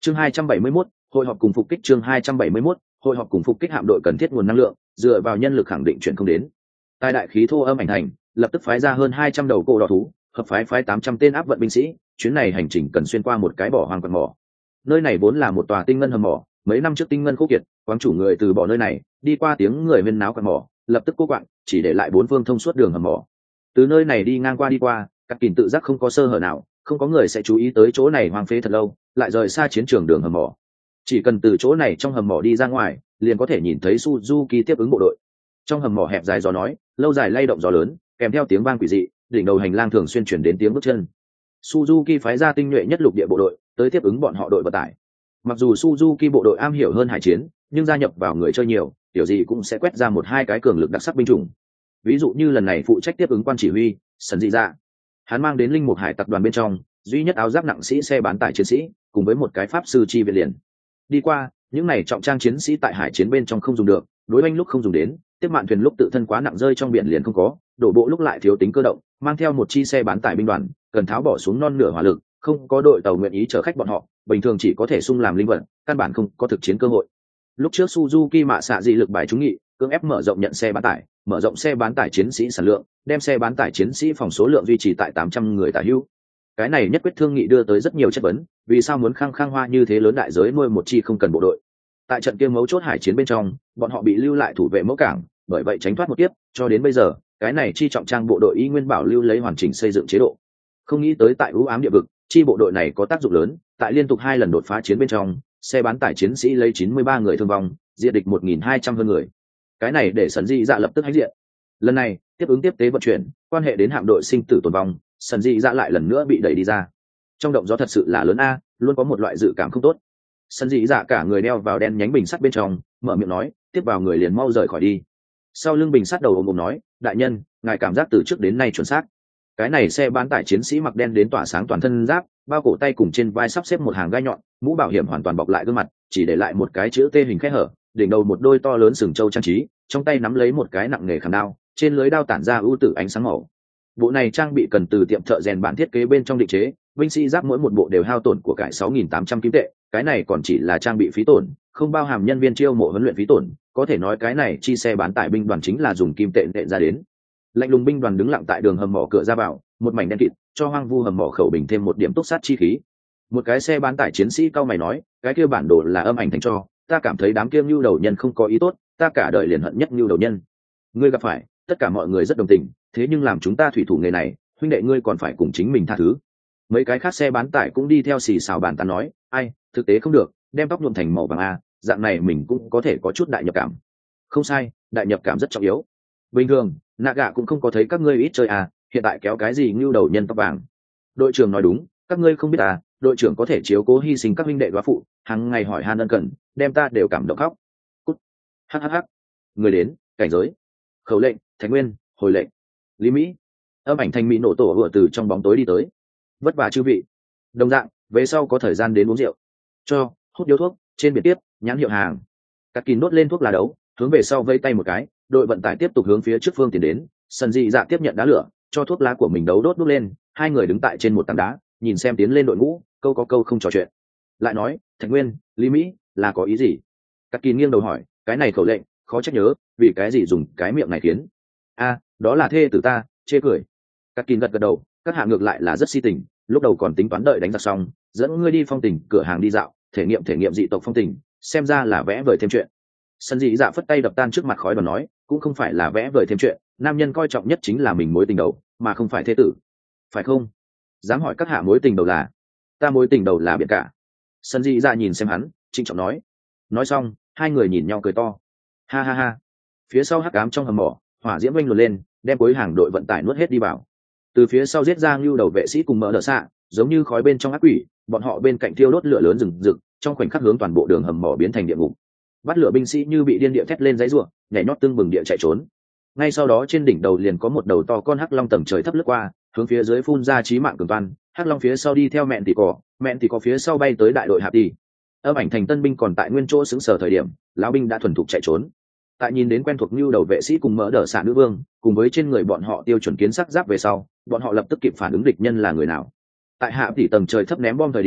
Chương 271, hội họp cùng phục kích. Chương 271, hội họp cùng phục kích. Hạm đội cần thiết nguồn năng lượng, dựa vào nhân lực khẳng định chuyện không đến. Tại đại khí thô âm ảnh thành, lập tức phái ra hơn 200 đầu cổ đỏ thú, hợp phái 800 tên áp vận binh sĩ. Chuyến này hành trình cần xuyên qua một cái bỏ hoang quặng mỏ. Nơi này vốn là một tòa tinh ngân hầm mỏ, mấy năm trước tinh ngân khô kiệt, quáng chủ người từ bỏ nơi này, đi qua tiếng người huyên náo quặng mỏ, lập tức cố quặng, chỉ để lại bốn phương thông suốt đường hầm mỏ. Từ nơi này đi ngang qua đi qua, các kình tự giác không có sơ hở nào, không có người sẽ chú ý tới chỗ này hoang phế thật lâu, lại rời xa chiến trường đường hầm mỏ. Chỉ cần từ chỗ này trong hầm mỏ đi ra ngoài, liền có thể nhìn thấy Suzuki tiếp ứng bộ đội. Trong hầm mỏ hẹp dài gió nói, lâu dài lay động gió lớn, kèm theo tiếng vang quỷ dị, đỉnh đầu hành lang thường xuyên truyền đến tiếng bước chân. Suzuki phái ra tinh nhuệ nhất lục địa bộ đội, tới tiếp ứng bọn họ đội vận tải. Mặc dù Suzuki bộ đội am hiểu hơn hải chiến, nhưng gia nhập vào người chơi nhiều, kiểu gì cũng sẽ quét ra một hai cái cường lực đặc sắc binh chủng. Ví dụ như lần này phụ trách tiếp ứng quan chỉ huy, Sần Dị Dạ. Hắn mang đến linh mục hải tập đoàn bên trong, duy nhất áo giáp nặng sĩ xe bán tải chiến sĩ, cùng với một cái pháp sư chi viện liền. Đi qua, những này trọng trang chiến sĩ tại hải chiến bên trong không dùng được, đối oanh lúc không dùng đến, tiếp mạn thuyền lúc tự thân quá nặng rơi trong biển liền không có, đổ bộ lúc lại thiếu tính cơ động, mang theo một chi xe bán tải binh đoàn, cần tháo bỏ xuống non nửa hỏa lực, không có đội tàu nguyện ý chở khách bọn họ, bình thường chỉ có thể sung làm linh vật, căn bản không có thực chiến cơ hội. Lúc trước Suzuki mạ xạ dị lực bài trúng nghị, cưỡng ép mở rộng nhận xe bán tải, mở rộng xe bán tải chiến sĩ sản lượng, đem xe bán tải chiến sĩ phòng số lượng duy trì tại 800 người tả hữu. Cái này nhất quyết thương nghị đưa tới rất nhiều chất vấn, vì sao muốn khăng hoa như thế lớn đại giới nuôi một chi không cần bộ đội. Tại trận kia mấu chốt hải chiến bên trong, bọn họ bị lưu lại thủ vệ mẫu cảng, bởi vậy tránh thoát một kiếp, cho đến bây giờ, cái này chi trọng trang bộ đội y nguyên bảo lưu lấy hoàn chỉnh xây dựng chế độ. Không nghĩ tới tại ưu ám địa vực, chi bộ đội này có tác dụng lớn, tại liên tục 2 lần đột phá chiến bên trong, xe bán tải chiến sĩ lấy 93 người thương vong, diệt địch 1200 hơn người. Cái này để Sần Dị Dạ lập tức hãnh diện. Lần này, tiếp ứng tiếp tế vận chuyển, quan hệ đến hạm đội sinh tử tồn vong, Sần Dị Dạ lại lần nữa bị đẩy đi ra. Trong động gió thật sự là lớn a, luôn có một loại dự cảm không tốt. Sần Dị Dạ cả người đeo vào đen nhánh bình sắt bên trong, mở miệng nói, tiếp vào người liền mau rời khỏi đi. Sau lưng bình sắt đầu ồm ồm nói, đại nhân, ngài cảm giác từ trước đến nay chuẩn xác. Cái này xe bán tải chiến sĩ mặc đen đến tỏa sáng toàn thân giáp, bao cổ tay cùng trên vai sắp xếp một hàng gai nhọn, mũ bảo hiểm hoàn toàn bọc lại gương mặt, chỉ để lại một cái chữ T hình khe hở, đỉnh đầu một đôi to lớn sừng trâu trang trí, trong tay nắm lấy một cái nặng nghề khảm đao, trên lưới đao tản ra ưu tử ánh sáng màu. Bộ này trang bị cần từ tiệm thợ rèn bản thiết kế bên trong định chế, binh sĩ giáp mỗi một bộ đều hao tổn của cải 6.800 kim tệ, cái này còn chỉ là trang bị phí tổn, không bao hàm nhân viên chiêu mộ huấn luyện phí tổn, có thể nói cái này chi xe bán tải binh đoàn chính là dùng kim tệ nện ra đến. Lạnh lùng binh đoàn đứng lặng tại đường hầm mỏ cửa ra vào, một mảnh đen kịt, cho hoang vu hầm mỏ khẩu bình thêm một điểm túc sát chi khí. Một cái xe bán tải chiến sĩ cao mày nói, cái kia bản đồ là âm ảnh thành cho, ta cảm thấy đám kia nhu đầu nhân không có ý tốt, ta cả đời liền hận nhất nhu đầu nhân. Ngươi gặp phải, tất cả mọi người rất đồng tình, thế nhưng làm chúng ta thủy thủ nghề này, huynh đệ ngươi còn phải cùng chính mình tha thứ. Mấy cái khác xe bán tải cũng đi theo xì xào bàn tán nói, ai, thực tế không được, đem tóc nhuộm thành màu vàng a, dạng này mình cũng có thể có chút đại nhập cảm. Không sai, đại nhập cảm rất trọng yếu. Bình thường, Naga cũng không có thấy các ngươi ít chơi à, hiện tại kéo cái gì ngưu đầu nhân tóc vàng. Đội trưởng nói đúng, các ngươi không biết à, đội trưởng có thể chiếu cố hy sinh các huynh đệ góa phụ, hàng ngày hỏi han ân cần, đem ta đều cảm động khóc. Cút. Hhh. Người đến, cảnh giới. Khẩu lệnh, Thạch Nguyên, hồi lệnh. Lý Mỹ. Âm ảnh thành mỹ nổ tổ vừa từ trong bóng tối đi tới. Vất vả chư vị. Đồng dạng, về sau có thời gian đến uống rượu. Cho, hút điếu thuốc, trên biển tiếp, nhãn hiệu hàng. Cắt kín đốt lên thuốc lá đấu, hướng về sau vây tay một cái, đội vận tải tiếp tục hướng phía trước phương tiến đến. Sần Dị Dạ tiếp nhận đá lửa, cho thuốc lá của mình đấu đốt lên, hai người đứng tại trên một tảng đá, nhìn xem tiến lên đội ngũ, câu có câu không trò chuyện. Lại nói, Thạch Nguyên, Lý Mỹ, là có ý gì? Cắt kín nghiêng đầu hỏi, cái này khẩu lệnh, khó trách nhớ, vì cái gì dùng cái miệng này khiến? A, đó là thê tử ta, chê cười. Cắt kín gật gật đầu, các hạ ngược lại là rất si tình, lúc đầu còn tính toán đợi đánh giặc xong, dẫn ngươi đi phong tình cửa hàng đi dạo, thể nghiệm dị tộc phong tình, xem ra là vẽ vời thêm chuyện. Sân Dị Dạ phất tay đập tan trước mặt khói và nói, cũng không phải là vẽ vời thêm chuyện, nam nhân coi trọng nhất chính là mình mối tình đầu, mà không phải thế tử, phải không? Dám hỏi các hạ mối tình đầu là? Ta mối tình đầu là biển cả. Sân Dị Dạ nhìn xem hắn, trịnh trọng nói. Nói xong, hai người nhìn nhau cười to. Ha ha ha. Phía sau hắc ám trong hầm mỏ, hỏa diễm oanh luồn lên, đem cuối hàng đội vận tải nuốt hết đi vào. Từ phía sau giết ra ngưu đầu vệ sĩ cùng mỡ đỡ xạ, giống như khói bên trong ác quỷ, bọn họ bên cạnh thiêu đốt lửa lớn rừng rực, trong khoảnh khắc hướng toàn bộ đường hầm mỏ biến thành địa ngục. Bắt lửa binh sĩ như bị điên địa thét lên dãy rủa, nhảy nhót tưng bừng địa chạy trốn. Ngay sau đó trên đỉnh đầu liền có một đầu to con hắc long tầng trời thấp lướt qua, hướng phía dưới phun ra chí mạng cường toan, hắc long phía sau đi theo mẹn tỷ cỏ phía sau bay tới đại đội hạp đi. Âm ảnh thành tân binh còn tại nguyên chỗ xứng sở thời điểm, lão binh đã thuần thục chạy trốn. Tại nhìn đến quen thuộc như đầu vệ sĩ cùng mỡ đỡ xạ nữ vương, cùng với trên người bọn họ tiêu chuẩn kiến sắc giáp về sau, bọn họ lập tức kịp phản ứng địch nhân là người nào. Tại hạ tỷ tầng trời thấp ném bom thời điểm,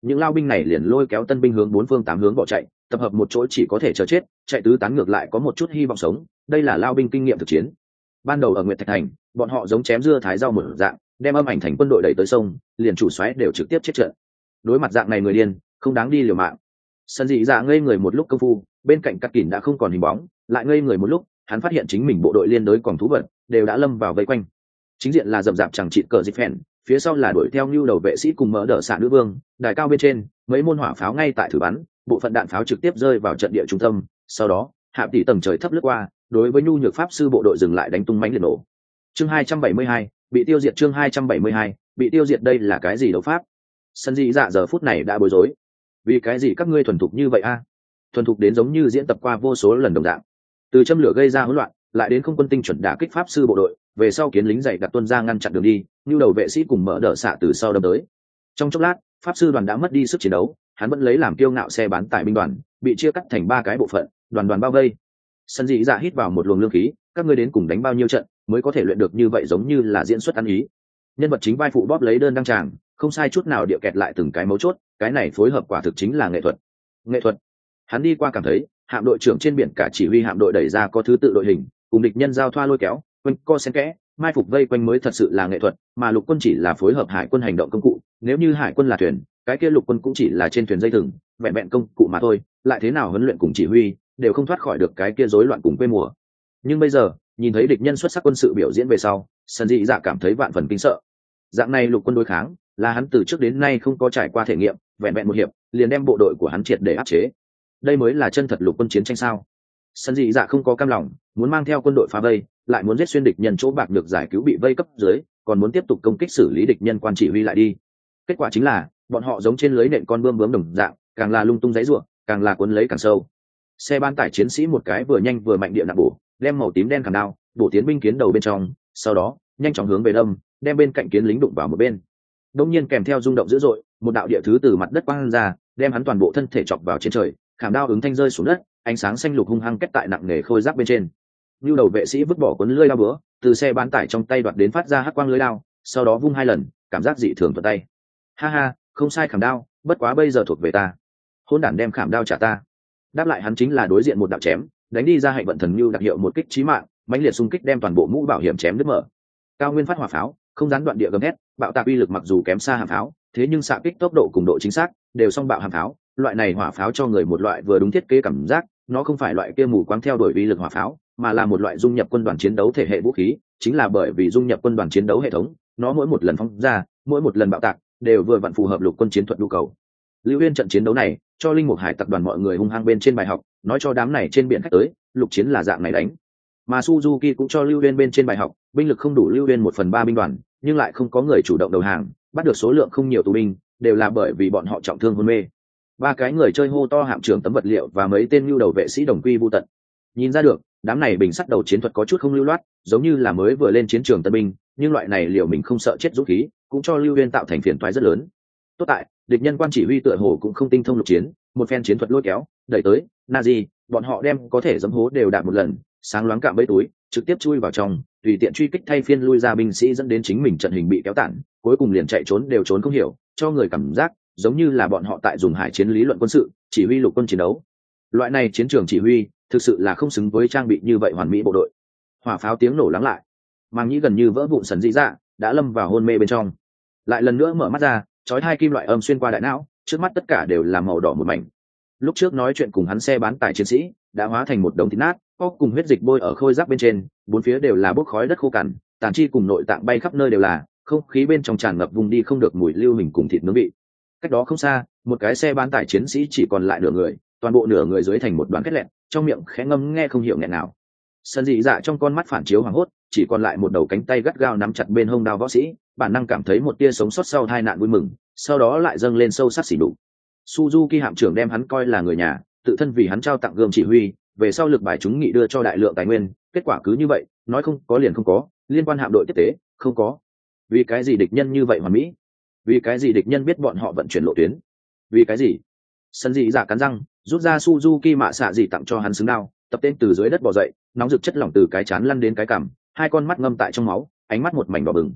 những lao binh này liền lôi kéo tân binh hướng bốn phương tám hướng bỏ chạy, tập hợp một chỗ chỉ có thể chờ chết, chạy tứ tán ngược lại có một chút hy vọng sống. Đây là lao binh kinh nghiệm thực chiến. Ban đầu ở Nguyệt Thạch Thành, bọn họ giống chém dưa thái rau một dạng, đem Âm Ảnh Thành quân đội đẩy tới sông, liền chủ soái đều trực tiếp chết trận. Đối mặt dạng này người điên, không đáng đi liều mạng. Sân Dị Dạ ngây người một lúc công phu, bên cạnh Cát Kình đã không còn hình bóng, lại ngây người một lúc, hắn phát hiện chính mình bộ đội liên đối còn thú vật đều đã lâm vào vây quanh. Chính diện là rậm rạp chẳng chịt cờ dịch phèn, phía sau là đuổi theo nhu đầu vệ sĩ cùng mỡ đỡ xạ nữ vương, đài cao bên trên mấy môn hỏa pháo ngay tại thử bắn, bộ phận đạn pháo trực tiếp rơi vào trận địa trung tâm, sau đó hạ tỷ tầng trời thấp lướt qua, đối với nhu nhược pháp sư bộ đội dừng lại đánh tung mãnh liệt nổ. Chương 272, bị tiêu diệt. Chương 272, bị tiêu diệt. Đây là cái gì đấu pháp? Sân Dị Dạ giờ phút này đã bối rối. Vì cái gì các ngươi thuần thục như vậy a? Thuần thục đến giống như diễn tập qua vô số lần đồng dạng. Từ châm lửa gây ra hỗn loạn, lại đến không quân tinh chuẩn đả kích pháp sư bộ đội, về sau kiến lính dày đặc tuân ra ngăn chặn đường đi, nhu đầu vệ sĩ cùng mở đỡ xạ từ sau đâm tới. Trong chốc lát, pháp sư đoàn đã mất đi sức chiến đấu, hắn vẫn lấy làm kiêu ngạo xe bán tải binh đoàn, bị chia cắt thành ba cái bộ phận, đoàn đoàn bao vây. Sân Dị Dạ hít vào một luồng lương khí, các ngươi đến cùng đánh bao nhiêu trận mới có thể luyện được như vậy, giống như là diễn xuất ăn ý. Nhân vật chính vai phụ bóp lấy đơn đăng tràng, không sai chút nào địa kẹt lại từng cái mấu chốt, cái này phối hợp quả thực chính là nghệ thuật. Nghệ thuật. Hắn đi qua cảm thấy, hạm đội trưởng trên biển cả chỉ huy hạm đội đẩy ra có thứ tự đội hình, cùng địch nhân giao thoa lôi kéo, quanh co xen kẽ, mai phục vây quanh mới thật sự là nghệ thuật, mà lục quân chỉ là phối hợp hải quân hành động công cụ. Nếu như hải quân là thuyền, cái kia lục quân cũng chỉ là trên thuyền dây thừng, vẹn vẹn công cụ mà thôi, lại thế nào huấn luyện cùng chỉ huy đều không thoát khỏi được cái kia rối loạn cùng quê mùa. Nhưng bây giờ nhìn thấy địch nhân xuất sắc quân sự biểu diễn về sau, Sân Dị Dạ cảm thấy vạn phần kinh sợ. Dạng này lục quân đối kháng là hắn từ trước đến nay không có trải qua thể nghiệm, vẹn vẹn một hiệp liền đem bộ đội của hắn triệt để áp chế. Đây mới là chân thật lục quân chiến tranh sao? Sân Dị Dạ không có cam lòng, muốn mang theo quân đội phá vây, lại muốn giết xuyên địch nhân chỗ bạc được giải cứu bị vây cấp dưới, còn muốn tiếp tục công kích xử lý địch nhân quan chỉ huy lại đi. Kết quả chính là bọn họ giống trên lưới nện con bươm bướm đồng dạng, càng là lung tung giấy ruộng, càng là cuốn lấy càng sâu. Xe bán tải chiến sĩ một cái vừa nhanh vừa mạnh địa nặng bổ, đem màu tím đen khảm đao bổ tiến binh kiến đầu bên trong, sau đó nhanh chóng hướng về đâm, đem bên cạnh kiến lính đụng vào một bên. Đột nhiên kèm theo rung động dữ dội, một đạo địa thứ từ mặt đất quang ra, đem hắn toàn bộ thân thể chọc vào trên trời, khảm đao ứng thanh rơi xuống đất, ánh sáng xanh lục hung hăng kết tại nặng nề khôi giáp bên trên. Nưu đầu vệ sĩ vứt bỏ cuốn lưỡi đao búa, từ xe bán tải trong tay đoạt đến phát ra hắc quang lưỡi đao, sau đó vung hai lần, cảm giác dị thường thuận tay. Ha ha, không sai khảm đao, bất quá bây giờ thuộc về ta. Hôn đản đem khảm đao trả ta. Đáp lại hắn chính là đối diện một đạo chém, đánh đi ra hạnh vận thần nhu đặc hiệu một kích chí mạng, mãnh liệt xung kích đem toàn bộ mũ bảo hiểm chém đứt mở. Cao nguyên phát hỏa pháo, không gián đoạn địa gầm thét, bạo tạc uy lực mặc dù kém xa hàm pháo, thế nhưng xạ kích tốc độ cùng độ chính xác đều song bạo hàm pháo. Loại này hỏa pháo cho người một loại vừa đúng thiết kế cảm giác, nó không phải loại kia mù quáng theo đuổi uy lực hỏa pháo, mà là một loại dung nhập quân đoàn chiến đấu thể hệ vũ khí. Chính là bởi vì dung nhập quân đoàn chiến đấu hệ thống, nó mỗi một lần phóng ra, mỗi một lần bạo tạc đều vừa vặn phù hợp lục quân chiến thuật nhu cầu. Lưu Uyên trận chiến đấu này cho linh mục hải tập đoàn mọi người hung hăng bên trên bài học, nói cho đám này trên biển khách tới, lục chiến là dạng này đánh. Mà Suzuki cũng cho Lưu Uyên bên trên bài học, binh lực không đủ Lưu Uyên 1/3 binh đoàn, nhưng lại không có người chủ động đầu hàng, bắt được số lượng không nhiều tù binh, đều là bởi vì bọn họ trọng thương hôn mê. Ba cái người chơi hô to hạm trưởng tấm vật liệu và mấy tên nhu đầu vệ sĩ đồng quy vu tận. Nhìn ra được, đám này bình sắt đầu chiến thuật có chút không lưu loát, giống như là mới vừa lên chiến trường tân binh, nhưng loại này liệu mình không sợ chết dũng khí, cũng cho Lưu Uyên tạo thành phiền toái rất lớn. Tốt tại, địch nhân quan chỉ huy tựa hồ cũng không tinh thông lục chiến, một phen chiến thuật lôi kéo, đẩy tới, Nazi, bọn họ đem có thể giẫm hố đều đạt một lần, sáng loáng cạm bẫy túi, trực tiếp chui vào trong, tùy tiện truy kích thay phiên lui ra binh sĩ dẫn đến chính mình trận hình bị kéo tản, cuối cùng liền chạy trốn đều trốn không hiểu, cho người cảm giác giống như là bọn họ tại dùng hải chiến lý luận quân sự, chỉ huy lục quân chiến đấu. Loại này chiến trường chỉ huy, thực sự là không xứng với trang bị như vậy hoàn mỹ bộ đội. Hỏa pháo tiếng nổ lắng lại, Màng Nhĩ gần như vỡ vụn Sần Dị Dạ đã lâm vào hôn mê bên trong. Lại lần nữa mở mắt ra, chói hai kim loại âm xuyên qua đại não, trước mắt tất cả đều là màu đỏ một mảnh. Lúc trước nói chuyện cùng hắn xe bán tải chiến sĩ đã hóa thành một đống thịt nát, có cùng huyết dịch bôi ở khôi giáp bên trên, bốn phía đều là bốc khói đất khô cằn, tàn chi cùng nội tạng bay khắp nơi đều là, không khí bên trong tràn ngập vùng đi không được mùi lưu hình cùng thịt nướng vị. Cách đó không xa, một cái xe bán tải chiến sĩ chỉ còn lại nửa người, toàn bộ nửa người dưới thành một đoàn kết lẹn, trong miệng khẽ ngâm nghe không hiểu nghẹn nào. Sân Dị Dạ trong con mắt phản chiếu hoảng hốt, chỉ còn lại một đầu cánh tay gắt gao nắm chặt bên hông đao võ sĩ, bản năng cảm thấy một tia sống sót sau tai nạn vui mừng, sau đó lại dâng lên sâu sắc xỉ nhục. Suzuki hạm trưởng đem hắn coi là người nhà, tự thân vì hắn trao tặng gươm chỉ huy, về sau lực bài chúng nghị đưa cho đại lượng tài nguyên, kết quả cứ như vậy, nói không có liền không có, liên quan hạm đội tiếp tế, không có. Vì cái gì địch nhân như vậy hoàn mỹ? Vì cái gì địch nhân biết bọn họ vận chuyển lộ tuyến? Vì cái gì? Sân Dị Dạ cắn răng, rút ra Suzuki mạ xạ dị tặng cho hắn xứng đao, tập tên từ dưới đất bò dậy, nóng rực chất lỏng từ cái chán lăn đến cái cằm, hai con mắt ngâm tại trong máu, ánh mắt một mảnh đỏ bừng.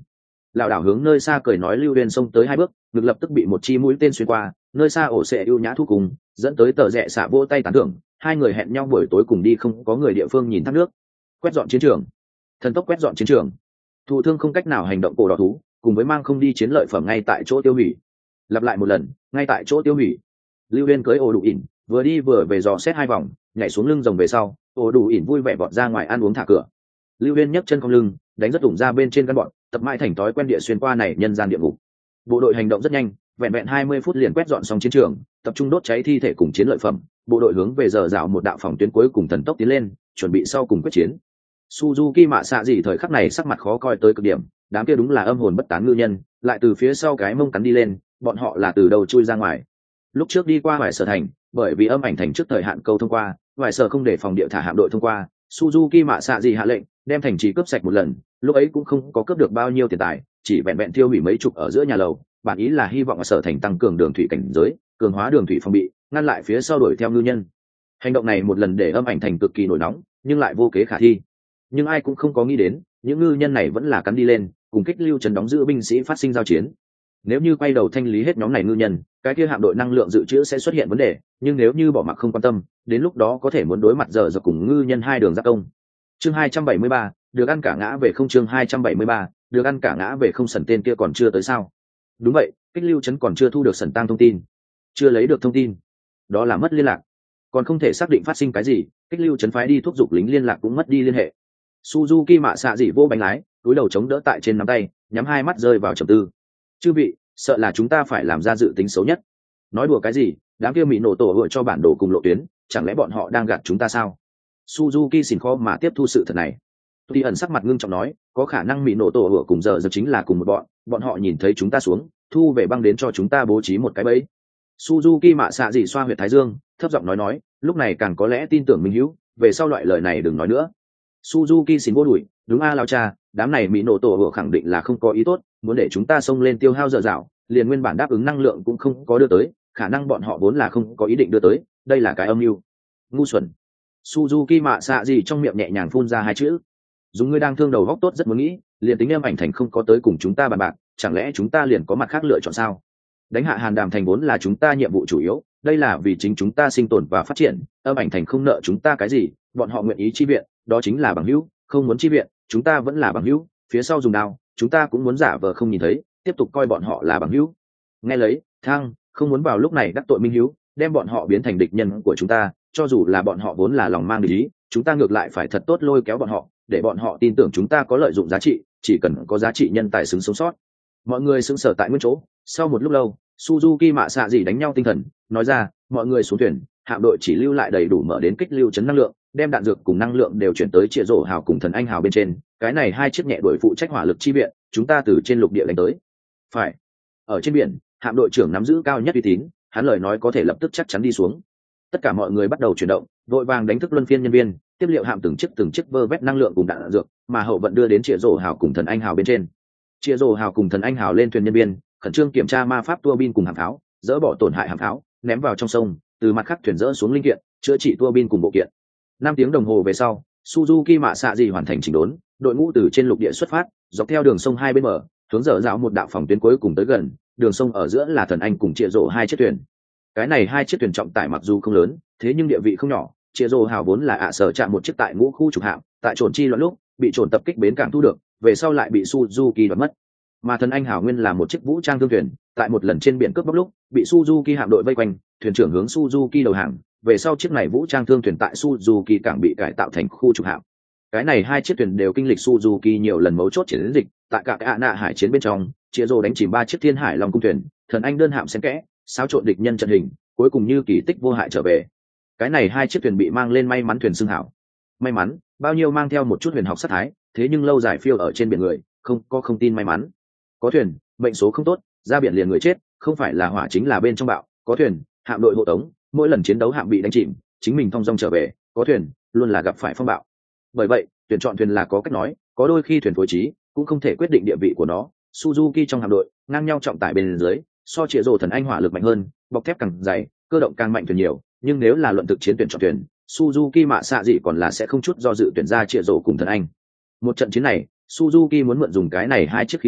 lảo đảo hướng nơi xa cười nói Lưu Uyên xông tới 2 bước, ngực lập tức bị một chi mũi tên xuyên qua, nơi xa ổ sẽ ưu nhã thu cùng, dẫn tới tờ rẽ xạ vỗ tay tán thưởng, hai người hẹn nhau buổi tối cùng đi không có người địa phương nhìn thác nước, quét dọn chiến trường. Thần tốc quét dọn chiến trường. Thụ thương không cách nào hành động cổ đỏ thú, cùng với mang không đi chiến lợi phẩm ngay tại chỗ tiêu hủy. Lặp lại một lần, ngay tại chỗ tiêu hủy. Lưu Uyên cưỡi ổ đủ ỉn, vừa đi vừa về dò xét 2 vòng, nhảy xuống lưng rồng về sau, ổ đủ ỉn vui vẻ vọt ra ngoài ăn uống thả cửa. Lưu Uyên nhấc chân cong lưng, đánh rất đụng ra bên trên căn bọn, tập mãi thành thói quen địa xuyên qua này nhân gian địa ngục. Bộ đội hành động rất nhanh, vẹn vẹn 20 phút liền quét dọn xong chiến trường, tập trung đốt cháy thi thể cùng chiến lợi phẩm. Bộ đội hướng về giờ rào một đạo phòng tuyến cuối cùng thần tốc tiến lên, chuẩn bị sau cùng quyết chiến. Suzuki mạ xạ gì thời khắc này sắc mặt khó coi tới cực điểm, đám kia đúng là âm hồn bất tán ngư nhân, lại từ phía sau cái mông cắn đi lên, bọn họ là từ đầu chui ra ngoài. Lúc trước đi qua vài sở thành, bởi vì âm ảnh thành trước thời hạn câu thông qua, vài sở không để phòng địa thả hạm đội thông qua, Suzuki mạ xạ gì hạ lệnh, đem thành trì cướp sạch một lần, lúc ấy cũng không có cướp được bao nhiêu tiền tài, chỉ vẹn vẹn tiêu hủy mấy chục ở giữa nhà lầu, bản ý là hy vọng ở sở thành tăng cường đường thủy cảnh giới, cường hóa đường thủy phòng bị, ngăn lại phía sau đuổi theo ngư nhân. Hành động này một lần để âm ảnh thành cực kỳ nổi nóng, nhưng lại vô kế khả thi. Nhưng ai cũng không có nghĩ đến, những ngư nhân này vẫn là cắn đi lên, cùng kích lưu trấn đóng giữ binh sĩ phát sinh giao chiến. Nếu như quay đầu thanh lý hết nhóm này ngư nhân, cái kia hạm đội năng lượng dự trữ sẽ xuất hiện vấn đề, nhưng nếu như bỏ mặc không quan tâm, đến lúc đó có thể muốn đối mặt giờ cùng ngư nhân 2 đường giáp công. Chương 273, được ăn cả ngã về không. Chương 273, được ăn cả ngã về không. Sần tên kia còn chưa tới sao? Đúng vậy, kích lưu trấn còn chưa thu được Sần tăng thông tin, chưa lấy được thông tin, đó là mất liên lạc, còn không thể xác định phát sinh cái gì. Kích lưu trấn phái đi thúc giục lính liên lạc cũng mất đi liên hệ. Suzuki mạ xạ dị vô bánh lái, túi đầu chống đỡ tại trên nắm tay, nhắm 2 mắt rơi vào trầm tư. Chư vị, sợ là chúng ta phải làm ra dự tính xấu nhất. Nói đùa cái gì, đám kia mỹ nổ tổ hựa cho bản đồ cùng lộ tuyến, chẳng lẽ bọn họ đang gạt chúng ta sao? Suzuki xin khó mà tiếp thu sự thật này. Tuy ẩn sắc mặt ngưng trọng nói, có khả năng mỹ nổ tổ hựa cùng giờ chính là cùng một bọn họ nhìn thấy chúng ta xuống, thu về băng đến cho chúng ta bố trí một cái bẫy. Suzuki mạ xạ dị xoa huyệt thái dương, thấp giọng nói, lúc này càng có lẽ tin tưởng Minh Hữu, về sau loại lời này đừng nói nữa. Suzuki xin vô đuổi, đúng a lao cha, đám này mỹ nổ tổ hựa khẳng định là không có ý tốt, muốn để chúng ta xông lên tiêu hao dở dạo, liền nguyên bản đáp ứng năng lượng cũng không có đưa tới, khả năng bọn họ vốn là không có ý định đưa tới, đây là cái âm mưu. Ngu xuẩn. Suzuki mạ xạ gì trong miệng nhẹ nhàng phun ra 2 chữ. Dùng ngươi đang thương đầu góc tốt rất muốn nghĩ, liền tính em ảnh thành không có tới cùng chúng ta bàn bạc, chẳng lẽ chúng ta liền có mặt khác lựa chọn sao? Đánh hạ Hàn Đàm thành vốn là chúng ta nhiệm vụ chủ yếu, đây là vì chính chúng ta sinh tồn và phát triển, âm ảnh thành không nợ chúng ta cái gì, bọn họ nguyện ý chi viện, đó chính là bằng hữu, không muốn chi viện, chúng ta vẫn là bằng hữu, phía sau dùng đao, chúng ta cũng muốn giả vờ không nhìn thấy, tiếp tục coi bọn họ là bằng hữu. Nghe lấy, Thang, không muốn vào lúc này đắc tội Minh Hữu, đem bọn họ biến thành địch nhân của chúng ta, cho dù là bọn họ vốn là lòng mang địch ý, chúng ta ngược lại phải thật tốt lôi kéo bọn họ, để bọn họ tin tưởng chúng ta có lợi dụng giá trị, chỉ cần có giá trị nhân tài xứng sống sót. Mọi người sững sờ tại nguyên chỗ, sau một lúc lâu, Suzuki mạ xạ gì đánh nhau tinh thần, nói ra, mọi người xuống thuyền, hạm đội chỉ lưu lại đầy đủ mở đến kích lưu trấn năng lượng, đem đạn dược cùng năng lượng đều chuyển tới Trịa Rổ Hào cùng Thần Anh Hào bên trên, cái này 2 chiếc nhẹ đuổi phụ trách hỏa lực chi viện, chúng ta từ trên lục địa đánh tới. Phải. Ở trên biển, hạm đội trưởng nắm giữ cao nhất uy tín, hắn lời nói có thể lập tức chắc chắn đi xuống. Tất cả mọi người bắt đầu chuyển động, vội vàng đánh thức luân phiên nhân viên, tiếp liệu hạm từng chiếc vơ vét năng lượng cùng đạn dược, mà hậu vận đưa đến Trịa Rổ Hào cùng Thần Anh Hào bên trên. Trịa Rổ Hào cùng Thần Anh Hào lên thuyền nhân viên, khẩn trương kiểm tra ma pháp tua bin cùng hạm pháo, dỡ bỏ tổn hại hạm pháo, ném vào trong sông, từ mặt khác thuyền dỡ xuống linh kiện, chữa trị tua bin cùng bộ kiện. 5 tiếng đồng hồ về sau, Suzuki mạ xạ gì hoàn thành chỉnh đốn, đội ngũ từ trên lục địa xuất phát, dọc theo đường sông 2 bên mở, hướng dở dạo một đạo phòng tuyến cuối cùng tới gần, đường sông ở giữa là Thần Anh cùng Trịa Rổ 2 chiếc thuyền. Cái này 2 chiếc thuyền trọng tải mặc dù không lớn, thế nhưng địa vị không nhỏ. Trịa Rổ Hào vốn là sở chạm một chiếc tại ngũ khu trục hạm, tại trồn chi loạn lúc bị trồn tập kích bến cảng thu được, về sau lại bị Suzuki đoạt mất. Mà Thần Anh Hào nguyên là một chiếc vũ trang thương thuyền, tại một lần trên biển cướp bóc lúc bị Suzuki hạm đội vây quanh, thuyền trưởng hướng Suzuki đầu hàng, về sau chiếc này vũ trang thương thuyền tại Suzuki cảng bị cải tạo thành khu trục hạm. Cái này 2 chiếc thuyền đều kinh lịch Suzuki nhiều lần mấu chốt chiến dịch, tại cả cái nạ hải chiến bên trong, Trịa Rổ đánh chìm 3 chiếc Thiên Hải Long cung thuyền, Thần Anh đơn hạm xen kẽ, xáo trộn địch nhân trận hình, cuối cùng như kỳ tích vô hại trở về. Cái này 2 chiếc thuyền bị mang lên may mắn thuyền xưng hảo. May mắn, bao nhiêu mang theo một chút huyền học sát thái, thế nhưng lâu dài phiêu ở trên biển người, không tin may mắn. Có thuyền, mệnh số không tốt, ra biển liền người chết, không phải là hỏa chính là bên trong bạo. Có thuyền, hạm đội hộ tống, mỗi lần chiến đấu hạm bị đánh chìm, chính mình thong dong trở về. Có thuyền, luôn là gặp phải phong bạo. Bởi vậy, tuyển chọn thuyền là có cách nói, có đôi khi thuyền phối trí cũng không thể quyết định địa vị của nó. Suzuki trong hạm đội ngang nhau trọng tải bên dưới, so Trịa Rổ Thần Anh hỏa lực mạnh hơn, bọc thép càng dày, cơ động càng mạnh thuyền nhiều, nhưng nếu là luận thực chiến tuyển chọn thuyền, Suzuki mạ xạ gì còn là sẽ không chút do dự tuyển ra Trịa Rổ cùng Thần Anh. Một trận chiến này, Suzuki muốn mượn dùng cái này 2 chiếc khí vận,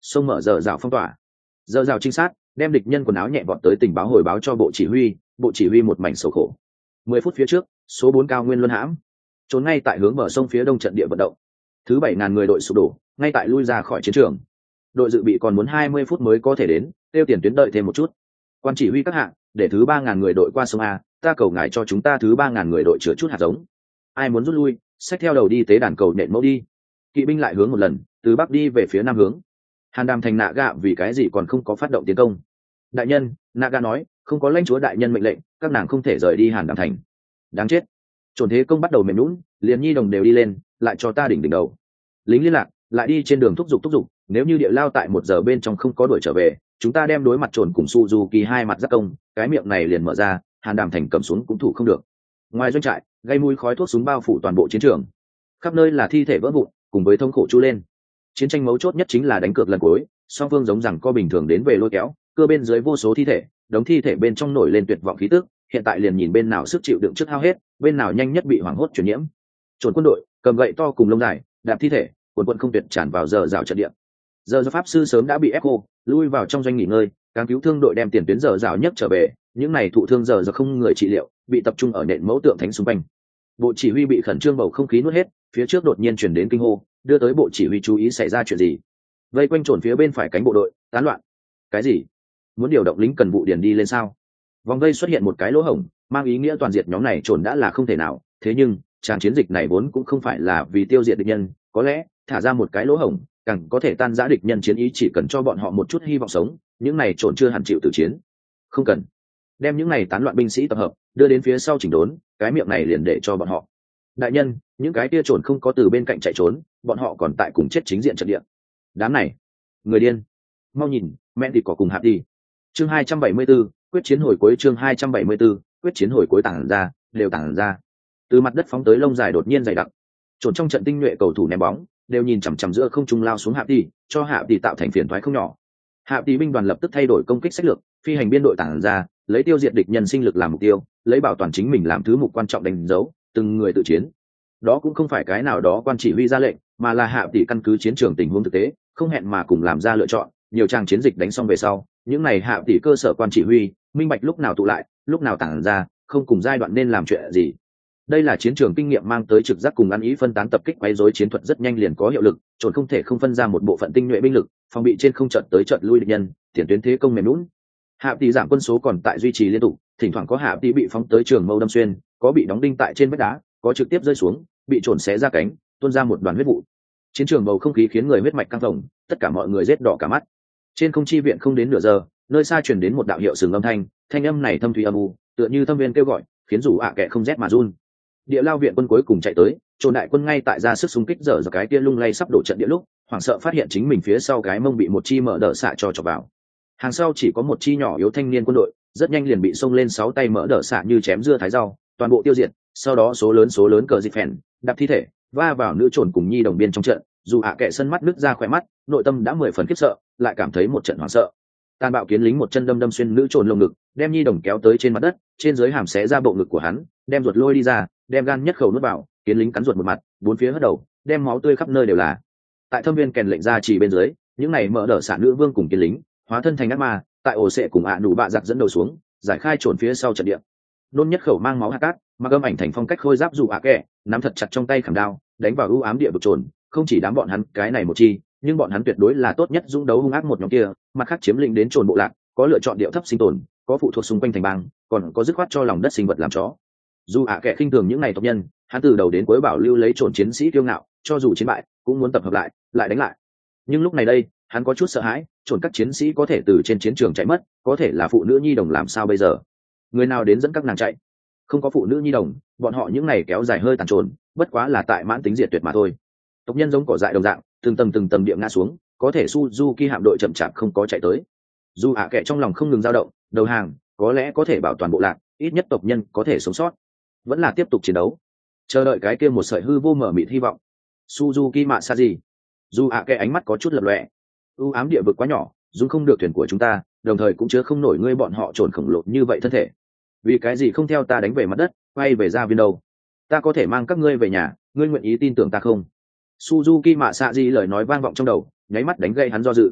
xông mở dở dạo phong tỏa. Dở dạo trinh sát đem địch nhân quần áo nhẹ vọt tới tình báo hồi báo cho bộ chỉ huy một mảnh sầu khổ. 10 phút phía trước, số 4 cao nguyên luân hãm, trốn ngay tại hướng bờ sông phía đông trận địa vận động. Thứ 7.000 người đội sụp đổ, ngay tại lui ra khỏi chiến trường. Đội dự bị còn muốn 20 phút mới có thể đến, tiêu tiền tuyến đợi thêm một chút. Quan chỉ huy các hạng, để thứ 3.000 người đội qua sông A, ta cầu ngài cho chúng ta thứ 3.000 người đội chữa chút hạt giống. Ai muốn rút lui, xách theo đầu đi tế đàn cầu nện mẫu đi. Kỵ binh lại hướng một lần, từ bắc đi về phía nam hướng. Hàn Đàm thành Naga vì cái gì còn không có phát động tiến công? Đại nhân, Naga nói, không có lãnh chúa đại nhân mệnh lệnh, các nàng không thể rời đi Hàn Đàm thành. Đáng chết. Trồn thế công bắt đầu mềm nhũn, liền nhi đồng đều đi lên, lại cho ta đỉnh đầu. Lính liên lạc lại đi trên đường thúc giục, nếu như địa lao tại 1 giờ bên trong không có đuổi trở về, chúng ta đem đối mặt trồn cùng Suzuki hai mặt giáp công, cái miệng này liền mở ra, Hàn Đàm thành cầm xuống cũng thủ không được. Ngoài doanh trại, gây mùi khói thuốc súng bao phủ toàn bộ chiến trường, khắp nơi là thi thể vỡ vụn cùng với thống khổ chu lên. Chiến tranh mấu chốt nhất chính là đánh cược lần cuối, song phương giống rằng co bình thường đến về lôi kéo, cưa bên dưới vô số thi thể, đống thi thể bên trong nổi lên tuyệt vọng khí tức, hiện tại liền nhìn bên nào sức chịu đựng trước hao hết, bên nào nhanh nhất bị hoảng hốt truyền nhiễm. Trồn quân đội cầm gậy to cùng lông dài, đạp thi thể, quần không tuyệt tràn vào giờ rào trận địa. Giờ pháp sư sớm đã bị ép khô, lui vào trong doanh nghỉ ngơi, càng cứu thương đội đem tiền tuyến giờ rào nhất trở về, những này thụ thương giờ không người trị liệu, bị tập trung ở nền mẫu tượng thánh xung quanh. Bộ chỉ huy bị khẩn trương bầu không khí nuốt hết, phía trước đột nhiên chuyển đến kinh hô, đưa tới bộ chỉ huy chú ý xảy ra chuyện gì. Vây quanh trồn phía bên phải cánh bộ đội tán loạn. Cái gì? Muốn điều động lính cần vụ điền đi lên sao? Vòng vây xuất hiện một cái lỗ hổng, mang ý nghĩa toàn diệt nhóm này trồn đã là không thể nào. Thế nhưng tràng chiến dịch này vốn cũng không phải là vì tiêu diệt địch nhân, có lẽ thả ra một cái lỗ hổng càng có thể tan rã địch nhân chiến ý, chỉ cần cho bọn họ một chút hy vọng sống. Những này trồn chưa hẳn chịu tử chiến, không cần đem những này tán loạn binh sĩ tập hợp đưa đến phía sau chỉnh đốn, cái miệng này liền để cho bọn họ. Đại nhân, những cái kia trồn không có từ bên cạnh chạy trốn, bọn họ còn tại cùng chết chính diện trận địa. Đám này người điên, mau nhìn, mẹ thì có cùng hạp đi. Chương 274, quyết chiến hồi cuối. Chương 274, quyết chiến hồi cuối. Tản ra, đều tản ra. Từ mặt đất phóng tới lông dài đột nhiên dày đặc, trồn trong trận tinh nhuệ cầu thủ ném bóng đều nhìn chằm chằm giữa không trung lao xuống hạp đi, cho hạp đi tạo thành phiền toái không nhỏ. Hạp đi binh đoàn lập tức thay đổi công kích sách lược, phi hành biên đội tản ra, lấy tiêu diệt địch nhân sinh lực làm mục tiêu, lấy bảo toàn chính mình làm thứ mục quan trọng đánh dấu, từng người tự chiến. Đó cũng không phải cái nào đó quan chỉ huy ra lệnh, mà là Hạp tỷ căn cứ chiến trường tình huống thực tế, không hẹn mà cùng làm ra lựa chọn. Nhiều trang chiến dịch đánh xong về sau, những này Hạp tỷ cơ sở quan chỉ huy minh bạch lúc nào tụ lại, lúc nào tản ra, không cùng giai đoạn nên làm chuyện gì. Đây là chiến trường kinh nghiệm mang tới trực giác cùng ăn ý phân tán tập kích quấy rối chiến thuật rất nhanh liền có hiệu lực, trốn không thể không phân ra một bộ phận tinh nhuệ binh lực, phòng bị trên không trận tới trận lui địch nhân, tiền tuyến thế công mềm lún. Hạp tỷ giảm quân số còn tại duy trì liên tục, thỉnh thoảng có Hạp tỷ bị phóng tới trường mâu đâm xuyên, có bị đóng đinh tại trên vách đá, có trực tiếp rơi xuống, bị trồn xé ra cánh, tuôn ra một đoàn huyết vụ. Chiến trường bầu không khí khiến người huyết mạch căng phồng, tất cả mọi người rết đỏ cả mắt. Trên không chi viện không đến nửa giờ, nơi xa truyền đến một đạo hiệu sừng âm thanh, thanh âm này thâm thúy âm u, tựa như thâm viên kêu gọi, khiến dù kẻ không rét mà run. Địa lao viện quân cuối cùng chạy tới, trồn đại quân ngay tại ra sức xung kích dở cái kia lung lay sắp đổ trận địa lúc, hoảng sợ phát hiện chính mình phía sau cái mông bị một chi mở đỡ xạ cho chọc vào. Hàng sau chỉ có một chi nhỏ yếu thanh niên quân đội, rất nhanh liền bị xông lên 6 tay mở đỡ xạ như chém dưa thái rau, toàn bộ tiêu diệt. Sau đó số lớn cờ dịch phèn đạp thi thể va vào nữ trồn cùng nhi đồng biên trong trận, dù kẻ sân mắt nứt ra khỏe mắt, nội tâm đã 10 phần khiếp sợ, lại cảm thấy một trận hoảng sợ. Tàn bạo kiến lính một chân đâm xuyên nữ trồn lồng ngực, đem nhi đồng kéo tới trên mặt đất, trên dưới hàm xé ra bộ ngực của hắn, đem ruột lôi đi ra, đem gan nhất khẩu nuốt vào, kiến lính cắn ruột một mặt, bốn phía hất đầu, đem máu tươi khắp nơi đều là. Tại thâm viên kèn lệnh ra chỉ bên dưới, những này mở đỡ xạ nữ vương cùng kiến lính hóa thân thành ác ma, tại ổ sệ cùng nụ bạ giặc dẫn đầu xuống, giải khai trồn phía sau trận địa. Nôn nhất khẩu mang máu hạt cát, mà âm ảnh thành phong cách khôi giáp dù kẻ, nắm thật chặt trong tay khảm đao, đánh vào ưu ám địa vực trồn. Không chỉ đám bọn hắn cái này một chi, nhưng bọn hắn tuyệt đối là tốt nhất dũng đấu hung ác một nhóm kia, mặt khác chiếm lĩnh đến trồn bộ lạc, có lựa chọn điệu thấp sinh tồn, có phụ thuộc xung quanh thành bang, còn có dứt khoát cho lòng đất sinh vật làm chó. Dù kẻ khinh thường những này tộc nhân, hắn từ đầu đến cuối bảo lưu lấy trồn chiến sĩ kiêu ngạo, cho dù chiến bại cũng muốn tập hợp lại đánh lại. Nhưng lúc này đây, hắn có chút sợ hãi, trồn các chiến sĩ có thể từ trên chiến trường chạy mất, có thể là phụ nữ nhi đồng làm sao bây giờ? Người nào đến dẫn các nàng chạy? Không có phụ nữ nhi đồng, bọn họ những này kéo dài hơi tàn trồn, bất quá là tại mãn tính diệt tuyệt mà thôi. Tộc nhân giống cỏ dại đồng dạng, từng tầng địa ngã xuống, có thể Suzuki hạm đội chậm chạp không có chạy tới. Dù kẻ trong lòng không ngừng dao động, đầu hàng, có lẽ có thể bảo toàn bộ lạc, ít nhất tộc nhân có thể sống sót. Vẫn là tiếp tục chiến đấu, chờ đợi cái kia một sợi hư vô mở mịt hy vọng. Suzuki Masaji. Dù kẻ ánh mắt có chút lập lòe. U ám địa vực quá nhỏ, dùng không được thuyền của chúng ta, đồng thời cũng chứa không nổi ngươi bọn họ trồn khổng lồ như vậy thân thể. Vì cái gì không theo ta đánh về mặt đất, quay về gia viên đâu? Ta có thể mang các ngươi về nhà, ngươi nguyện ý tin tưởng ta không? Suzuki Masaji lời nói vang vọng trong đầu, nháy mắt đánh gây hắn do dự.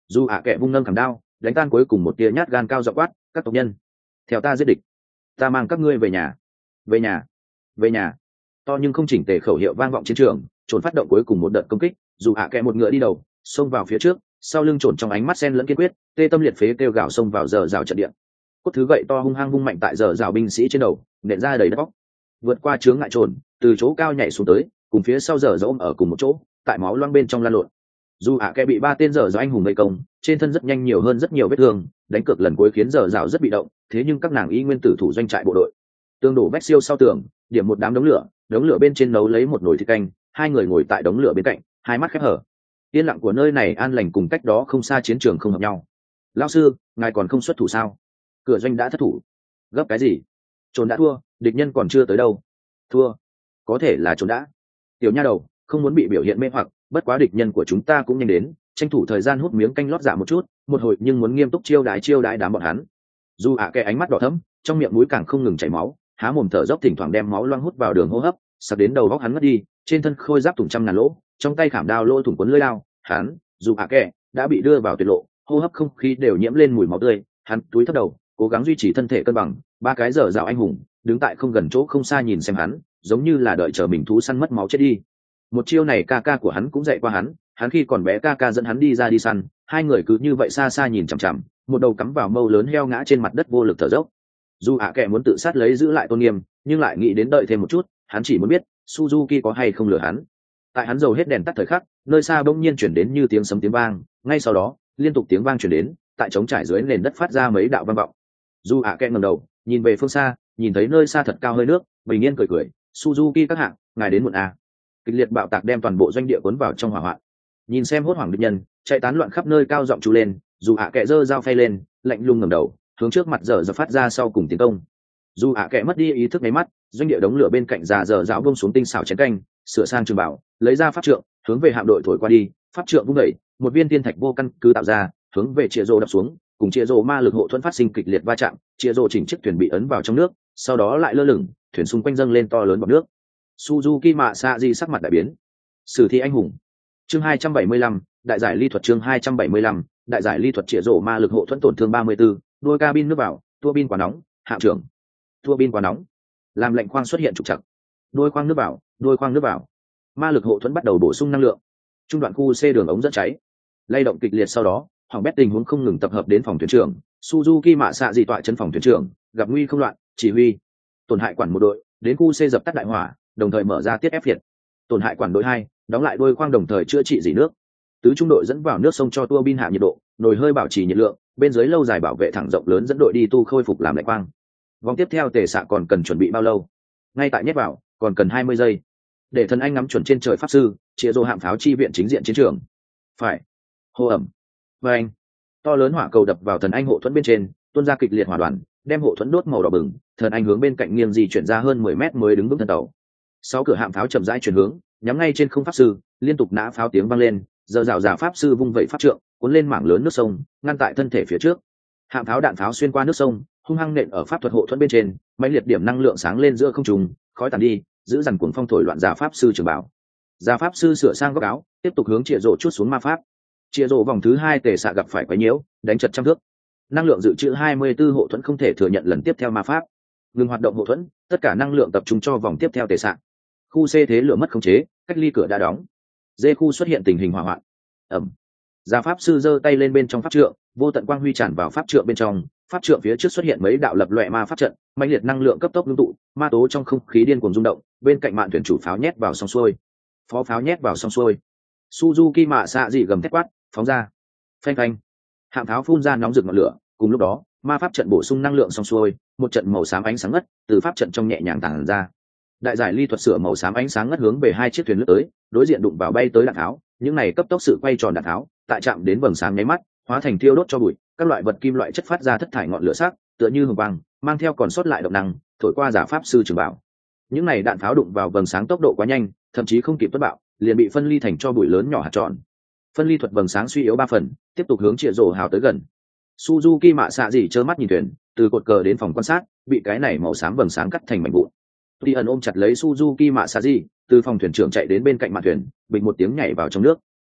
Dù ạ kệ vung nâng cầm đao đánh tan cuối cùng một tia nhát gan cao dọ quát: các tộc nhân, theo ta giết địch, ta mang các ngươi về nhà, về nhà, về nhà. To nhưng không chỉnh tề khẩu hiệu vang vọng chiến trường, trồn phát động cuối cùng một đợt công kích. Dù ạ kệ một ngựa đi đầu xông vào phía trước, sau lưng trồn trong ánh mắt sen lẫn kiên quyết, tê tâm liệt phế kêu gào xông vào giờ rào trận địa. Cốt thứ gậy to hung hăng vung mạnh tại giờ rào binh sĩ trên đầu, nện ra đầy đất bóc. Vượt qua chướng ngại trồn, từ chỗ cao nhảy xuống tới, cùng phía sau giờ dẫm ở cùng một chỗ, tại máu loang bên trong lan lộn. Dù ạ kệ bị ba tên giờ rào anh hùng vây công, trên thân rất nhanh nhiều hơn rất nhiều vết thương, đánh cược lần cuối khiến giờ rào rất bị động, thế nhưng các nàng y nguyên tử thủ doanh trại bộ đội. Tương đổ vách siêu sau tường, điểm một đám đống lửa bên trên nấu lấy một nồi thịt canh, hai người ngồi tại đống lửa bên cạnh, hai mắt khép hở. Yên lặng của nơi này an lành cùng cách đó không xa chiến trường không hợp nhau. Lão sư, ngài còn không xuất thủ sao? Cửa doanh đã thất thủ. Gấp cái gì? Trốn đã thua, địch nhân còn chưa tới đâu. Thua? Có thể là trốn đã. Tiểu nha đầu, không muốn bị biểu hiện mê hoặc, bất quá địch nhân của chúng ta cũng nhanh đến, tranh thủ thời gian hút miếng canh lót dạ một chút, một hồi nhưng muốn nghiêm túc chiêu đái đám bọn hắn. Dù ạ kệ ánh mắt đỏ thẫm, trong miệng mũi càng không ngừng chảy máu, há mồm thở dốc thỉnh thoảng đem máu loang hút vào đường hô hấp, sặc đến đầu góc hắn ngất đi, trên thân khôi giáp thủng trăm ngàn lỗ, trong tay khảm đao lỗ thủng cuốn lưỡi đao, hắn, dù ạ kệ đã bị đưa vào tuyệt lộ, hô hấp không khí đều nhiễm lên mùi máu tươi, hắn túi thấp đầu, cố gắng duy trì thân thể cân bằng. Ba cái giờ rào anh hùng đứng tại không gần chỗ không xa nhìn xem hắn, giống như là đợi chờ mình thú săn mất máu chết đi. Một chiêu này ca ca của hắn cũng dạy qua hắn khi còn bé ca ca dẫn hắn đi ra đi săn, hai người cứ như vậy xa xa nhìn chằm chằm, một đầu cắm vào mâu lớn heo ngã trên mặt đất vô lực thở dốc. Dù ạ kệ muốn tự sát lấy giữ lại tôn nghiêm, nhưng lại nghĩ đến đợi thêm một chút, hắn chỉ muốn biết Suzuki có hay không lừa hắn. Tại hắn dầu hết đèn tắt thời khắc, nơi xa bỗng nhiên chuyển đến như tiếng sấm tiếng vang, ngay sau đó liên tục tiếng vang chuyển đến, tại trống trải dưới nền đất phát ra mấy đạo vang vọng. Dù ạ kệ ngẩng đầu nhìn về phương xa, nhìn thấy nơi xa thật cao hơi nước, bình yên cười cười: Suzuki các hạng, ngài đến muộn à. Kịch liệt bạo tạc đem toàn bộ doanh địa cuốn vào trong hỏa hoạn. Nhìn xem hốt hoảng địch nhân chạy tán loạn khắp nơi, cao giọng chú lên. Dù ạ kệ giơ dao phay lên, lạnh lùng ngẩng đầu hướng trước mặt dở phát ra sau cùng tiến công. Dù ạ kệ mất đi ý thức mấy mắt, doanh địa đống lửa bên cạnh già dở dạo bông xuống tinh xảo chén canh, sửa sang trường bảo, lấy ra pháp trượng hướng về hạm đội thổi qua đi. Pháp trượng vung đẩy, một viên tiên thạch vô căn cứ tạo ra, hướng về chĩa rồ đập xuống, cùng chĩa rồ ma lực hộ thuẫn phát sinh kịch liệt va chạm, chĩa rồ chỉnh chiếc thuyền bị ấn vào trong nước, sau đó lại lơ lửng, thuyền xung quanh dâng lên to lớn bọt nước. Suzuki mạ xạ di sắc mặt đại biến. Sử thi anh hùng chương 275, đại giải ly thuật chương 275, đại giải ly thuật. Chĩa rổ ma lực hộ thuẫn tổn thương 34, đuôi cabin nước vào, tua bin quá nóng, hạm trưởng. Tua bin quá nóng, làm lệnh khoang xuất hiện trục trặc. Đuôi khoang nước vào, đuôi khoang nước vào. Ma lực hộ thuẫn bắt đầu bổ sung năng lượng. Trung đoạn khu C đường ống dẫn cháy, lay động kịch liệt, sau đó hỏng bét tình huống không ngừng tập hợp đến phòng thuyền trưởng. Suzuki mạ xạ di tọa chân phòng thuyền trưởng, gặp nguy không loạn, chỉ huy. Tổn hại quản một đội đến khu C dập tắt đại hỏa, đồng thời mở ra tiết ép việt. Tổn hại quản đội 2 đóng lại đuôi khoang, đồng thời chữa trị dỉ nước. Tứ trung đội dẫn vào nước sông cho tua bin hạ nhiệt độ, nồi hơi bảo trì nhiệt lượng, bên dưới lâu dài bảo vệ thẳng rộng lớn dẫn đội đi tu khôi phục làm lại quang. Vòng tiếp theo tề xạ còn cần chuẩn bị bao lâu? Ngay tại nhét vào còn cần 20 giây. Để thần anh ngắm chuẩn trên trời pháp sư, chĩa rô hạm pháo chi viện chính diện chiến trường. Phải. Hô ẩm. Và anh. To lớn hỏa cầu đập vào thần anh hộ thuẫn bên trên, tuôn ra kịch liệt hỏa đoàn, đem hộ thuẫn đốt màu đỏ bừng. Thần anh hướng bên cạnh nghiêng di chuyển ra hơn 10 mét mới đứng vững thân tàu. 6 cửa hạm pháo chậm rãi chuyển hướng, nhắm ngay trên không pháp sư, liên tục nã pháo tiếng vang lên. Giờ rào giả pháp sư vung vẩy pháp trượng, cuốn lên mảng lớn nước sông, ngăn tại thân thể phía trước. Hạm pháo đạn pháo xuyên qua nước sông, hung hăng nện ở pháp thuật hộ thuẫn bên trên, mãnh liệt điểm năng lượng sáng lên giữa không trung, khói tàn đi, giữ dằn cuồng phong thổi loạn giả pháp sư trường bảo. Giả pháp sư sửa sang góc áo, tiếp tục hướng chĩa rổ chút xuống ma pháp. Chĩa rổ vòng thứ 2 tề xạ gặp phải quấy nhiễu, đánh chật trăm thước. Năng lượng dự trữ 24 hộ thuẫn không thể thừa nhận lần tiếp theo ma pháp. Ngừng hoạt động hộ thuẫn, tất cả năng lượng tập trung cho vòng tiếp theo tề xạ. Khu C thế lửa mất khống chế, cách ly cửa đã đóng. D khu xuất hiện tình hình hỏa hoạn. Ẩm. Giả pháp sư giơ tay lên bên trong pháp trượng, vô tận quang huy tràn vào pháp trượng bên trong, pháp trượng phía trước xuất hiện mấy đạo lập loè ma pháp trận, mãnh liệt năng lượng cấp tốc ngưng tụ, ma tố trong không khí điên cuồng rung động, bên cạnh mạn thuyền chủ pháo nhét vào xong xuôi, phó pháo nhét vào xong xuôi. Suzuki mạ xạ dị gầm thét quát, phóng ra. Phanh phanh. Hạm pháo phun ra nóng rực ngọn lửa, cùng lúc đó, ma pháp trận bổ sung năng lượng xong xuôi, một trận màu xám ánh sáng ngất từ pháp trận trong nhẹ nhàng tản ra. Đại giải ly thuật sửa màu xám ánh sáng ngất hướng về hai chiếc thuyền lướt tới, đối diện đụng vào bay tới đạn tháo, những này cấp tốc sự quay tròn đạn tháo, tại chạm đến vầng sáng nháy mắt, hóa thành thiêu đốt cho bụi, các loại vật kim loại chất phát ra thất thải ngọn lửa sắc, tựa như hừng quang, mang theo còn sót lại động năng, thổi qua giả pháp sư trường bảo. Những này đạn pháo đụng vào vầng sáng tốc độ quá nhanh, thậm chí không kịp tuất bạo, liền bị phân ly thành cho bụi lớn nhỏ hạt tròn. Phân ly thuật vầng sáng suy yếu 3 phần, tiếp tục hướng chĩa rổ hào tới gần. Suzuki mạ xạ dị trơ mắt nhìn thuyền, từ cột cờ đến phòng quan sát, bị cái này màu xám vầng sáng cắt thành mảnh vụn. Tuy ẩn ôm chặt lấy Suzuki mạ xạ dị, từ phòng thuyền trưởng chạy đến bên cạnh mạn thuyền, bình một tiếng nhảy vào trong nước.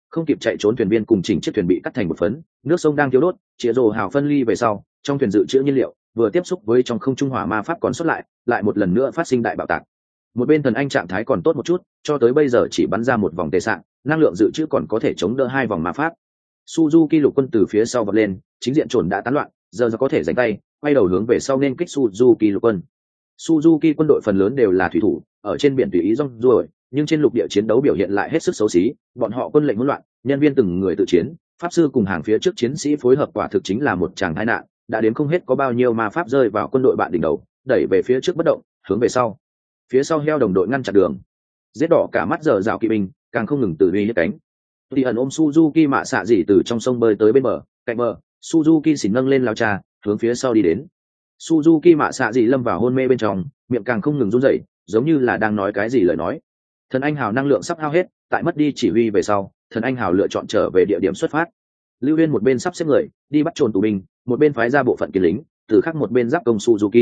Không kịp chạy trốn thuyền viên cùng chỉnh chiếc thuyền bị cắt thành một phấn, nước sông đang thiếu đốt, chĩa rồ hào phân ly về sau, trong thuyền dự trữ nhiên liệu vừa tiếp xúc với trong không trung hỏa ma pháp còn sót lại một lần nữa phát sinh đại bạo tạc. Một bên thần anh trạng thái còn tốt một chút, cho tới bây giờ chỉ bắn ra một vòng tề sạn, năng lượng dự trữ còn có thể chống đỡ 2 vòng ma pháp. Suzuki lục quân từ phía sau vọt lên, chính diện trồn đã tán loạn, giờ có thể giành tay, quay đầu hướng về sau nên kích Suzuki lục quân. Suzuki quân đội phần lớn đều là thủy thủ, ở trên biển tùy ý rong ruổi, nhưng trên lục địa chiến đấu biểu hiện lại hết sức xấu xí, bọn họ quân lệnh hỗn loạn, nhân viên từng người tự chiến, pháp sư cùng hàng phía trước chiến sĩ phối hợp quả thực chính là một tràng tai nạn, đã đến không hết có bao nhiêu ma pháp rơi vào quân đội bạn đỉnh đầu, đẩy về phía trước bất động, hướng về sau. Phía sau heo đồng đội ngăn chặn đường. Giết đỏ cả mắt giờ rào kỵ binh, càng không ngừng từ uy hiếp cánh. Thì ẩn ôm Suzuki mạ xạ dị từ trong sông bơi tới bên bờ, cạnh bờ, Suzuki xỉn nâng lên lao trà, hướng phía sau đi đến. Suzuki mạ xạ dị lâm vào hôn mê bên trong, miệng càng không ngừng run rẩy, giống như là đang nói cái gì lời nói. Thần anh hào năng lượng sắp hao hết, tại mất đi chỉ huy về sau, thần anh hào lựa chọn trở về địa điểm xuất phát. Lưu Huyên một bên sắp xếp người đi bắt trồn tù binh, một bên phái ra bộ phận kiến lính, từ khác một bên giáp công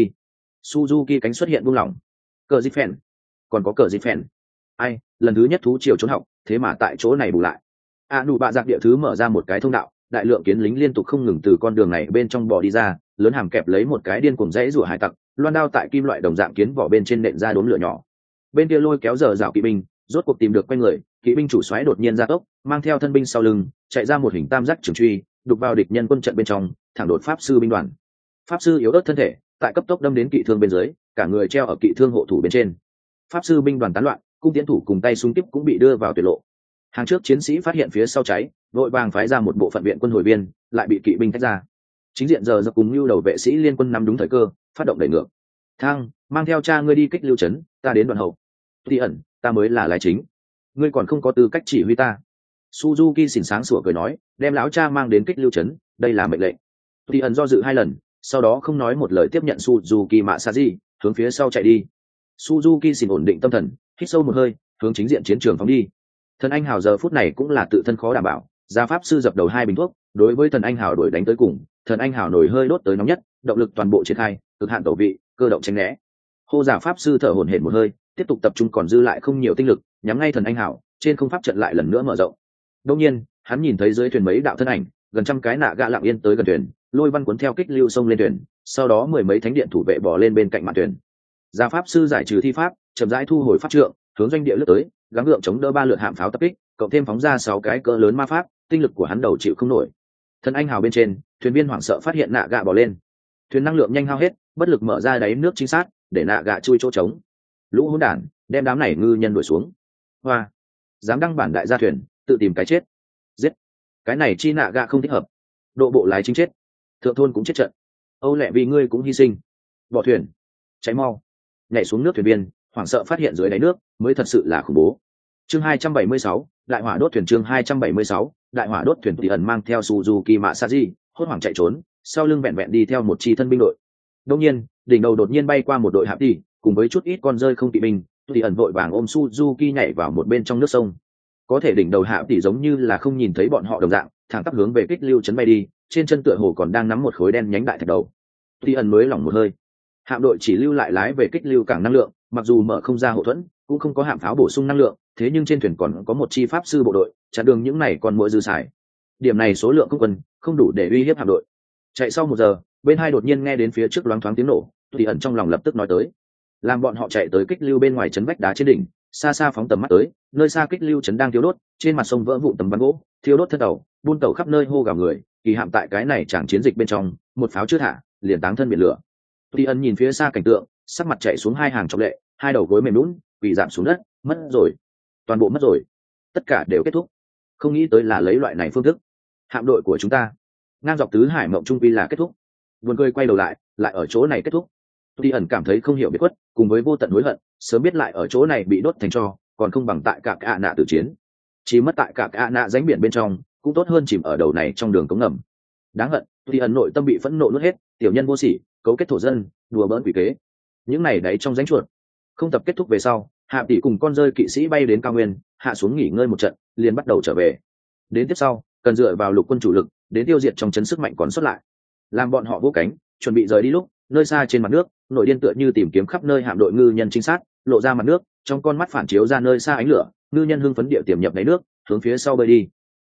Suzuki cánh xuất hiện buông lỏng. Cờ dịp phèn, còn có cờ dịp phèn. Ai, lần thứ nhất thú triều trốn học, thế mà tại chỗ này bù lại. Nụ bạ giặc địa thứ mở ra một cái thông đạo, đại lượng kiến lính liên tục không ngừng từ con đường này bên trong bò đi ra, lớn hàm kẹp lấy một cái điên cuồng dãy rủa hải tặc, loan đao tại kim loại đồng dạng kiến vỏ bên trên nện ra đốm lửa nhỏ. Bên kia lôi kéo giờ rào kỵ binh, rốt cuộc tìm được quanh người, kỵ binh chủ soái đột nhiên ra tốc, mang theo thân binh sau lưng, chạy ra một hình tam giác trường truy, đục vào địch nhân quân trận bên trong, thẳng đột pháp sư binh đoàn. Pháp sư yếu ớt thân thể, tại cấp tốc đâm đến kỵ thương bên dưới, cả người treo ở kỵ thương hộ thủ bên trên. Pháp sư binh đoàn tán loạn, cung tiến thủ cùng tay súng kíp cũng bị đưa vào tuyệt lộ. Hàng trước chiến sĩ phát hiện phía sau cháy, vội vàng phái ra một bộ phận viện quân hồi viên, lại bị kỵ binh tách ra. Chính diện giờ cùng lưu đầu vệ sĩ liên quân nắm đúng thời cơ, phát động đẩy ngược. Thang, mang theo cha ngươi đi kích lưu trấn, ta đến đoạn hậu. Thì ẩn, ta mới là lái chính, ngươi còn không có tư cách chỉ huy ta. Suzuki xỉn sáng sủa cười nói, đem lão cha mang đến kích lưu trấn, đây là mệnh lệnh. Thì ẩn do dự 2 lần, sau đó không nói một lời tiếp nhận Suzuki Masaji, hướng phía sau chạy đi. Suzuki xỉn ổn định tâm thần, hít sâu một hơi, hướng chính diện chiến trường phóng đi. Thần anh hào giờ phút này cũng là tự thân khó đảm bảo, gia pháp sư dập đầu 2 bình thuốc, đối với thần anh hào đuổi đánh tới cùng, thần anh hào nổi hơi đốt tới nóng nhất, động lực toàn bộ triển khai, cực hạn tẩu vị, cơ động tránh né. Hô giả pháp sư thở hổn hển một hơi, tiếp tục tập trung còn dư lại không nhiều tinh lực, nhắm ngay thần anh hào, trên không pháp trận lại lần nữa mở rộng. Đương nhiên, hắn nhìn thấy dưới thuyền mấy đạo thân ảnh, gần trăm cái nạ gạ lặng yên tới gần thuyền, lôi văn cuốn theo kích lưu sông lên thuyền, sau đó 10 mấy thánh điện thủ vệ bò lên bên cạnh mạn thuyền. Gia pháp sư giải trừ thi pháp, chậm rãi thu hồi pháp trượng, hướng doanh địa lướt tới, gắng gượng chống đỡ 3 lượt hạm pháo tập kích, cộng thêm phóng ra 6 cái cỡ lớn ma pháp, tinh lực của hắn đầu chịu không nổi. Thần anh hào bên trên, thuyền viên hoảng sợ phát hiện nạ gạ bò lên, thuyền năng lượng nhanh hao hết, bất lực mở ra đáy nước chính xác, để nạ gạ chui chỗ trống. Lũ hỗn đản, đem đám này ngư nhân đuổi xuống. Hoa, dám đăng bản đại gia thuyền, tự tìm cái chết. Giết, cái này chi nạ gạ không thích hợp. Độ bộ lái chính chết, thượng thôn cũng chết trận. Âu lẹ vì ngươi cũng hy sinh. Bỏ thuyền, cháy mau. Nhảy xuống nước thuyền viên, hoảng sợ phát hiện dưới đáy nước mới thật sự là khủng bố. Chương 276, đại hỏa đốt thuyền. Chương 276, đại hỏa đốt thuyền. Tỷ ẩn mang theo Suzuki Masaji, hốt hoảng chạy trốn, sau lưng vẹn vẹn đi theo một chi thân binh đội. Đương nhiên, đỉnh đầu đột nhiên bay qua một đội hạm tỷ, cùng với chút ít con rơi không kỵ binh, Tỷ ẩn vội vàng ôm Suzuki nhảy vào một bên trong nước sông. Có thể đỉnh đầu hạm tỷ giống như là không nhìn thấy bọn họ đồng dạng, thẳng tắp hướng về kích lưu trấn bay đi, trên chân tựa hồ còn đang nắm một khối đen nhánh đại thạch đầu. Tỷ ẩn mới lỏng một hơi. Hạm đội chỉ lưu lại lái về kích lưu cảng năng lượng, mặc dù mở không ra hậu thuẫn, cũng không có hạm pháo bổ sung năng lượng, thế nhưng trên thuyền còn có một chi pháp sư bộ đội, chặn đường những này còn mỗi dư xài. Điểm này số lượng không quân không đủ để uy hiếp hạm đội. Chạy sau 1 giờ, bên hai đột nhiên nghe đến phía trước loáng thoáng tiếng nổ, Tỷ ẩn trong lòng lập tức nói tới. Làm bọn họ chạy tới kích lưu bên ngoài trấn vách đá trên đỉnh, xa xa phóng tầm mắt tới, nơi xa kích lưu trấn đang thiêu đốt, trên mặt sông vỡ vụn tấm ván gỗ, thiêu đốt thân tàu, buôn tàu khắp nơi hô gào người, kỳ hạm tại cái này chẳng chiến dịch bên trong, một pháo chưa thả, liền táng thân biển lửa. Tỷ ẩn nhìn phía xa cảnh tượng, sắc mặt chạy xuống 2 hàng trọng lệ, 2 đầu gối mềm nhũn, quỳ giảm xuống đất, mất rồi, toàn bộ mất rồi, tất cả đều kết thúc. Không nghĩ tới là lấy loại này phương thức, hạm đội của chúng ta ngang dọc tứ hải mộng trung quy là kết thúc. Buồn cười quay đầu lại ở chỗ này kết thúc. Tỷ ẩn cảm thấy không hiểu biết quất, cùng với vô tận hối hận, sớm biết lại ở chỗ này bị đốt thành tro, còn không bằng tại cả ạ nạ tử chiến. Chỉ mất tại cả ạ nạ rãnh biển bên trong, cũng tốt hơn chìm ở đầu này trong đường cống ngầm. Đáng hận, Tỷ ẩn nội tâm bị phẫn nộ nuốt hết, tiểu nhân vô sỉ, cấu kết thổ dân, đùa bỡn quỷ kế. Những này đáy trong rãnh chuột. Không tập kết thúc về sau, Hạ tỷ cùng con rơi kỵ sĩ bay đến cao nguyên, hạ xuống nghỉ ngơi một trận, liền bắt đầu trở về. Đến tiếp sau, cần dựa vào lục quân chủ lực, đến tiêu diệt trong chấn sức mạnh còn sót lại. Làm bọn họ vỗ cánh, chuẩn bị rời đi lúc, nơi xa trên mặt nước, nội điên tựa như tìm kiếm khắp nơi hạm đội ngư nhân trinh sát, lộ ra mặt nước, trong con mắt phản chiếu ra nơi xa ánh lửa, ngư nhân hưng phấn địa tiềm nhập đáy nước, hướng phía sau bơi đi.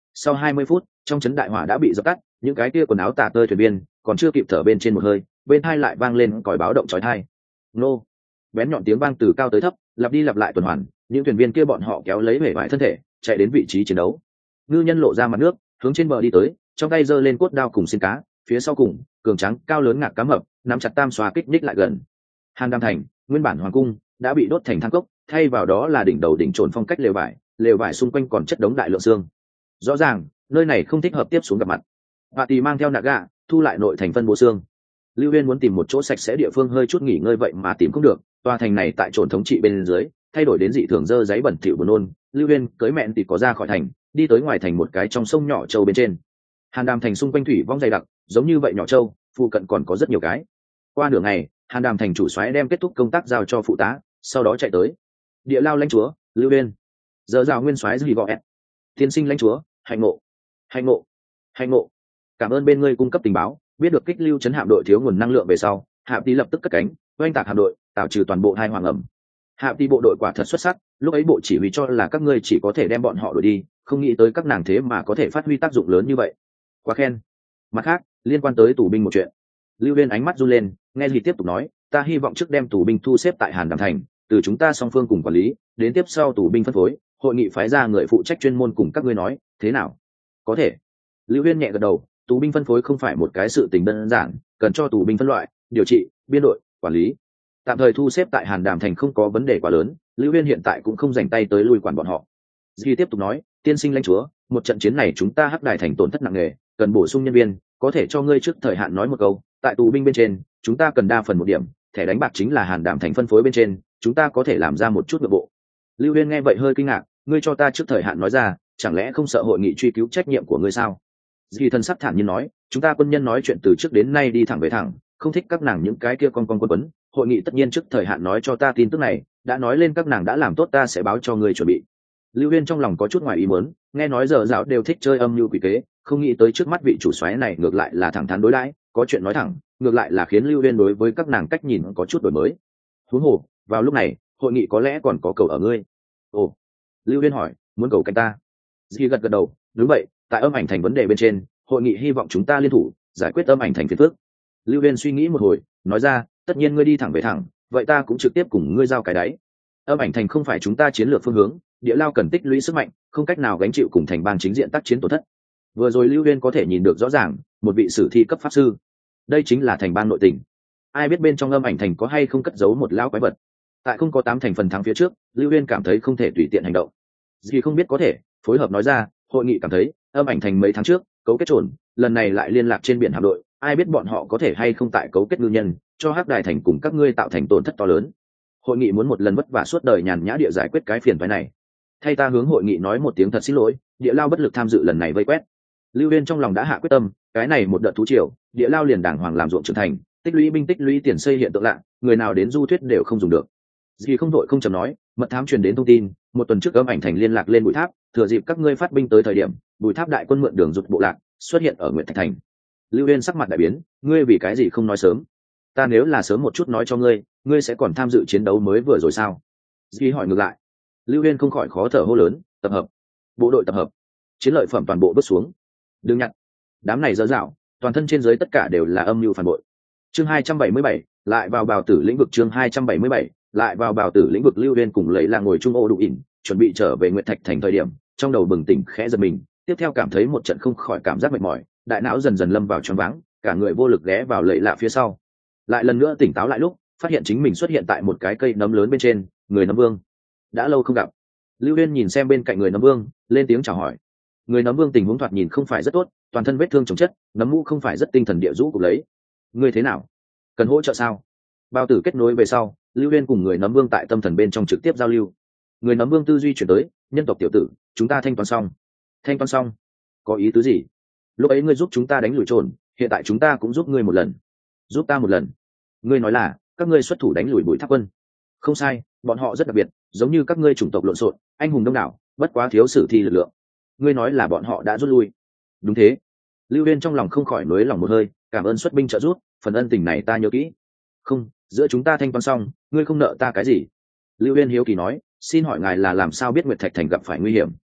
Sau 20 phút, trong trấn đại hỏa đã bị dập tắt, những cái kia quần áo tả tơi thuyền viên còn chưa kịp thở bên trên một hơi, bên tai lại vang lên còi báo động chói tai. Nô! Bén nhọn tiếng vang từ cao tới thấp, lặp đi lặp lại tuần hoàn, những thuyền viên kia bọn họ kéo lấy bể vải thân thể, chạy đến vị trí chiến đấu. Ngư nhân lộ ra mặt nước, hướng trên bờ đi tới, trong tay giơ lên cốt đao cùng xiên cá, phía sau cùng, cường tráng cao lớn ngạc cá mập, nắm chặt tam xoa kích ních lại gần. Hàn Đam Thành, nguyên bản hoàng cung đã bị đốt thành than cốc, thay vào đó là đỉnh đầu đỉnh trồn phong cách lều vải xung quanh còn chất đống đại lượng xương. Rõ ràng, nơi này không thích hợp tiếp xuống gặp mặt. Bà Tì mang theo nạc gạ, thu lại nội thành phân bố xương. Lưu Huyên muốn tìm một chỗ sạch sẽ địa phương hơi chút nghỉ ngơi vậy mà tìm không được, tòa thành này tại trồn thống trị bên dưới, thay đổi đến dị thường dơ giấy bẩn thỉu buồn nôn. Lưu Huyên cưới mẹn thì có ra khỏi thành, đi tới ngoài thành một cái trong sông nhỏ châu bên trên. Hàn Đàm Thành xung quanh thủy vong dày đặc, giống như vậy nhỏ châu, phụ cận còn có rất nhiều cái. Qua nửa ngày, Hàn Đàm Thành chủ soái đem kết thúc công tác giao cho phụ tá, sau đó chạy tới. Địa Lao lãnh chúa, Lưu Huyên. Giờ rào nguyên soái gì gọi tiên sinh lãnh chúa, hạnh ngộ, hạnh ngộ, hạnh ngộ. Cảm ơn bên ngươi cung cấp tình báo, biết được kích lưu chấn hạm đội thiếu nguồn năng lượng về sau, hạm tí lập tức cất cánh, oanh tạc hạm đội, tạo trừ toàn bộ hai hoàng ẩm. Hạm tí bộ đội quả thật xuất sắc, lúc ấy bộ chỉ huy cho là các ngươi chỉ có thể đem bọn họ đuổi đi, không nghĩ tới các nàng thế mà có thể phát huy tác dụng lớn như vậy. Quá khen. Mặt khác, liên quan tới tù binh một chuyện, Lưu Viên ánh mắt run lên, nghe gì tiếp tục nói, ta hy vọng trước đem tù binh thu xếp tại Hàn Đàm Thành, từ chúng ta song phương cùng quản lý, đến tiếp sau tù binh phân phối, hội nghị phái ra người phụ trách chuyên môn cùng các ngươi nói, thế nào? Có thể. Lưu Viên nhẹ gật đầu, tù binh phân phối không phải một cái sự tình đơn giản, cần cho tù binh phân loại, điều trị, biên đội, quản lý. Tạm thời thu xếp tại Hàn Đàm Thành không có vấn đề quá lớn, Lưu Viên hiện tại cũng không dành tay tới lui quản bọn họ. Di tiếp tục nói, tiên sinh lãnh chúa, một trận chiến này chúng ta Hắc Đài Thành tổn thất nặng nề, cần bổ sung nhân viên, có thể cho ngươi trước thời hạn nói một câu, tại tù binh bên trên, chúng ta cần đa phần một điểm, thẻ đánh bạc chính là Hàn Đàm Thành phân phối bên trên, chúng ta có thể làm ra một chút nội bộ. Lưu Viên nghe vậy hơi kinh ngạc, ngươi cho ta trước thời hạn nói ra, chẳng lẽ không sợ hội nghị truy cứu trách nhiệm của ngươi sao? Di thân sắc thản nhiên nói, chúng ta quân nhân nói chuyện từ trước đến nay đi thẳng về thẳng, không thích các nàng những cái kia con quấn, hội nghị tất nhiên trước thời hạn nói cho ta tin tức này, đã nói lên các nàng đã làm tốt ta sẽ báo cho ngươi chuẩn bị. Lưu Viên trong lòng có chút ngoài ý muốn, nghe nói giờ dạo đều thích chơi âm mưu quỷ kế, không nghĩ tới trước mắt vị chủ soái này ngược lại là thẳng thắn đối đãi, có chuyện nói thẳng, ngược lại là khiến Lưu Viên đối với các nàng cách nhìn có chút đổi mới. Huống hồ, vào lúc này, hội nghị có lẽ còn có cầu ở ngươi. Ồ, Lưu Viên hỏi, muốn cầu cạnh ta? Di gật gật đầu, đúng vậy, tại âm ảnh thành vấn đề bên trên, hội nghị hy vọng chúng ta liên thủ giải quyết âm ảnh thành phiền phức. Lưu Viên suy nghĩ một hồi, nói ra, tất nhiên ngươi đi thẳng về thẳng, vậy ta cũng trực tiếp cùng ngươi giao cái đáy. Âm ảnh thành không phải chúng ta chiến lược phương hướng, Địa Lao cần tích lũy sức mạnh, không cách nào gánh chịu cùng thành bang chính diện tác chiến tổn thất. Vừa rồi Lưu Viên có thể nhìn được rõ ràng, một vị sử thi cấp pháp sư, đây chính là thành bang nội tình. Ai biết bên trong âm ảnh thành có hay không cất giấu một lão quái vật. Tại không có 8 thành phần thắng phía trước, Lưu Viên cảm thấy không thể tùy tiện hành động. Gì không biết có thể phối hợp nói ra, hội nghị cảm thấy âm ảnh thành mấy tháng trước cấu kết trồn, lần này lại liên lạc trên biển hạm đội, ai biết bọn họ có thể hay không tại cấu kết ngư nhân, cho Hắc Đài thành cùng các ngươi tạo thành tổn thất to lớn. Hội nghị muốn một lần vất vả suốt đời nhàn nhã địa giải quyết cái phiền phức này. Thay ta hướng hội nghị nói một tiếng thật xin lỗi, Địa Lao bất lực tham dự lần này vây quét. Lưu Viên trong lòng đã hạ quyết tâm, cái này một đợt thú triều, Địa Lao liền đàng hoàng làm ruộng trưởng thành, tích lũy binh tích lũy tiền xây hiện tượng lạ, người nào đến du thuyết đều không dùng được. Dì không đội không chầm nói, mật thám truyền đến thông tin, một tuần trước âm ảnh thành liên lạc lên Bùi Tháp, thừa dịp các ngươi phát binh tới thời điểm, Bùi Tháp đại quân mượn đường rụt bộ lạc, xuất hiện ở Nguyệt Thạch thành. Lưu Viên sắc mặt đại biến, ngươi vì cái gì không nói sớm? Ta nếu là sớm một chút nói cho ngươi, ngươi sẽ còn tham dự chiến đấu mới vừa rồi sao? Dì hỏi ngược lại. Lưu Viên không khỏi khó thở hô lớn, tập hợp, bộ đội tập hợp, chiến lợi phẩm toàn bộ bước xuống. Đừng nhặt, đám này dơ dạo, toàn thân trên dưới tất cả đều là âm mưu phản bội. Chương 277, lại vào bào tử lĩnh vực. Chương 277, lại vào bào tử lĩnh vực. Lưu Viên cùng lấy là ngồi chung ô đủ ỉn, chuẩn bị trở về Nguyệt Thạch thành thời điểm, trong đầu bừng tỉnh khẽ giật mình, tiếp theo cảm thấy một trận không khỏi cảm giác mệt mỏi, đại não dần dần lâm vào choáng váng, cả người vô lực ghé vào lệ lạ phía sau. Lại lần nữa tỉnh táo lại lúc, phát hiện chính mình xuất hiện tại một cái cây nấm lớn bên trên, người nấm vương. Đã lâu không gặp. Lưu Viên nhìn xem bên cạnh người nấm vương, lên tiếng chào hỏi. Người nấm vương tình huống thoạt nhìn không phải rất tốt, toàn thân vết thương chồng chất, nấm mũ không phải rất tinh thần địa rũ cục lấy. Ngươi thế nào? Cần hỗ trợ sao? Bao tử kết nối về sau, Lưu Viên cùng người nấm vương tại tâm thần bên trong trực tiếp giao lưu. Người nấm vương tư duy chuyển tới, nhân tộc tiểu tử, chúng ta thanh toán xong. Thanh toán xong? Có ý tứ gì? Lúc ấy ngươi giúp chúng ta đánh lùi trồn, hiện tại chúng ta cũng giúp ngươi một lần. Giúp ta một lần? Ngươi nói là các ngươi xuất thủ đánh lùi Bùi Tháp quân? Không sai, bọn họ rất đặc biệt, giống như các ngươi chủng tộc lộn xộn, anh hùng đông đảo, bất quá thiếu sử thi lực lượng. Ngươi nói là bọn họ đã rút lui? Đúng thế. Lưu Viên trong lòng không khỏi nới lòng một hơi, cảm ơn xuất binh trợ giúp, phần ân tình này ta nhớ kỹ. Không, giữa chúng ta thanh toán xong, ngươi không nợ ta cái gì? Lưu Viên hiếu kỳ nói, xin hỏi ngài là làm sao biết Nguyệt Thạch thành gặp phải nguy hiểm?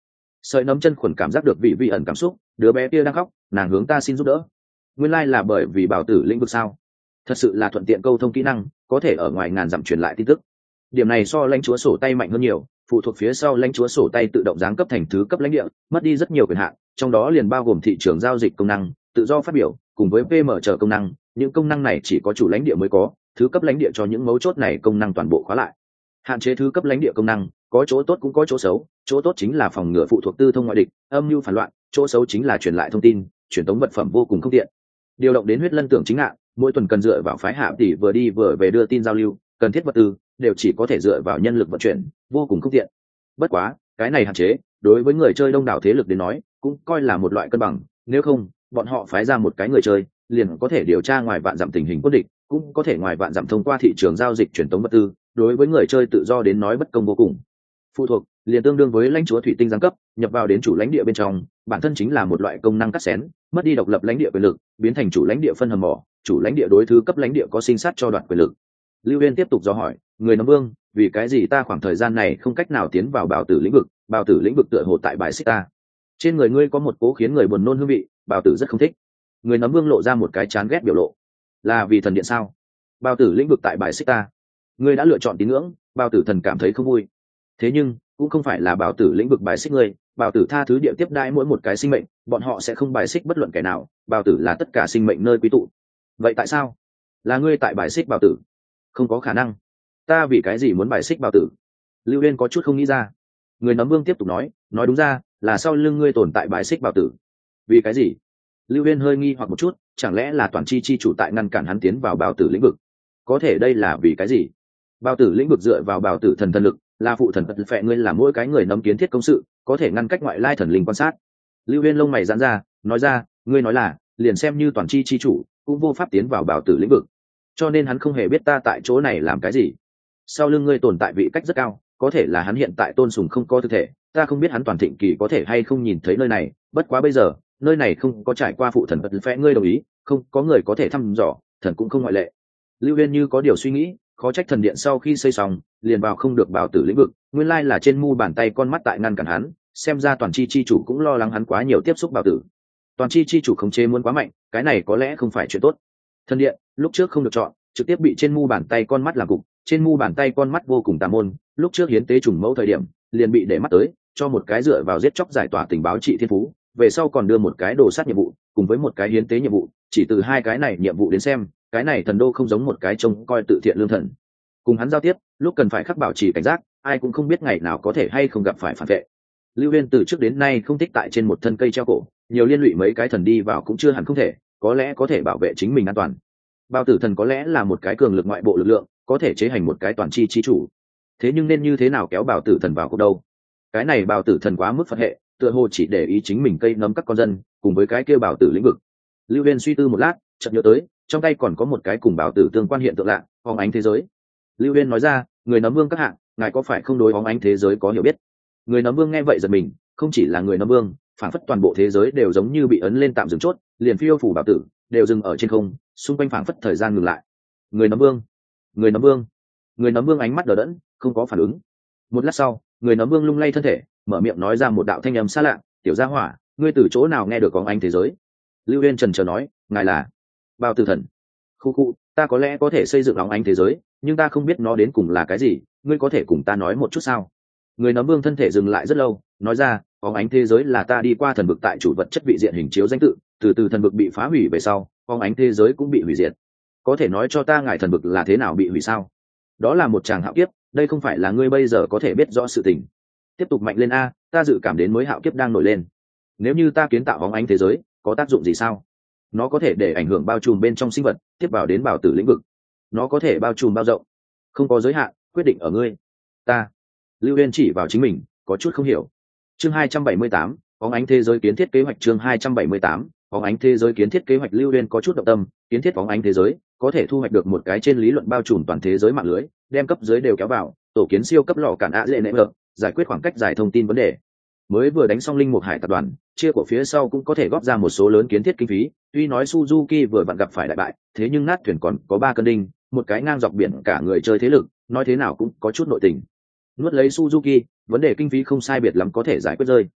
Sợi nấm chân khuẩn cảm giác được vị ẩn cảm xúc, đứa bé kia đang khóc, nàng hướng ta xin giúp đỡ. Nguyên lai là bởi vì bảo tử lĩnh vực sao? Thật sự là thuận tiện câu thông kỹ năng, có thể ở ngoài ngàn dặm truyền lại tin tức. Điểm này so lãnh chúa sổ tay mạnh hơn nhiều, phụ thuộc phía sau lãnh chúa sổ tay tự động giáng cấp thành thứ cấp lãnh địa, mất đi rất nhiều quyền hạn, trong đó liền bao gồm thị trường giao dịch công năng, tự do phát biểu, cùng với PM chờ công năng. Những công năng này chỉ có chủ lãnh địa mới có, thứ cấp lãnh địa cho những mấu chốt này công năng toàn bộ khóa lại. Hạn chế thứ cấp lãnh địa công năng, có chỗ tốt cũng có chỗ xấu, chỗ tốt chính là phòng ngừa phụ thuộc tư thông ngoại địch, âm mưu phản loạn, chỗ xấu chính là truyền lại thông tin, truyền tống vật phẩm vô cùng không tiện. Điều động đến huyết lân tưởng chính ngạn, mỗi tuần cần dựa vào phái hạ tỷ vừa đi vừa về đưa tin giao lưu, cần thiết vật tư đều chỉ có thể dựa vào nhân lực vận chuyển, vô cùng không tiện. Bất quá cái này hạn chế đối với người chơi đông đảo thế lực đến nói cũng coi là một loại cân bằng, nếu không bọn họ phái ra một cái người chơi liền có thể điều tra ngoài vạn dặm tình hình quân địch, cũng có thể ngoài vạn dặm thông qua thị trường giao dịch truyền tống vật tư, đối với người chơi tự do đến nói bất công vô cùng. Phụ thuộc liền tương đương với lãnh chúa thủy tinh giáng cấp, nhập vào đến chủ lãnh địa bên trong, bản thân chính là một loại công năng cắt xén, mất đi độc lập lãnh địa quyền lực, biến thành chủ lãnh địa phân hầm mỏ, chủ lãnh địa đối thứ cấp lãnh địa có sinh sát cho đoạt quyền lực. Lưu Uyên tiếp tục dò hỏi, người nấm vương, vì cái gì ta khoảng thời gian này không cách nào tiến vào bảo tử lĩnh vực, bảo tử lĩnh vực tựa hồ tại bài xích ta. Trên người ngươi có một cố khiến người buồn nôn hương vị, bảo tử rất không thích. Người nấm vương lộ ra một cái chán ghét biểu lộ. Là vì thần điện sao? Bảo tử lĩnh vực tại bài xích ta. Ngươi đã lựa chọn tín ngưỡng, bảo tử thần cảm thấy không vui. Thế nhưng cũng không phải là bảo tử lĩnh vực bài xích ngươi, bảo tử tha thứ địa tiếp đãi mỗi một cái sinh mệnh, bọn họ sẽ không bài xích bất luận kẻ nào, bảo tử là tất cả sinh mệnh nơi quý tụ. Vậy tại sao? Là ngươi tại bài xích bảo tử? Không có khả năng. Ta vì cái gì muốn bài xích bảo tử? Lưu Uyên có chút không nghĩ ra. Người nấm vương tiếp tục nói đúng ra là sau lưng ngươi tồn tại bài xích bảo tử. Vì cái gì? Lưu Uyên hơi nghi hoặc một chút, chẳng lẽ là toàn chi chi chủ tại ngăn cản hắn tiến vào bảo tử lĩnh vực? Có thể đây là vì cái gì? Bảo tử lĩnh vực dựa vào bảo tử thần lực, là phụ thần vật phệ ngươi là mỗi cái người nấm kiến thiết công sự, có thể ngăn cách ngoại lai thần linh quan sát. Lưu Uyên lông mày giãn ra, nói ra, ngươi nói là liền xem như toàn chi chi chủ cũng vô pháp tiến vào bảo tử lĩnh vực, cho nên hắn không hề biết ta tại chỗ này làm cái gì. Sau lưng ngươi tồn tại vị cách rất cao, có thể là hắn hiện tại tôn sùng không có thực thể, ta không biết hắn toàn thịnh kỳ có thể hay không nhìn thấy nơi này, bất quá bây giờ nơi này không có trải qua phụ thần vật phệ ngươi đồng ý, không có người có thể thăm dò, thần cũng không ngoại lệ. Lưu Uyên như có điều suy nghĩ, khó trách thần điện sau khi xây xong liền vào không được bảo tử lĩnh vực, nguyên lai là trên mu bàn tay con mắt tại ngăn cản hắn, xem ra toàn chi chi chủ cũng lo lắng hắn quá nhiều tiếp xúc bảo tử. Toàn chi chi chủ khống chế muốn quá mạnh, cái này có lẽ không phải chuyện tốt. Thần điện lúc trước không được chọn, trực tiếp bị trên mu bàn tay con mắt làm cục, trên mu bàn tay con mắt vô cùng tà môn, lúc trước hiến tế trùng mẫu thời điểm liền bị để mắt tới, cho một cái dựa vào giết chóc giải tỏa tình báo trị thiên phú, về sau còn đưa một cái đồ sát nhiệm vụ cùng với một cái hiến tế nhiệm vụ, chỉ từ hai cái này nhiệm vụ đến xem, cái này thần đô không giống một cái trông coi tự thiện lương thần. Cùng hắn giao tiếp lúc cần phải khắc bảo trì cảnh giác, ai cũng không biết ngày nào có thể hay không gặp phải phản vệ. Lưu Uyên từ trước đến nay không thích tại trên một thân cây treo cổ, nhiều liên lụy mấy cái thần đi vào cũng chưa hẳn không thể, có lẽ có thể bảo vệ chính mình an toàn. Bao tử thần có lẽ là một cái cường lực ngoại bộ lực lượng, có thể chế hành một cái toàn chi chi chủ. Thế nhưng nên như thế nào kéo bảo tử thần vào cuộc đâu? Cái này bảo tử thần quá mức phật hệ, tựa hồ chỉ để ý chính mình cây nấm các con dân, cùng với cái kêu bảo tử lĩnh vực. Lưu Uyên suy tư một lát, chợt nhớ tới, trong tay còn có một cái cùng bảo tử tương quan hiện tượng lạ, phóng ánh thế giới. Lưu Uyên nói ra, người nấm vương các hạng, ngài có phải không đối phóng ánh thế giới có hiểu biết? Người nấm vương nghe vậy giật mình, không chỉ là người nấm vương, phản phất toàn bộ thế giới đều giống như bị ấn lên tạm dừng chốt, liền phiêu phủ bảo tử đều dừng ở trên không, xung quanh phản phất thời gian ngừng lại. Người nấm vương, người nấm vương, người nấm vương ánh mắt đờ đẫn, không có phản ứng. Một lát sau, người nấm vương lung lay thân thể, mở miệng nói ra một đạo thanh âm xa lạ, tiểu gia hỏa, ngươi từ chỗ nào nghe được phóng ánh thế giới? Lưu Uyên trần chờ nói, ngài là bao tử thần. Khu khu, ta có lẽ có thể xây dựng phóng ánh thế giới, nhưng ta không biết nó đến cùng là cái gì, ngươi có thể cùng ta nói một chút sao? Người nấm vương thân thể dừng lại rất lâu, nói ra, phóng ánh thế giới là ta đi qua thần vực tại chủ vật chất vị diện hình chiếu danh tự, từ thần vực bị phá hủy về sau, phóng ánh thế giới cũng bị hủy diệt. Có thể nói cho ta ngài thần vực là thế nào bị hủy sao? Đó là một tràng hạo kiếp, đây không phải là ngươi bây giờ có thể biết rõ sự tình. Tiếp tục mạnh lên a, ta dự cảm đến mới hạo kiếp đang nổi lên. Nếu như ta kiến tạo phóng ánh thế giới, có tác dụng gì sao? Nó có thể để ảnh hưởng bao trùm bên trong sinh vật, tiếp vào đến bảo tử lĩnh vực. Nó có thể bao trùm bao rộng, không có giới hạn, quyết định ở ngươi. Ta. Lưu Uyên chỉ vào chính mình, có chút không hiểu. Chương 278, phóng ánh thế giới kiến thiết kế hoạch. Chương 278, phóng ánh thế giới kiến thiết kế hoạch. Lưu Uyên có chút động tâm, kiến thiết phóng ánh thế giới có thể thu hoạch được một cái trên lý luận bao trùm toàn thế giới mạng lưới, đem cấp dưới đều kéo vào, tổ kiến siêu cấp lò cản ạ dễ nệ hợp, giải quyết khoảng cách giải thông tin vấn đề. Mới vừa đánh xong linh mục hải tập đoàn, chia của phía sau cũng có thể góp ra một số lớn kiến thiết kinh phí, tuy nói Suzuki vừa vặn gặp phải đại bại, thế nhưng nát thuyền còn có 3 cân đinh, một cái ngang dọc biển cả người chơi thế lực, nói thế nào cũng có chút nội tình. Nuốt lấy Suzuki, vấn đề kinh phí không sai biệt lắm có thể giải quyết rơi.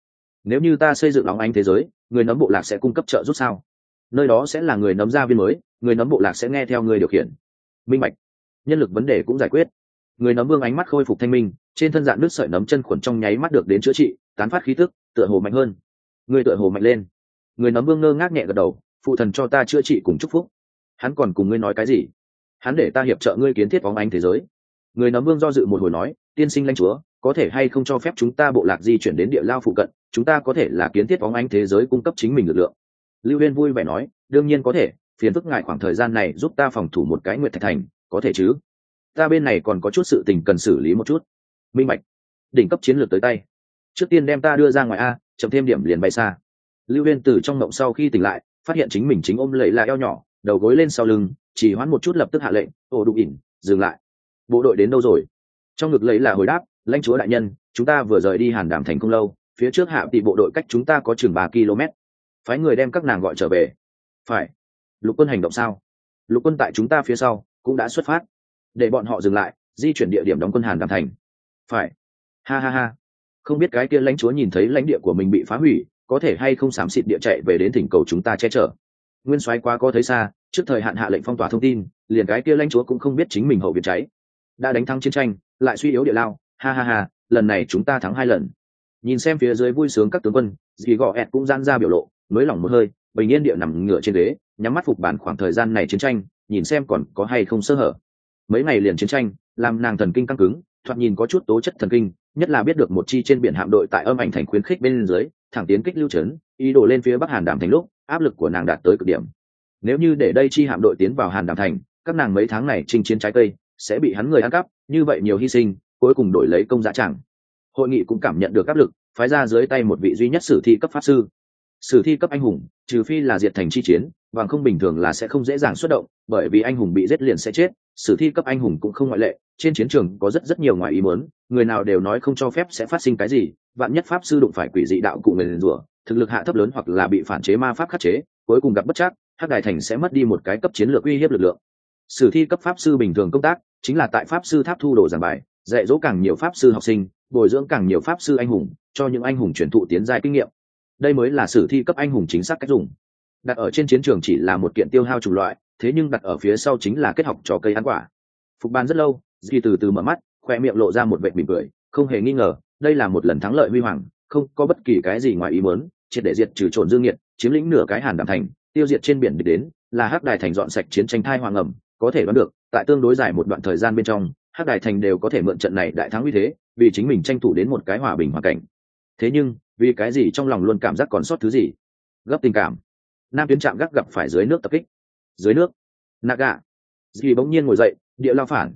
Nếu như ta xây dựng óng ánh thế giới, người nấm bộ lạc sẽ cung cấp trợ giúp sao? Nơi đó sẽ là người nấm gia viên mới, người nấm bộ lạc sẽ nghe theo người điều khiển. Minh bạch. Nhân lực vấn đề cũng giải quyết. Người nấm vương ánh mắt khôi phục thanh minh, trên thân dạng nước sợi nấm chân khuẩn trong nháy mắt được đến chữa trị, tán phát khí tức tựa hồ mạnh hơn. Người tựa hồ mạnh lên. Người nấm vương ngơ ngác nhẹ gật đầu, phụ thần cho ta chữa trị cùng chúc phúc. Hắn còn cùng ngươi nói cái gì? Hắn để ta hiệp trợ ngươi kiến thiết óng ánh thế giới. Người nấm vương do dự một hồi nói, tiên sinh lãnh chúa, có thể hay không cho phép chúng ta bộ lạc di chuyển đến địa lao phụ cận, chúng ta có thể là kiến thiết óng ánh thế giới cung cấp chính mình lực lượng. Lưu Huyên vui vẻ nói, đương nhiên có thể, phiền phức ngài khoảng thời gian này giúp ta phòng thủ một cái Nguyệt Thạch Thành, có thể chứ? Ta bên này còn có chút sự tình cần xử lý một chút. Minh bạch. Đỉnh cấp chiến lược tới tay. Trước tiên đem ta đưa ra ngoài a, chậm thêm điểm liền bay xa. Lưu Huyên từ trong mộng sau khi tỉnh lại, phát hiện chính mình chính ôm lẫy là eo nhỏ, đầu gối lên sau lưng, chỉ hoãn một chút lập tức hạ lệnh, ồ đụng ỉn, dừng lại. Bộ đội đến đâu rồi? Trong ngực lẫy là hồi đáp, lãnh chúa đại nhân, chúng ta vừa rời đi Hàn Đàm Thành không lâu, phía trước hạ tỷ bộ đội cách chúng ta có chừng 3 km. Phái người đem các nàng gọi trở về. Phải. Lục quân hành động sao? Lục quân tại chúng ta phía sau cũng đã xuất phát, để bọn họ dừng lại, di chuyển địa điểm đóng quân Hàn Đàm Thành. Phải. Ha ha ha. Không biết cái kia lãnh chúa nhìn thấy lãnh địa của mình bị phá hủy, có thể hay không xám xịt địa chạy về đến thỉnh cầu chúng ta che chở. Nguyên soái quá có thấy xa, trước thời hạn hạ lệnh phong tỏa thông tin, liền cái kia lãnh chúa cũng không biết chính mình hậu viện cháy. Đã đánh thắng chiến tranh, lại suy yếu địa lao, ha ha ha, lần này chúng ta thắng 2 lần. Nhìn xem phía dưới vui sướng các tướng quân, dì gọ ẹt cũng giãn ra biểu lộ, nới lỏng một hơi, bình yên địa nằm ngửa trên ghế, nhắm mắt phục bản khoảng thời gian này chiến tranh, nhìn xem còn có hay không sơ hở. Mấy ngày liền chiến tranh, làm nàng thần kinh căng cứng, thoạt nhìn có chút tố chất thần kinh, nhất là biết được một chi trên biển hạm đội tại Âm Ảnh Thành khuyến khích bên dưới, thẳng tiến kích lưu trấn, ý đồ lên phía Bắc Hàn Đàm Thành lúc, áp lực của nàng đạt tới cực điểm. Nếu như để đây chi hạm đội tiến vào Hàn Đàm Thành, các nàng mấy tháng này chinh chiến trái cây sẽ bị hắn người ăn cắp, như vậy nhiều hy sinh, cuối cùng đổi lấy công giá chẳng. Hội nghị cũng cảm nhận được áp lực, phái ra dưới tay một vị duy nhất sử thi cấp pháp sư. Sử thi cấp anh hùng, trừ phi là diệt thành chi chiến, bằng không bình thường là sẽ không dễ dàng xuất động, bởi vì anh hùng bị giết liền sẽ chết, sử thi cấp anh hùng cũng không ngoại lệ. Trên chiến trường có rất nhiều ngoài ý muốn, người nào đều nói không cho phép sẽ phát sinh cái gì, vạn nhất pháp sư đụng phải quỷ dị đạo cụ nguyền rủa, thực lực hạ thấp lớn hoặc là bị phản chế ma pháp khắc chế, cuối cùng gặp bất trắc, Hắc Đài Thành sẽ mất đi một cái cấp chiến lược uy hiếp lực lượng. Sử thi cấp pháp sư bình thường công tác chính là tại pháp sư tháp thu đồ giảng bài, dạy dỗ càng nhiều pháp sư học sinh, bồi dưỡng càng nhiều pháp sư anh hùng, cho những anh hùng truyền thụ tiến giai kinh nghiệm. Đây mới là sử thi cấp anh hùng chính xác cách dùng. Đặt ở trên chiến trường chỉ là một kiện tiêu hao chủng loại, thế nhưng đặt ở phía sau chính là kết học cho cây ăn quả. Phục bàn rất lâu, Duy từ từ mở mắt, khoe miệng lộ ra một vệt mỉm cười, không hề nghi ngờ, đây là một lần thắng lợi huy hoàng, không có bất kỳ cái gì ngoài ý muốn, triệt để diệt trừ trộn dương nghiệt, chiếm lĩnh nửa cái Hàn Đàm Thành, tiêu diệt trên biển địch đến, là Hắc Đài Thành dọn sạch chiến tranh thai hoàng ẩm, có thể đoán được, tại tương đối dài một đoạn thời gian bên trong, Hắc Đài Thành đều có thể mượn trận này đại thắng uy thế, vì chính mình tranh thủ đến một cái hòa bình hoàn cảnh. Thế nhưng, vì cái gì trong lòng luôn cảm giác còn sót thứ gì? Gấp tình cảm. Nam tuyến trạm gác gặp phải dưới nước tập kích. Dưới nước. Naga. Dì bỗng nhiên ngồi dậy, địa lao phản.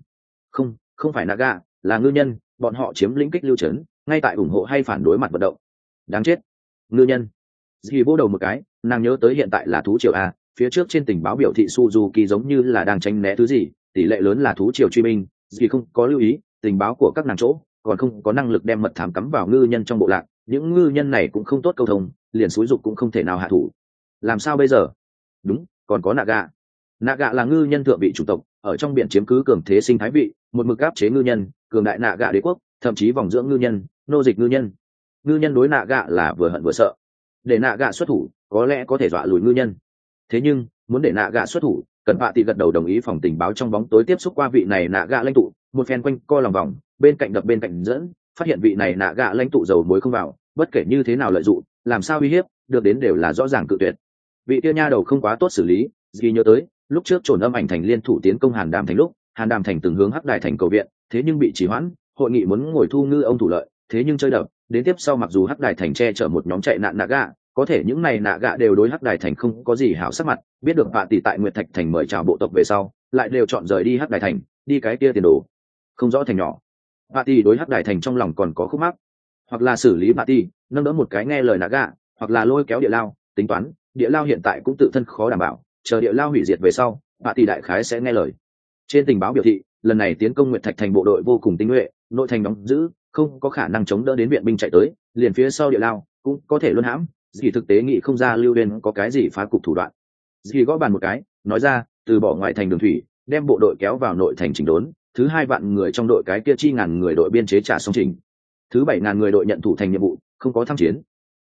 Không phải Naga, là ngư nhân, bọn họ chiếm lĩnh kích lưu trấn, ngay tại ủng hộ hay phản đối mặt vận động. Đáng chết. Ngư nhân. Dì vô đầu một cái, nàng nhớ tới hiện tại là thú triều a, phía trước trên tình báo biểu thị Suzuki giống như là đang tránh né thứ gì, tỷ lệ lớn là thú triều truy binh, dì không có lưu ý, tình báo của các nàng chỗ, còn không có năng lực đem mật thám cắm vào ngư nhân trong bộ lạc, những ngư nhân này cũng không tốt câu thông, liền xúi dục cũng không thể nào hạ thủ. Làm sao bây giờ? Đúng, còn có Naga. Naga là ngư nhân thượng vị chủng tộc, ở trong biển chiếm cứ cường thế sinh thái vị, một mực áp chế ngư nhân, cường đại Naga đế quốc, thậm chí vòng dưỡng ngư nhân, nô dịch ngư nhân. Ngư nhân đối Naga là vừa hận vừa sợ. Để Naga xuất thủ, có lẽ có thể dọa lùi ngư nhân. Thế nhưng, muốn để Naga xuất thủ, cần Bạ Tỷ gật đầu đồng ý. Phòng tình báo trong bóng tối tiếp xúc qua vị này Naga lãnh tụ, một phen quanh co lòng vòng, bên cạnh đập bên cạnh dẫn, phát hiện vị này Naga lãnh tụ dầu muối không vào, bất kể như thế nào lợi dụng, làm sao uy hiếp, được đến đều là rõ ràng cự tuyệt. Vị kia nha đầu không quá tốt xử lý, ghi nhớ tới lúc trước Trổn Âm Ảnh Thành liên thủ tiến công Hàn Đàm Thành lúc, Hàn Đàm Thành từng hướng Hắc Đài Thành cầu viện, thế nhưng bị trì hoãn, hội nghị muốn ngồi thu ngư ông thủ lợi, thế nhưng chơi đập, đến tiếp sau mặc dù Hắc Đài Thành che chở một nhóm chạy nạn Naga, có thể những này Naga đều đối Hắc Đài Thành không có gì hảo sắc mặt, biết được Bạ Tỷ tại Nguyệt Thạch Thành mời chào bộ tộc về sau, lại đều chọn rời đi Hắc Đài Thành, đi cái kia tiền đồ không rõ thành nhỏ. Bạ Tỷ đối Hắc Đài Thành trong lòng còn có khúc mắc, hoặc là xử lý Bạ Tỷ, nâng đỡ một cái nghe lời Naga, hoặc là lôi kéo địa lao, tính toán địa lao hiện tại cũng tự thân khó đảm bảo, chờ địa lao hủy diệt về sau, Bạ Tỷ đại khái sẽ nghe lời. Trên tình báo biểu thị, lần này tiến công Nguyệt Thạch Thành bộ đội vô cùng tinh nhuệ, nội thành đóng giữ, không có khả năng chống đỡ đến viện binh chạy tới, liền phía sau địa lao cũng có thể luân hãm. Dì thực tế nghĩ không ra Lưu Uyên có cái gì phá cục thủ đoạn. Dì gõ bàn một cái, nói ra, từ bỏ ngoại thành đường thủy, đem bộ đội kéo vào nội thành chỉnh đốn, thứ 2 vạn người trong đội cái kia chi ngàn người đội biên chế trả xong trình. Thứ 7.000 người đội nhận thủ thành nhiệm vụ, không có tham chiến.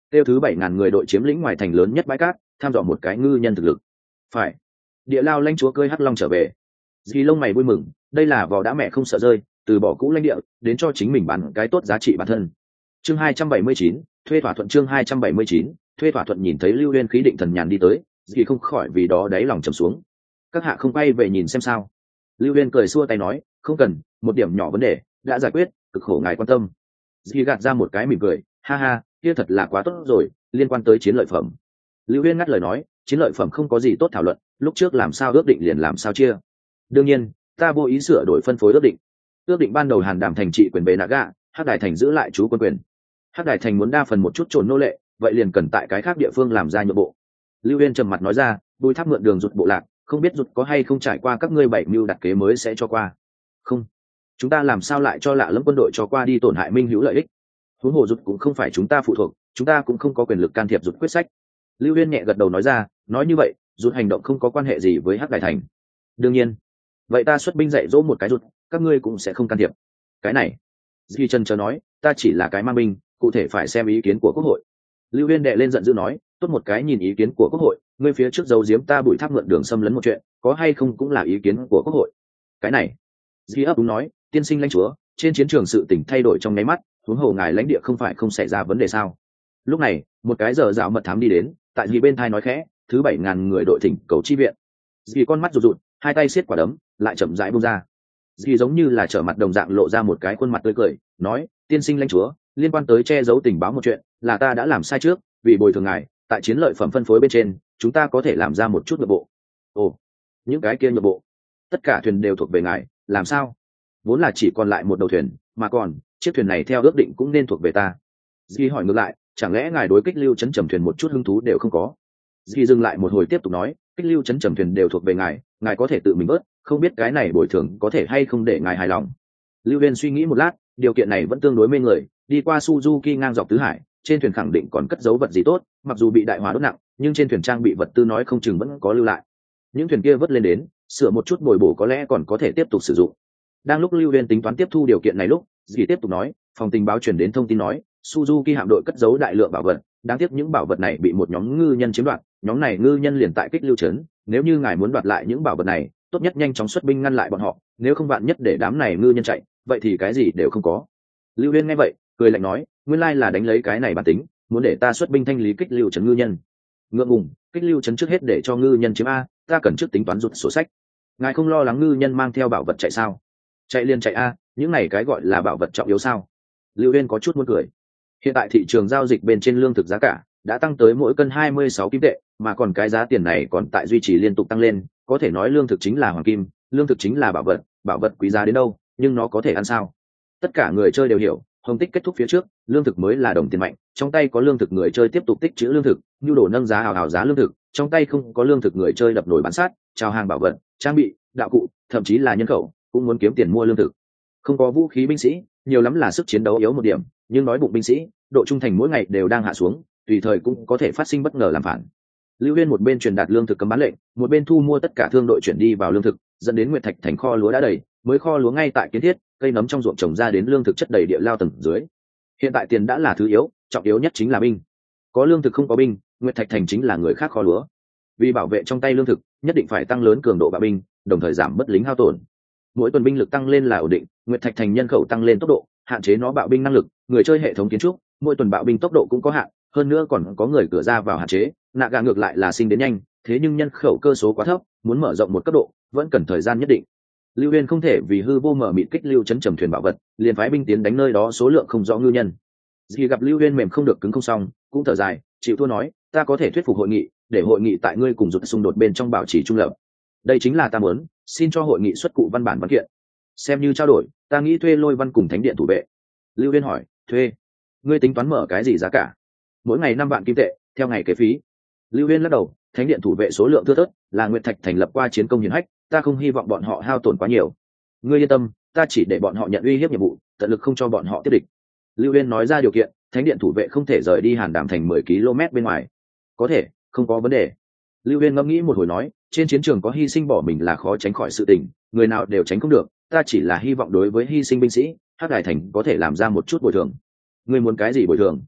tiêu thứ 7.000 người đội chiếm lĩnh ngoài thành lớn nhất bãi cát, tham dò một cái ngư nhân thực lực. Phải. Địa lao lãnh chúa cưỡi hắc long trở về. Dì lông mày vui mừng, đây là vò đã mẹ không sợ rơi, từ bỏ cũ lãnh địa đến cho chính mình bán cái tốt giá trị bản thân. Chương 279, thuê thỏa thuận. Chương 279, thuê thỏa thuận. Nhìn thấy Lưu Uyên khí định thần nhàn đi tới, dì không khỏi vì đó đáy lòng trầm xuống. Các hạ không quay về nhìn xem sao? Lưu Uyên cười xua tay nói, không cần, một điểm nhỏ vấn đề đã giải quyết, cực khổ ngài quan tâm. Dì gạt ra một cái mỉm cười, ha ha, kia thật là quá tốt rồi, liên quan tới chiến lợi phẩm. Lưu Uyên ngắt lời nói, chiến lợi phẩm không có gì tốt thảo luận, lúc trước làm sao ước định liền làm sao chia. Đương nhiên, ta vô ý sửa đổi phân phối ước định. Ước định ban đầu Hàn Đàm thành trị quyền về Naga, Hắc Đài thành giữ lại chú quân quyền. Hắc Đài thành muốn đa phần một chút trồn nô lệ, vậy liền cần tại cái khác địa phương làm ra nhượng bộ. Lưu Uyên trầm mặt nói ra, Bùi Tháp mượn đường rụt bộ lạc, không biết rụt có hay không trải qua các ngươi bảy mưu đặt kế mới sẽ cho qua. Không, chúng ta làm sao lại cho lạ lẫm quân đội cho qua đi tổn hại minh hữu lợi ích. Huống hồ rụt cũng không phải chúng ta phụ thuộc, chúng ta cũng không có quyền lực can thiệp rụt quyết sách. Lưu Uyên nhẹ gật đầu nói ra, nói như vậy rụt hành động không có quan hệ gì với Hắc Đài thành. Đương nhiên, vậy ta xuất binh dạy dỗ một cái rụt, các ngươi cũng sẽ không can thiệp. Cái này, Di Trần chờ nói, ta chỉ là cái mang binh, cụ thể phải xem ý kiến của quốc hội. Lưu Uyên đệ lên giận dữ nói, tốt một cái nhìn ý kiến của quốc hội, ngươi phía trước giấu giếm ta Bùi Tháp mượn đường xâm lấn một chuyện, có hay không cũng là ý kiến của quốc hội. Cái này, Di ấp đúng nói, tiên sinh lãnh chúa, trên chiến trường sự tình thay đổi trong nháy mắt, huống hồ ngài lãnh địa không phải không xảy ra vấn đề sao? Lúc này, một cái giờ dạo mật thám đi đến, tại Di bên thai nói khẽ, thứ 7.000 người đội thỉnh cầu chi viện. Di con mắt rụt rụt, hai tay siết quả đấm, lại chậm rãi buông ra. Di giống như là trở mặt đồng dạng lộ ra một cái khuôn mặt tươi cười, nói, tiên sinh lãnh chúa, liên quan tới che giấu tình báo một chuyện, là ta đã làm sai trước, vì bồi thường ngài, tại chiến lợi phẩm phân phối bên trên, chúng ta có thể làm ra một chút nhượng bộ. Ồ, những cái kia nhượng bộ, tất cả thuyền đều thuộc về ngài, làm sao? Vốn là chỉ còn lại một đầu thuyền, mà còn chiếc thuyền này theo ước định cũng nên thuộc về ta. Di hỏi ngược lại, chẳng lẽ ngài đối kích lưu chấn trầm thuyền một chút hứng thú đều không có? Di dừng lại một hồi tiếp tục nói, kích lưu chấn trầm thuyền đều thuộc về ngài, ngài có thể tự mình bớt, không biết cái này bồi thường có thể hay không để ngài hài lòng. Lưu Uyên suy nghĩ một lát, điều kiện này vẫn tương đối mê người, đi qua Suzuki ngang dọc tứ hải, trên thuyền khẳng định còn cất giấu vật gì tốt, mặc dù bị đại hỏa đốt nặng, nhưng trên thuyền trang bị vật tư nói không chừng vẫn có lưu lại. Những thuyền kia vớt lên đến, sửa một chút bồi bổ có lẽ còn có thể tiếp tục sử dụng. Đang lúc Lưu Uyên tính toán tiếp thu điều kiện này lúc, Dì tiếp tục nói, phòng tình báo truyền đến thông tin nói, Suzuki hạm đội cất giấu đại lượng bảo vật, đáng tiếc những bảo vật này bị một nhóm ngư nhân chiếm đoạt, nhóm này ngư nhân liền tại kích lưu trấn, nếu như ngài muốn đoạt lại những bảo vật này, tốt nhất nhanh chóng xuất binh ngăn lại bọn họ, nếu không vạn nhất để đám này ngư nhân chạy, vậy thì cái gì đều không có. Lưu Uyên nghe vậy, cười lạnh nói, nguyên lai là đánh lấy cái này bản tính, muốn để ta xuất binh thanh lý kích lưu trấn ngư nhân. Ngượng ngùng, kích lưu trấn trước hết để cho ngư nhân chiếm a, ta cần trước tính toán rụt sổ sách. Ngài không lo lắng ngư nhân mang theo bảo vật chạy sao? Chạy liền chạy a, những này cái gọi là bảo vật trọng yếu sao? Lưu Uyên có chút muốn cười. Hiện tại thị trường giao dịch bên trên lương thực giá cả đã tăng tới mỗi cân 26 kim tệ, mà còn cái giá tiền này còn tại duy trì liên tục tăng lên, có thể nói lương thực chính là hoàng kim, lương thực chính là bảo vật quý giá đến đâu, nhưng nó có thể ăn sao? Tất cả người chơi đều hiểu, hồng tích kết thúc phía trước, lương thực mới là đồng tiền mạnh, trong tay có lương thực người chơi tiếp tục tích trữ lương thực, nhu đồ nâng giá hào hào giá lương thực, trong tay không có lương thực người chơi đập nồi bán sát, chào hàng bảo vật, trang bị, đạo cụ, thậm chí là nhân khẩu, cũng muốn kiếm tiền mua lương thực. Không có vũ khí binh sĩ, nhiều lắm là sức chiến đấu yếu một điểm, nhưng nói bụng binh sĩ, độ trung thành mỗi ngày đều đang hạ xuống, tùy thời cũng có thể phát sinh bất ngờ làm phản. Lưu Uyên một bên truyền đạt lương thực cấm bán lệnh, một bên thu mua tất cả thương đội chuyển đi vào lương thực, dẫn đến Nguyệt Thạch thành kho lúa đã đầy, mới kho lúa ngay tại kiến thiết, cây nấm trong ruộng trồng ra đến lương thực chất đầy địa lao tầng dưới. Hiện tại tiền đã là thứ yếu, trọng yếu nhất chính là binh. Có lương thực không có binh, Nguyệt Thạch thành chính là người khác kho lúa. Vì bảo vệ trong tay lương thực, nhất định phải tăng lớn cường độ bạo binh, đồng thời giảm bớt lính hao tổn. Mỗi tuần binh lực tăng lên là ổn định, Nguyệt Thạch thành nhân khẩu tăng lên tốc độ, hạn chế nó bạo binh năng lực, người chơi hệ thống kiến trúc, mỗi tuần bạo binh tốc độ cũng có hạn, hơn nữa còn có người cửa ra vào hạn chế, nạ gà ngược lại là sinh đến nhanh, thế nhưng nhân khẩu cơ số quá thấp, muốn mở rộng một cấp độ, vẫn cần thời gian nhất định. Lưu Uyên không thể vì hư vô mở mịt kích lưu chấn trầm thuyền bảo vật, liền phái binh tiến đánh nơi đó số lượng không rõ ngư nhân. Dì gặp Lưu Uyên mềm không được cứng không xong, cũng thở dài, chịu thua nói, ta có thể thuyết phục hội nghị, để hội nghị tại ngươi cùng rụt xung đột bên trong bảo trì trung lập. Đây chính là ta muốn, xin cho hội nghị xuất cụ văn bản văn kiện. Xem như trao đổi, ta nghĩ thuê Lôi Văn cùng Thánh điện thủ vệ. Lưu Uyên hỏi, thuê? Ngươi tính toán mở cái gì giá cả? Mỗi ngày 5 vạn kim tệ, theo ngày kế phí. Lưu Uyên lắc đầu, Thánh điện thủ vệ số lượng thưa thớt, là Nguyệt Thạch thành lập qua chiến công hiển hách, ta không hy vọng bọn họ hao tổn quá nhiều. Ngươi yên tâm, ta chỉ để bọn họ nhận uy hiếp nhiệm vụ, tận lực không cho bọn họ tiếp địch. Lưu Uyên nói ra điều kiện, Thánh điện thủ vệ không thể rời đi Hàn Đàm thành 10 km bên ngoài. Có thể, không có vấn đề. Lưu Uyên ngẫm nghĩ một hồi nói, trên chiến trường có hy sinh bỏ mình là khó tránh khỏi sự tình, người nào đều tránh không được, ta chỉ là hy vọng đối với hy sinh binh sĩ, Hắc Đài thành có thể làm ra một chút bồi thường. Ngươi muốn cái gì bồi thường?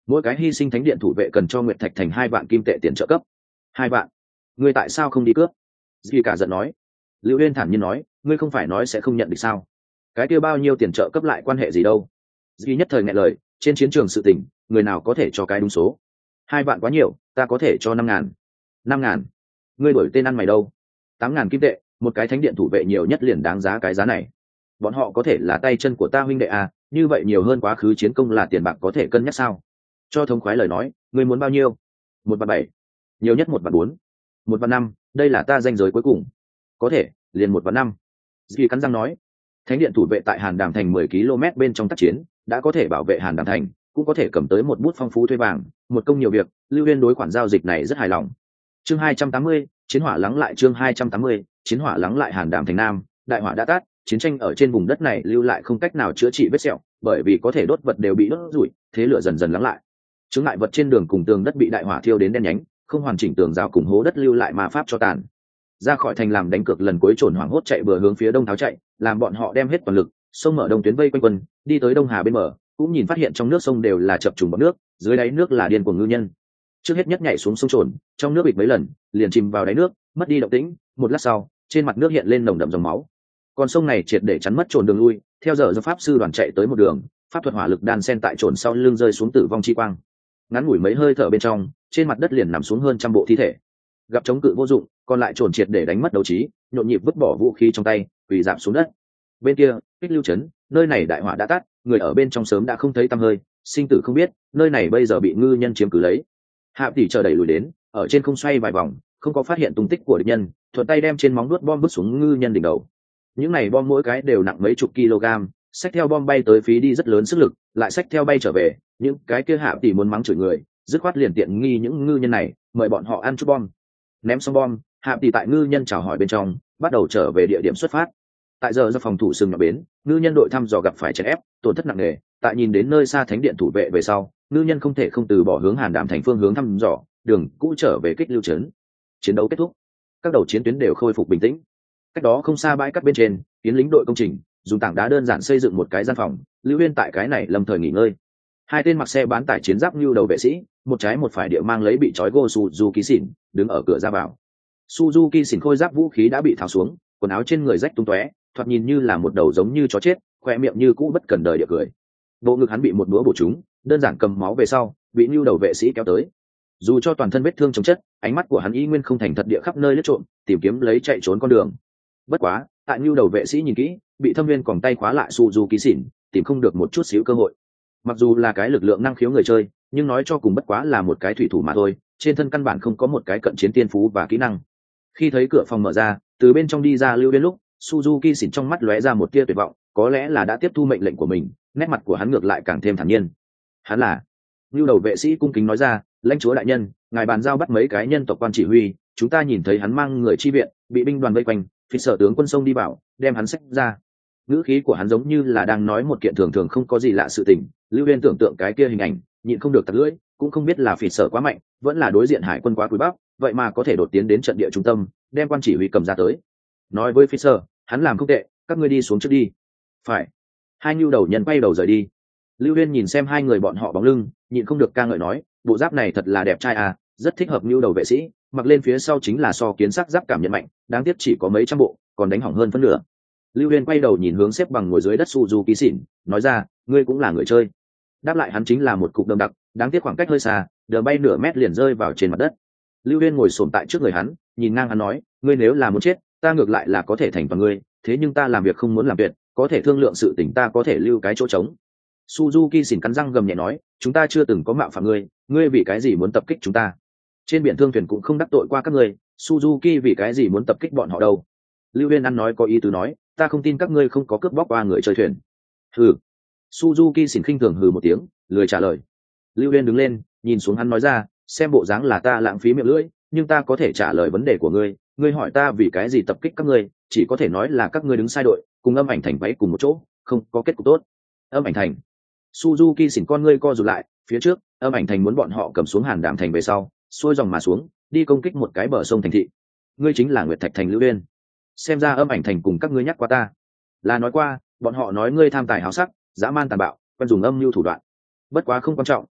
mỗi cái hy sinh thánh điện thủ vệ cần cho Nguyệt Thạch Thành 2 vạn kim tệ tiền trợ cấp. 2 vạn? Ngươi tại sao không đi cướp? Dì cả giận nói. Lưu Uyên thản nhiên nói, ngươi không phải nói sẽ không nhận được sao? Cái kia bao nhiêu tiền trợ cấp lại quan hệ gì đâu? Dì nhất thời nghẹn lời, trên chiến trường sự tình, người nào có thể cho cái đúng số? 2 vạn quá nhiều, ta có thể cho 5.000. 5.000? Ngươi đổi tên ăn mày đâu? 8.000 kim tệ, một cái thánh điện thủ vệ nhiều nhất liền đáng giá cái giá này. Bọn họ có thể là tay chân của ta huynh đệ à, như vậy nhiều hơn quá khứ chiến công là tiền bạc có thể cân nhắc sao? Cho thống khoái lời nói, ngươi muốn bao nhiêu? 1.700.000, nhiều nhất 1.400.000, 1.500.000, đây là ta danh giới cuối cùng. Có thể, liền 1.500.000. Dì cắn răng nói. Thánh điện thủ vệ tại Hàn Đàm Thành 10 km bên trong tác chiến, đã có thể bảo vệ Hàn Đàm Thành, cũng có thể cầm tới một bút phong phú thuê vàng, một công nhiều việc. Lưu Uyên đối khoản giao dịch này rất hài lòng. Chương 280, chiến hỏa lắng lại. Chương 280, chiến hỏa lắng lại. Hàn Đàm Thành Nam, đại hỏa đã tắt, chiến tranh ở trên vùng đất này lưu lại không cách nào chữa trị vết sẹo, bởi vì có thể đốt vật đều bị đốt rủi, thế lửa dần dần lắng lại. Chứng ngại vật trên đường cùng tường đất bị đại hỏa thiêu đến đen nhánh, không hoàn chỉnh tường rào cùng hố đất lưu lại ma pháp cho tàn. Ra khỏi thành làm đánh cược lần cuối trồn hoảng hốt chạy bừa hướng phía đông tháo chạy, làm bọn họ đem hết toàn lực sông mở đông tuyến vây quanh quân, đi tới đông hà bên bờ, cũng nhìn phát hiện trong nước sông đều là chập trùng bọt nước, dưới đáy nước là điên của ngư nhân. Trước hết nhất nhảy xuống sông trồn, trong nước bịch mấy lần, liền chìm vào đáy nước, mất đi động tĩnh. Một lát sau, trên mặt nước hiện lên nồng đậm dòng máu. Con sông này triệt để chắn mất trồn đường lui. Theo giờ do pháp sư đoàn chạy tới một đường, pháp thuật hỏa lực đan sen tại trồn sau lưng rơi xuống tử vong chi quang. Ngắn ngủi mấy hơi thở bên trong, trên mặt đất liền nằm xuống hơn 100 bộ thi thể. Gặp chống cự vô dụng, còn lại trồn triệt để đánh mất đấu trí, nhộn nhịp vứt bỏ vũ khí trong tay, quỳ rạp xuống đất. Bên kia, Kích Lưu trấn, nơi này đại hỏa đã tắt, người ở bên trong sớm đã không thấy tăm hơi, sinh tử không biết, nơi này bây giờ bị ngư nhân chiếm cứ lấy. Hạ tỷ chờ đẩy lùi đến, ở trên không xoay vài vòng, không có phát hiện tung tích của địch nhân, thuận tay đem trên móng đuốt bom vứt xuống ngư nhân đỉnh đầu. Những này bom mỗi cái đều nặng mấy chục kg, xách theo bom bay tới phí đi rất lớn sức lực, lại xách theo bay trở về, những cái kia Hạ tỷ muốn mắng chửi người, dứt khoát liền tiện nghi những ngư nhân này, mời bọn họ ăn chút bom. Ném xong bom, Hạ tỷ tại ngư nhân chào hỏi bên trong, bắt đầu trở về địa điểm xuất phát. Tại giờ do phòng thủ sừng nhỏ bến, ngư nhân đội thăm dò gặp phải chèn ép, tổn thất nặng nề. Tại nhìn đến nơi xa thánh điện thủ vệ về sau, ngư nhân không thể không từ bỏ hướng Hàn Đàm Thành phương hướng thăm dò, đường cũ trở về Kích Lưu trấn. Chiến đấu kết thúc, các đầu chiến tuyến đều khôi phục bình tĩnh. Cách đó không xa bãi cát bên trên, tiến lính đội công trình dùng tảng đá đơn giản xây dựng một cái gian phòng. Lưu Uyên tại cái này lâm thời nghỉ ngơi. Hai tên mặc xe bán tải chiến giáp như đầu vệ sĩ, một trái một phải địa mang lấy bị trói gô Suzuki xỉn, đứng ở cửa ra vào. Suzuki xỉn khôi giáp vũ khí đã bị tháo xuống, quần áo trên người rách tung tóe, thoạt nhìn như là một đầu giống như chó chết, khoe miệng như cũ bất cần đời địa cười. Bộ ngực hắn bị một búa bổ trúng, đơn giản cầm máu về sau, bị nhu đầu vệ sĩ kéo tới. Dù cho toàn thân vết thương chồng chất, ánh mắt của hắn y nguyên không thành thật địa khắp nơi lướt trộm, tìm kiếm lấy chạy trốn con đường. Bất quá, tại nhu đầu vệ sĩ nhìn kỹ, bị thâm viên còng tay khóa lại Suzuki xỉn, tìm không được một chút xíu cơ hội. Mặc dù là cái lực lượng năng khiếu người chơi, nhưng nói cho cùng bất quá là một cái thủy thủ mà thôi, trên thân căn bản không có một cái cận chiến tiên phú và kỹ năng. Khi thấy cửa phòng mở ra, từ bên trong đi ra Lưu Uyên lúc, Suzuki xỉn trong mắt lóe ra một tia tuyệt vọng, có lẽ là đã tiếp thu mệnh lệnh của mình, nét mặt của hắn ngược lại càng thêm thản nhiên. Hắn là Nưu đầu vệ sĩ cung kính nói ra, lãnh chúa đại nhân, ngài bàn giao bắt mấy cái nhân tộc quan chỉ huy, chúng ta nhìn thấy hắn mang người chi viện, bị binh đoàn vây quanh, phi sở tướng quân sông đi vào, đem hắn xách ra. Ngữ khí của hắn giống như là đang nói một kiện thường thường không có gì lạ sự tình. Lưu Uyên tưởng tượng cái kia hình ảnh, nhịn không được tặc lưỡi, cũng không biết là phi sở quá mạnh, vẫn là đối diện hải quân quá cúi bắp, vậy mà có thể đột tiến đến trận địa trung tâm, đem quan chỉ huy cầm ra tới. Nói với Fisher, hắn làm không tệ, các ngươi đi xuống trước đi. Phải. Hai nhu đầu nhân quay đầu rời đi. Lưu Uyên nhìn xem hai người bọn họ bóng lưng, nhịn không được ca ngợi nói, bộ giáp này thật là đẹp trai à, rất thích hợp nhu đầu vệ sĩ, mặc lên phía sau chính là so kiến sắc giáp cảm nhận mạnh, đáng tiếc chỉ có mấy trăm bộ, còn đánh hỏng hơn phân nửa. Lưu Uyên quay đầu nhìn hướng xếp bằng ngồi dưới đất Suzuki xỉn, nói ra, ngươi cũng là người chơi. Đáp lại hắn chính là một cục đầm đặc, đáng tiếc khoảng cách hơi xa, đờ bay nửa mét liền rơi vào trên mặt đất. Lưu Uyên ngồi xổm tại trước người hắn, nhìn ngang hắn nói, ngươi nếu là muốn chết, ta ngược lại là có thể thành toàn ngươi, thế nhưng ta làm việc không muốn làm việc, có thể thương lượng sự tình ta có thể lưu cái chỗ trống. Suzuki xỉn cắn răng gầm nhẹ nói, chúng ta chưa từng có mạo phạm ngươi, ngươi vì cái gì muốn tập kích chúng ta? Trên biển thương thuyền cũng không đắc tội qua các ngươi, Suzuki vì cái gì muốn tập kích bọn họ đâu? Lưu Uyên ăn nói có ý tứ nói, ta không tin các ngươi không có cướp bóc qua người chơi thuyền. Hừ. Suzuki xỉn khinh thường hừ một tiếng, lười trả lời. Lưu Uyên đứng lên, nhìn xuống hắn nói ra, xem bộ dáng là ta lãng phí miệng lưỡi, nhưng ta có thể trả lời vấn đề của ngươi. Ngươi hỏi ta vì cái gì tập kích các ngươi, chỉ có thể nói là các ngươi đứng sai đội, cùng Âm Ảnh Thành váy cùng một chỗ, không có kết cục tốt. Âm Ảnh Thành. Suzuki xỉn con ngươi co rụt lại, phía trước, Âm Ảnh Thành muốn bọn họ cầm xuống Hàn Đàm Thành về sau, xuôi dòng mà xuống, đi công kích một cái bờ sông thành thị. Ngươi chính là Nguyệt Thạch Thành Lưu Uyên. Xem ra Âm Ảnh Thành cùng các ngươi nhắc qua ta. Là nói qua, bọn họ nói ngươi tham tài háo sắc, dã man tàn bạo, quen dùng âm mưu thủ đoạn. Bất quá không quan trọng,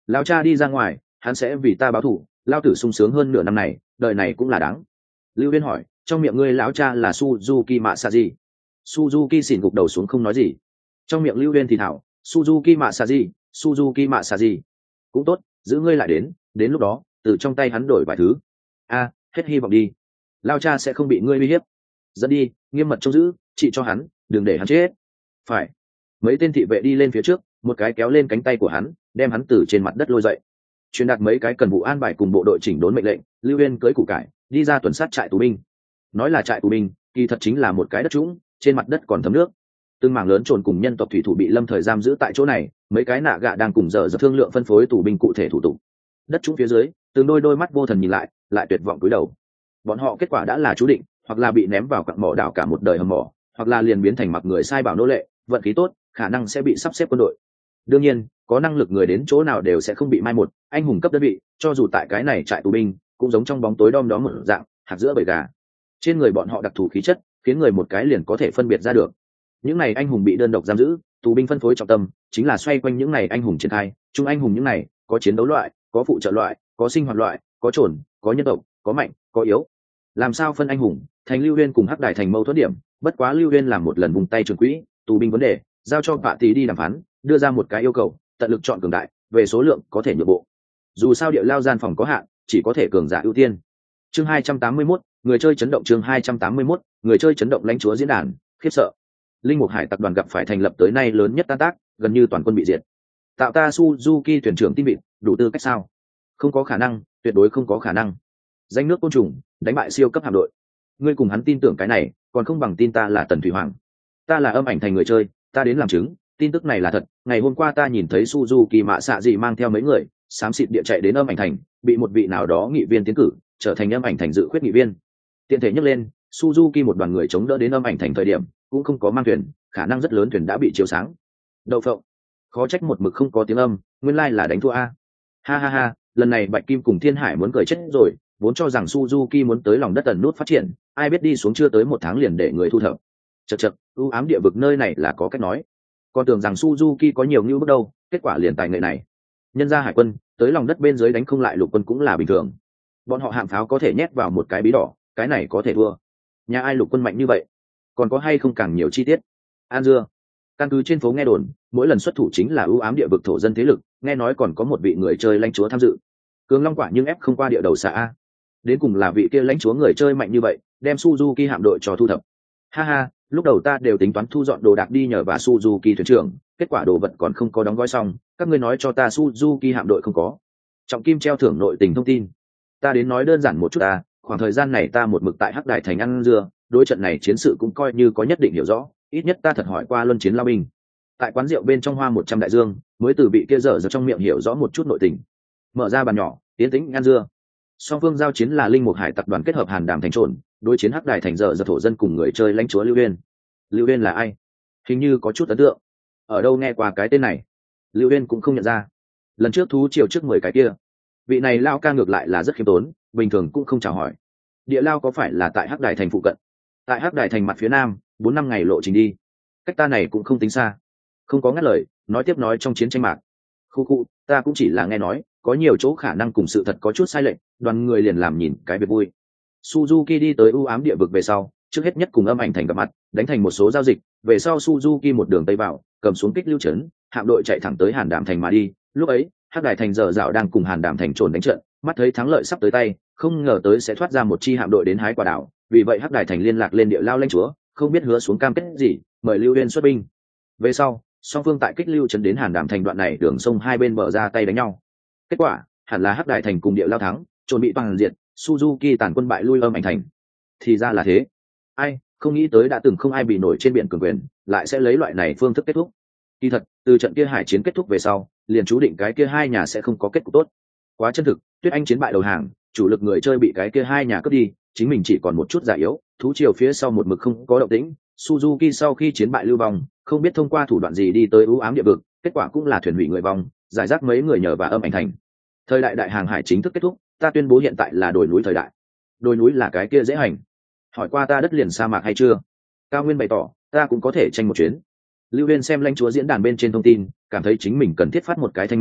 Lão cha đi ra ngoài, hắn sẽ vì ta báo thù, lao tử sung sướng hơn nửa năm này, đời này cũng là đáng. Lưu Viên hỏi, trong miệng ngươi lão cha là Suzuki Masaji? Suzuki xỉn gục đầu xuống không nói gì. Trong miệng Lưu Viên thì thảo, Suzuki Masaji, Suzuki Masaji. Cũng tốt, giữ ngươi lại đến lúc đó, từ trong tay hắn đổi vài thứ. Hết hy vọng đi. Lao cha sẽ không bị ngươi uy hiếp. Dẫn đi, nghiêm mật trông giữ, trị cho hắn, đừng để hắn chết. Phải. Mấy tên thị vệ đi lên phía trước, một cái kéo lên cánh tay của hắn, đem hắn từ trên mặt đất lôi dậy. Truyền đạt mấy cái cần vụ an bài cùng bộ đội chỉnh đốn mệnh lệnh, Lưu Viên cưỡi củ cải, đi ra tuần sát trại tù binh. Nói là trại tù binh, kỳ thật chính là một cái đất trũng, trên mặt đất còn thấm nước. Từng mảng lớn trồn cùng nhân tộc thủy thủ bị lâm thời giam giữ tại chỗ này, mấy cái nạ gạ đang cùng giờ thương lượng phân phối tù binh cụ thể thủ tục. Đất trũng phía dưới, từng đôi mắt vô thần nhìn lại tuyệt vọng cúi đầu. Bọn họ kết quả đã là chú định, hoặc là bị ném vào quặng mỏ đảo cả một đời hầm mỏ, hoặc là liền biến thành mặc người sai bảo nô lệ, vận khí tốt, khả năng sẽ bị sắp xếp quân đội. Đương nhiên, có năng lực người đến chỗ nào đều sẽ không bị mai một, anh hùng cấp đơn vị, cho dù tại cái này trại tù binh, cũng giống trong bóng tối đom đóm một dạng, hạt giữa bầy gà. Trên người bọn họ đặc thù khí chất, khiến người một cái liền có thể phân biệt ra được. Những này anh hùng bị đơn độc giam giữ, tù binh phân phối trọng tâm chính là xoay quanh những này anh hùng triển khai. Chung anh hùng những này, có chiến đấu loại, có phụ trợ loại, có sinh hoạt loại, có trồn, có nhân tộc, có mạnh, có yếu. Làm sao phân anh hùng? Thành Lưu Huyên cùng Hắc Đài thành mâu thuẫn điểm, bất quá Lưu Huyên làm một lần vùng tay trường quỹ, tù binh vấn đề, giao cho Vạ Tỷ đi đàm phán, đưa ra một cái yêu cầu, tận lực chọn cường đại, về số lượng có thể nhượng bộ. Dù sao địa lao gian phòng có hạn, chỉ có thể cường giả ưu tiên. Chương 281, người chơi chấn động. Chương 281, người chơi chấn động. Lãnh chúa diễn đàn, khiếp sợ. Linh Mục Hải tập đoàn gặp phải thành lập tới nay lớn nhất tan tác, gần như toàn quân bị diệt. Tạo ta Suzuki thuyền trưởng tin vịt, đủ tư cách sao? Không có khả năng, tuyệt đối không có khả năng. Danh nước côn trùng, đánh bại siêu cấp hạm đội. Ngươi cùng hắn tin tưởng cái này, còn không bằng tin ta là Tần Thủy Hoàng. Ta là âm ảnh thành người chơi, ta đến làm chứng, tin tức này là thật. Ngày hôm qua ta nhìn thấy Suzuki Mạ Xạ Dị mang theo mấy người, xám xịt địa chạy đến âm ảnh thành, bị một vị nào đó nghị viên tiến cử, trở thành âm ảnh thành dự khuyết nghị viên. Tiện thể nhắc lên, Suzuki một đoàn người chống đỡ đến âm ảnh thành thời điểm, cũng không có mang thuyền, khả năng rất lớn thuyền đã bị chiếu sáng. Đậu phộng, khó trách một mực không có tiếng âm, nguyên lai là đánh thua a. Ha ha ha, lần này Bạch Kim cùng Thiên Hải muốn cười chết rồi, vốn cho rằng Suzuki muốn tới lòng đất ẩn nút phát triển, ai biết đi xuống chưa tới 1 tháng liền để người thu thập. Chậc, ưu ám địa vực nơi này là có cách nói. Còn tưởng rằng Suzuki có nhiều như bước đâu, kết quả liền tài nghệ này. Nhân ra hải quân, tới lòng đất bên dưới đánh không lại lục quân cũng là bình thường. Bọn họ hạm pháo có thể nhét vào một cái bí đỏ, cái này có thể thua. Nhà ai lục quân mạnh như vậy? Còn có hay không càng nhiều chi tiết? An dưa. Căn cứ trên phố nghe đồn, mỗi lần xuất thủ chính là ưu ám địa vực thổ dân thế lực, nghe nói còn có một vị người chơi lãnh chúa tham dự. Cường Long quả nhưng ép không qua địa đầu xạ a. Đến cùng là vị kia lãnh chúa người chơi mạnh như vậy, đem Suzuki hạm đội cho thu thập. Ha ha, lúc đầu ta đều tính toán thu dọn đồ đạc đi nhờ và Suzuki thuyền trưởng, kết quả đồ vật còn không có đóng gói xong, các ngươi nói cho ta Suzuki hạm đội không có. Trọng kim treo thưởng nội tình thông tin. Ta đến nói đơn giản một chút ta, khoảng thời gian này ta một mực tại Hắc Đài thành ăn dưa, đối trận này chiến sự cũng coi như có nhất định hiểu rõ, ít nhất ta thật hỏi qua luân chiến lao binh. Tại quán rượu bên trong Hoa 100 đại dương, mới từ bị kia dở trong miệng hiểu rõ một chút nội tình. Mở ra bàn nhỏ, tiến tĩnh ăn dưa. Song phương giao chiến là Linh Mục Hải tập đoàn kết hợp Hàn Đàm thành trộn, đối chiến Hắc Đài thành dở thổ dân cùng người chơi lãnh chúa Lưu Uyên. Lưu Uyên là ai? Hình như có chút ấn tượng. Ở đâu nghe qua cái tên này? Lưu Uyên cũng không nhận ra. Lần trước thú triều trước 10 cái kia, vị này lao ca ngược lại là rất khiêm tốn, bình thường cũng không chào hỏi. Địa lao có phải là tại Hắc Đài thành phụ cận? Tại Hắc Đài thành mặt phía nam, 4-5 ngày lộ trình đi. Cách ta này cũng không tính xa. Không có ngắt lời, nói tiếp nói trong chiến tranh mạc. Khu, ta cũng chỉ là nghe nói, có nhiều chỗ khả năng cùng sự thật có chút sai lệch, đoàn người liền làm nhìn cái việc vui. Suzuki đi tới ưu ám địa vực về sau, trước hết nhất cùng âm ảnh thành gặp mặt, đánh thành một số giao dịch, về sau Suzuki một đường tây vào, cầm xuống kích lưu trấn, hạm đội chạy thẳng tới Hàn Đàm thành mà đi. Lúc ấy, Hắc Đài thành dở dạo đang cùng Hàn Đàm thành trồn đánh trận, mắt thấy thắng lợi sắp tới tay, không ngờ tới sẽ thoát ra một chi hạm đội đến hái quả đảo, vì vậy Hắc Đài thành liên lạc lên địa lao lãnh chúa, không biết hứa xuống cam kết gì, mời Lưu Uyên xuất binh. Về sau, song phương tại kích lưu trấn đến Hàn Đàm thành đoạn này đường sông hai bên bờ ra tay đánh nhau. Kết quả, hẳn là Hắc Đài thành cùng địa lao thắng, trồn bị toàn diệt, Suzuki tàn quân bại lui âm ảnh thành. Thì ra là thế. Ai, không nghĩ tới đã từng không ai bị nổi trên biển cường quyền, lại sẽ lấy loại này phương thức kết thúc. Kỳ thật, từ trận kia hải chiến kết thúc về sau, liền chú định cái kia hai nhà sẽ không có kết cục tốt. Quá chân thực, Tuyết Anh chiến bại đầu hàng, chủ lực người chơi bị cái kia hai nhà cướp đi, chính mình chỉ còn một chút già yếu, thú triều phía sau một mực không có động tĩnh. Suzuki sau khi chiến bại lưu vong, không biết thông qua thủ đoạn gì đi tới ưu ám địa vực, kết quả cũng là thuyền hủy người vong, giải rác mấy người nhờ và âm ảnh thành. Thời đại đại hàng hải chính thức kết thúc, ta tuyên bố hiện tại là đồi núi thời đại. Đồi núi là cái kia dễ hành. Hỏi qua ta đất liền sa mạc hay chưa? Cao Nguyên bày tỏ, ta cũng có thể tranh một chuyến. Lưu Uyên xem lãnh chúa diễn đàn bên trên thông tin, cảm thấy chính mình cần thiết phát một cái thanh minh,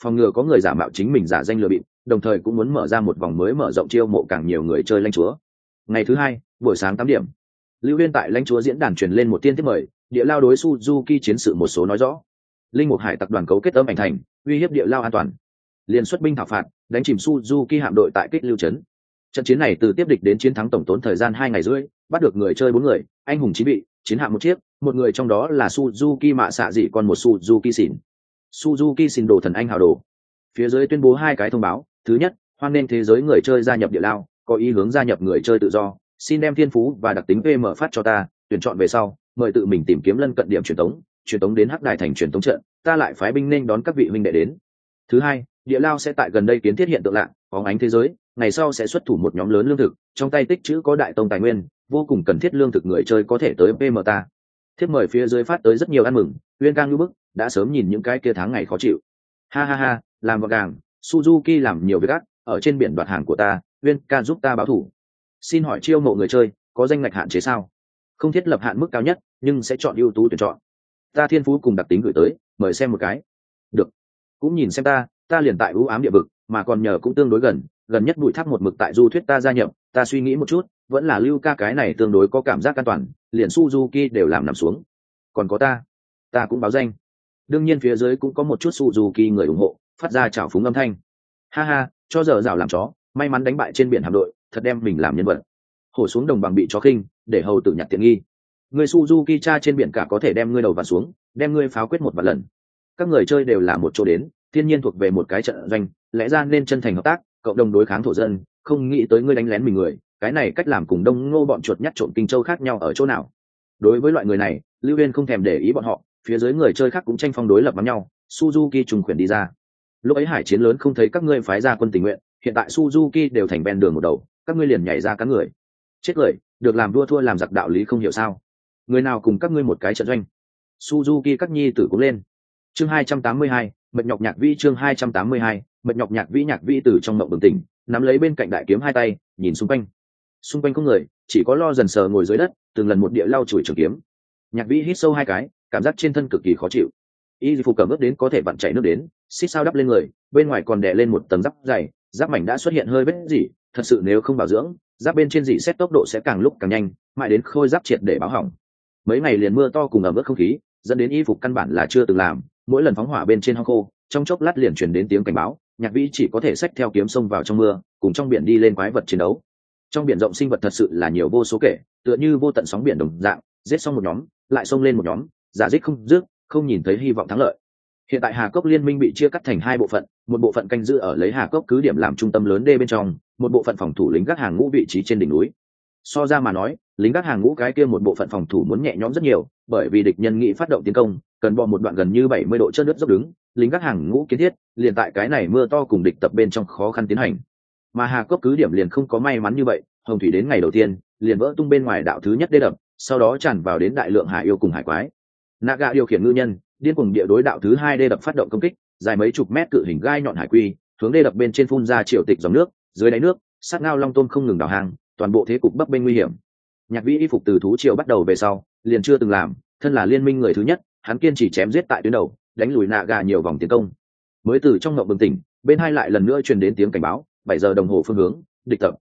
phòng ngừa có người giả mạo chính mình giả danh lừa bịp, đồng thời cũng muốn mở ra một vòng mới mở rộng chiêu mộ càng nhiều người chơi lãnh chúa. Ngày thứ hai, buổi sáng 8 điểm, Lưu Huyên tại lãnh chúa diễn đàn truyền lên một tiên tiếp mời, địa lao đối Suzuki chiến sự một số nói rõ. Linh mục hải tập đoàn cấu kết âm ảnh thành, uy hiếp địa lao an toàn. Liên xuất binh thảo phạt, đánh chìm Suzuki hạm đội tại Kích Lưu trấn. Trận chiến này từ tiếp địch đến chiến thắng tổng tốn thời gian 2 ngày rưỡi, bắt được người chơi 4 người, anh hùng 9 vị, chiến hạm 1 chiếc, một người trong đó là Suzuki mạ xạ dị còn một Suzuki xỉn. Suzuki xỉn đồ thần anh hào đồ. Phía dưới tuyên bố 2 cái thông báo, thứ nhất, hoan nghênh thế giới người chơi gia nhập địa lao, có ý hướng gia nhập người chơi tự do, xin đem thiên phú và đặc tính PM phát cho ta, tuyển chọn về sau, mời tự mình tìm kiếm lân cận điểm truyền tống đến Hắc Đài thành truyền tống trận, ta lại phái binh nên đón các vị huynh đệ đến. Thứ hai, địa lao sẽ tại gần đây kiến thiết hiện tượng lạ, bóng ánh thế giới, ngày sau sẽ xuất thủ một nhóm lớn lương thực, trong tay tích trữ có đại tông tài nguyên, vô cùng cần thiết lương thực người chơi có thể tới PM ta. Thiếp mời phía dưới phát tới rất nhiều ăn mừng, Uyên Cang lưu bức, đã sớm nhìn những cái kia tháng ngày khó chịu. Ha ha ha, làm vào gàng, Suzuki làm nhiều việc ác, ở trên biển đoạt hàng của ta, Uyên Ca giúp ta báo thủ. Xin hỏi chiêu mộ người chơi, có danh ngạch hạn chế sao? Không thiết lập hạn mức cao nhất, nhưng sẽ chọn ưu tú tuyển chọn. Ta thiên phú cùng đặc tính gửi tới, mời xem một cái. Được. Cũng nhìn xem ta liền tại ưu ám địa vực, mà còn nhờ cũng tương đối gần nhất bụi tháp một mực tại du thuyết ta gia nhập, ta suy nghĩ một chút, vẫn là Lưu Ca cái này tương đối có cảm giác an toàn, liền Suzuki đều làm nằm xuống. Còn có ta cũng báo danh. Đương nhiên phía dưới cũng có một chút Suzuki người ủng hộ, phát ra chào phúng âm thanh. Ha ha, cho giờ rào làm chó, may mắn đánh bại trên biển hạm đội, thật đem mình làm nhân vật. Hổ xuống đồng bằng bị chó khinh, để hầu tự nhặt tiện nghi. Người Suzuki cha trên biển cả có thể đem ngươi đầu vặn xuống, đem ngươi pháo quyết một vạn lần. Các người chơi đều là một chỗ đến, thiên nhiên thuộc về một cái trận doanh, lẽ ra nên chân thành hợp tác, cộng đồng đối kháng thổ dân, không nghĩ tới ngươi đánh lén mình người, cái này cách làm cùng Đông Ngô bọn chuột nhắt trộm Kinh Châu khác nhau ở chỗ nào? Đối với loại người này, Lưu Uyên không thèm để ý bọn họ, phía dưới người chơi khác cũng tranh phong đối lập với nhau, Suzuki trùng khuyển đi ra. Lúc ấy hải chiến lớn không thấy các ngươi phái ra quân tình nguyện, hiện tại Suzuki đều thành ven đường một đầu, các ngươi liền nhảy ra cắn người. Chết cười, được làm đua thua làm giặc đạo lý không hiểu sao? Người nào cùng các ngươi một cái trận doanh? Suzuki các nhi tử cũng lên. Chương 282, mệt nhọc nhạc vĩ chương 282, mệt nhọc nhạc vĩ từ trong mộng bừng tỉnh, nắm lấy bên cạnh đại kiếm hai tay, nhìn xung quanh. Xung quanh không người, chỉ có Lo Dần Sờ ngồi dưới đất, từng lần một địa lau chùi trường kiếm. Nhạc vĩ hít sâu 2 cái, cảm giác trên thân cực kỳ khó chịu. Y phục cầm ướt đến có thể vặn chảy nước đến, xít sao đắp lên người, bên ngoài còn đè lên một tầng giáp dày, giáp mảnh đã xuất hiện hơi vết rỉ, thật sự nếu không bảo dưỡng, giáp bên trên rỉ xét tốc độ sẽ càng lúc càng nhanh, mãi đến khôi giáp triệt để báo hỏng. Mấy ngày liền mưa to cùng ẩm ướt không khí, dẫn đến y phục căn bản là chưa từng làm, mỗi lần phóng hỏa bên trên hong khô, trong chốc lát liền truyền đến tiếng cảnh báo, Nhạc vĩ chỉ có thể xách theo kiếm xông vào trong mưa, cùng trong biển đi lên quái vật chiến đấu. Trong biển rộng sinh vật thật sự là nhiều vô số kể, tựa như vô tận sóng biển đồng dạng, giết xong một nhóm, lại xông lên một nhóm, giả dích không dứt, không nhìn thấy hy vọng thắng lợi. Hiện tại Hà Cốc liên minh bị chia cắt thành 2 bộ phận, một bộ phận canh giữ ở lấy Hà Cốc cứ điểm làm trung tâm lớn đê bên trong, một bộ phận phòng thủ lính gác hàng ngũ vị trí trên đỉnh núi. So ra mà nói, lính gác hàng ngũ cái kia một bộ phận phòng thủ muốn nhẹ nhõm rất nhiều, bởi vì địch nhân nghĩ phát động tiến công, cần bò một đoạn gần như 70 độ trơn nước dốc đứng, lính gác hàng ngũ kiến thiết, liền tại cái này mưa to cùng địch tập bên trong khó khăn tiến hành. Mà Hà Cốc cứ điểm liền không có may mắn như vậy, hồng thủy đến ngày đầu tiên, liền vỡ tung bên ngoài đạo thứ nhất đê đập, sau đó tràn vào đến đại lượng hải yêu cùng hải quái. Naga điều khiển ngư nhân, điên cuồng địa đối đạo thứ 2 đê đập phát động công kích, dài mấy chục mét cự hình gai nhọn hải quy, hướng đê đập bên trên phun ra triều tịch dòng nước, dưới đáy nước, sát ngao long tôm không ngừng đào hàng, toàn bộ thế cục bấp bênh nguy hiểm. Nhạc vĩ y phục từ thú triều bắt đầu về sau, liền chưa từng làm, thân là liên minh người thứ nhất, hắn kiên trì chém giết tại tuyến đầu, đánh lùi Naga nhiều vòng tiến công. Mới từ trong ngộng bừng tỉnh, bên hai lại lần nữa truyền đến tiếng cảnh báo, 7 giờ đồng hồ phương hướng, địch tập.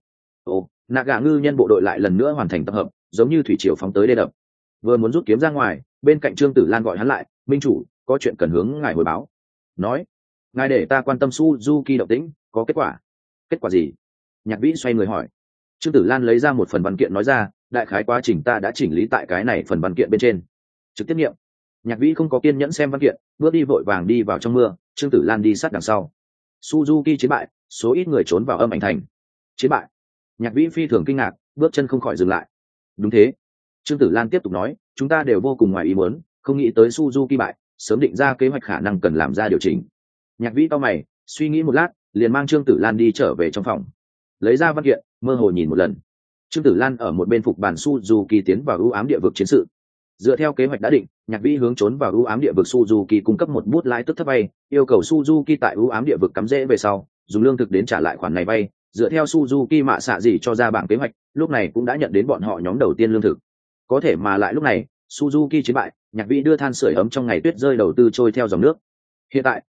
Naga ngư nhân bộ đội lại lần nữa hoàn thành tập hợp, giống như thủy triều phóng tới đê đập. Vừa muốn rút kiếm ra ngoài, bên cạnh Trương Tử Lan gọi hắn lại, "Minh chủ, có chuyện cần hướng ngài hồi báo." Nói, "Ngài để ta quan tâm Suzuki động tĩnh, có kết quả." "Kết quả gì?" Nhạc vĩ xoay người hỏi. Trương Tử Lan lấy ra một phần văn kiện nói ra, "Đại khái quá trình ta đã chỉnh lý tại cái này phần văn kiện bên trên." Trực tiếp nghiệm. Nhạc vĩ không có kiên nhẫn xem văn kiện, bước đi vội vàng đi vào trong mưa, Trương Tử Lan đi sát đằng sau. Suzuki chiến bại, số ít người trốn vào âm ảnh thành. Chiến bại. Nhạc vĩ phi thường kinh ngạc, bước chân không khỏi dừng lại. Đúng thế. Trương Tử Lan tiếp tục nói, "Chúng ta đều vô cùng ngoài ý muốn, không nghĩ tới Suzuki bại, sớm định ra kế hoạch khả năng cần làm ra điều chỉnh." Nhạc vĩ cau mày, suy nghĩ một lát, liền mang Trương Tử Lan đi trở về trong phòng, lấy ra văn kiện, mơ hồ nhìn một lần. Trương Tử Lan ở một bên phục bàn Suzuki tiến vào ưu ám địa vực chiến sự. Dựa theo kế hoạch đã định, Nhạc vĩ hướng trốn vào ưu ám địa vực Suzuki cung cấp một bút lãi tức thấp vay, yêu cầu Suzuki tại ưu ám địa vực cắm rễ về sau, dùng lương thực đến trả lại khoản này vay. Dựa theo Suzuki mạ xạ gì cho ra bảng kế hoạch, lúc này cũng đã nhận đến bọn họ nhóm đầu tiên lương thực. Có thể mà lại lúc này, Suzuki chiến bại, Nhạc vĩ đưa than sưởi ấm trong ngày tuyết rơi đầu tư trôi theo dòng nước. Hiện tại,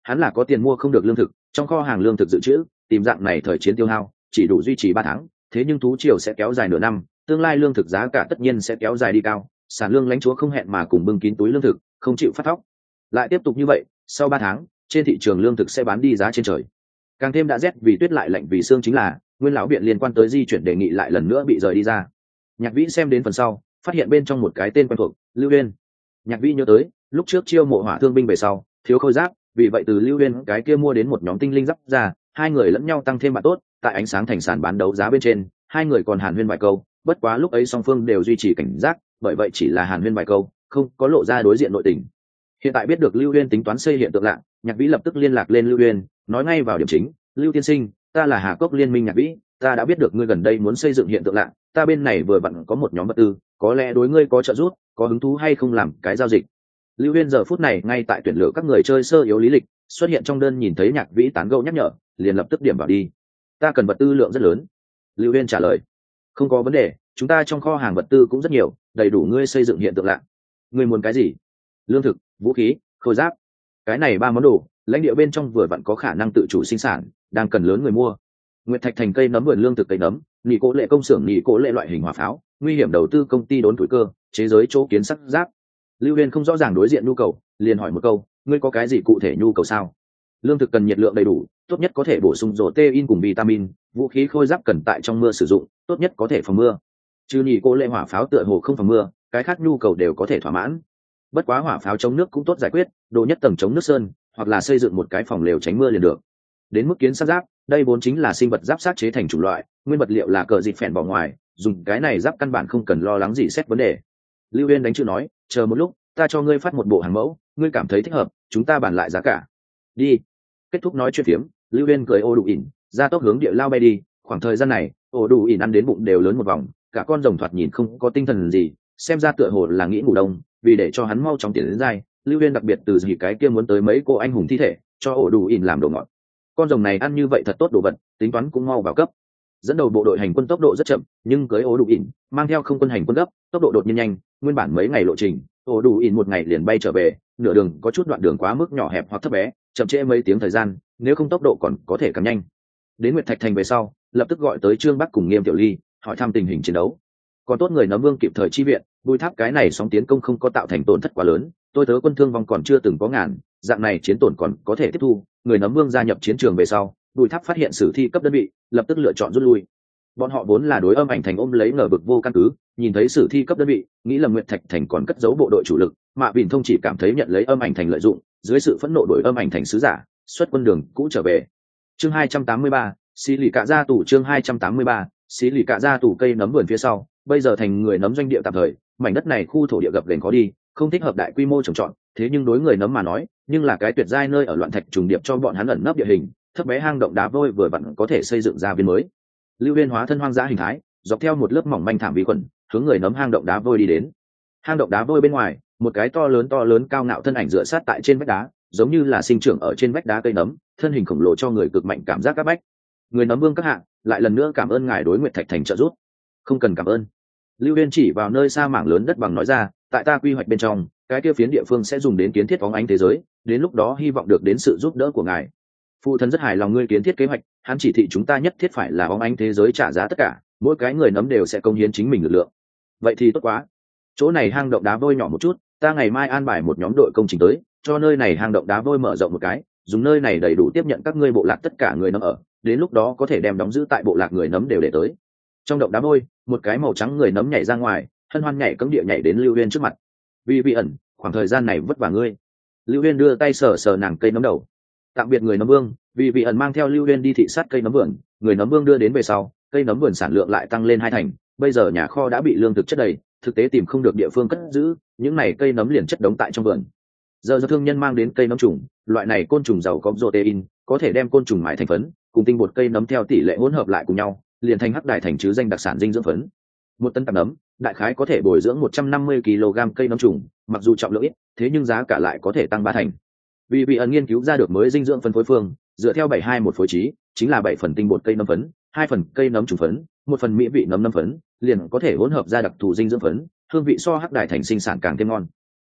hắn là có tiền mua không được lương thực, trong kho hàng lương thực dự trữ tìm dạng này thời chiến tiêu hao chỉ đủ duy trì 3 tháng, thế nhưng thú triều sẽ kéo dài nửa năm, tương lai lương thực giá cả tất nhiên sẽ kéo dài đi cao, sản lương lãnh chúa không hẹn mà cùng bưng kín túi lương thực, không chịu phát thóc. Lại tiếp tục như vậy, sau 3 tháng, trên thị trường lương thực sẽ bán đi giá trên trời. Càng thêm đã rét vì tuyết lại lạnh vì xương chính là, Nguyên lão biện liên quan tới di chuyển đề nghị lại lần nữa bị rời đi ra. Nhạc Vĩ xem đến phần sau, phát hiện bên trong một cái tên quen thuộc, Lưu Uyên. Nhạc Vĩ nhớ tới, lúc trước chiêu mộ hỏa thương binh về sau, thiếu khôi giáp, vì vậy từ Lưu Uyên cái kia mua đến một nhóm tinh linh giáp ra, hai người lẫn nhau tăng thêm bạn tốt, tại ánh sáng thành sản bán đấu giá bên trên, hai người còn hàn huyên vài câu, bất quá lúc ấy song phương đều duy trì cảnh giác, bởi vậy chỉ là hàn huyên vài câu, không có lộ ra đối diện nội tình. Hiện tại biết được Lưu Uyên tính toán xây hiện tượng lạ, Nhạc Vĩ lập tức liên lạc lên Lưu Uyên, nói ngay vào điểm chính, Lưu tiên sinh, ta là Hà Cốc Liên minh Nhạc Vĩ, ta đã biết được ngươi gần đây muốn xây dựng hiện tượng lạ, ta bên này vừa vặn có một nhóm vật tư, có lẽ đối ngươi có trợ giúp, có hứng thú hay không làm cái giao dịch. Lưu Uyên giờ phút này ngay tại tuyển lựa các người chơi sơ yếu lý lịch, xuất hiện trong đơn nhìn thấy Nhạc Vĩ tán gẫu nhắc nhở, liền lập tức điểm vào đi. Ta cần vật tư lượng rất lớn. Lưu Uyên trả lời. Không có vấn đề, chúng ta trong kho hàng vật tư cũng rất nhiều, đầy đủ ngươi xây dựng hiện tượng lạ. Ngươi muốn cái gì? Lương thực, vũ khí, khôi giáp. Cái này 3 món đồ, lãnh địa bên trong vừa vặn có khả năng tự chủ sinh sản, đang cần lớn người mua. Nguyệt Thạch thành cây nấm vườn lương thực cây nấm, nhị cố lệ công xưởng nhị cố lệ loại hình hỏa pháo, nguy hiểm đầu tư công ty đốn tuổi cơ, chế giới chỗ kiến sắc giáp. Lưu Uyên không rõ ràng đối diện nhu cầu, liền hỏi một câu, ngươi có cái gì cụ thể nhu cầu sao? Lương thực cần nhiệt lượng đầy đủ, tốt nhất có thể bổ sung protein cùng vitamin, vũ khí khôi giáp cần tại trong mưa sử dụng, tốt nhất có thể phòng mưa. Trừ nhị cố lệ hỏa pháo tựa hồ không phòng mưa, cái khác nhu cầu đều có thể thỏa mãn. Bất quá hỏa pháo chống nước cũng tốt giải quyết, đồ nhất tầng chống nước sơn, hoặc là xây dựng một cái phòng lều tránh mưa liền được. Đến mức kiến sắc giáp, đây vốn chính là sinh vật giáp sát chế thành chủng loại, nguyên vật liệu là cờ dịt phèn bỏ ngoài, dùng cái này giáp căn bản không cần lo lắng gì xét vấn đề. Lưu Uyên đánh chữ nói, chờ một lúc, ta cho ngươi phát một bộ hàng mẫu, ngươi cảm thấy thích hợp, chúng ta bàn lại giá cả. Đi. Kết thúc nói chuyện phiếm, Lưu Uyên cười ô đủ ỉn, ra tốc hướng địa lao bay đi. Khoảng thời gian này, ô đủ ỉn ăn đến bụng đều lớn một vòng, cả con rồng thoạt nhìn không có tinh thần gì, xem ra tựa hồ là nghĩ ngủ đông. Vì để cho hắn mau chóng tiến đến dai, Lưu Uyên đặc biệt từ gì cái kia muốn tới mấy cô anh hùng thi thể, cho ổ đủ ỉn làm đồ ngọt. Con rồng này ăn như vậy thật tốt đồ vật, tính toán cũng mau vào cấp. Dẫn đầu bộ đội hành quân tốc độ rất chậm, nhưng cưới ổ đủ ỉn, mang theo không quân hành quân gấp, tốc độ đột nhiên nhanh, nguyên bản mấy ngày lộ trình, ổ đủ ỉn một ngày liền bay trở về, nửa đường có chút đoạn đường quá mức nhỏ hẹp hoặc thấp bé, chậm trễ mấy tiếng thời gian, nếu không tốc độ còn có thể càng nhanh. Đến Nguyệt Thạch thành về sau, lập tức gọi tới Trương Bắc cùng Nghiêm Tiểu Ly, hỏi thăm tình hình chiến đấu. Còn tốt người nấm vương kịp thời chi viện, Bùi Tháp cái này sóng tiến công không có tạo thành tổn thất quá lớn, tôi tớ quân thương vong còn chưa từng có ngàn, dạng này chiến tổn còn có thể tiếp thu. Người nấm vương gia nhập chiến trường về sau, Bùi Tháp phát hiện sử thi cấp đơn vị, lập tức lựa chọn rút lui. Bọn họ vốn là đối Âm Ảnh thành ôm lấy ngờ vực vô căn cứ, nhìn thấy sử thi cấp đơn vị, nghĩ là Nguyệt Thạch thành còn cất giấu bộ đội chủ lực, Mạ Vịn Thông chỉ cảm thấy nhận lấy Âm Ảnh thành lợi dụng, dưới sự phẫn nộ đổi Âm Ảnh thành sứ giả, xuất quân đường cũ trở về. Chương 283, xí lì cạ ra tủ. Chương 283, xí lì cạ ra tủ. Cây nấm vườn phía sau, bây giờ thành người nấm doanh địa tạm thời, mảnh đất này khu thổ địa gập ghềnh khó đi, không thích hợp đại quy mô trồng trọt, thế nhưng đối người nấm mà nói, nhưng là cái tuyệt giai nơi ở loạn thạch trùng điệp cho bọn hắn ẩn nấp địa hình, thấp bé hang động đá vôi vừa vặn có thể xây dựng ra viên mới. Lưu Uyên hóa thân hoang dã hình thái, dọc theo một lớp mỏng manh thảm vi khuẩn, hướng người nấm hang động đá vôi đi đến. Hang động đá vôi bên ngoài, một cái to lớn cao ngạo thân ảnh dựa sát tại trên vách đá, giống như là sinh trưởng ở trên vách đá cây nấm, thân hình khổng lồ cho người cực mạnh cảm giác áp bách. Người nấm vương các hạ, lại lần nữa cảm ơn ngài đối Nguyệt Thạch thành trợ giúp. Không cần cảm ơn. Lưu Uyên chỉ vào nơi xa mảng lớn đất bằng nói ra, tại ta quy hoạch bên trong, cái kia phiến địa phương sẽ dùng đến kiến thiết phóng ánh thế giới, đến lúc đó hy vọng được đến sự giúp đỡ của ngài. Phụ thân rất hài lòng ngươi kiến thiết kế hoạch, hắn chỉ thị chúng ta nhất thiết phải là phóng ánh thế giới trả giá tất cả, mỗi cái người nấm đều sẽ công hiến chính mình lực lượng. Vậy thì tốt quá. Chỗ này hang động đá vôi nhỏ một chút, ta ngày mai an bài một nhóm đội công trình tới, cho nơi này hang động đá vôi mở rộng một cái, dùng nơi này đầy đủ tiếp nhận các ngươi bộ lạc tất cả người nấm ở, đến lúc đó có thể đem đóng giữ tại bộ lạc người nấm đều để tới. Trong động đá vôi, một cái màu trắng người nấm nhảy ra ngoài, hân hoan nhảy cấm địa nhảy đến Lưu Uyên trước mặt. Vì vị ẩn, khoảng thời gian này vất vả ngươi. Lưu Uyên đưa tay sờ sờ nàng cây nấm đầu. Tạm biệt người nấm vương. Vì vị ẩn mang theo Lưu Uyên đi thị sát cây nấm vườn, người nấm vương đưa đến về sau, cây nấm vườn sản lượng lại tăng lên 2 thành. Bây giờ nhà kho đã bị lương thực chất đầy, thực tế tìm không được địa phương cất giữ, những này cây nấm liền chất đống tại trong vườn. Giờ do thương nhân mang đến cây nấm trùng, loại này côn trùng giàu có protein, có thể đem côn trùng mại thành phấn, cùng tinh bột cây nấm theo tỷ lệ hỗn hợp lại cùng nhau, liền thành hắc đài thành chứ danh đặc sản dinh dưỡng phấn. 1 tấn tạp nấm, đại khái có thể bồi dưỡng 150 kg cây nấm trùng, mặc dù trọng lượng ít, thế nhưng giá cả lại có thể tăng 3 thành. Vì vị ẩn nghiên cứu ra được mới dinh dưỡng phân phối phương, dựa theo 721 phối trí, chính là 7 phần tinh bột cây nấm phấn, 2 phần cây nấm trùng phấn, 1 phần mỹ vị nấm phấn, liền có thể hỗn hợp ra đặc thù dinh dưỡng phấn, hương vị so hắc đài thành sinh sản càng thêm ngon.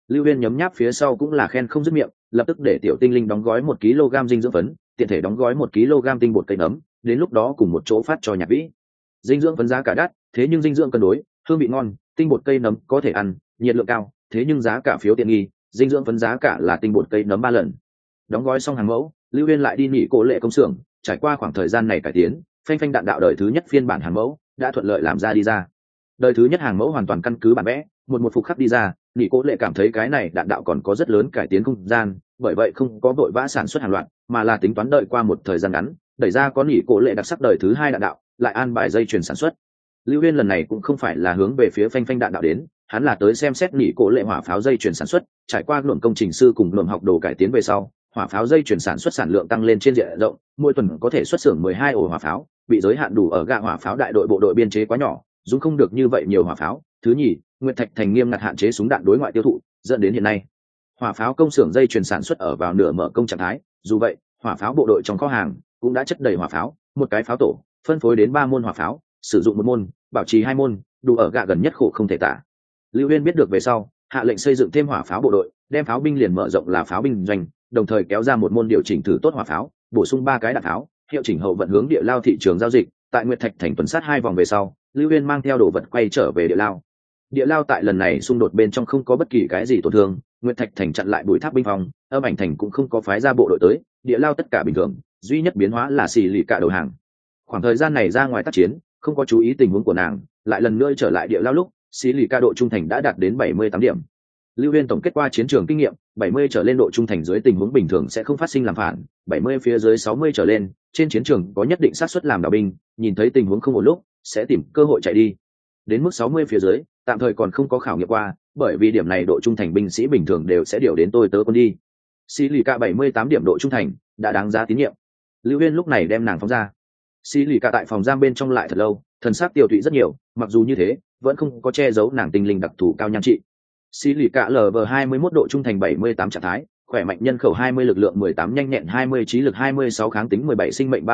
Lưu Uyên nhấm nháp phía sau cũng là khen không dứt miệng, lập tức để tiểu tinh linh đóng gói 1 kg dinh dưỡng phấn, tiện thể đóng gói 1 kg tinh bột cây nấm, đến lúc đó cùng một chỗ phát cho Nhạc Vĩ. Dinh dưỡng phấn giá cả đắt, thế nhưng dinh dưỡng cân đối, hương vị ngon, tinh bột cây nấm có thể ăn, nhiệt lượng cao, thế nhưng giá cả phiếu tiện nghi, dinh dưỡng phấn giá cả là tinh bột cây nấm 3 lần. Đóng gói xong hàng mẫu, Lưu Uyên lại đi nghỉ Cố Lệ công xưởng, trải qua khoảng thời gian này cải tiến, phanh phanh đạn đạo đời thứ nhất phiên bản hàng mẫu đã thuận lợi làm ra đi ra. Đời thứ nhất hàng mẫu hoàn toàn căn cứ bản vẽ, một phục khắc đi ra, nghỉ Cố Lệ cảm thấy cái này đạn đạo còn có rất lớn cải tiến không gian, bởi vậy không có vội vã sản xuất hàng loạt, mà là tính toán đợi qua một thời gian ngắn, đẩy ra có nghỉ Cố Lệ đặc sắc đời thứ hai đạn đạo, lại an bài dây chuyền sản xuất. Lưu Uyên lần này cũng không phải là hướng về phía phanh phanh đạn đạo đến, hắn là tới xem xét nghỉ Cố Lệ hỏa pháo dây chuyền sản xuất, trải qua luận công trình sư cùng luận học đồ cải tiến về sau, hỏa pháo dây chuyển sản xuất sản lượng tăng lên trên diện rộng, mỗi tuần có thể xuất xưởng 12 ổ hỏa pháo, bị giới hạn đủ ở gạ hỏa pháo đại đội bộ đội biên chế quá nhỏ, dùng không được như vậy nhiều hỏa pháo. Thứ nhì, Nguyệt Thạch Thành nghiêm ngặt hạn chế súng đạn đối ngoại tiêu thụ, dẫn đến hiện nay hỏa pháo công xưởng dây chuyển sản xuất ở vào nửa mở công trạng thái. Dù vậy, hỏa pháo bộ đội trong kho hàng cũng đã chất đầy hỏa pháo, một cái pháo tổ phân phối đến 3 môn hỏa pháo, sử dụng 1 môn, bảo trì 2 môn, đủ ở gạ gần nhất khổ không thể tả. Lưu Uyên biết được về sau, hạ lệnh xây dựng thêm hỏa pháo bộ đội, đem pháo binh liền mở rộng là pháo binh doanh, đồng thời kéo ra 1 môn điều chỉnh thử tốt hỏa pháo, bổ sung 3 cái đạn pháo, hiệu chỉnh hậu vận hướng địa lao thị trường giao dịch. Tại Nguyệt Thạch Thành tuần sát 2 vòng về sau, Lưu Uyên mang theo đồ vật quay trở về địa lao. Địa lao tại lần này xung đột bên trong không có bất kỳ cái gì tổn thương, Nguyệt Thạch Thành chặn lại Bùi Tháp binh phòng, Âm Ảnh Thành cũng không có phái ra bộ đội tới, địa lao tất cả bình thường, duy nhất biến hóa là xì lì cả đầu hàng. Khoảng thời gian này ra ngoài tác chiến, không có chú ý tình huống của nàng, lại lần nữa trở lại địa lao lúc, xì lì cả độ trung thành đã đạt đến 78 điểm. Lưu Uyên tổng kết qua chiến trường kinh nghiệm, 70 trở lên độ trung thành dưới tình huống bình thường sẽ không phát sinh làm phản, 70 phía dưới 60 trở lên, trên chiến trường có nhất định xác suất làm đảo binh, nhìn thấy tình huống không ổn lúc, sẽ tìm cơ hội chạy đi. Đến mức 60 phía dưới, tạm thời còn không có khảo nghiệm qua, bởi vì điểm này độ trung thành binh sĩ bình thường đều sẽ điều đến tôi tớ quân đi. Xí lì cả 78 điểm độ trung thành, đã đáng giá tín nhiệm. Lưu Uyên lúc này đem nàng phóng ra. Xí lì cả tại phòng giam bên trong lại thật lâu, thần sắc tiêu tụy rất nhiều, mặc dù như thế, vẫn không có che giấu nàng tinh linh đặc thù cao nhan trị. Xí lì cả LV21 độ trung thành 78 trạng thái, khỏe mạnh nhân khẩu 20 lực lượng 18 nhanh nhẹn 20 trí lực 26 kháng tính 17 sinh mệnh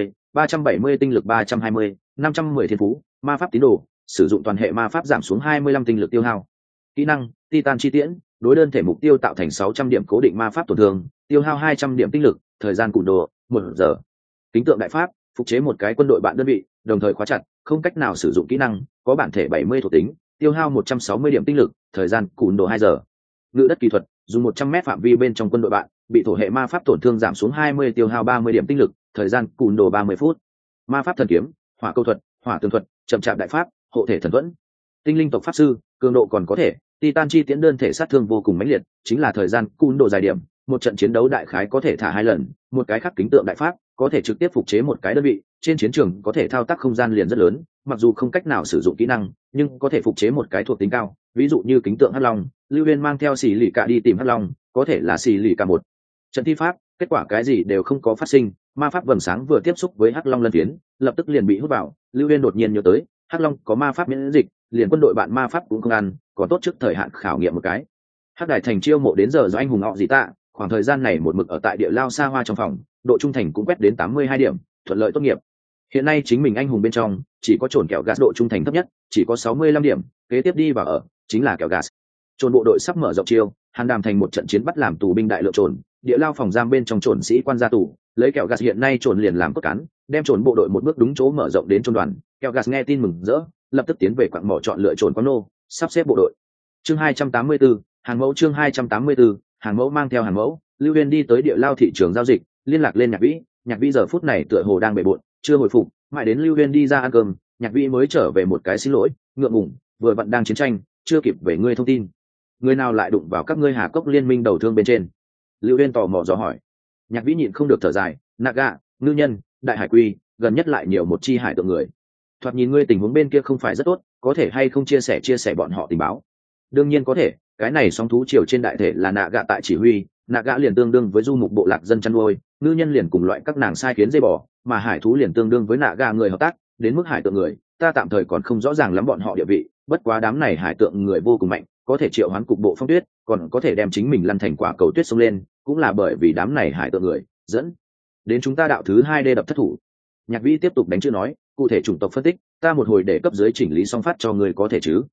370 tinh lực 320, 510 thiên phú, ma pháp tín đồ, sử dụng toàn hệ ma pháp giảm xuống 25 tinh lực tiêu hao. Kỹ năng, Titan chi tiễn, đối đơn thể mục tiêu tạo thành 600 điểm cố định ma pháp tổn thương, tiêu hao 200 điểm tinh lực, thời gian cùn đồ 1 giờ. Kính tượng đại pháp, phục chế một cái quân đội bạn đơn vị, đồng thời khóa chặt, không cách nào sử dụng kỹ năng, có bản thể 70 thuộc tính, tiêu hao 160 điểm tinh lực, thời gian cùn đồ 2 giờ. Ngự đất kỹ thuật, dùng 100 mét phạm vi bên trong quân đội bạn, bị thổ hệ ma pháp tổn thương giảm xuống 20, tiêu hao 30 điểm tinh lực, thời gian cùn đồ 30 phút. Ma pháp thần kiếm, hỏa câu thuật, hỏa tường thuật, chậm chạp đại pháp, hộ thể thần thuẫn. Tinh linh tộc pháp sư, cường độ còn có thể, Titan chi tiễn đơn thể sát thương vô cùng mãnh liệt, chính là thời gian cùn đồ dài điểm, một trận chiến đấu đại khái có thể thả 2 lần, một cái khác kính tượng đại pháp, có thể trực tiếp phục chế một cái đơn vị, trên chiến trường có thể thao tác không gian liền rất lớn, mặc dù không cách nào sử dụng kỹ năng, nhưng có thể phục chế một cái thuộc tính cao, ví dụ như kính tượng hắc long. Lưu Uyên mang theo xì lì cả đi tìm hắc long, có thể là xì lì cả một trận thi pháp, kết quả cái gì đều không có phát sinh, ma pháp vầng sáng vừa tiếp xúc với hắc long lân phiến, lập tức liền bị hút vào. Lưu Uyên đột nhiên nhớ tới, hắc long có ma pháp miễn dịch, liền quân đội bạn ma pháp cũng không ăn, còn tốt trước thời hạn khảo nghiệm một cái. Hắc Đại Thành chiêu mộ đến giờ do anh hùng họ gì tạ, khoảng thời gian này một mực ở tại địa lao xa hoa trong phòng, độ trung thành cũng quét đến 82 điểm, thuận lợi tốt nghiệp. Hiện nay chính mình anh hùng bên trong chỉ có trồn kẹo gas độ trung thành thấp nhất, chỉ có 65 điểm, kế tiếp đi vào ở chính là kẹo gas. Trồn bộ đội sắp mở rộng chiêu, Hàn Đàm thành một trận chiến bắt làm tù binh đại lượng trồn, địa lao phòng giam bên trong trồn sĩ quan ra tù, lấy kẹo gas hiện nay trồn liền làm cốt cán, đem trồn bộ đội một bước đúng chỗ mở rộng đến trồn đoàn. Kẹo gas nghe tin mừng rỡ, lập tức tiến về quặng mỏ chọn lựa trồn quán nô, sắp xếp bộ đội. Chương 284, hàng mẫu chương 284, hàng mẫu mang theo hàng mẫu, Lưu Uyên đi tới địa lao thị trường giao dịch, liên lạc lên Nhạc Vĩ. Nhạc Vĩ giờ phút này tựa hồ đang bể bội, chưa hồi phục, mãi đến Lưu Uyên đi ra ăn cơm, Nhạc Vĩ mới trở về một cái xin lỗi, ngượng ngùng, vừa vặn đang chiến tranh, chưa kịp về ngươi thông tin. Người nào lại đụng vào các ngươi Hà Cốc liên minh đầu thương bên trên? Lưu Uyên tò mò dò hỏi. Nhạc Vĩ nhịn không được thở dài, Naga, ngư nhân, đại hải quy, gần nhất lại nhiều một chi hải tượng người. Thoạt nhìn ngươi tình huống bên kia không phải rất tốt, có thể hay không chia sẻ bọn họ tình báo? Đương nhiên có thể, cái này sóng thú triều trên đại thể là Naga tại chỉ huy, Naga liền tương đương với du mục bộ lạc dân chăn nuôi, ngư nhân liền cùng loại các nàng sai khiến dây bò, mà hải thú liền tương đương với Naga người hợp tác. Đến mức hải tượng người, ta tạm thời còn không rõ ràng lắm bọn họ địa vị, bất quá đám này hải tượng người vô cùng mạnh, có thể triệu hoán cục bộ phong tuyết, còn có thể đem chính mình lăn thành quả cầu tuyết xông lên, cũng là bởi vì đám này hải tượng người dẫn đến chúng ta đạo thứ 2 đê đập thất thủ. Nhạc Vĩ tiếp tục đánh chữ nói, cụ thể chủng tộc phân tích, ta một hồi để cấp dưới chỉnh lý xong phát cho người có thể chứ?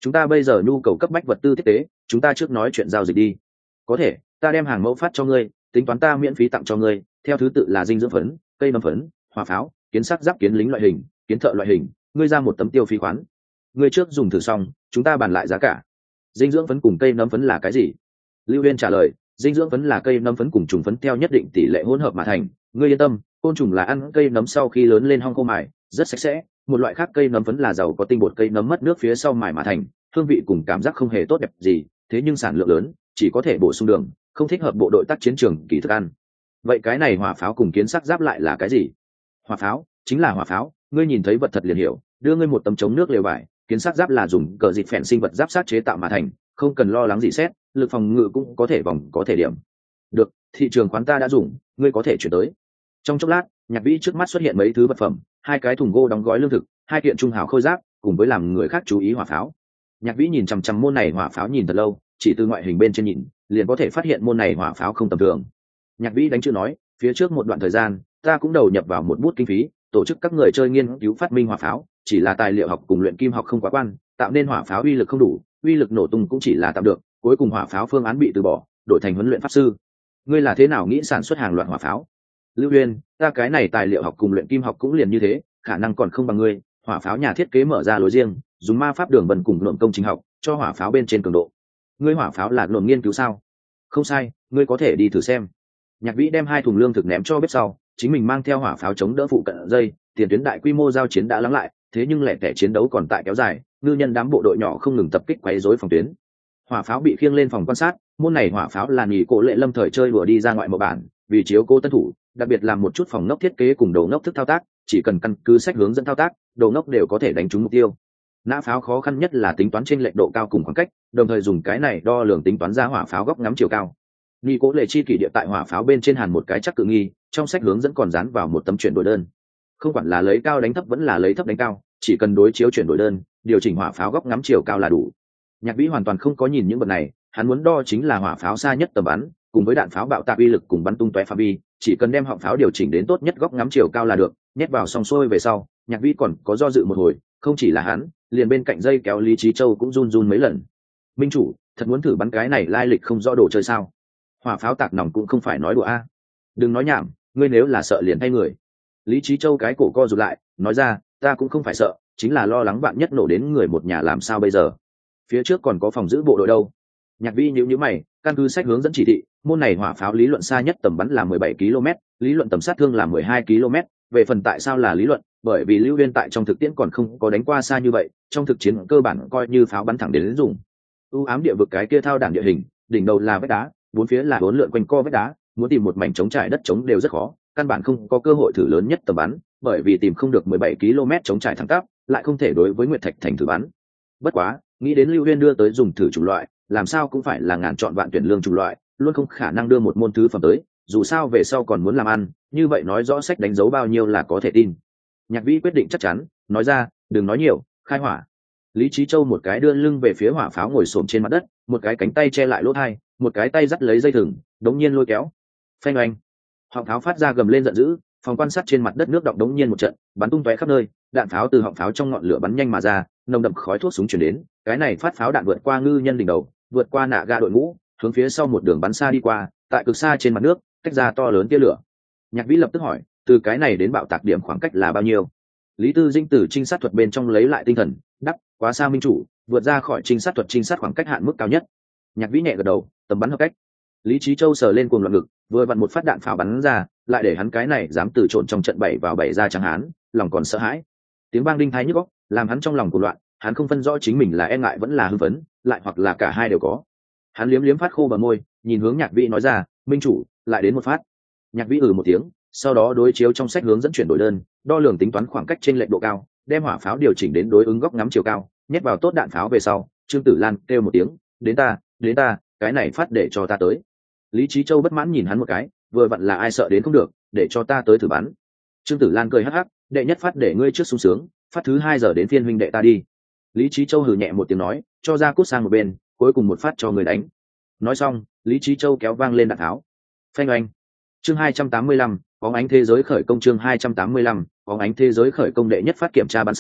Chúng ta bây giờ nhu cầu cấp bách vật tư tiếp tế, chúng ta trước nói chuyện giao dịch đi. Có thể, ta đem hàng mẫu phát cho ngươi, tính toán ta miễn phí tặng cho ngươi, theo thứ tự là dinh dưỡng phấn, cây nấm phấn, hỏa pháo, kiến sắc giáp kiến lính loại hình, kiến thợ loại hình, ngươi ra một tấm tiêu phí khoán. Ngươi trước dùng thử xong, chúng ta bàn lại giá cả. Dinh dưỡng phấn cùng cây nấm phấn là cái gì? Lưu Uyên trả lời, dinh dưỡng phấn là cây nấm phấn cùng trùng phấn theo nhất định tỷ lệ hỗn hợp mà thành. Ngươi yên tâm, côn trùng là ăn cây nấm sau khi lớn lên hong khô mài, rất sạch sẽ. Một loại khác cây nấm phấn là giàu có tinh bột cây nấm mất nước phía sau mài mà thành, hương vị cùng cảm giác không hề tốt đẹp gì, thế nhưng sản lượng lớn, chỉ có thể bổ sung đường, không thích hợp bộ đội tác chiến trường kỳ thức ăn. Vậy cái này hỏa pháo cùng kiến sắc giáp lại là cái gì? Hỏa pháo chính là hỏa pháo, ngươi nhìn thấy vật thật liền hiểu, đưa ngươi một tấm chống nước lều vải. Kiến sắc giáp là dùng cờ dịch phèn sinh vật giáp sát chế tạo mà thành, không cần lo lắng gì xét, lực phòng ngự cũng có thể vòng có thể điểm. Được, thị trường khoán ta đã dùng, ngươi có thể chuyển tới. Trong chốc lát, Nhạc Vĩ trước mắt xuất hiện mấy thứ vật phẩm, hai cái thùng gỗ đóng gói lương thực, hai kiện trung hào khôi giáp, cùng với làm người khác chú ý hỏa pháo. Nhạc Vĩ nhìn chằm chằm môn này hỏa pháo nhìn thật lâu, chỉ từ ngoại hình bên trên nhìn, liền có thể phát hiện môn này hỏa pháo không tầm thường. Nhạc Vĩ đánh chữ nói, phía trước một đoạn thời gian, ta cũng đầu nhập vào một bút kinh phí, tổ chức các người chơi nghiên cứu phát minh hỏa pháo, chỉ là tài liệu học cùng luyện kim học không quá quan, tạo nên hỏa pháo uy lực không đủ, uy lực nổ tung cũng chỉ là tạm được, cuối cùng hỏa pháo phương án bị từ bỏ, đổi thành huấn luyện pháp sư. Ngươi là thế nào nghĩ sản xuất hàng loạt hỏa pháo? Lưu Uyên, ta cái này tài liệu học cùng luyện kim học cũng liền như thế, khả năng còn không bằng ngươi. Hỏa pháo nhà thiết kế mở ra lối riêng, dùng ma pháp đường vân cùng luận công trình học cho hỏa pháo bên trên cường độ. Ngươi hỏa pháo là luận nghiên cứu sao? Không sai, ngươi có thể đi thử xem. Nhạc Vĩ đem hai thùng lương thực ném cho bếp sau, chính mình mang theo hỏa pháo chống đỡ phụ cận dây. Tiền tuyến đại quy mô giao chiến đã lắng lại, thế nhưng lẻ tẻ chiến đấu còn tại kéo dài, ngư nhân đám bộ đội nhỏ không ngừng tập kích quấy rối phòng tuyến. Hỏa pháo bị khiêng lên phòng quan sát, môn này hỏa pháo là nghỉ cổ lệ lâm thời chơi đùa đi ra ngoại mộ bản, vì chiếu cố tân thủ, đặc biệt làm một chút phòng ngốc thiết kế cùng đầu ngốc thức thao tác, chỉ cần căn cứ sách hướng dẫn thao tác, đầu ngốc đều có thể đánh trúng mục tiêu. Nã pháo khó khăn nhất là tính toán trên lệch độ cao cùng khoảng cách, đồng thời dùng cái này đo lường tính toán ra hỏa pháo góc ngắm chiều cao. Nghi cố lệ chi kỷ địa tại hỏa pháo bên trên hàn một cái chắc cự nghi, trong sách hướng dẫn còn dán vào một tấm chuyển đổi đơn. Không quản là lấy cao đánh thấp vẫn là lấy thấp đánh cao, chỉ cần đối chiếu chuyển đổi đơn, điều chỉnh hỏa pháo góc ngắm chiều cao là đủ. Nhạc Vĩ hoàn toàn không có nhìn những vật này, hắn muốn đo chính là hỏa pháo xa nhất tầm bắn, cùng với đạn pháo bạo tạc uy lực cùng bắn tung tóe phạm vi, chỉ cần đem họng pháo điều chỉnh đến tốt nhất góc ngắm chiều cao là được. Nhét vào xong xuôi về sau, Nhạc Vĩ còn có do dự một hồi, không chỉ là hắn, liền bên cạnh dây kéo Lý Chí Châu cũng run run mấy lần. Minh chủ, thật muốn thử bắn cái này lai lịch không rõ đồ chơi sao? Hỏa pháo tạc nòng cũng không phải nói đùa a. Đừng nói nhảm, ngươi nếu là sợ liền thay người. Lý Chí Châu cái cổ co rụt lại, nói ra, ta cũng không phải sợ, chính là lo lắng bạn nhất nổ đến người một nhà làm sao bây giờ. Phía trước còn có phòng giữ bộ đội đâu. Nhạc Vĩ nhíu mày, căn cứ sách hướng dẫn chỉ thị, môn này hỏa pháo lý luận xa nhất tầm bắn là 17 km, lý luận tầm sát thương là 12 km. Về phần tại sao là lý luận, bởi vì Lưu Uyên tại trong thực tiễn còn không có đánh qua xa như vậy, trong thực chiến cơ bản coi như pháo bắn thẳng đến dùng. U ám địa vực cái kia thao đảng địa hình, đỉnh đầu là vách đá, bốn phía là uốn lượn quanh co vách đá, muốn tìm một mảnh trống trải đất trống đều rất khó, căn bản không có cơ hội thử lớn nhất tầm bắn, bởi vì tìm không được 17 km trống trải thẳng tắp, lại không thể đối với Nguyệt Thạch thành thử bắn. Bất quá, nghĩ đến Lưu Uyên đưa tới dùng thử chủng loại, làm sao cũng phải là ngàn chọn vạn tuyển lương chủng loại, luôn không khả năng đưa một môn thứ phẩm tới, dù sao về sau còn muốn làm ăn, như vậy nói rõ sách đánh dấu bao nhiêu là có thể tin. Nhạc Vĩ quyết định chắc chắn, nói ra, đừng nói nhiều, khai hỏa. Lý Chí Châu một cái đưa lưng về phía hỏa pháo ngồi xổm trên mặt đất, một cái cánh tay che lại lỗ tai, một cái tay dắt lấy dây thừng, đống nhiên lôi kéo. Phanh oanh. Họng pháo phát ra gầm lên giận dữ, phòng quan sát trên mặt đất nước đọng đống nhiên một trận, bắn tung tóe khắp nơi, đạn pháo từ họng pháo trong ngọn lửa bắn nhanh mà ra, nồng đậm khói thuốc súng truyền đến, cái này phát pháo đạn vượt qua ngư nhân đỉnh đầu, vượt qua nạ ga đội ngũ, hướng phía sau một đường bắn xa đi qua, tại cực xa trên mặt nước, tách ra to lớn tia lửa. Nhạc Vĩ lập tức hỏi, từ cái này đến bạo tạc điểm khoảng cách là bao nhiêu? Lý Tư Dinh từ trinh sát thuật bên trong lấy lại tinh thần, đáp, quá xa minh chủ, vượt ra khỏi trinh sát thuật trinh sát khoảng cách hạn mức cao nhất. Nhạc Vĩ nhẹ gật đầu, tầm bắn hợp cách. Lý Chí Châu sờ lên cuồng loạn ngực, vừa vặn một phát đạn pháo bắn ra, lại để hắn cái này dám từ trộn trong trận 7 vào 7 ra trắng hán, lòng còn sợ hãi. Tiếng vang đinh thái nhức óc, làm hắn trong lòng cuồng loạn, hắn không phân rõ chính mình là e ngại vẫn là hưng phấn, lại hoặc là cả hai đều có. Hắn liếm liếm phát khô bờ môi, nhìn hướng Nhạc Vĩ nói ra, minh chủ, lại đến một phát. Nhạc Vĩ một tiếng, sau đó đối chiếu trong sách hướng dẫn chuyển đổi đơn, đo lường tính toán khoảng cách trên lệch độ cao, đem hỏa pháo điều chỉnh đến đối ứng góc ngắm chiều cao, nhét vào tốt đạn pháo về sau. Trương Tử Lan kêu một tiếng, đến ta, cái này phát để cho ta tới. Lý Chí Châu bất mãn nhìn hắn một cái, vừa vặn là ai sợ đến không được, để cho ta tới thử bắn. Trương Tử Lan cười hắc hắc, đệ nhất phát để ngươi trước sung sướng, phát thứ 2 giờ đến phiên huynh đệ ta đi. Lý Chí Châu hừ nhẹ một tiếng nói, cho ra cút sang một bên, cuối cùng một phát cho người đánh. Nói xong, Lý Chí Châu kéo vang lên đạn tháo. Phanh oanh. Chương 285, bóng ánh thế giới khởi công chương 285, bóng ánh thế giới khởi công đệ nhất phát kiểm tra bắn xa,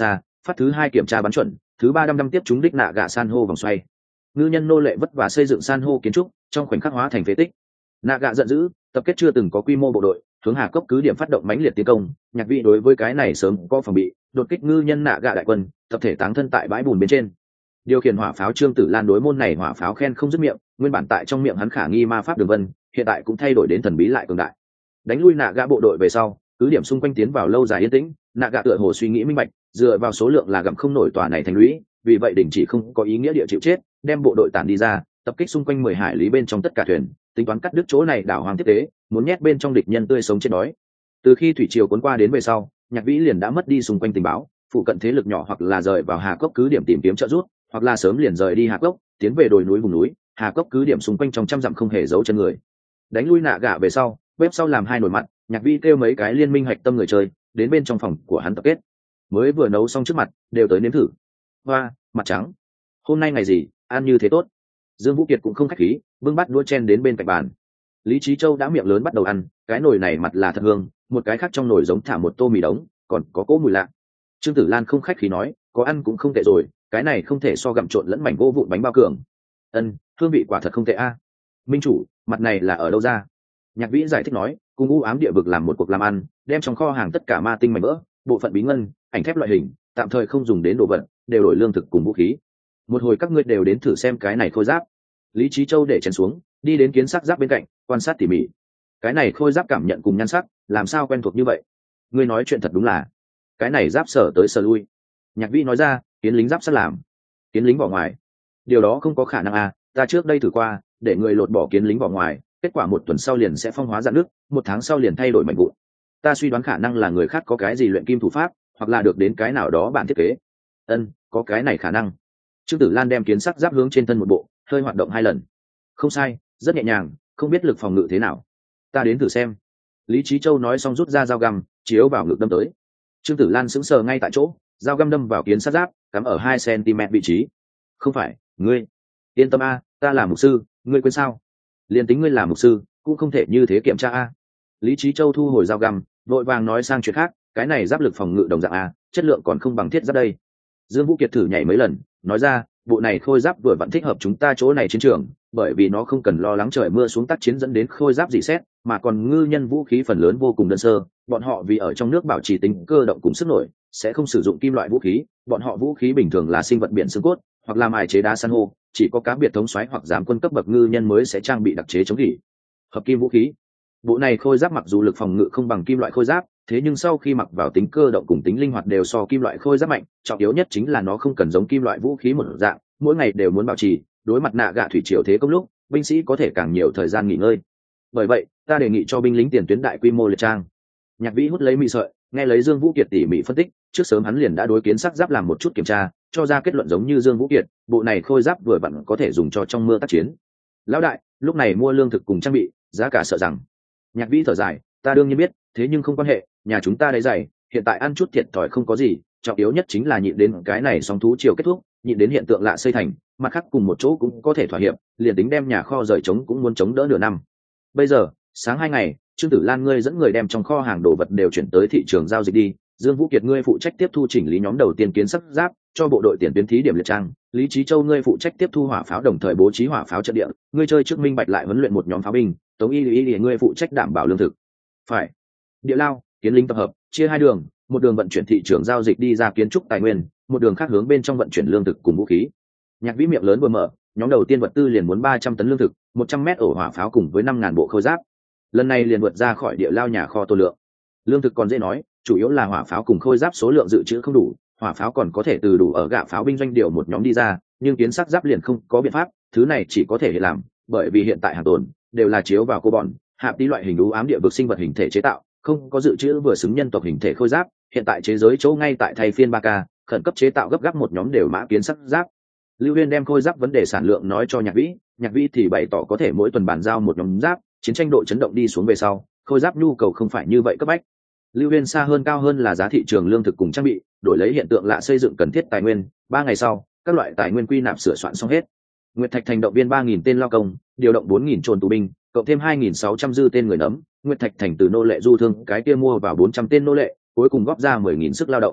phát thứ 2 kiểm tra bắn chuẩn, thứ 3 đăm tiếp trúng đích nạ gạ san hô vòng xoay. Ngư nhân nô lệ vất vả xây dựng san hô kiến trúc, trong khoảnh khắc hóa thành phế tích. Nạ gạ giận dữ, tập kết chưa từng có quy mô bộ đội, hướng Hà Cốc cứ điểm phát động mãnh liệt tiến công. Nhạc Vĩ đối với cái này sớm có phòng bị, đột kích ngư nhân nạ gạ đại quân, tập thể táng thân tại bãi bùn bên trên. Điều khiển hỏa pháo Trương Tử Lan đối môn này hỏa pháo khen không dứt miệng, nguyên bản tại trong miệng hắn khả nghi ma pháp đường vân, hiện tại cũng thay đổi đến thần bí lại cường đại. Đánh lui nạ gạ bộ đội về sau, cứ điểm xung quanh tiến vào lâu dài yên tĩnh, nạ gạ tựa hồ suy nghĩ minh bạch, dựa vào số lượng là gặm không nổi tòa này thành lũy, vì vậy đình chỉ không có ý nghĩa địa chịu chết, đem bộ đội tản đi ra, tập kích xung quanh 10 hải lý bên trong tất cả thuyền, tính toán cắt đứt chỗ này đảo hoang tiếp tế, muốn nhét bên trong địch nhân tươi sống chết đói. Từ khi thủy triều cuốn qua đến về sau, Nhạc Vĩ liền đã mất đi xung quanh tình báo, phụ cận thế lực nhỏ hoặc là rời vào Hà Cốc cứ điểm tìm kiếm trợ giúp, hoặc là sớm liền rời đi Hà Cốc, tiến về đồi núi vùng núi. Hà Cốc cứ điểm xung quanh trong trăm dặm không hề giấu chân người. Đánh lui nạ gạ về sau, bếp sau làm hai nồi mặt, Nhạc Vĩ kêu mấy cái liên minh hạch tâm người chơi đến bên trong phòng của hắn tập kết. Mới vừa nấu xong trước mặt, đều tới nếm thử. Hoa, mặt trắng. Hôm nay ngày gì, ăn như thế tốt. Dương Vũ Kiệt cũng không khách khí, bưng bát đũa chen đến bên cạnh bàn. Lý Chí Châu đã miệng lớn bắt đầu ăn, cái nồi này mặt là thật hương, một cái khác trong nồi giống thả một tô mì đống, còn có cỗ mùi lạ. Trương Tử Lan không khách khí nói, có ăn cũng không tệ rồi, cái này không thể so gặm trộn lẫn mảnh gỗ vụn bánh bao cường. Hương vị quả thật không tệ a. Minh chủ, mặt này là ở đâu ra? Nhạc Vĩ giải thích nói, cùng u ám địa vực làm một cuộc làm ăn, đem trong kho hàng tất cả ma tinh mảnh vỡ, bộ phận bí ngân, ảnh thép loại hình, tạm thời không dùng đến đồ vật, đều đổi lương thực cùng vũ khí. Một hồi các ngươi đều đến thử xem cái này khôi giáp. Lý Chí Châu để chén xuống, đi đến kiến sắc giáp bên cạnh, quan sát tỉ mỉ. Cái này khôi giáp cảm nhận cùng nhan sắc, làm sao quen thuộc như vậy? Ngươi nói chuyện thật đúng là. Cái này giáp sở tới sở lui. Nhạc Vĩ nói ra, kiến lính giáp sắt làm. Kiến lính vỏ ngoài. Điều đó không có khả năng à, ta trước đây thử qua, để người lột bỏ kiến lính vỏ ngoài, kết quả 1 tuần sau liền sẽ phong hóa dạn nước, 1 tháng sau liền thay đổi mảnh vụn. Ta suy đoán khả năng là người khác có cái gì luyện kim thủ pháp, hoặc là được đến cái nào đó bản thiết kế. Có cái này khả năng. Trương Tử Lan đem kiến sắc giáp hướng trên thân một bộ, hơi hoạt động 2 lần. Không sai, rất nhẹ nhàng, không biết lực phòng ngự thế nào. Ta đến thử xem. Lý Chí Châu nói xong rút ra dao găm, chiếu vào ngực đâm tới. Trương Tử Lan sững sờ ngay tại chỗ, dao găm đâm vào kiến sắc giáp, cắm ở 2 cm vị trí. Không phải, ngươi. Yên tâm a, ta là mục sư, ngươi quên sao? Liên tính ngươi là mục sư, cũng không thể như thế kiểm tra a. Lý Chí Châu thu hồi dao găm, vội vàng nói sang chuyện khác, cái này giáp lực phòng ngự đồng dạng a, chất lượng còn không bằng thiết giáp đây. Dương Vũ Kiệt thử nhảy mấy lần, nói ra, bộ này khôi giáp vừa vặn thích hợp chúng ta chỗ này chiến trường, bởi vì nó không cần lo lắng trời mưa xuống tác chiến dẫn đến khôi giáp dị xét, mà còn ngư nhân vũ khí phần lớn vô cùng đơn sơ, bọn họ vì ở trong nước bảo trì tính cơ động cùng sức nổi, sẽ không sử dụng kim loại vũ khí, bọn họ vũ khí bình thường là sinh vật biển xương cốt, hoặc là mài chế đá san hô, chỉ có cá biệt thống soái hoặc giám quân cấp bậc ngư nhân mới sẽ trang bị đặc chế chống gỉ hợp kim vũ khí. Bộ này khôi giáp mặc dù lực phòng ngự không bằng kim loại khôi giáp, thế nhưng sau khi mặc vào tính cơ động cùng tính linh hoạt đều so kim loại khôi giáp mạnh, trọng yếu nhất chính là nó không cần giống kim loại vũ khí một dạng, mỗi ngày đều muốn bảo trì, đối mặt nạ gạ thủy triều thế công lúc, binh sĩ có thể càng nhiều thời gian nghỉ ngơi. Bởi vậy, ta đề nghị cho binh lính tiền tuyến đại quy mô liệt trang. Nhạc Vĩ hút lấy mị sợi, nghe lấy Dương Vũ Kiệt tỉ mỉ phân tích, trước sớm hắn liền đã đối kiến sắc giáp làm một chút kiểm tra, cho ra kết luận giống như Dương Vũ Kiệt, bộ này khôi giáp vừa vặn có thể dùng cho trong mưa tác chiến. Lão đại, lúc này mua lương thực cùng trang bị, giá cả sợ rằng. Nhạc Vĩ thở dài, ta đương nhiên biết, thế nhưng không quan hệ, nhà chúng ta đấy dày, hiện tại ăn chút thiệt thòi không có gì, trọng yếu nhất chính là nhịn đến cái này sóng thú chiều kết thúc, nhịn đến hiện tượng lạ xây thành, mặt khác cùng một chỗ cũng có thể thỏa hiệp, liền tính đem nhà kho rời trống cũng muốn chống đỡ nửa năm. Bây giờ, sáng 2 ngày, Trương Tử Lan ngươi dẫn người đem trong kho hàng đồ vật đều chuyển tới thị trường giao dịch đi, Dương Vũ Kiệt ngươi phụ trách tiếp thu chỉnh lý nhóm đầu tiên kiến sắc giáp, cho bộ đội tiền tuyến thí điểm liệt trang, Lý Chí Châu ngươi phụ trách tiếp thu hỏa pháo đồng thời bố trí hỏa pháo trận địa, ngươi chơi trước minh bạch lại huấn luyện một nhóm pháo binh, Tống Y ngươi phụ trách đảm bảo lương thực. Phải. Địa lao, kiến lính tập hợp, chia 2 đường, một đường vận chuyển thị trường giao dịch đi ra kiến trúc tài nguyên, một đường khác hướng bên trong vận chuyển lương thực cùng vũ khí. Nhạc Vĩ miệng lớn vừa mở, nhóm đầu tiên vật tư liền muốn 300 tấn lương thực, 100 mét ổ hỏa pháo cùng với 5.000 bộ khôi giáp. Lần này liền vượt ra khỏi địa lao nhà kho tô lượng. Lương thực còn dễ nói, chủ yếu là hỏa pháo cùng khôi giáp số lượng dự trữ không đủ, hỏa pháo còn có thể từ đủ ở gạ pháo binh doanh điều một nhóm đi ra, nhưng kiến sắc giáp liền không có biện pháp, thứ này chỉ có thể làm, bởi vì hiện tại hàng tồn đều là chiếu vào cô bọn, hạp tí loại hình đú ám địa vực sinh vật hình thể chế tạo, không có dự trữ vừa xứng nhân tộc hình thể khôi giáp, hiện tại chế giới chỗ ngay tại thay phiên 3K, khẩn cấp chế tạo gấp gáp một nhóm đều mã kiến sắc giáp. Lưu Huyên đem khôi giáp vấn đề sản lượng nói cho Nhạc Vĩ thì bày tỏ có thể mỗi tuần bàn giao một nhóm giáp, chiến tranh độ chấn động đi xuống về sau, khôi giáp nhu cầu không phải như vậy cấp bách. Lưu Huyên xa hơn cao hơn là giá thị trường lương thực cùng trang bị, đổi lấy hiện tượng lạ xây dựng cần thiết tài nguyên, 3 ngày sau, các loại tài nguyên quy nạp sửa soạn xong hết. Nguyệt Thạch thành động viên 3.000 tên lao công, điều động 4.000 trồn tù binh, cộng thêm 2.600 dư tên người nấm, Nguyệt Thạch thành từ nô lệ du thương cái kia mua vào 400 tên nô lệ, cuối cùng góp ra 10.000 sức lao động.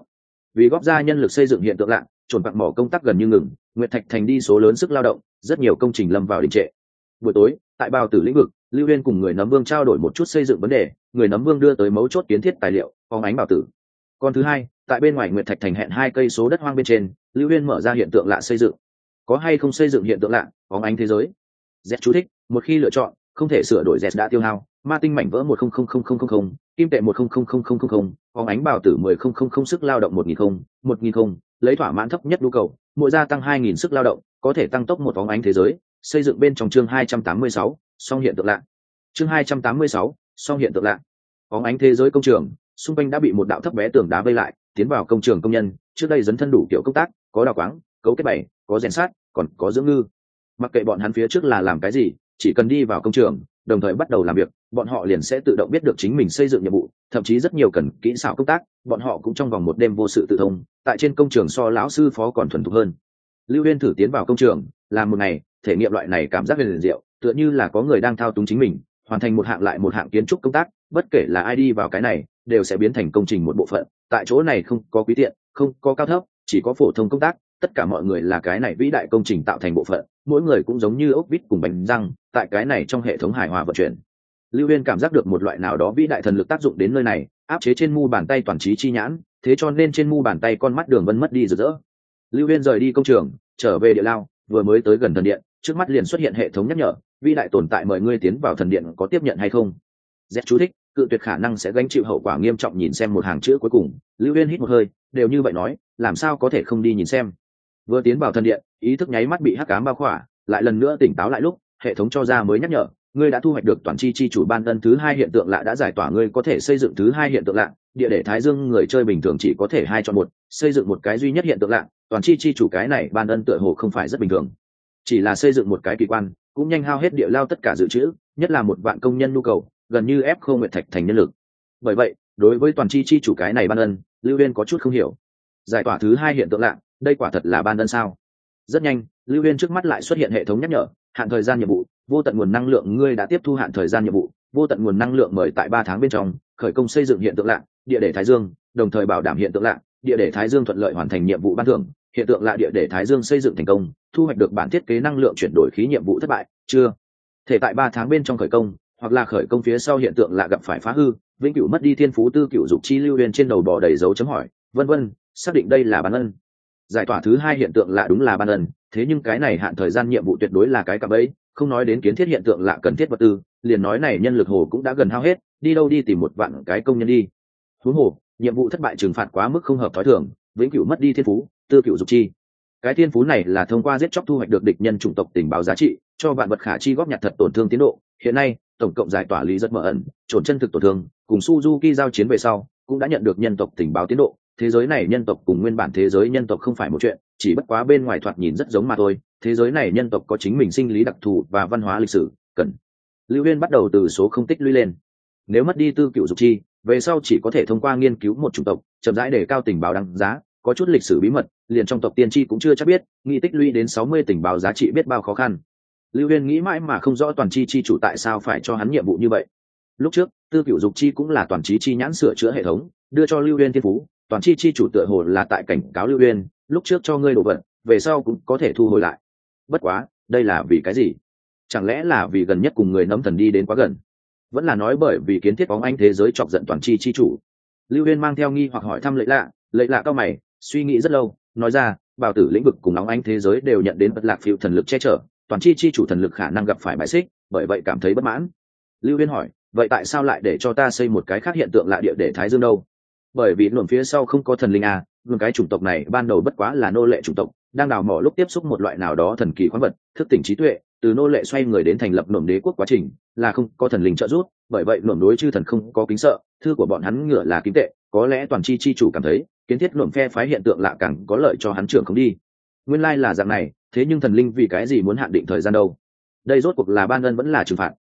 vì góp ra nhân lực xây dựng hiện tượng lạ, trồn bạc mỏ công tác gần như ngừng, Nguyệt Thạch thành đi số lớn sức lao động, rất nhiều công trình lâm vào đình trệ. Buổi tối, tại Bào Tử lĩnh vực, Lưu Huyên cùng người nấm vương trao đổi một chút xây dựng vấn đề, người nấm vương đưa tới mấu chốt kiến thiết tài liệu, phóng ánh Bào Tử. Còn thứ hai, tại bên ngoài Nguyệt Thạch thành hẹn 2 cây số đất hoang bên trên, Lưu Huyên mở ra hiện tượng lạ xây dựng. Có hay không xây dựng hiện tượng lạ, phóng ánh thế giới. Z chú thích, một khi lựa chọn, không thể sửa đổi Z đã tiêu hao, ma tinh mảnh vỡ 10000000, kim tệ 10000000, phóng ánh Bào Tử 100000 sức lao động 1000, lấy thỏa mãn thấp nhất nhu cầu, mỗi gia tăng 2000 sức lao động, có thể tăng tốc một phóng ánh thế giới. Xây dựng bên trong chương 286, song hiện tượng lạ. Chương 286, song hiện tượng lạ. Phóng ánh thế giới công trường, xung quanh đã bị một đạo thấp bé tường đá vây lại, tiến vào công trường công nhân, trước đây dấn thân đủ kiểu công tác, có đào quáng, cấu kết bày, có rèn sát, còn có dưỡng ngư. Mặc kệ bọn hắn phía trước là làm cái gì, chỉ cần đi vào công trường, đồng thời bắt đầu làm việc, bọn họ liền sẽ tự động biết được chính mình xây dựng nhiệm vụ, thậm chí rất nhiều cần kỹ xảo công tác, bọn họ cũng trong vòng một đêm vô sự tự thông, tại trên công trường so lão sư phó còn thuần thục hơn. Lưu Huyên thử tiến vào công trường, làm một ngày, thể nghiệm loại này cảm giác huyền diệu, tựa như là có người đang thao túng chính mình, hoàn thành một hạng lại một hạng kiến trúc công tác, bất kể là ai đi vào cái này, đều sẽ biến thành công trình một bộ phận. Tại chỗ này không có quý tiện, không có cao thấp, chỉ có phổ thông công tác, tất cả mọi người là cái này vĩ đại công trình tạo thành bộ phận, mỗi người cũng giống như ốc vít cùng bánh răng, tại cái này trong hệ thống hài hòa vận chuyển. Lưu Huyên cảm giác được một loại nào đó vĩ đại thần lực tác dụng đến nơi này, áp chế trên mu bàn tay toàn trí chi nhãn, thế cho nên trên mu bàn tay con mắt đường vân mất đi rực rỡ. Lưu Huyên rời đi công trường, trở về địa lao, vừa mới tới gần thần điện, trước mắt liền xuất hiện hệ thống nhắc nhở, vĩ đại tồn tại mời ngươi tiến vào thần điện, có tiếp nhận hay không. Z chú thích, cự tuyệt khả năng sẽ gánh chịu hậu quả nghiêm trọng. Nhìn xem một hàng chữ cuối cùng, Lưu Huyên hít một hơi, đều như vậy nói, làm sao có thể không đi nhìn xem. Vừa tiến vào thần điện, ý thức nháy mắt bị hắc ám bao khỏa, lại lần nữa tỉnh táo lại lúc, hệ thống cho ra mới nhắc nhở, ngươi đã thu hoạch được toàn chi chủ ban ân thứ 2 hiện tượng lạ đã giải tỏa, ngươi có thể xây dựng thứ 2 hiện tượng lạ, địa để Thái Dương người chơi bình thường chỉ có thể 2 chọn 1, xây dựng một cái duy nhất hiện tượng lạ, toàn chi chủ cái này ban ân tựa hồ không phải rất bình thường. Chỉ là xây dựng một cái kỳ quan, cũng nhanh hao hết địa lao tất cả dự trữ, nhất là 1 vạn công nhân nhu cầu, gần như ép không Nguyệt Thạch thành nhân lực. Bởi vậy, đối với toàn chi chủ cái này ban ân, Lưu Huyên có chút không hiểu. Giải tỏa thứ 2 hiện tượng lạ, đây quả thật là ban ân sao? Rất nhanh, Lưu Huyên trước mắt lại xuất hiện hệ thống nhắc nhở, hạn thời gian nhiệm vụ, vô tận nguồn năng lượng, ngươi đã tiếp thu hạn thời gian nhiệm vụ, vô tận nguồn năng lượng mời tại 3 tháng bên trong khởi công xây dựng hiện tượng lạ, địa để Thái Dương, đồng thời bảo đảm hiện tượng lạ, địa để Thái Dương thuận lợi hoàn thành nhiệm vụ ban thưởng, hiện tượng lạ địa để Thái Dương xây dựng thành công, thu hoạch được bản thiết kế năng lượng chuyển đổi khí nhiệm vụ thất bại, chưa thể tại 3 tháng bên trong khởi công, hoặc là khởi công phía sau hiện tượng lạ gặp phải phá hư, vĩnh cửu mất đi thiên phú tư cửu dục chi. Lưu Huyên trên đầu bò đầy dấu chấm hỏi, vân vân, xác định đây là ban ân. Giải tỏa thứ 2 hiện tượng lạ đúng là ban ân, thế nhưng cái này hạn thời gian nhiệm vụ tuyệt đối là cái cạm bẫy, không nói đến kiến thiết hiện tượng lạ cần thiết vật tư, liền nói này nhân lực hồ cũng đã gần hao hết, đi đâu đi tìm 1 vạn cái công nhân đi. Huống hồ, nhiệm vụ thất bại trừng phạt quá mức không hợp thói thường, vĩnh cửu mất đi thiên phú, tư cửu dục chi. Cái thiên phú này là thông qua giết chóc thu hoạch được địch nhân chủng tộc tình báo giá trị, cho vạn vật khả chi góp nhặt thật tổn thương tiến độ. Hiện nay, tổng cộng giải tỏa lý rất mở ẩn, trồn chân thực tổn thương, cùng Suzuki giao chiến về sau, cũng đã nhận được nhân tộc tình báo tiến độ. Thế giới này nhân tộc cùng nguyên bản thế giới nhân tộc không phải một chuyện, chỉ bất quá bên ngoài thoạt nhìn rất giống mà thôi. Thế giới này nhân tộc có chính mình sinh lý đặc thù và văn hóa lịch sử cần. Lưu Huyên bắt đầu từ số không tích lũy lên. Nếu mất đi tư cửu dục chi, về sau chỉ có thể thông qua nghiên cứu một chủng tộc, chậm rãi để cao tình báo đáng giá, có chút lịch sử bí mật, liền trong tộc tiên tri cũng chưa chắc biết, nghĩ tích lũy đến 60 tình báo giá trị biết bao khó khăn. Lưu Huyên nghĩ mãi mà không rõ toàn chi chủ tại sao phải cho hắn nhiệm vụ như vậy. Lúc trước, tư cửu dục chi cũng là toàn trí chi nhãn sửa chữa hệ thống, đưa cho Lưu Huyên thiên phú, toàn chi chủ tựa hồ là tại cảnh cáo Lưu Huyên, lúc trước cho ngươi đồ vật, về sau cũng có thể thu hồi lại. Bất quá, đây là vì cái gì? Chẳng lẽ là vì gần nhất cùng người nấm thần đi đến quá gần, vẫn là nói bởi vì kiến thiết bóng anh thế giới chọc giận toàn chi chủ? Lưu Huyên mang theo nghi hoặc hỏi thăm Lệ Lạ cao mày, suy nghĩ rất lâu, nói ra, Bảo Tử lĩnh vực cùng nóng anh thế giới đều nhận đến bất lạc phiêu thần lực che chở, toàn chi chủ thần lực khả năng gặp phải bại xích, bởi vậy cảm thấy bất mãn. Lưu Huyên hỏi, vậy tại sao lại để cho ta xây một cái khác hiện tượng lạ địa để Thái Dương đâu? Bởi vì luồng phía sau không có thần linh à, luồng cái chủng tộc này ban đầu bất quá là nô lệ chủng tộc, đang đào mỏ lúc tiếp xúc một loại nào đó thần kỳ khoáng vật, thức tỉnh trí tuệ, từ nô lệ xoay người đến thành lập luồng đế quốc quá trình, là không có thần linh trợ giúp, bởi vậy luồng đối chư thần không có kính sợ, thư của bọn hắn ngựa là kim tệ, có lẽ toàn chi chủ cảm thấy, kiến thiết luồng phe phái hiện tượng lạ càng có lợi cho hắn trưởng không đi. Nguyên lai là dạng này, thế nhưng thần linh vì cái gì muốn hạn định thời gian đâu? Đây rốt cuộc là ban ân vẫn là trừng phạt?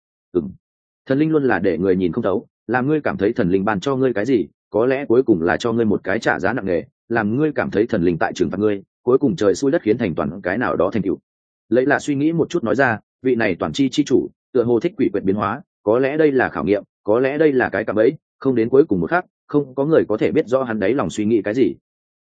Thần linh luôn là để người nhìn không thấu, làm ngươi cảm thấy thần linh ban cho ngươi cái gì, có lẽ cuối cùng là cho ngươi một cái trả giá nặng nề, làm ngươi cảm thấy thần linh tại trừng phạt ngươi, cuối cùng trời xui đất khiến thành toàn cái nào đó thành tựu. Lấy là suy nghĩ một chút nói ra, vị này toàn chi chủ tựa hồ thích quỷ quyệt biến hóa, có lẽ đây là khảo nghiệm, có lẽ đây là cái cạm bẫy, không đến cuối cùng một khắc, không có người có thể biết rõ hắn đấy lòng suy nghĩ cái gì.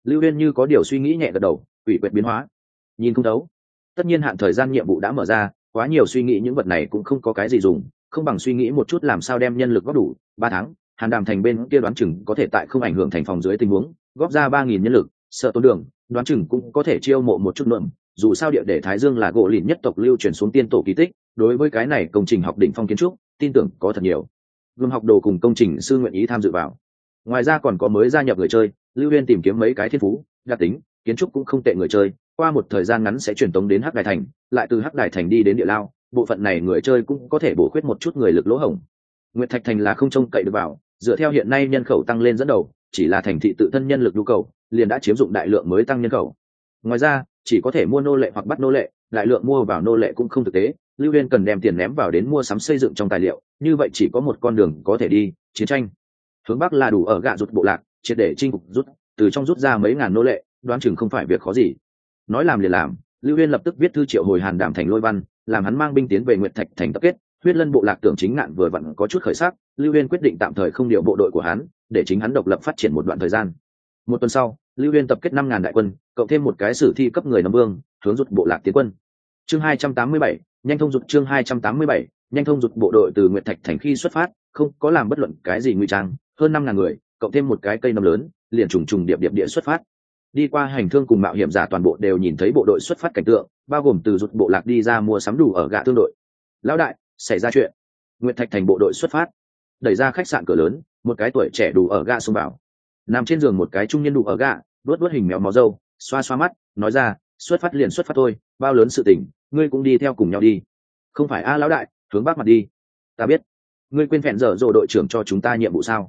Lưu Huyên như có điều suy nghĩ nhẹ gật đầu, ủy quyệt biến hóa, nhìn không thấu. Tất nhiên hạn thời gian nhiệm vụ đã mở ra, quá nhiều suy nghĩ những vật này cũng không có cái gì dùng, không bằng suy nghĩ một chút làm sao đem nhân lực góp đủ. 3 tháng, Hàn Đàm thành bên kia đoán chừng có thể tại không ảnh hưởng thành phòng dưới tình huống góp ra 3.000 nhân lực, Sợ Tốn Đường đoán chừng cũng có thể chiêu mộ một chút nữa. Dù sao địa để Thái Dương là gỗ lìn nhất tộc lưu truyền xuống tiên tổ kỳ tích, đối với cái này công trình học đỉnh phong kiến trúc tin tưởng có thật nhiều gồm học đồ cùng công trình sư nguyện ý tham dự vào. Ngoài ra còn có mới gia nhập người chơi, Lưu Huyên tìm kiếm mấy cái thiên phú đặc tính kiến trúc cũng không tệ người chơi, qua một thời gian ngắn sẽ truyền tống đến Hắc Đài thành, lại từ Hắc Đài thành đi đến Địa Lao, bộ phận này người chơi cũng có thể bổ khuyết một chút người lực lỗ hổng. Nguyệt Thạch thành là không trông cậy được vào, dựa theo hiện nay nhân khẩu tăng lên dẫn đầu, chỉ là thành thị tự thân nhân lực nhu cầu liền đã chiếm dụng đại lượng mới tăng nhân khẩu. Ngoài ra chỉ có thể mua nô lệ hoặc bắt nô lệ, đại lượng mua vào nô lệ cũng không thực tế. Lưu Huyên cần đem tiền ném vào đến mua sắm xây dựng trong tài liệu, như vậy chỉ có một con đường có thể đi, chiến tranh. Hướng bắc là đủ ở gạ rụt bộ lạc, triệt để chinh phục rút, từ trong rút ra mấy ngàn nô lệ, đoán chừng không phải việc khó gì. Nói làm liền làm, Lưu Huyên lập tức viết thư triệu hồi Hàn Đàm thành Lôi Văn, làm hắn mang binh tiến về Nguyệt Thạch thành tập kết. Huyết Lân bộ lạc tưởng chính ngạn vừa vặn có chút khởi sắc, Lưu Huyên quyết định tạm thời không điều bộ đội của hắn, để chính hắn độc lập phát triển một đoạn thời gian. Một tuần sau, Lưu Huyên tập kết 5.000 đại quân, cộng thêm một cái sử thi cấp người nắm vương, hướng rút bộ lạc tiến quân. Chương 287, nhanh thông rút. Chương 287, nhanh thông rút. Bộ đội từ Nguyệt Thạch thành khi xuất phát, không có làm bất luận cái gì ngụy trang, hơn 5.000 người, cộng thêm một cái cây nấm lớn, liền trùng trùng điệp điệp địa xuất phát. Đi qua hành thương cùng mạo hiểm giả toàn bộ đều nhìn thấy bộ đội xuất phát cảnh tượng, bao gồm từ rút bộ lạc đi ra mua sắm đủ ở gạ thương đội. Lão đại, xảy ra chuyện. Nguyệt Thạch thành bộ đội xuất phát. Đẩy ra khách sạn cửa lớn, một cái tuổi trẻ đủ ở gạ xông vào. Nằm trên giường một cái trung niên đủ ở gạ, vuốt hình méo mó râu, xoa xoa mắt, nói ra, xuất phát liền xuất phát thôi, bao lớn sự tình, ngươi cũng đi theo cùng nhau đi. Không phải a lão đại, hướng bắc mặt đi. Ta biết. Ngươi quên phèn dở dồ đội trưởng cho chúng ta nhiệm vụ sao?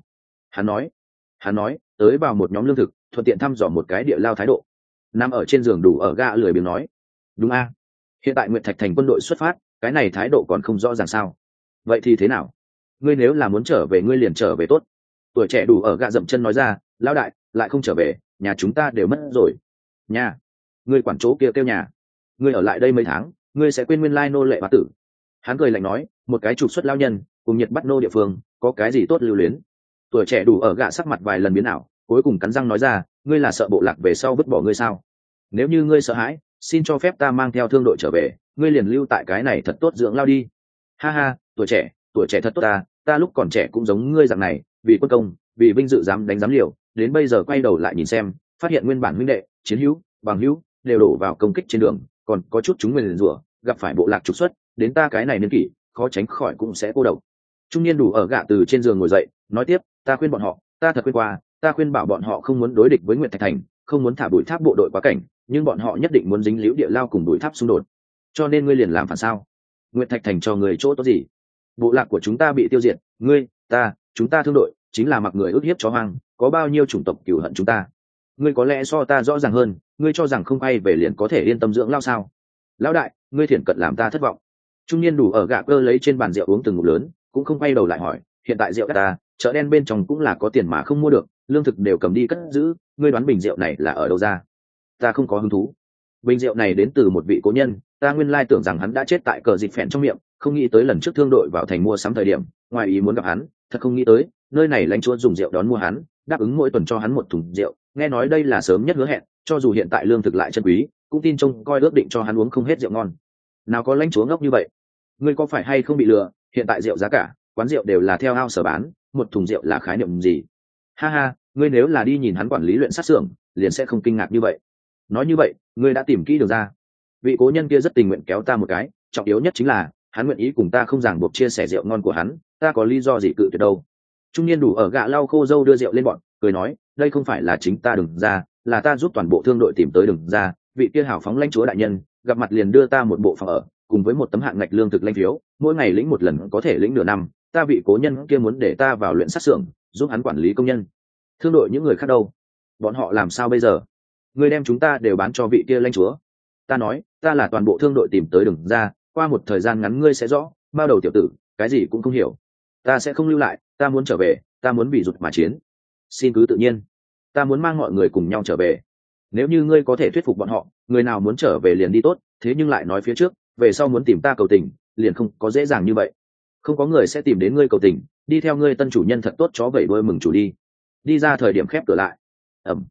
Hắn nói, tới vào một nhóm lương thực, thuận tiện thăm dò một cái địa lao thái độ. Nằm ở trên giường đủ ở gạ lười biếng nói, đúng a. Hiện tại Nguyệt Thạch thành quân đội xuất phát, cái này thái độ còn không rõ ràng sao? Vậy thì thế nào? Ngươi nếu là muốn trở về ngươi liền trở về tốt. Tuổi trẻ đủ ở gạ dậm chân nói ra, lão đại, lại không trở về, nhà chúng ta đều mất rồi. Nhà? Ngươi quản chỗ kia kêu nhà? Ngươi ở lại đây mấy tháng, ngươi sẽ quên nguyên lai nô lệ bá tử. Hắn cười lạnh nói, một cái trục xuất lao nhân, cùng nhiệt bắt nô địa phương, có cái gì tốt lưu luyến? Tuổi trẻ đủ ở gạ sắc mặt vài lần biến ảo, cuối cùng cắn răng nói ra, ngươi là sợ bộ lạc về sau vứt bỏ ngươi sao? Nếu như ngươi sợ hãi, xin cho phép ta mang theo thương đội trở về, ngươi liền lưu tại cái này thật tốt dưỡng lao đi. Ha ha, tuổi trẻ thật tốt ta lúc còn trẻ cũng giống ngươi dạng này, vì quân công, vì vinh dự dám đánh dám liều, đến bây giờ quay đầu lại nhìn xem, phát hiện nguyên bản huynh đệ, chiến hữu, bằng hữu đều đổ vào công kích trên đường, còn có chút chúng mình rủa, gặp phải bộ lạc trục xuất, đến ta cái này niên kỷ, khó tránh khỏi cũng sẽ cô độc. Trung niên đủ ở gạ từ trên giường ngồi dậy, nói tiếp, ta khuyên bọn họ, ta thật khuyên qua, ta khuyên bảo bọn họ không muốn đối địch với Nguyệt Thạch thành, không muốn thả bụi tháp bộ đội quá cảnh, nhưng bọn họ nhất định muốn dính liễu địa lao cùng bụi tháp xung đột. Cho nên ngươi liền làm phản sao? Nguyệt Thạch thành cho người chỗ tốt gì? Bộ lạc của chúng ta bị tiêu diệt, ngươi, chúng ta thương đội chính là mặc người ức hiếp chó hoang, có bao nhiêu chủng tộc cừu hận chúng ta. Ngươi có lẽ so ta rõ ràng hơn, ngươi cho rằng không quay về liền có thể yên tâm dưỡng lao sao? Lão đại, ngươi thiển cận làm ta thất vọng. Trung niên đủ ở gạ cơ lấy trên bàn rượu uống từng ngụm lớn, cũng không quay đầu lại hỏi, hiện tại rượu ta, chợ đen bên trong cũng là có tiền mà không mua được, lương thực đều cầm đi cất giữ, ngươi đoán bình rượu này là ở đâu ra? Ta không có hứng thú. Bình rượu này đến từ một vị cố nhân, ta nguyên lai tưởng rằng hắn đã chết tại cờ dịch phèn trong miệng, không nghĩ tới lần trước thương đội vào thành mua sắm thời điểm, ngoài ý muốn gặp hắn, thật không nghĩ tới, nơi này lãnh chúa dùng rượu đón mua hắn, đáp ứng mỗi tuần cho hắn một thùng rượu, nghe nói đây là sớm nhất hứa hẹn, cho dù hiện tại lương thực lại chân quý, cũng tin trông coi ước định cho hắn uống không hết rượu ngon. Nào có lãnh chúa ngốc như vậy? Ngươi có phải hay không bị lừa? Hiện tại rượu giá cả, quán rượu đều là theo ao sở bán, một thùng rượu là khái niệm gì? Ha ha, ngươi nếu là đi nhìn hắn quản lý luyện sát xưởng, liền sẽ không kinh ngạc như vậy. Nói như vậy, ngươi đã tìm kỹ được ra. Vị cố nhân kia rất tình nguyện kéo ta một cái, trọng yếu nhất chính là hắn nguyện ý cùng ta không ràng buộc chia sẻ rượu ngon của hắn, ta có lý do gì cự tuyệt đâu. Trung niên đủ ở gạ lau khô dâu đưa rượu lên bọn, cười nói, đây không phải là chính ta đừng ra, là ta giúp toàn bộ thương đội tìm tới đừng ra, vị kia hảo phóng lãnh chúa đại nhân, gặp mặt liền đưa ta một bộ phòng ở, cùng với một tấm hạng ngạch lương thực lãnh phiếu, mỗi ngày lĩnh một lần có thể lĩnh nửa năm, ta vị cố nhân kia muốn để ta vào luyện sát xưởng, giúp hắn quản lý công nhân. Thương đội những người khác đâu? Bọn họ làm sao bây giờ? Ngươi đem chúng ta đều bán cho vị kia lãnh chúa. Ta nói, ta là toàn bộ thương đội tìm tới đừng ra, qua một thời gian ngắn ngươi sẽ rõ, bao đầu tiểu tử, cái gì cũng không hiểu. Ta sẽ không lưu lại, ta muốn trở về, ta muốn bị rụt mà chiến. Xin cứ tự nhiên, ta muốn mang mọi người cùng nhau trở về. Nếu như ngươi có thể thuyết phục bọn họ, người nào muốn trở về liền đi tốt, thế nhưng lại nói phía trước, về sau muốn tìm ta cầu tình, liền không có dễ dàng như vậy. Không có người sẽ tìm đến ngươi cầu tình, đi theo ngươi tân chủ nhân thật tốt chó vẩy đuôi mừng chủ đi. Đi ra thời điểm khép cửa lại.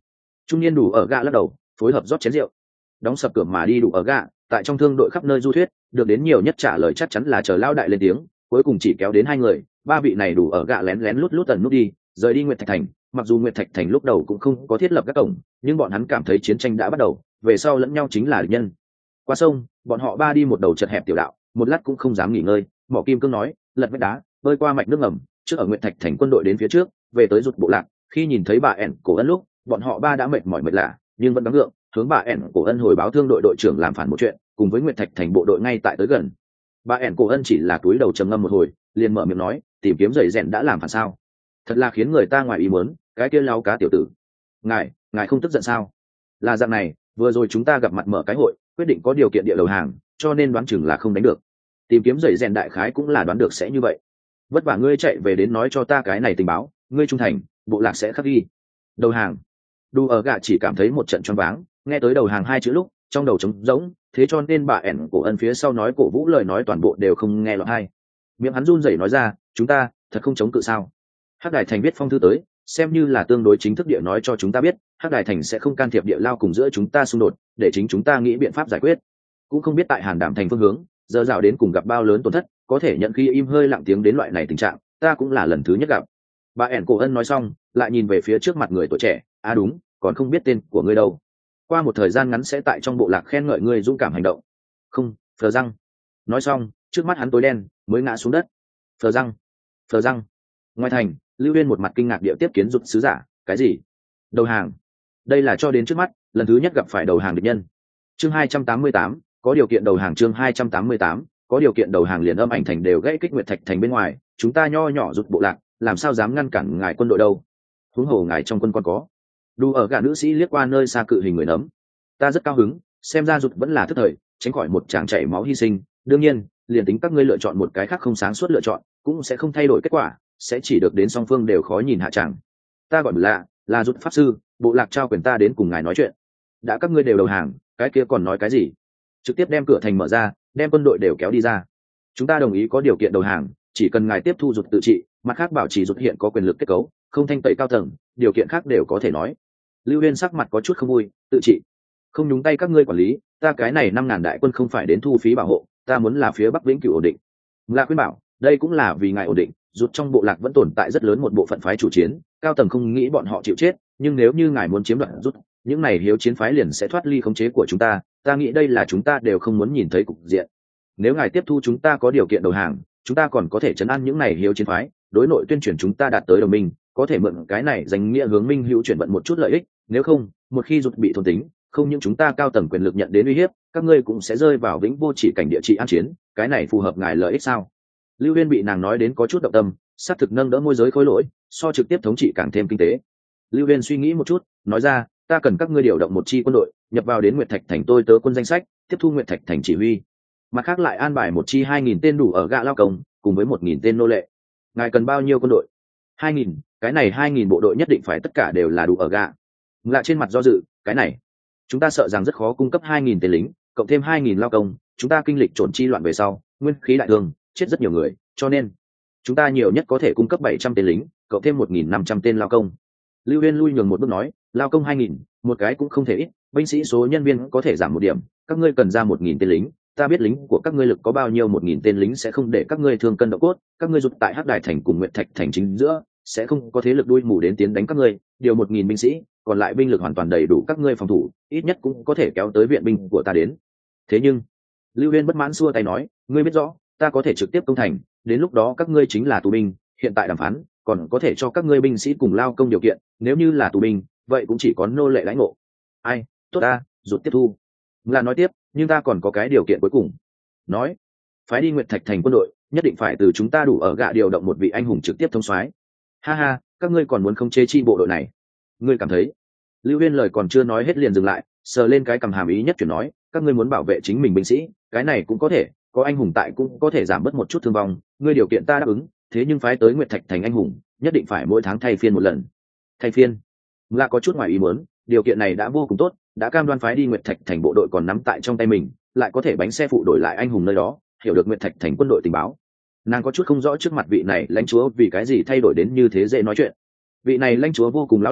Trung niên đủ ở gạ lắc đầu, phối hợp rót chén rượu. Đóng sập cửa mà đi đủ ở gạ, tại trong thương đội khắp nơi du thuyết, được đến nhiều nhất trả lời chắc chắn là chờ lao đại lên tiếng, cuối cùng chỉ kéo đến 2 người, 3 vị này đủ ở gạ lén lén lút lút tần nút đi, rời đi Nguyệt Thạch Thành. Mặc dù Nguyệt Thạch Thành lúc đầu cũng không có thiết lập các cổng, nhưng bọn hắn cảm thấy chiến tranh đã bắt đầu, về sau lẫn nhau chính là địch nhân. Qua sông, bọn họ 3 đi một đầu chật hẹp tiểu đạo, một lát cũng không dám nghỉ ngơi. Mỏ Kim Cương nói, lật vách đá, bơi qua mạch nước ngầm, trước ở Nguyệt Thạch Thành quân đội đến phía trước, về tới rụt bộ lạc. Khi nhìn thấy bà ẻn cổ ân lúc, bọn họ 3 đã mệt mỏi mệt lạ, nhưng vẫn gắng gượng hướng bà ẻn cổ ân hồi báo thương đội đội trưởng làm phản một chuyện, cùng với Nguyệt Thạch Thành bộ đội ngay tại tới gần. Bà ẻn cổ ân chỉ là túi đầu trầm ngâm một hồi, liền mở miệng nói, tìm kiếm giày rèn đã làm phản sao? Thật là khiến người ta ngoài ý muốn, cái kia láo cá tiểu tử. Ngài không tức giận sao? Là dạng này, vừa rồi chúng ta gặp mặt mở cái hội, quyết định có điều kiện địa đầu hàng, cho nên đoán chừng là không đánh được. Tìm kiếm giày rèn đại khái cũng là đoán được sẽ như vậy. Vất vả ngươi chạy về đến nói cho ta cái này tình báo, ngươi trung thành, bộ lạc sẽ khắc ghi. Đầu hàng. Đủ ở gạ chỉ cảm thấy một trận choáng váng, nghe tới đầu hàng 2 chữ lúc, trong đầu trống rỗng, thế cho nên bà ẻn cổ ân phía sau nói cổ vũ lời nói toàn bộ đều không nghe lọt tai. Miệng hắn run rẩy nói ra, chúng ta thật không chống cự sao? Hắc Đài Thành viết phong thư tới, xem như là tương đối chính thức địa nói cho chúng ta biết, Hắc Đài Thành sẽ không can thiệp địa lao cùng giữa chúng ta xung đột, để chính chúng ta nghĩ biện pháp giải quyết. Cũng không biết tại Hàn Đảm Thành phương hướng, giờ dạo đến cùng gặp bao lớn tổn thất, có thể nhận khi im hơi lặng tiếng đến loại này tình trạng, ta cũng là lần thứ nhất gặp. Bà ẻn cổ ân nói xong, lại nhìn về phía trước mặt người tuổi trẻ, đúng, còn không biết tên của ngươi đâu. Qua một thời gian ngắn sẽ tại trong bộ lạc khen ngợi ngươi dũng cảm hành động. Không, Phờ Răng. Nói xong, trước mắt hắn tối đen, mới ngã xuống đất. Phờ Răng. Ngoài thành, Lưu Uyên một mặt kinh ngạc địa tiếp kiến rụt sứ giả, cái gì? Đầu hàng? Đây là cho đến trước mắt, lần thứ nhất gặp phải đầu hàng địch nhân. Chương 288, có điều kiện đầu hàng. Chương 288, có điều kiện đầu hàng. Liền Âm Ảnh Thành đều gãy kích Nguyệt Thạch Thành bên ngoài, chúng ta nho nhỏ rụt bộ lạc, làm sao dám ngăn cản ngài quân đội đâu? Huống hồ ngài trong quân còn có. Đủ ở gã nữ sĩ liếc qua nơi xa cự hình người nấm. Ta rất cao hứng, xem ra rụt vẫn là thức thời, tránh khỏi một tràng chảy máu hy sinh. Đương nhiên, liền tính các ngươi lựa chọn một cái khác không sáng suốt lựa chọn, cũng sẽ không thay đổi kết quả, sẽ chỉ được đến song phương đều khó nhìn hạ tràng. Ta gọi là rụt pháp sư, bộ lạc trao quyền ta đến cùng ngài nói chuyện. Đã các ngươi đều đầu hàng, cái kia còn nói cái gì? Trực tiếp đem cửa thành mở ra, đem quân đội đều kéo đi ra. Chúng ta đồng ý có điều kiện đầu hàng, chỉ cần ngài tiếp thu rụt tự trị, mặt khác bảo trì rụt hiện có quyền lực kết cấu, không thanh tẩy cao tầng, điều kiện khác đều có thể nói. Lưu Uyên sắc mặt có chút không vui, tự trị, không nhúng tay các ngươi quản lý, ta cái này 5.000 đại quân không phải đến thu phí bảo hộ, ta muốn là phía Bắc vĩnh cửu ổn định. Là khuyên bảo, đây cũng là vì ngài ổn định, rút trong bộ lạc vẫn tồn tại rất lớn một bộ phận phái chủ chiến, cao tầng không nghĩ bọn họ chịu chết, nhưng nếu như ngài muốn chiếm đoạt rút, những này hiếu chiến phái liền sẽ thoát ly khống chế của chúng ta nghĩ đây là chúng ta đều không muốn nhìn thấy cục diện. Nếu ngài tiếp thu chúng ta có điều kiện đầu hàng, chúng ta còn có thể trấn an những này hiếu chiến phái, đối nội tuyên truyền chúng ta đạt tới đồng minh, có thể mượn cái này danh nghĩa hướng minh hữu chuyển vận một chút lợi ích, nếu không, một khi rụt bị thôn tính, không những chúng ta cao tầng quyền lực nhận đến uy hiếp, các ngươi cũng sẽ rơi vào vĩnh vô chỉ cảnh địa trị an chiến, cái này phù hợp ngài lợi ích sao? Lưu Uyên bị nàng nói đến có chút động tâm, xác thực nâng đỡ môi giới khối lỗi, so trực tiếp thống trị càng thêm kinh tế. Lưu Uyên suy nghĩ một chút, nói ra, ta cần các ngươi điều động một chi quân đội, nhập vào đến Nguyệt Thạch Thành tôi tớ quân danh sách, tiếp thu Nguyệt Thạch Thành chỉ huy. Mặt khác lại an bài một chi 2.000 tên đủ ở gạ lao công, cùng với 1.000 tên nô lệ. Ngài cần bao nhiêu quân đội? 2.000, cái này 2.000 bộ đội nhất định phải tất cả đều là đủ ở gạ. Lạ trên mặt do dự, cái này, chúng ta sợ rằng rất khó cung cấp 2.000 tên lính, cộng thêm 2.000 lao công, chúng ta kinh lịch trộn chi loạn về sau, nguyên khí đại thương, chết rất nhiều người, cho nên chúng ta nhiều nhất có thể cung cấp 700 tên lính, cộng thêm 1.500 tên lao công. Lưu Uyên lui nhường một bước nói, lao công 2.000, một cái cũng không thể ít, binh sĩ số nhân viên có thể giảm một điểm, các ngươi cần ra 1.000 tên lính, ta biết lính của các ngươi lực có bao nhiêu, 1.000 tên lính sẽ không để các ngươi thương cân độ cốt, các ngươi rụt tại Hắc Đài Thành cùng Nguyệt Thạch Thành chính giữa, sẽ không có thế lực đuôi mù đến tiến đánh các ngươi, điều 1.000 binh sĩ, còn lại binh lực hoàn toàn đầy đủ các ngươi phòng thủ, ít nhất cũng có thể kéo tới viện binh của ta đến. Thế nhưng, Lưu Uyên bất mãn xua tay nói, ngươi biết rõ, ta có thể trực tiếp công thành, đến lúc đó các ngươi chính là tù binh, hiện tại đàm phán, còn có thể cho các ngươi binh sĩ cùng lao công điều kiện, nếu như là tù binh, vậy cũng chỉ có nô lệ lãnh ngộ. Ai, tốt ta, rụt tiếp thu. Là nói tiếp, nhưng ta còn có cái điều kiện cuối cùng. Nói, phái đi Nguyệt Thạch Thành quân đội, nhất định phải từ chúng ta đủ ở gạ điều động một vị anh hùng trực tiếp thống soái. Ha ha, các ngươi còn muốn khống chế chi bộ đội này? Ngươi cảm thấy? Lưu Uyên lời còn chưa nói hết liền dừng lại, sờ lên cái cầm hàm ý nhất chuyển nói, các ngươi muốn bảo vệ chính mình binh sĩ, cái này cũng có thể, có anh hùng tại cũng có thể giảm bớt một chút thương vong, ngươi điều kiện ta đáp ứng, thế nhưng phái tới Nguyệt Thạch Thành anh hùng, nhất định phải mỗi tháng thay phiên một lần. Thay phiên? Là có chút ngoài ý muốn, điều kiện này đã vô cùng tốt, đã cam đoan phái đi Nguyệt Thạch Thành bộ đội còn nắm tại trong tay mình, lại có thể bánh xe phụ đổi lại anh hùng nơi đó, hiểu được Nguyệt Thạch Thành quân đội tình báo. Nàng có chút không rõ trước mặt vị này lãnh chúa vì cái gì thay đổi đến như thế dễ nói chuyện. Vị này lãnh chúa vô cùng lão luyện,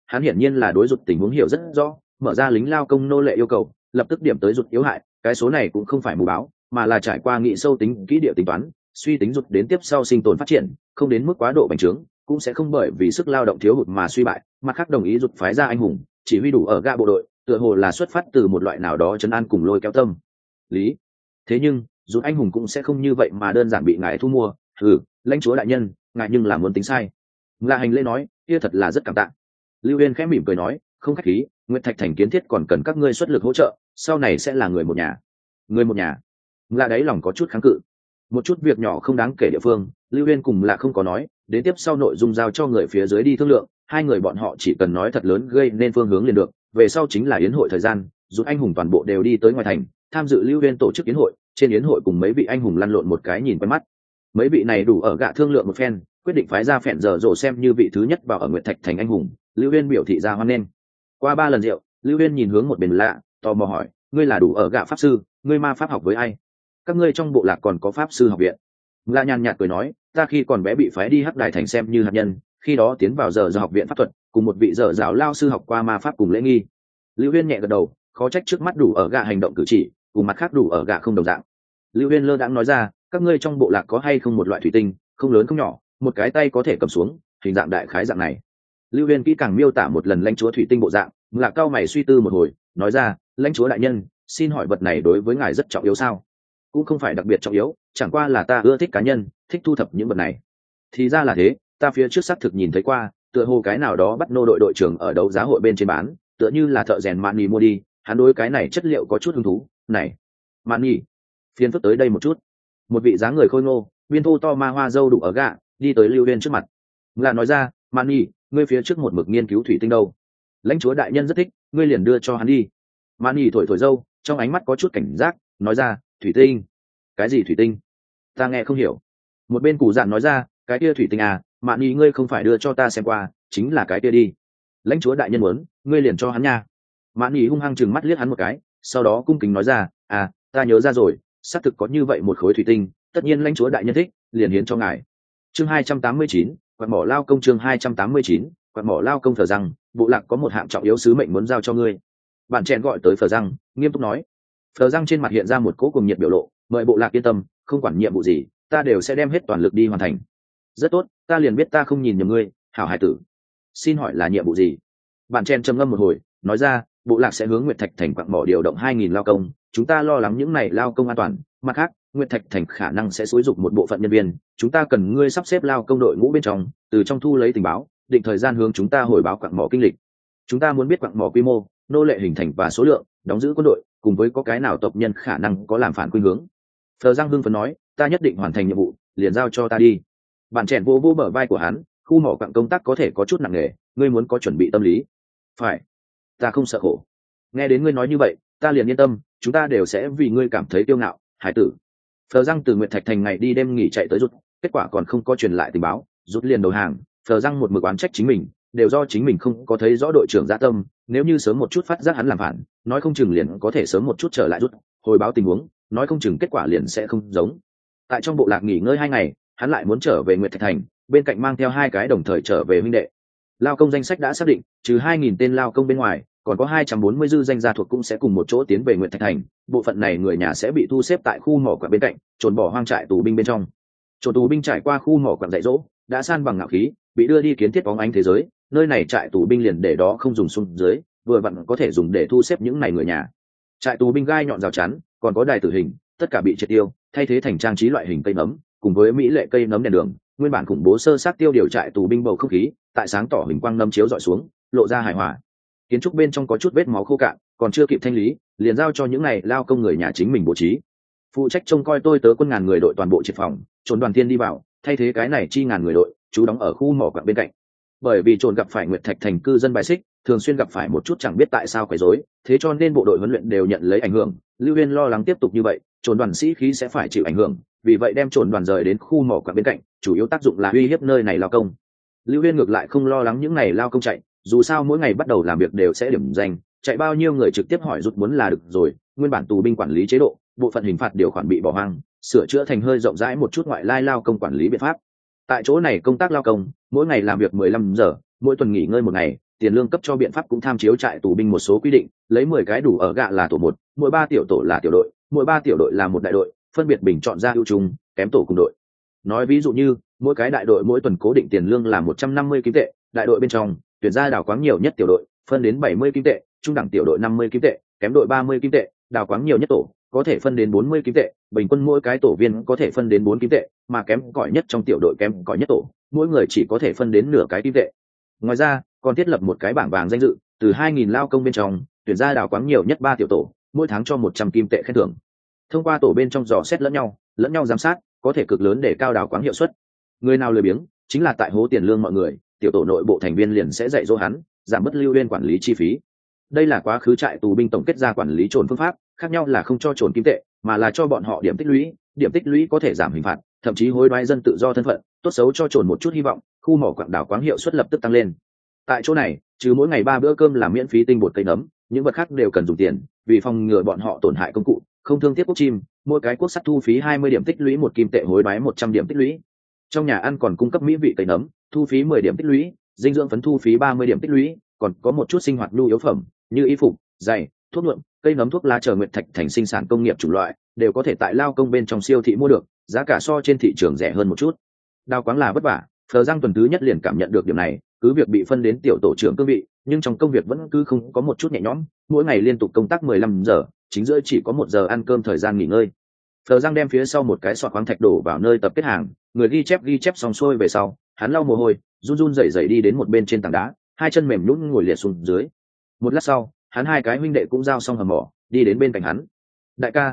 hắn hiển nhiên là đối rụt tình huống hiểu rất rõ, mở ra lính lao công nô lệ yêu cầu, lập tức điểm tới rụt yếu hại, cái số này cũng không phải mù báo, mà là trải qua nghị sâu tính kỹ địa tính toán, suy tính rụt đến tiếp sau sinh tồn phát triển, không đến mức quá độ bành trướng, cũng sẽ không bởi vì sức lao động thiếu hụt mà suy bại, mặt khác đồng ý rụt phái ra anh hùng, chỉ huy đủ ở gạ bộ đội, tựa hồ là xuất phát từ một loại nào đó trấn an cùng lôi kéo tâm lý. Thế nhưng rụt anh hùng cũng sẽ không như vậy mà đơn giản bị ngài thu mua. Lãnh chúa đại nhân, ngài nhưng là muốn tính sai. La Hành lễ nói, kia thật là rất cảm tạ. Lưu Uyên khẽ mỉm cười nói, không khách khí, Nguyệt Thạch thành kiến thiết còn cần các ngươi xuất lực hỗ trợ, sau này sẽ là người một nhà. Người một nhà? La đáy lòng có chút kháng cự. Một chút việc nhỏ không đáng kể địa phương, Lưu Uyên cùng là không có nói, đến tiếp sau nội dung giao cho người phía dưới đi thương lượng, hai người bọn họ chỉ cần nói thật lớn gây nên phương hướng liền được, về sau chính là yến hội thời gian, rút anh hùng toàn bộ đều đi tới ngoài thành, tham dự Lưu Uyên tổ chức yến hội, trên yến hội cùng mấy vị anh hùng lăn lộn một cái nhìn quen mắt. Mấy vị này đủ ở gạ thương lượng một phen, quyết định phái ra phèn giờ rổ xem như vị thứ nhất vào ở Nguyệt Thạch thành anh hùng. Lưu Uyên biểu thị ra hoan nghênh. Qua 3 lần rượu, Lưu Uyên nhìn hướng một bên lạ, tò mò hỏi, ngươi là đủ ở gạ pháp sư, ngươi ma pháp học với ai? Các ngươi trong bộ lạc còn có pháp sư học viện? Lạ nhàn nhạt cười nói, ta khi còn bé bị phái đi Hắc Đài thành xem như hạt nhân, khi đó tiến vào giờ học viện pháp thuật, cùng một vị dở dạo lao sư học qua ma pháp cùng lễ nghi. Lưu Uyên nhẹ gật đầu, khó trách trước mắt đủ ở gạ hành động cử chỉ, cùng mặt khác đủ ở gạ không đồng dạng. Lưu Uyên lơ đãng nói ra, các ngươi trong bộ lạc có hay không một loại thủy tinh, không lớn không nhỏ, một cái tay có thể cầm xuống, hình dạng đại khái dạng này. Lưu Uyên kỹ càng miêu tả một lần lãnh chúa thủy tinh bộ dạng, Lạc cao mày suy tư một hồi, nói ra, lãnh chúa đại nhân, xin hỏi vật này đối với ngài rất trọng yếu sao? Cũng không phải đặc biệt trọng yếu, chẳng qua là ta ưa thích cá nhân, thích thu thập những vật này. Thì ra là thế, ta phía trước xác thực nhìn thấy qua, tựa hồ cái nào đó bắt nô đội trưởng ở đấu giá hội bên trên bán, tựa như là thợ rèn Mani mua đi, hắn đối cái này chất liệu có chút hứng thú. Này, Mani, phiền phức tới đây một chút. Một vị dáng người khôi ngô, biên thô to ma hoa dâu đủ ở gạ, đi tới Lưu Uyên trước mặt. Là nói ra, Mani, ngươi phía trước một mực nghiên cứu thủy tinh đâu? Lãnh chúa đại nhân rất thích, ngươi liền đưa cho hắn đi. Mani thổi thổi dâu, trong ánh mắt có chút cảnh giác, nói ra, thủy tinh? Cái gì thủy tinh? Ta nghe không hiểu. Một bên củ dạn nói ra, cái kia thủy tinh à, Mani ngươi không phải đưa cho ta xem qua, chính là cái kia đi. Lãnh chúa đại nhân muốn, ngươi liền cho hắn nha. Mani hung hăng chừng mắt liếc hắn một cái, sau đó cung kính nói ra, à, ta nhớ ra rồi, xác thực có như vậy một khối thủy tinh, tất nhiên lãnh chúa đại nhân thích, liền hiến cho ngài. Chương 289, quạt mỏ lao công. Chương 289, quạt mỏ lao công. Phở rằng bộ lạc có một hạng trọng yếu sứ mệnh muốn giao cho ngươi. Bạn chèn gọi tới Phở rằng, nghiêm túc nói. Phở rằng trên mặt hiện ra một cỗ cùng nhiệt biểu lộ, mời bộ lạc yên tâm, không quản nhiệm vụ gì, ta đều sẽ đem hết toàn lực đi hoàn thành. Rất tốt, ta liền biết ta không nhìn nhầm ngươi, hảo hải tử. Xin hỏi là nhiệm vụ gì? Bạn chèn trầm ngâm một hồi, nói ra, bộ lạc sẽ hướng Nguyệt Thạch thành quặng mỏ điều động 2.000 lao công, chúng ta lo lắng những này lao công an toàn. Mặt khác, Nguyệt Thạch thành khả năng sẽ xúi dục một bộ phận nhân viên, chúng ta cần ngươi sắp xếp lao công đội ngũ bên trong, từ trong thu lấy tình báo, định thời gian hướng chúng ta hồi báo quặng mỏ kinh lịch. Chúng ta muốn biết quặng mỏ quy mô, nô lệ hình thành và số lượng, đóng giữ quân đội, cùng với có cái nào tộc nhân khả năng có làm phản khuynh hướng. Phờ Giang hưng phấn nói, ta nhất định hoàn thành nhiệm vụ, liền giao cho ta đi. Bạn chèn vô vô bờ vai của hắn, khu mỏ quặng công tác có thể có chút nặng nề, ngươi muốn có chuẩn bị tâm lý. Phải, ta không sợ khổ. Nghe đến ngươi nói như vậy, ta liền yên tâm, chúng ta đều sẽ vì ngươi cảm thấy kiêu ngạo, hải tử. Phờ Giang từ Nguyệt Thạch thành ngày đi đêm nghỉ chạy tới rút, kết quả còn không có truyền lại tình báo, rút liền đầu hàng. Phờ Giang một mực oán trách chính mình, đều do chính mình không có thấy rõ đội trưởng dạ tâm, nếu như sớm một chút phát giác hắn làm phản, nói không chừng liền có thể sớm một chút trở lại rút, hồi báo tình huống, nói không chừng kết quả liền sẽ không giống. Tại trong bộ lạc nghỉ ngơi 2 ngày, hắn lại muốn trở về Nguyệt Thạch thành, bên cạnh mang theo 2 cái đồng thời trở về huynh đệ. Lao công danh sách đã xác định, trừ 2.000 tên lao công bên ngoài, còn có 240 dư danh gia thuộc cũng sẽ cùng một chỗ tiến về Nguyệt Thạch thành. Bộ phận này người nhà sẽ bị thu xếp tại khu mỏ quặng bên cạnh, trồn bỏ hoang trại tù binh bên trong. Trồn tù binh trải qua khu mỏ quặng dạy dỗ, đã san bằng ngạo khí, bị đưa đi kiến thiết bóng ánh thế giới. Nơi này trại tù binh liền để đó không dùng xuống dưới, vừa vặn có thể dùng để thu xếp những này người nhà. Trại tù binh gai nhọn rào chắn, còn có đài tử hình, tất cả bị triệt tiêu, thay thế thành trang trí loại hình cây nấm, cùng với mỹ lệ cây nấm đèn đường. Nguyên bản khủng bố sơ sát tiêu điều trại tù binh bầu không khí, tại sáng tỏ hình quang nấm chiếu dọi xuống, lộ ra hài hòa. Kiến trúc bên trong có chút vết máu khô cạn, còn chưa kịp thanh lý, liền giao cho những này lao công người nhà chính mình bố trí. Phụ trách trông coi tôi tớ quân ngàn người đội toàn bộ triệt phòng, trốn đoàn tiên đi vào, thay thế cái này chi ngàn người đội, chú đóng ở khu mỏ quặng bên cạnh. Bởi vì trồn gặp phải Nguyệt Thạch thành cư dân bài xích, thường xuyên gặp phải một chút chẳng biết tại sao quấy rối, thế cho nên bộ đội huấn luyện đều nhận lấy ảnh hưởng. Lưu Uyên lo lắng tiếp tục như vậy, trồn đoàn sĩ khí sẽ phải chịu ảnh hưởng, vì vậy đem trồn đoàn rời đến khu mỏ quặng bên cạnh, chủ yếu tác dụng là uy hiếp nơi này lao công. Lưu Uyên ngược lại không lo lắng những này lao công chạy, dù sao mỗi ngày bắt đầu làm việc đều sẽ điểm danh, chạy bao nhiêu người trực tiếp hỏi rút muốn là được rồi. Nguyên bản tù binh quản lý chế độ, bộ phận hình phạt điều khoản bị bỏ hoang, sửa chữa thành hơi rộng rãi một chút ngoại lai lao công quản lý biện pháp. Tại chỗ này công tác lao công, mỗi ngày làm việc 15 giờ, mỗi tuần nghỉ ngơi 1 ngày, tiền lương cấp cho biện pháp cũng tham chiếu trại tù binh một số quy định, lấy 10 cái đủ ở gạ là tổ một, mỗi 3 tiểu tổ là tiểu đội, mỗi 3 tiểu đội là một đại đội, phân biệt bình chọn ra ưu trung, kém tổ cùng đội. Nói ví dụ như, mỗi cái đại đội mỗi tuần cố định tiền lương là 150 kim tệ, đại đội bên trong, tuyển ra đào quáng nhiều nhất tiểu đội, phân đến 70 kim tệ, trung đẳng tiểu đội 50 kim tệ, kém đội 30 kim tệ, đào quáng nhiều nhất tổ, có thể phân đến 40 kim tệ, bình quân mỗi cái tổ viên có thể phân đến 4 kim tệ, mà kém cỏi nhất trong tiểu đội kém cỏi nhất tổ, mỗi người chỉ có thể phân đến nửa cái kim tệ. Ngoài ra, còn thiết lập một cái bảng vàng danh dự, từ 2000 lao công bên trong, tuyển ra đào quáng nhiều nhất 3 tiểu tổ, mỗi tháng cho 100 kim tệ khen thưởng. Thông qua tổ bên trong dò xét lẫn nhau giám sát, có thể cực lớn để cao đào quáng hiệu suất. Người nào lười biếng, chính là tại hố tiền lương mọi người, tiểu tổ nội bộ thành viên liền sẽ dạy dỗ hắn, giảm bớt lưu lên quản lý chi phí. Đây là quá khứ trại tù binh tổng kết ra quản lý trồn phương pháp, khác nhau là không cho trồn kim tệ, mà là cho bọn họ điểm tích lũy có thể giảm hình phạt, thậm chí hối đoái dân tự do thân phận, tốt xấu cho trồn một chút hy vọng, khu mỏ quặng đào quáng hiệu suất lập tức tăng lên. Tại chỗ này, trừ mỗi ngày 3 bữa cơm là miễn phí tinh bột cây nấm, những vật khác đều cần dùng tiền, vì phòng ngừa bọn họ tổn hại công cụ, không thương tiếc cuốc chim, mỗi cái cuốc sắt thu phí 20 điểm tích lũy 1 kim tệ hối đoái 100 điểm tích lũy. Trong nhà ăn còn cung cấp mỹ vị cây nấm, thu phí 10 điểm tích lũy, dinh dưỡng phấn thu phí 30 điểm tích lũy, còn có một chút sinh hoạt nhu yếu phẩm như y phục, giày, thuốc nhuộm, cây nấm, thuốc lá chờ nguyệt thạch thành sinh sản công nghiệp chủng loại, đều có thể tại lao công bên trong siêu thị mua được, giá cả so trên thị trường rẻ hơn một chút. Đào quáng là vất vả, Phờ Giang tuần thứ nhất liền cảm nhận được điểm này, cứ việc bị phân đến tiểu tổ trưởng cương vị, nhưng trong công việc vẫn cứ không có một chút nhẹ nhõm, mỗi ngày liên tục công tác 15 giờ, chính giữa chỉ có 1 giờ ăn cơm thời gian nghỉ ngơi. Phờ Giang đem phía sau một cái sọt khoáng thạch đổ vào nơi tập kết hàng, người ghi chép xong xuôi về sau, hắn lau mồ hôi, run run rẩy rẩy đi đến một bên trên tảng đá, hai chân mềm nhũn ngồi liệt xuống dưới. Một lát sau, hắn hai cái huynh đệ cũng giao xong hầm mỏ, đi đến bên cạnh hắn. Đại ca,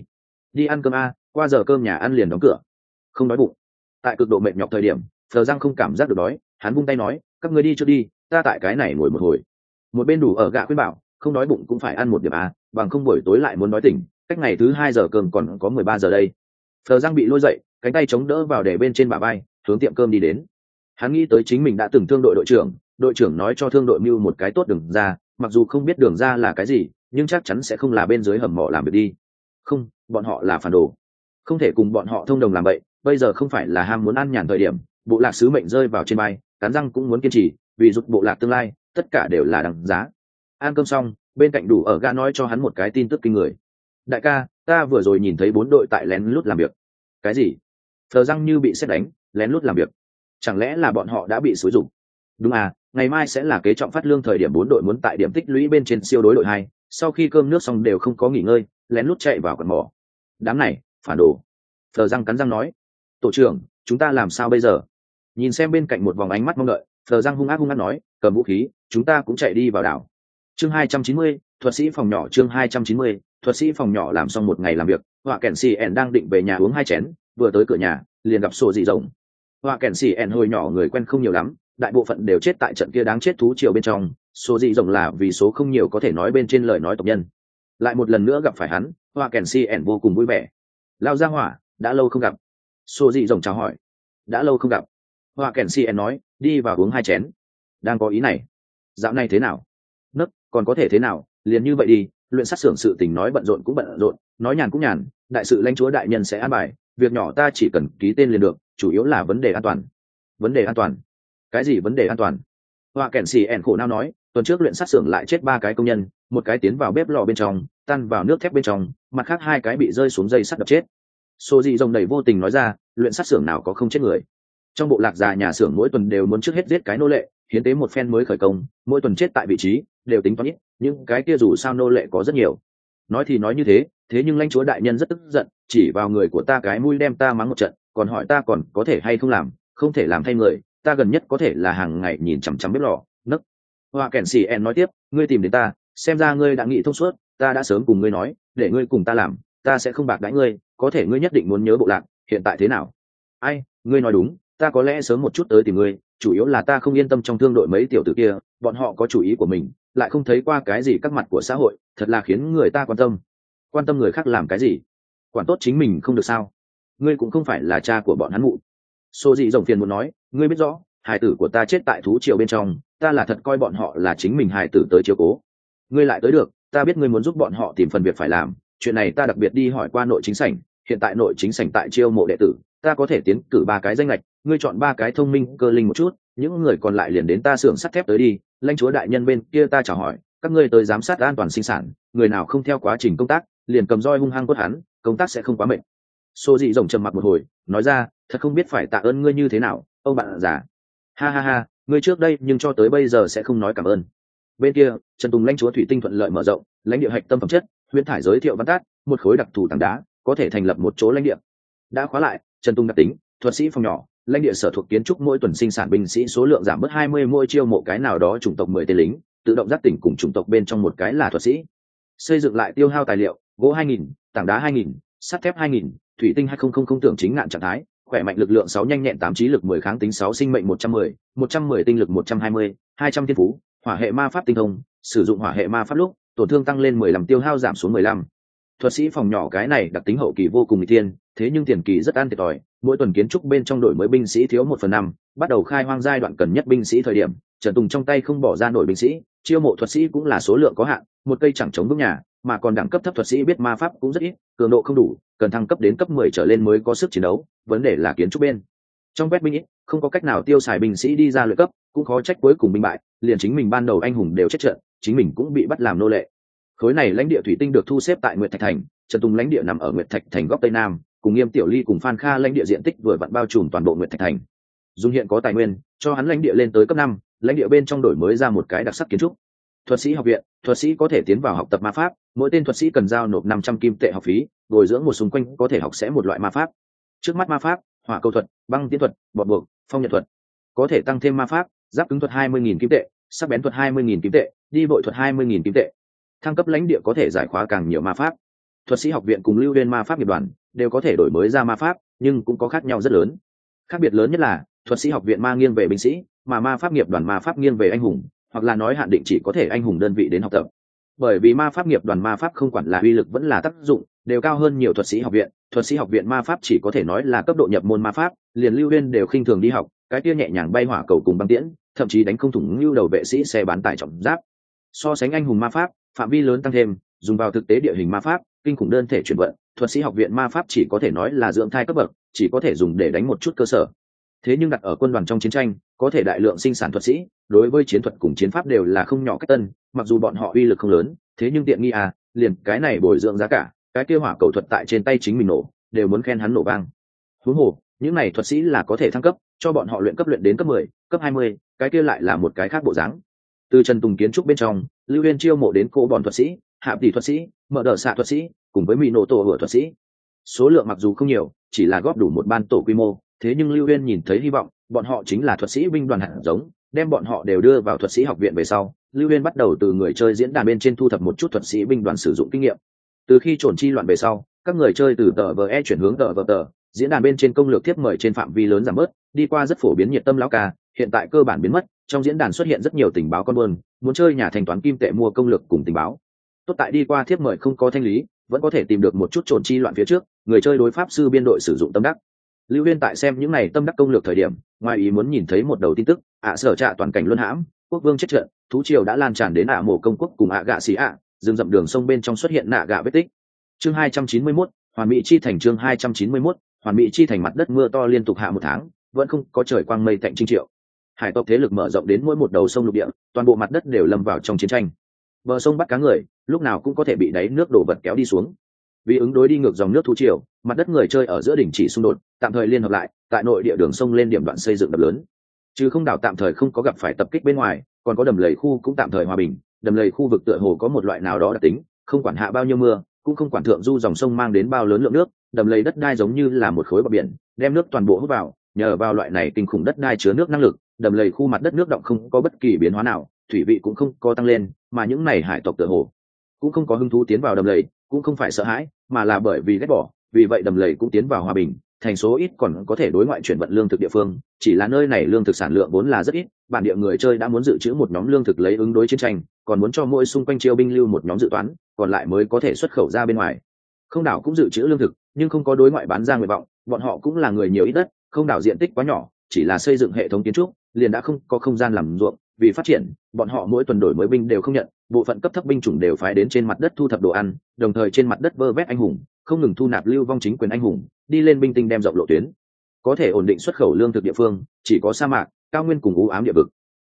đi ăn cơm a, qua giờ cơm nhà ăn liền đóng cửa. Không đói bụng. Tại cực độ mệt nhọc thời điểm, Phờ Giang không cảm giác được đói, hắn vung tay nói, các ngươi đi trước đi, ta tại cái này ngồi một hồi. Một bên đủ ở gạ khuyên bảo, không đói bụng cũng phải ăn một điểm a, bằng không buổi tối lại muốn đói tỉnh, cách ngày thứ 2 giờ cơm còn có 13 giờ đây. Phờ Giang bị lôi dậy, cánh tay chống đỡ vào để bên trên bả vai, hướng tiệm cơm đi đến. Hắn nghĩ tới chính mình đã từng thương đội trưởng nói cho thương đội mưu một cái tốt đường ra, mặc dù không biết đường ra là cái gì, nhưng chắc chắn sẽ không là bên dưới hầm mỏ làm việc đi. Không, bọn họ là phản đồ, không thể cùng bọn họ thông đồng làm vậy. Bây giờ không phải là ham muốn ăn nhàn thời điểm, bộ lạc sứ mệnh rơi vào trên vai, cắn răng cũng muốn kiên trì, vì giúp bộ lạc tương lai, tất cả đều là đằng giá. Ăn cơm xong, bên cạnh đủ ở gã nói cho hắn một cái tin tức kinh người. Đại ca, ta vừa rồi nhìn thấy 4 đội tại lén lút làm việc. Cái gì? Phờ Răng như bị sét đánh, lén lút làm việc. Chẳng lẽ là bọn họ đã bị xúi giục? Đúng à, ngày mai sẽ là kế trọng phát lương thời điểm 4 đội muốn tại điểm tích lũy bên trên siêu đối đội 2, sau khi cơm nước xong đều không có nghỉ ngơi, lén lút chạy vào quần mỏ. Đám này, phản đồ. Phờ Răng cắn răng nói. Tổ trưởng, chúng ta làm sao bây giờ? Nhìn xem bên cạnh một vòng ánh mắt mong đợi, Phờ Răng hung ác nói, cầm vũ khí, chúng ta cũng chạy đi vào đảo. Chương 290, thuật sĩ phòng nhỏ. Chương 290, thuật sĩ phòng nhỏ. Làm xong một ngày làm việc, Họa Kèn Xì ẻn đang định về nhà uống 2 chén, vừa tới cửa nhà liền gặp Sổ Dị Rồng. Họa Kèn Xì ẻn hồi nhỏ người quen không nhiều lắm, đại bộ phận đều chết tại trận kia đáng chết thú triều bên trong. Sổ Dị Rồng là vì số không nhiều có thể nói bên trên lời nói tộc nhân, lại một lần nữa gặp phải hắn, Họa Kèn Xì ẻn vô cùng vui vẻ. Lao ra hỏa, đã lâu không gặp. Sổ Dị Rồng chào hỏi. Đã lâu không gặp. Họa Kèn Xì ẻn nói, đi vào uống 2 chén. Đang có ý này. Dạo này thế nào? Nấc, còn có thể thế nào, liền như vậy đi. Luyện sát xưởng sự tình nói bận rộn cũng bận rộn, nói nhàn cũng nhàn, đại sự lãnh chúa đại nhân sẽ an bài, việc nhỏ ta chỉ cần ký tên liền được, chủ yếu là vấn đề an toàn. Vấn đề an toàn? Cái gì vấn đề an toàn? Họa Kèn Xì ẻn khổ não nói, tuần trước luyện sát xưởng lại chết 3 cái công nhân, một cái tiến vào bếp lò bên trong, tan vào nước thép bên trong, mặt khác 2 cái bị rơi xuống dây sắt đập chết. Số Dị Rồng đầy vô tình nói ra, luyện sát xưởng nào có không chết người. Trong bộ lạc già nhà xưởng mỗi tuần đều muốn trước hết giết cái nô lệ, hiến tế một phen mới khởi công, mỗi tuần chết tại vị trí đều tính toán ít, nhưng cái kia dù sao nô lệ có rất nhiều. Nói thì nói như thế, thế nhưng lãnh chúa đại nhân rất tức giận, chỉ vào người của ta cái mũi đem ta mắng một trận, còn hỏi ta còn có thể hay không làm, không thể làm thay người, ta gần nhất có thể là hàng ngày nhìn chằm chằm bếp lò. Nấc. Họa Kèn Xì ẻn nói tiếp, ngươi tìm đến ta, xem ra ngươi đã nghĩ thông suốt, ta đã sớm cùng ngươi nói, để ngươi cùng ta làm, ta sẽ không bạc đãi ngươi, có thể ngươi nhất định muốn nhớ bộ lạc, hiện tại thế nào? Ai, ngươi nói đúng, ta có lẽ sớm một chút tới tìm ngươi, chủ yếu là ta không yên tâm trong thương đội mấy tiểu tử kia, bọn họ có chủ ý của mình, lại không thấy qua cái gì các mặt của xã hội, thật là khiến người ta quan tâm người khác làm cái gì, quản tốt chính mình không được sao? Ngươi cũng không phải là cha của bọn hắn mụ. Xô Dị Rồng phiền muốn nói, ngươi biết rõ, hài tử của ta chết tại thú triều bên trong, ta là thật coi bọn họ là chính mình hài tử tới chiếu cố. Ngươi lại tới được, ta biết ngươi muốn giúp bọn họ tìm phần việc phải làm, chuyện này ta đặc biệt đi hỏi qua nội chính sảnh, hiện tại nội chính sảnh tại chiêu mộ đệ tử, ta có thể tiến cử 3 cái danh lệch, ngươi chọn 3 cái thông minh cơ linh một chút, những người còn lại liền đến ta xưởng sắt thép tới đi, lãnh chúa đại nhân bên kia ta chào hỏi, các ngươi tới giám sát an toàn sinh sản, người nào không theo quá trình công tác liền cầm roi hung hăng quất hắn, công tác sẽ không quá mệt. Xô dị rồng trầm mặc một hồi nói ra, thật không biết phải tạ ơn ngươi như thế nào ông bạn già. Ha ha ha, ngươi trước đây nhưng cho tới bây giờ sẽ không nói cảm ơn. Bên kia Trần Tùng lãnh chúa thủy tinh thuận lợi mở rộng lãnh địa hạch tâm phẩm chất, huyễn thải giới thiệu văn tát một khối đặc thù tảng đá có thể thành lập một chỗ lãnh địa. Đã khóa lại Trần Tùng đặc tính thuật sĩ phòng nhỏ, lãnh địa sở thuộc kiến trúc mỗi tuần sinh sản binh sĩ số lượng giảm bớt 20, mỗi chiêu mộ cái nào đó chủng tộc 10 tên lính, tự động giác tỉnh cùng chủng tộc bên trong một cái là thuật sĩ. Xây dựng lại tiêu hao tài liệu, gỗ 2000, tảng đá 2000, sắt thép 2000, thủy tinh 2000 tưởng chính ngạn trạng thái, khỏe mạnh lực lượng 6 nhanh nhẹn 8 trí lực 10 kháng tính 6 sinh mệnh 110, 110 tinh lực 120, 200 thiên phú, hỏa hệ ma pháp tinh thông, sử dụng hỏa hệ ma pháp lúc tổn thương tăng lên 15 tiêu hao giảm xuống 15. Thuật sĩ phòng nhỏ cái này đặc tính hậu kỳ vô cùng nguy tiên, thế nhưng tiền kỳ rất ăn thiệt thòi, mỗi tuần kiến trúc bên trong đổi mới binh sĩ thiếu 1/5, bắt đầu khai hoang giai đoạn cần nhất binh sĩ thời điểm, Trần Tùng trong tay không bỏ ra nổi binh sĩ, chiêu mộ thuật sĩ cũng là số lượng có hạn, một cây chẳng chống vững nhà, mà còn đẳng cấp thấp thuật sĩ biết ma pháp cũng rất ít, cường độ không đủ, cần thăng cấp đến cấp 10 trở lên mới có sức chiến đấu, vấn đề là kiến trúc bên trong quét binh ít, không có cách nào tiêu xài binh sĩ đi ra luyện cấp, cũng khó trách cuối cùng binh bại, liền chính mình ban đầu anh hùng đều chết trận, chính mình cũng bị bắt làm nô lệ. Khối này lãnh địa thủy tinh được thu xếp tại Nguyệt Thạch thành, Trần Tùng lãnh địa nằm ở Nguyệt Thạch thành góc tây nam, cùng Nghiêm Tiểu Ly cùng Phan Kha lãnh địa diện tích vừa vặn bao trùm toàn bộ Nguyệt Thạch thành. Dung hiện có tài nguyên, cho hắn lãnh địa lên tới cấp 5, lãnh địa bên trong đổi mới ra một cái đặc sắc kiến trúc. Thuật sĩ học viện, thuật sĩ có thể tiến vào học tập ma pháp, mỗi tên thuật sĩ cần giao nộp 500 kim tệ học phí, bồi dưỡng một xung quanh có thể học sẽ một loại ma pháp. Trước mắt ma pháp, hỏa cầu thuật, băng tiến thuật, bọt buộc, phong nhật thuật. Có thể tăng thêm ma pháp, giáp cứng thuật 20.000 kim tệ, sắc bén thuật 20.000 kim tệ, đi vội thuật 20.000 kim tệ. Thăng cấp lãnh địa có thể giải khóa càng nhiều ma pháp. Thuật sĩ học viện cùng lưu viên ma pháp nghiệp đoàn đều có thể đổi mới ra ma pháp, nhưng cũng có khác nhau rất lớn. Khác biệt lớn nhất là thuật sĩ học viện ma nghiêng về binh sĩ, mà ma pháp nghiệp đoàn ma pháp nghiêng về anh hùng, hoặc là nói hạn định chỉ có thể anh hùng đơn vị đến học tập. Bởi vì ma pháp nghiệp đoàn ma pháp không quản là uy lực vẫn là tác dụng đều cao hơn nhiều thuật sĩ học viện, thuật sĩ học viện ma pháp chỉ có thể nói là cấp độ nhập môn ma pháp, liền lưu viên đều khinh thường đi học, cái kia nhẹ nhàng bay hỏa cầu cùng băng tiễn, thậm chí đánh không thủng lưu đầu vệ sĩ xe bán tải trọng giáp. So sánh anh hùng ma pháp, phạm vi lớn tăng thêm, dùng vào thực tế địa hình ma pháp, kinh khủng đơn thể chuyển vận, thuật sĩ học viện ma pháp chỉ có thể nói là dưỡng thai cấp bậc, chỉ có thể dùng để đánh một chút cơ sở. Thế nhưng đặt ở quân đoàn trong chiến tranh, có thể đại lượng sinh sản thuật sĩ, đối với chiến thuật cùng chiến pháp đều là không nhỏ cách tân, mặc dù bọn họ uy lực không lớn, thế nhưng tiện nghi à, liền cái này bồi dưỡng giá cả, cái kia hỏa cầu thuật tại trên tay chính mình nổ, đều muốn khen hắn nổ vang. Huống hồ, những này thuật sĩ là có thể thăng cấp, cho bọn họ luyện cấp luyện đến cấp 10, cấp 20, cái kia lại là một cái khác bộ dáng. Từ Trần Tùng kiến trúc bên trong, Lưu Uyên chiêu mộ đến cô bọn thuật sĩ, hạ tỷ thuật sĩ, mở đờ xạ thuật sĩ, cùng với mỹ nổ tổ hựa thuật sĩ. Số lượng mặc dù không nhiều, chỉ là góp đủ một ban tổ quy mô, thế nhưng Lưu Uyên nhìn thấy hy vọng, bọn họ chính là thuật sĩ binh đoàn hạt giống, đem bọn họ đều đưa vào thuật sĩ học viện về sau, Lưu Uyên bắt đầu từ người chơi diễn đàn bên trên thu thập một chút thuật sĩ binh đoàn sử dụng kinh nghiệm. Từ khi trồn chi loạn về sau, các người chơi từ tờ VE chuyển hướng tờ VE, diễn đàn bên trên công lược tiếp mời trên phạm vi lớn giảm bớt, đi qua rất phổ biến nhiệt tâm lão ca, hiện tại cơ bản biến mất, trong diễn đàn xuất hiện rất nhiều tình báo con buôn, muốn chơi nhà thanh toán kim tệ mua công lược cùng tình báo. Tốt tại đi qua thiếp mời không có thanh lý, vẫn có thể tìm được một chút trồn chi loạn phía trước, người chơi đối pháp sư biên đội sử dụng tâm đắc. Lưu Uyên tại xem những này tâm đắc công lược thời điểm, ngoài ý muốn nhìn thấy một đầu tin tức, sở trạ toàn cảnh luân hãm, quốc vương chết trận, thú triều đã lan tràn đến mộ công quốc cùng gạ xì rừng rậm đường sông bên trong xuất hiện nạ gạ vết tích. Chương 291, hoàn mỹ chi thành. Chương 291, hoàn mỹ chi thành. Mặt đất mưa to liên tục hạ 1 tháng, vẫn không có trời quang mây tạnh trinh triệu. Hải tộc thế lực mở rộng đến mỗi một đầu sông lục địa, toàn bộ mặt đất đều lâm vào trong chiến tranh. Bờ sông bắt cá người, lúc nào cũng có thể bị đáy nước đổ vật kéo đi xuống. Vì ứng đối đi ngược dòng nước thú triều, mặt đất người chơi ở giữa đỉnh chỉ xung đột, tạm thời liên hợp lại, tại nội địa đường sông lên điểm đoạn xây dựng đập lớn. Chứ không đảo tạm thời không có gặp phải tập kích bên ngoài, còn có đầm lầy khu cũng tạm thời hòa bình. Đầm lầy khu vực tựa hồ có một loại nào đó đặc tính, không quản hạ bao nhiêu mưa, cũng không quản thượng du dòng sông mang đến bao lớn lượng nước, đầm lầy đất đai giống như là một khối bờ biển, đem nước toàn bộ hút vào. Nhờ vào loại này kinh khủng đất đai chứa nước năng lực, đầm lầy khu mặt đất nước động không có bất kỳ biến hóa nào, thủy vị cũng không có tăng lên, mà những này hải tộc tựa hồ cũng không có hứng thú tiến vào đầm lầy, cũng không phải sợ hãi, mà là bởi vì ghét bỏ, vì vậy đầm lầy cũng tiến vào hòa bình, thành số ít còn có thể đối ngoại chuyển vận lương thực địa phương, chỉ là nơi này lương thực sản lượng vốn là rất ít, bản địa người chơi đã muốn dự trữ một nhóm lương thực lấy ứng đối chiến tranh, còn muốn cho mỗi xung quanh chiêu binh lưu một nhóm dự toán, còn lại mới có thể xuất khẩu ra bên ngoài. Không đảo cũng dự trữ lương thực, nhưng không có đối ngoại bán ra nguyện vọng, bọn họ cũng là người nhiều ít đất, không đảo diện tích quá nhỏ, chỉ là xây dựng hệ thống kiến trúc, liền đã không có không gian làm ruộng, vì phát triển, bọn họ mỗi tuần đổi mới binh đều không nhận, bộ phận cấp thấp binh chủng đều phái đến trên mặt đất thu thập đồ ăn, đồng thời trên mặt đất vơ vét anh hùng, không ngừng thu nạp lưu vong chính quyền anh hùng, đi lên binh tinh đem rộng lộ tuyến. Có thể ổn định xuất khẩu lương thực địa phương, chỉ có sa mạc, cao nguyên cùng u ám địa vực.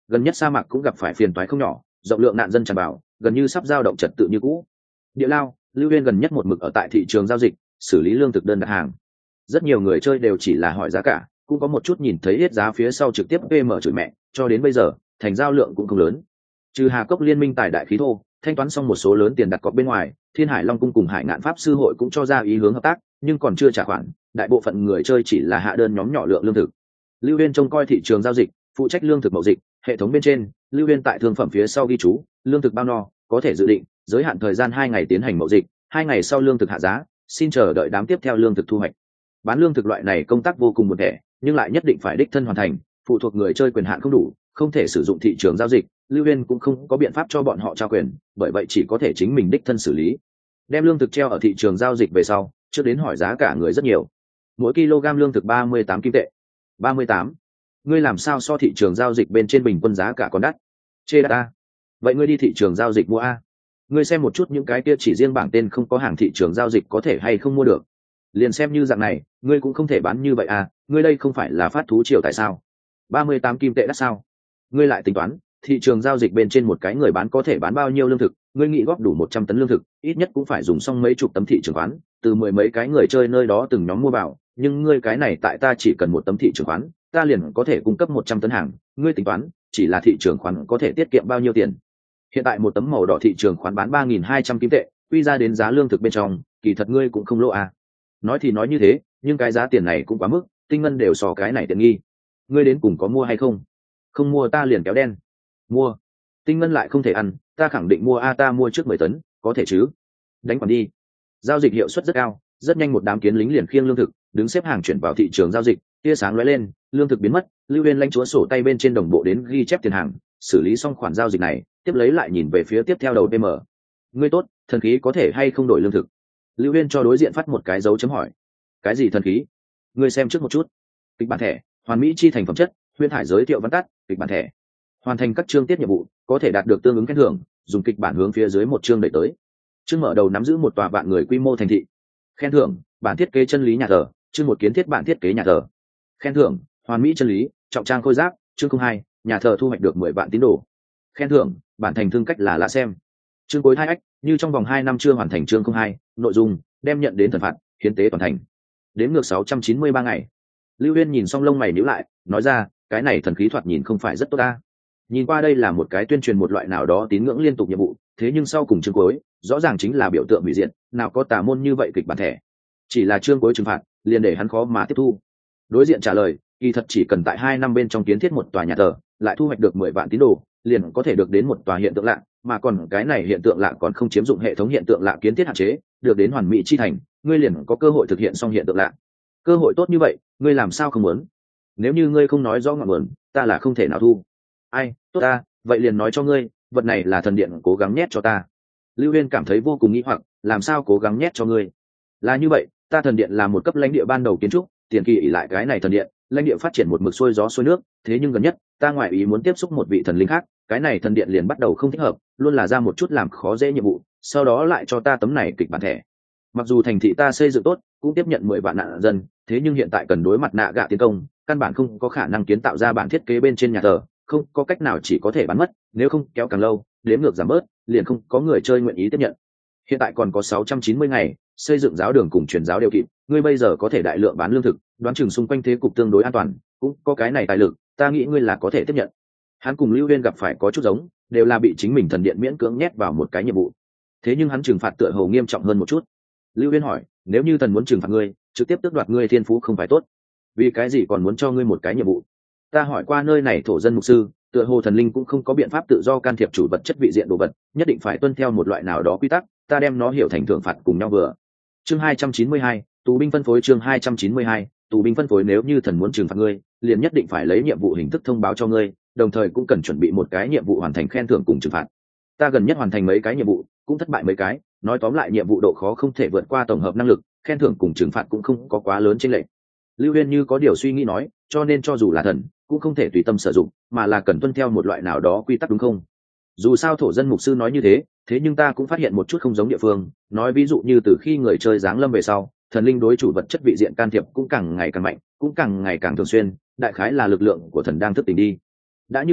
gần nhất sa mạc cũng gặp phải phiền toái không nhỏ, rộng lượng nạn dân tràn vào, gần như sắp giao động trật tự như cũ. Địa lao, Lưu Uyên gần nhất một mực ở tại thị trường giao dịch xử lý lương thực đơn đặt hàng. Rất nhiều người chơi đều chỉ là hỏi giá cả, cũng có một chút nhìn thấy hết giá phía sau trực tiếp PM chửi mẹ, cho đến bây giờ thành giao lượng cũng không lớn. Trừ Hà Cốc liên minh tài đại khí thô thanh toán xong một số lớn tiền đặt cọc bên ngoài, Thiên Hải Long cung cùng Hải Ngạn Pháp sư hội cũng cho ra ý hướng hợp tác, nhưng còn chưa trả khoản, đại bộ phận người chơi chỉ là hạ đơn nhóm nhỏ lượng lương thực. Lưu Uyên trông coi thị trường giao dịch, phụ trách lương thực mậu dịch, hệ thống bên trên, Lưu Uyên tại thương phẩm phía sau ghi chú, lương thực bao no, có thể dự định, giới hạn thời gian 2 ngày tiến hành mậu dịch, 2 ngày sau lương thực hạ giá, xin chờ đợi đám tiếp theo lương thực thu hoạch. Bán lương thực loại này công tác vô cùng buồn tẻ, nhưng lại nhất định phải đích thân hoàn thành, phụ thuộc người chơi quyền hạn không đủ, không thể sử dụng thị trường giao dịch, Lưu Uyên cũng không có biện pháp cho bọn họ trao quyền, bởi vậy chỉ có thể chính mình đích thân xử lý. Đem lương thực treo ở thị trường giao dịch về sau, trước đến hỏi giá cả người rất nhiều. Mỗi kg lương thực 38 kim tệ. 38. Ngươi làm sao so thị trường giao dịch bên trên bình quân giá cả còn đắt? Chê đắt a. Vậy ngươi đi thị trường giao dịch mua a. Ngươi xem một chút những cái kia chỉ riêng bảng tên không có hàng thị trường giao dịch có thể hay không mua được. Liền xem như dạng này, ngươi cũng không thể bán như vậy à, ngươi đây không phải là phát thú triều tại sao? 38 kim tệ đắt sao? Ngươi lại tính toán, thị trường giao dịch bên trên một cái người bán có thể bán bao nhiêu lương thực, ngươi nghĩ góp đủ 100 tấn lương thực, ít nhất cũng phải dùng xong mấy chục tấm thị trường khoán, từ mười mấy cái người chơi nơi đó từng nhóm mua vào, nhưng ngươi cái này tại ta chỉ cần một tấm thị trường khoán, ta liền có thể cung cấp 100 tấn hàng, ngươi tính toán, chỉ là thị trường khoán có thể tiết kiệm bao nhiêu tiền? Hiện tại một tấm màu đỏ thị trường khoán bán 3.200 kim tệ, quy ra đến giá lương thực bên trong, kỳ thật ngươi cũng không lỗ à. Nói thì nói như thế, nhưng cái giá tiền này cũng quá mức, tinh ngân đều so cái này tiện nghi. Ngươi đến cùng có mua hay không? Không mua ta liền kéo đen. Mua. Tinh ngân lại không thể ăn, ta khẳng định mua a, ta mua trước 10 tấn, có thể chứ? Đánh còn đi. Giao dịch hiệu suất rất cao, rất nhanh một đám kiến lính liền khiêng lương thực, đứng xếp hàng chuyển vào thị trường giao dịch, tia sáng lóe lên, lương thực biến mất, Lưu Uyên lãnh chúa sổ tay bên trên đồng bộ đến ghi chép tiền hàng, xử lý xong khoản giao dịch này, tiếp lấy lại nhìn về phía tiếp theo đầu PM. Ngươi tốt, thần khí có thể hay không đổi lương thực? Lưu Uyên cho đối diện phát một cái dấu chấm hỏi. Cái gì thần khí? Ngươi xem trước một chút. Kịch bản thẻ, hoàn mỹ chi thành phẩm chất, Huyên Hải giới thiệu văn tắt, kịch bản thẻ. Hoàn thành các chương tiết nhiệm vụ, có thể đạt được tương ứng khen thưởng, dùng kịch bản hướng phía dưới một chương đẩy tới. Chương mở đầu nắm giữ một tòa vạn người quy mô thành thị. Khen thưởng, bản thiết kế chân lý nhà thờ, chương một kiến thiết bản thiết kế nhà thờ. Khen thưởng, hoàn mỹ chân lý, trọng trang khôi giáp, chương 02, nhà thờ thu hoạch được 10 vạn tín đồ. Khen thưởng, bản thành thương cách là lạ xem. Chương cuối 2 ách, như trong vòng 2 năm chưa hoàn thành chương 02, nội dung, đem nhận đến thần phạt, hiến tế toàn thành. Đến ngược 693 ngày. Lưu Uyên nhìn xong lông mày nhíu lại, nói ra, cái này thần khí thoạt nhìn không phải rất tốt ta. Nhìn qua đây là một cái tuyên truyền một loại nào đó tín ngưỡng liên tục nhiệm vụ, thế nhưng sau cùng chương cuối, rõ ràng chính là biểu tượng hủy diệt, nào có tà môn như vậy kịch bản thẻ. Chỉ là chương cuối trừng phạt, liền để hắn khó mà tiếp thu. Đối diện trả lời, kỳ thật chỉ cần tại 2 năm bên trong kiến thiết một tòa nhà thờ, lại thu hoạch được 10 vạn tín đồ, liền có thể được đến một tòa hiện tượng lạ, mà còn cái này hiện tượng lạ còn không chiếm dụng hệ thống hiện tượng lạ kiến thiết hạn chế, được đến hoàn mỹ chi thành, ngươi liền có cơ hội thực hiện xong hiện tượng lạ. Cơ hội tốt như vậy, ngươi làm sao không muốn? Nếu như ngươi không nói rõ ngọn nguồn, ta là không thể nào thu. Ai, tốt ta, vậy liền nói cho ngươi, vật này là thần điện cố gắng nhét cho ta. Lưu Uyên cảm thấy vô cùng nghi hoặc, làm sao cố gắng nhét cho ngươi? Là như vậy, ta thần điện là một cấp lãnh địa ban đầu kiến trúc, tiền kỳ ỷ lại cái này thần điện, lãnh địa phát triển một mực xuôi gió xuôi nước, thế nhưng gần nhất, ta ngoại ý muốn tiếp xúc một vị thần linh khác, cái này thần điện liền bắt đầu không thích hợp, luôn là ra một chút làm khó dễ nhiệm vụ, sau đó lại cho ta tấm này kịch bản thẻ. Mặc dù thành thị ta xây dựng tốt, cũng tiếp nhận 10 vạn nạn dân, thế nhưng hiện tại cần đối mặt nạ gạ tiến công, căn bản không có khả năng kiến tạo ra bản thiết kế bên trên nhà thờ, không có cách nào chỉ có thể bán mất, nếu không kéo càng lâu, đếm ngược giảm bớt, liền không có người chơi nguyện ý tiếp nhận. Hiện tại còn có 690 ngày, xây dựng giáo đường cùng truyền giáo đều kịp, ngươi bây giờ có thể đại lượng bán lương thực, đoán chừng xung quanh thế cục tương đối an toàn, cũng có cái này tài lực, ta nghĩ ngươi là có thể tiếp nhận. Hắn cùng Lưu Uyên gặp phải có chút giống, đều là bị chính mình thần điện miễn cưỡng nhét vào một cái nhiệm vụ. Thế nhưng hắn trừng phạt tựa hồ nghiêm trọng hơn một chút. Lưu Uyên hỏi, nếu như thần muốn trừng phạt ngươi, trực tiếp tước đoạt ngươi thiên phú không phải tốt? Vì cái gì còn muốn cho ngươi một cái nhiệm vụ? Ta hỏi qua nơi này thổ dân mục sư, tựa hồ thần linh cũng không có biện pháp tự do can thiệp chủ vật chất vị diện đồ vật, nhất định phải tuân theo một loại nào đó quy tắc, ta đem nó hiểu thành thưởng phạt cùng nhau vừa. Chương 292, tù binh phân phối. Chương 292, tù binh phân phối. Nếu như thần muốn trừng phạt ngươi, liền nhất định phải lấy nhiệm vụ hình thức thông báo cho ngươi, đồng thời cũng cần chuẩn bị một cái nhiệm vụ hoàn thành khen thưởng cùng trừng phạt. Ta gần nhất hoàn thành mấy cái nhiệm vụ, cũng thất bại mấy cái, nói tóm lại nhiệm vụ độ khó không thể vượt qua tổng hợp năng lực, khen thưởng cùng trừng phạt cũng không có quá lớn chênh lệch. Lưu Uyên như có điều suy nghĩ nói, cho nên cho dù là thần, cũng không thể tùy tâm sử dụng, mà là cần tuân theo một loại nào đó quy tắc đúng không? Dù sao thổ dân mục sư nói như thế, thế nhưng ta cũng phát hiện một chút không giống địa phương, nói ví dụ như từ khi người chơi giáng lâm về sau, thần linh đối chủ vật chất vị diện can thiệp cũng càng ngày càng mạnh, cũng càng ngày càng thường xuyên, đại khái là lực lượng của thần đang thức tỉnh đi. Đã như vậy,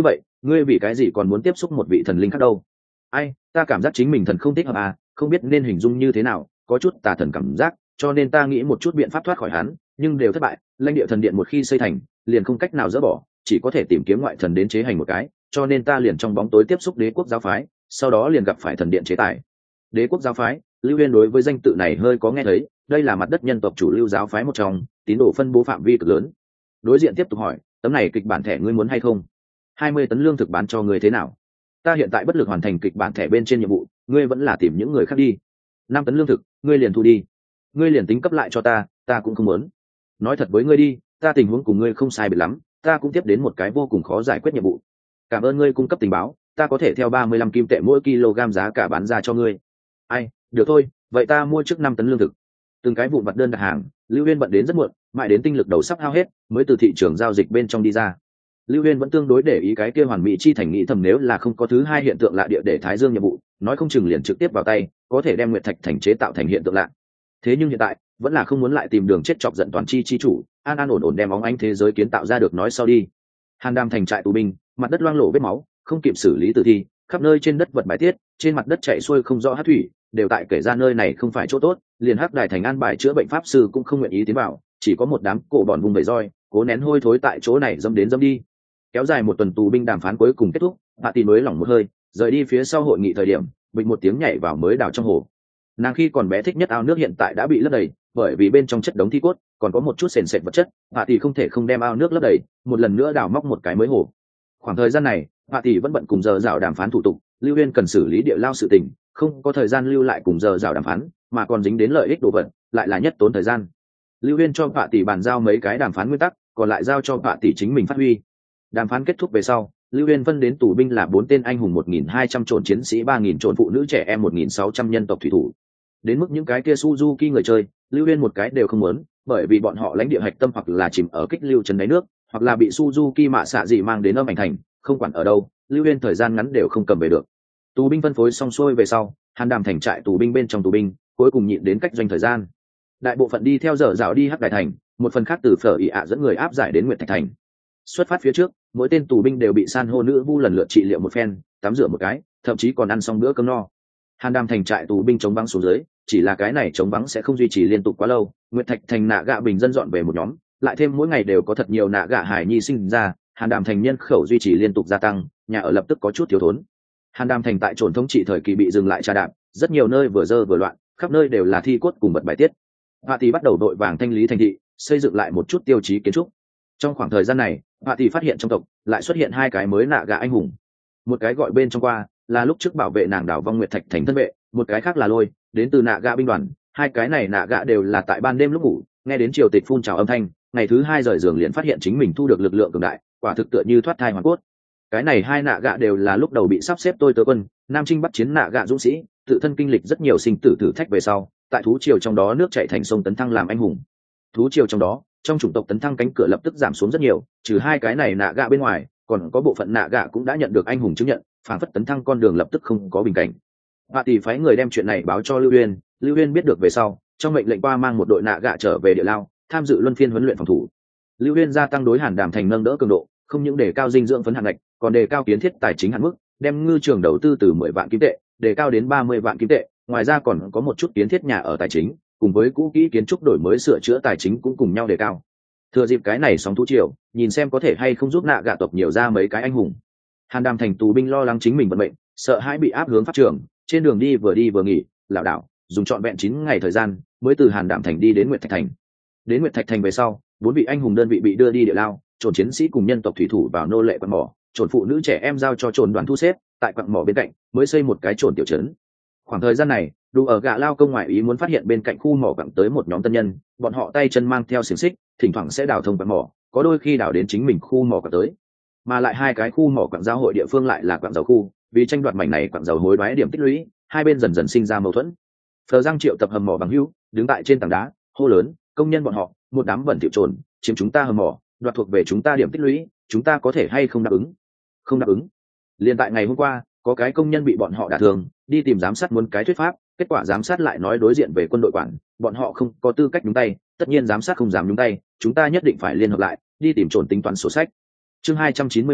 ngươi vì cái gì còn muốn tiếp xúc một vị thần linh khác đâu? Ai, ta cảm giác chính mình thần không thích hợp à, không biết nên hình dung như thế nào, có chút tà thần cảm giác, cho nên ta nghĩ một chút biện pháp thoát khỏi hắn, nhưng đều thất bại. Lãnh địa thần điện một khi xây thành, liền không cách nào dỡ bỏ, chỉ có thể tìm kiếm ngoại thần đến chế hành một cái, cho nên ta liền trong bóng tối tiếp xúc đế quốc giáo phái, sau đó liền gặp phải thần điện chế tài. Đế quốc giáo phái, Lưu Uyên đối với danh tự này hơi có nghe thấy, đây là mặt đất nhân tộc chủ lưu giáo phái một trong, tín đồ phân bố phạm vi cực lớn. Đối diện tiếp tục hỏi, tấm này kịch bản thẻ ngươi muốn hay không? 20 tấn lương thực bán cho ngươi thế nào? Ta hiện tại bất lực hoàn thành kịch bản thẻ bên trên nhiệm vụ, ngươi vẫn là tìm những người khác đi. 5 tấn lương thực, ngươi liền thu đi. Ngươi liền tính cấp lại cho ta cũng không muốn. Nói thật với ngươi đi, ta tình huống cùng ngươi không sai biệt lắm, ta cũng tiếp đến một cái vô cùng khó giải quyết nhiệm vụ. Cảm ơn ngươi cung cấp tình báo, ta có thể theo 35 kim tệ mỗi kg giá cả bán ra cho ngươi. Ai, được thôi, vậy ta mua trước 5 tấn lương thực. Từng cái vụn vặt đơn đặt hàng, Lưu Uyên bận đến rất muộn, mãi đến tinh lực đầu sắp hao hết, mới từ thị trường giao dịch bên trong đi ra. Lưu Uyên vẫn tương đối để ý cái kia hoàn mỹ chi thành, nghĩ thầm nếu là không có thứ hai hiện tượng lạ địa để Thái Dương nhiệm vụ, nói không chừng liền trực tiếp vào tay, có thể đem Nguyệt Thạch thành chế tạo thành hiện tượng lạ. Thế nhưng hiện tại, vẫn là không muốn lại tìm đường chết chọc giận toàn chi chủ, an an ổn ổn đem óng ánh thế giới kiến tạo ra được nói sau đi. Hàn Đam thành trại tù binh, mặt đất loang lổ vết máu, không kịp xử lý tử thi, khắp nơi trên đất vật bài tiết, trên mặt đất chảy xuôi không rõ hát thủy, đều tại kể ra nơi này không phải chỗ tốt, liền Hắc Đài thành an bài chữa bệnh pháp sư cũng không nguyện ý tiến vào, chỉ có một đám cổ bọn vùng bầy roi, cố nén hôi thối tại chỗ này dâm đến dâm đi. Kéo dài một tuần tù binh đàm phán cuối cùng kết thúc, Hạ Tỷ mới lỏng một hơi, rời đi phía sau hội nghị thời điểm, bịch một tiếng nhảy vào mới đào trong hồ. Nàng khi còn bé thích nhất ao nước hiện tại đã bị lấp đầy, bởi vì bên trong chất đống thi cốt, còn có một chút sền sệt vật chất, Hạ Tỷ không thể không đem ao nước lấp đầy, một lần nữa đào móc một cái mới hồ. Khoảng thời gian này, Hạ Tỷ vẫn bận cùng giờ dạo đàm phán thủ tục, Lưu Uyên cần xử lý địa lao sự tình, không có thời gian lưu lại cùng giờ dạo đàm phán, mà còn dính đến lợi ích đồ vật, lại là nhất tốn thời gian. Lưu Uyên cho Hạ Tỷ bàn giao mấy cái đàm phán nguyên tắc, còn lại giao cho Hạ Tỷ chính mình phát huy. Đàm phán kết thúc về sau, Lưu Uyên phân đến tù binh là 4 tên anh hùng 1.200 trộn chiến sĩ, 3.000 trộn phụ nữ trẻ em 1.600 nhân tộc thủy thủ. Đến mức những cái kia Suzuki người chơi, Lưu Uyên một cái đều không muốn, bởi vì bọn họ lãnh địa hạch tâm hoặc là chìm ở kích lưu trấn đáy nước, hoặc là bị Suzuki mạ xạ gì mang đến âm ảnh thành, không quản ở đâu, Lưu Uyên thời gian ngắn đều không cầm về được. Tù binh phân phối xong xuôi về sau, Hàn Đàm thành trại tù binh bên trong tù binh, cuối cùng nhịn đến cách doanh thời gian. Đại bộ phận đi theo dở dạo đi Hắc Đại thành, một phần khác từ Phở ỉ ạ dẫn người áp giải đến Nguyệt Thạch thành. Xuất phát phía trước, mỗi tên tù binh đều bị san hô nữ vu lần lượt trị liệu một phen, tắm rửa một cái, thậm chí còn ăn xong bữa cơm no. Hàn Đàm thành trại tù binh chống vắng xuống dưới, chỉ là cái này chống vắng sẽ không duy trì liên tục quá lâu. Nguyệt Thạch thành nạ gạ bình dân dọn về một nhóm, lại thêm mỗi ngày đều có thật nhiều nạ gạ hải nhi sinh ra, Hàn Đàm thành nhân khẩu duy trì liên tục gia tăng, nhà ở lập tức có chút thiếu thốn. Hàn Đàm thành tại trồn thống trị thời kỳ bị dừng lại trà đạp, rất nhiều nơi vừa dơ vừa loạn, khắp nơi đều là thi cốt cùng vật bài tiết. Hạ Tỷ bắt đầu đội vàng thanh lý thành thị, xây dựng lại một chút tiêu chí kiến trúc. Trong khoảng thời gian này, Hạ Tỷ phát hiện trong tộc lại xuất hiện 2 cái mới nạ gạ anh hùng. Một cái gọi bên trong qua, là lúc trước bảo vệ nàng đảo vong Nguyệt Thạch thành thân vệ, một cái khác là Lôi, đến từ nạ gạ binh đoàn. 2 cái này nạ gạ đều là tại ban đêm lúc ngủ, nghe đến triều tịch phun trào âm thanh, ngày thứ 2 rời giường liền phát hiện chính mình thu được lực lượng cường đại, quả thực tựa như thoát thai hoàn cốt. Cái này 2 nạ gạ đều là lúc đầu bị sắp xếp tôi tớ quân, nam chinh bắc chiến nạ gạ dũng sĩ, tự thân kinh lịch rất nhiều sinh tử thử thách về sau, tại thú triều trong đó nước chảy thành sông tấn thăng làm anh hùng. Thú triều trong đó, trong chủng tộc tấn thăng cánh cửa lập tức giảm xuống rất nhiều, trừ 2 cái này nạ gạ bên ngoài, còn có bộ phận nạ gạ cũng đã nhận được anh hùng chứng nhận, phản phất tấn thăng con đường lập tức không có bình cảnh. Hạ Tỷ phái người đem chuyện này báo cho Lưu Uyên, Lưu Uyên biết được về sau, trong mệnh lệnh qua mang một đội nạ gạ trở về địa lao, tham dự luân phiên huấn luyện phòng thủ. Lưu Uyên gia tăng đối Hàn Đàm thành nâng đỡ cường độ, không những đề cao dinh dưỡng phấn hạn ngạch, còn đề cao kiến thiết tài chính hạn mức, đem ngư trường đầu tư từ 10 vạn kim tệ đề cao đến 30 vạn kim tệ, ngoài ra còn có một chút kiến thiết nhà ở tài chính, cùng với cũ kỹ kiến trúc đổi mới sửa chữa tài chính cũng cùng nhau đề cao. Thừa dịp cái này sóng thú triều, nhìn xem có thể hay không giúp nạ gạ tộc nhiều ra mấy cái anh hùng. Hàn Đàm thành tù binh lo lắng chính mình vận mệnh, sợ hãi bị áp hướng pháp trường, trên đường đi vừa nghỉ, lảo đảo, dùng trọn vẹn 9 ngày thời gian, mới từ Hàn Đàm thành đi đến Nguyệt Thạch thành. Đến Nguyệt Thạch thành về sau, 4 vị anh hùng đơn vị bị đưa đi địa lao, trồn chiến sĩ cùng nhân tộc thủy thủ vào nô lệ quặng mỏ, trồn phụ nữ trẻ em giao cho trồn đoàn thu xếp, tại quặng mỏ bên cạnh mới xây một cái trồn tiểu trấn. Khoảng thời gian này, đủ ở gạ lao công ngoại ý muốn phát hiện bên cạnh khu mỏ quặng tới một nhóm tân nhân, bọn họ tay chân mang theo xiềng xích, thỉnh thoảng sẽ đào thông quặng mỏ, có đôi khi đào đến chính mình khu mỏ quặng tới. Mà lại 2 cái khu mỏ quặng giao hội địa phương lại là quặng dầu khu, vì tranh đoạt mảnh này quặng dầu hối đoái điểm tích lũy, hai bên dần dần sinh ra mâu thuẫn. Phờ Giang Triệu tập hầm mỏ bằng hữu, đứng tại trên tảng đá, hô lớn, công nhân bọn họ, một đám bẩn thỉu trồn, chiếm chúng ta hầm mỏ, đoạt thuộc về chúng ta điểm tích lũy, chúng ta có thể hay không đáp ứng? Không đáp ứng. Liên tại ngày hôm qua, có cái công nhân bị bọn họ đả thương, đi tìm giám sát muốn cái thuyết pháp, kết quả giám sát lại nói đối diện về quân đội quản, bọn họ không có tư cách nhúng tay, tất nhiên giám sát không dám nhúng tay, chúng ta nhất định phải liên hợp lại, đi tìm trồn tính toán sổ sách. Chương 293,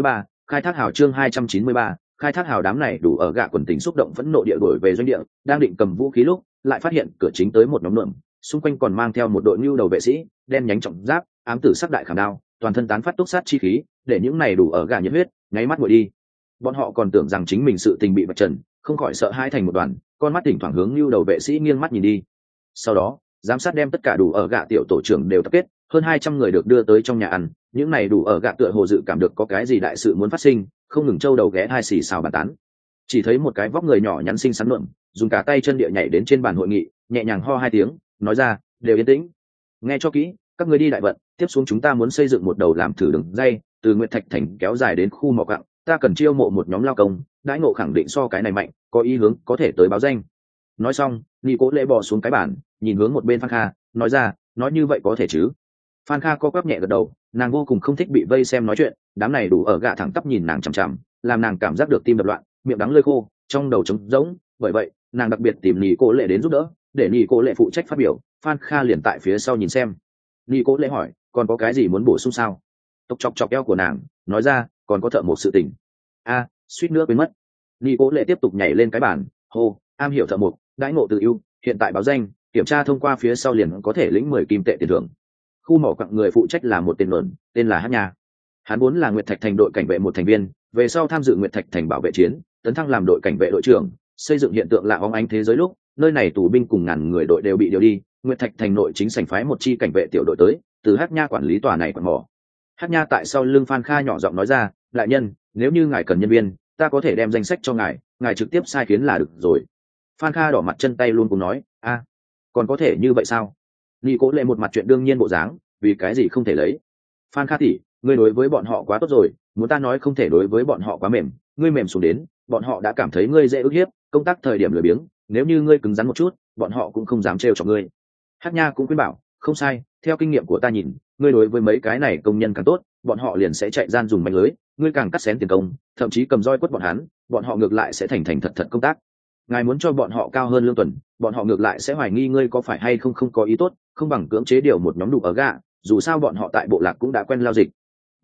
Khai thác hào chương 293, khai thác hào đám này đủ ở gạ quần tình xúc động phẫn nộ địa đổi về doanh địa, đang định cầm vũ khí lúc, lại phát hiện cửa chính tới một nhóm lượm, xung quanh còn mang theo một đội nhu đầu vệ sĩ, đen nhánh trọng giáp, ám tử sắc đại khảm đao, toàn thân tán phát túc sát chi khí, để những này đủ ở gạ nhiệt huyết, nháy mắt nguội đi. Bọn họ còn tưởng rằng chính mình sự tình bị vạch trần, không khỏi sợ hãi thành một đoàn, con mắt thỉnh thoảng hướng nhu đầu vệ sĩ nghiêng mắt nhìn đi. Sau đó, giám sát đem tất cả đủ ở gạ tiểu tổ trưởng đều tập kết, hơn 200 người được đưa tới trong nhà ăn, những này đủ ở gạ tựa hồ dự cảm được có cái gì đại sự muốn phát sinh, không ngừng trâu đầu ghé hai xì xào bàn tán. Chỉ thấy một cái vóc người nhỏ nhắn xinh xắn lượm, dùng cả tay chân địa nhảy đến trên bàn hội nghị, nhẹ nhàng ho hai tiếng, nói ra, đều yên tĩnh. Nghe cho kỹ, các ngươi đi đại vận, tiếp xuống chúng ta muốn xây dựng một đầu làm thử đường dây, từ Nguyệt Thạch thành kéo dài đến khu mỏ quặng, ta cần chiêu mộ một nhóm lao công, đãi ngộ khẳng định so cái này mạnh, có ý hướng có thể tới báo danh. Nói xong, Nghi Cố Lễ bò xuống cái bàn, nhìn hướng một bên Phan Kha, nói ra, nói như vậy có thể chứ? Phan Kha co quắp nhẹ gật đầu, nàng vô cùng không thích bị vây xem nói chuyện, đám này đủ ở gạ thẳng tắp nhìn nàng chằm chằm, làm nàng cảm giác được tim đập loạn, miệng đắng lưỡi khô, trong đầu trống rỗng. Bởi vậy, nàng đặc biệt tìm Nghi Cố Lễ đến giúp đỡ, để Nghi Cố Lễ phụ trách phát biểu. Phan Kha liền tại phía sau nhìn xem. Nghi Cố Lễ hỏi, còn có cái gì muốn bổ sung sao? Tộc chọc chọc eo của nàng, nói ra, còn có thợ một sự tình. A, suýt nữa quên mất. Nghi Cố Lễ tiếp tục nhảy lên cái bàn, hô, am hiểu thợ một, đãi ngộ tự ưu, hiện tại báo danh, kiểm tra thông qua phía sau liền có thể lĩnh 10 kim tệ tiền thưởng. Khu mỏ quặng người phụ trách là một tên lớn, tên là Hát Nha. Hắn vốn là Nguyệt Thạch thành đội cảnh vệ một thành viên, về sau tham dự Nguyệt Thạch thành bảo vệ chiến, tấn thăng làm đội cảnh vệ đội trưởng, xây dựng hiện tượng lạ óng ánh thế giới lúc, nơi này tù binh cùng ngàn người đội đều bị điều đi, Nguyệt Thạch thành nội chính sảnh phái một chi cảnh vệ tiểu đội tới, từ Hát Nha quản lý tòa này quặng mỏ. Hát Nha tại sau lưng Phan Kha nhỏ giọng nói ra, đại nhân, nếu như ngài cần nhân viên, ta có thể đem danh sách cho ngài, ngài trực tiếp sai khiến là được rồi. Phan Kha đỏ mặt chân tay luôn cùng nói, a, còn có thể như vậy sao? Nghi Cố Lệ một mặt chuyện đương nhiên bộ dáng, vì cái gì không thể lấy? Phan Kha tỷ, ngươi đối với bọn họ quá tốt rồi, muốn ta nói không thể đối với bọn họ quá mềm, ngươi mềm xuống đến, bọn họ đã cảm thấy ngươi dễ ức hiếp, công tác thời điểm lười biếng, nếu như ngươi cứng rắn một chút, bọn họ cũng không dám trêu chọc ngươi. Hát Nha cũng khuyên bảo, không sai, theo kinh nghiệm của ta nhìn, ngươi đối với mấy cái này công nhân càng tốt, bọn họ liền sẽ chạy gian dùng mánh lưới, ngươi càng cắt xén tiền công, thậm chí cầm roi quất bọn họ ngược lại sẽ thành thành thật thật công tác. Ngài muốn cho bọn họ cao hơn lương tuần, bọn họ ngược lại sẽ hoài nghi ngươi có phải hay không không có ý tốt, không bằng cưỡng chế điều một nhóm đủ ở gạ, dù sao bọn họ tại bộ lạc cũng đã quen lao dịch.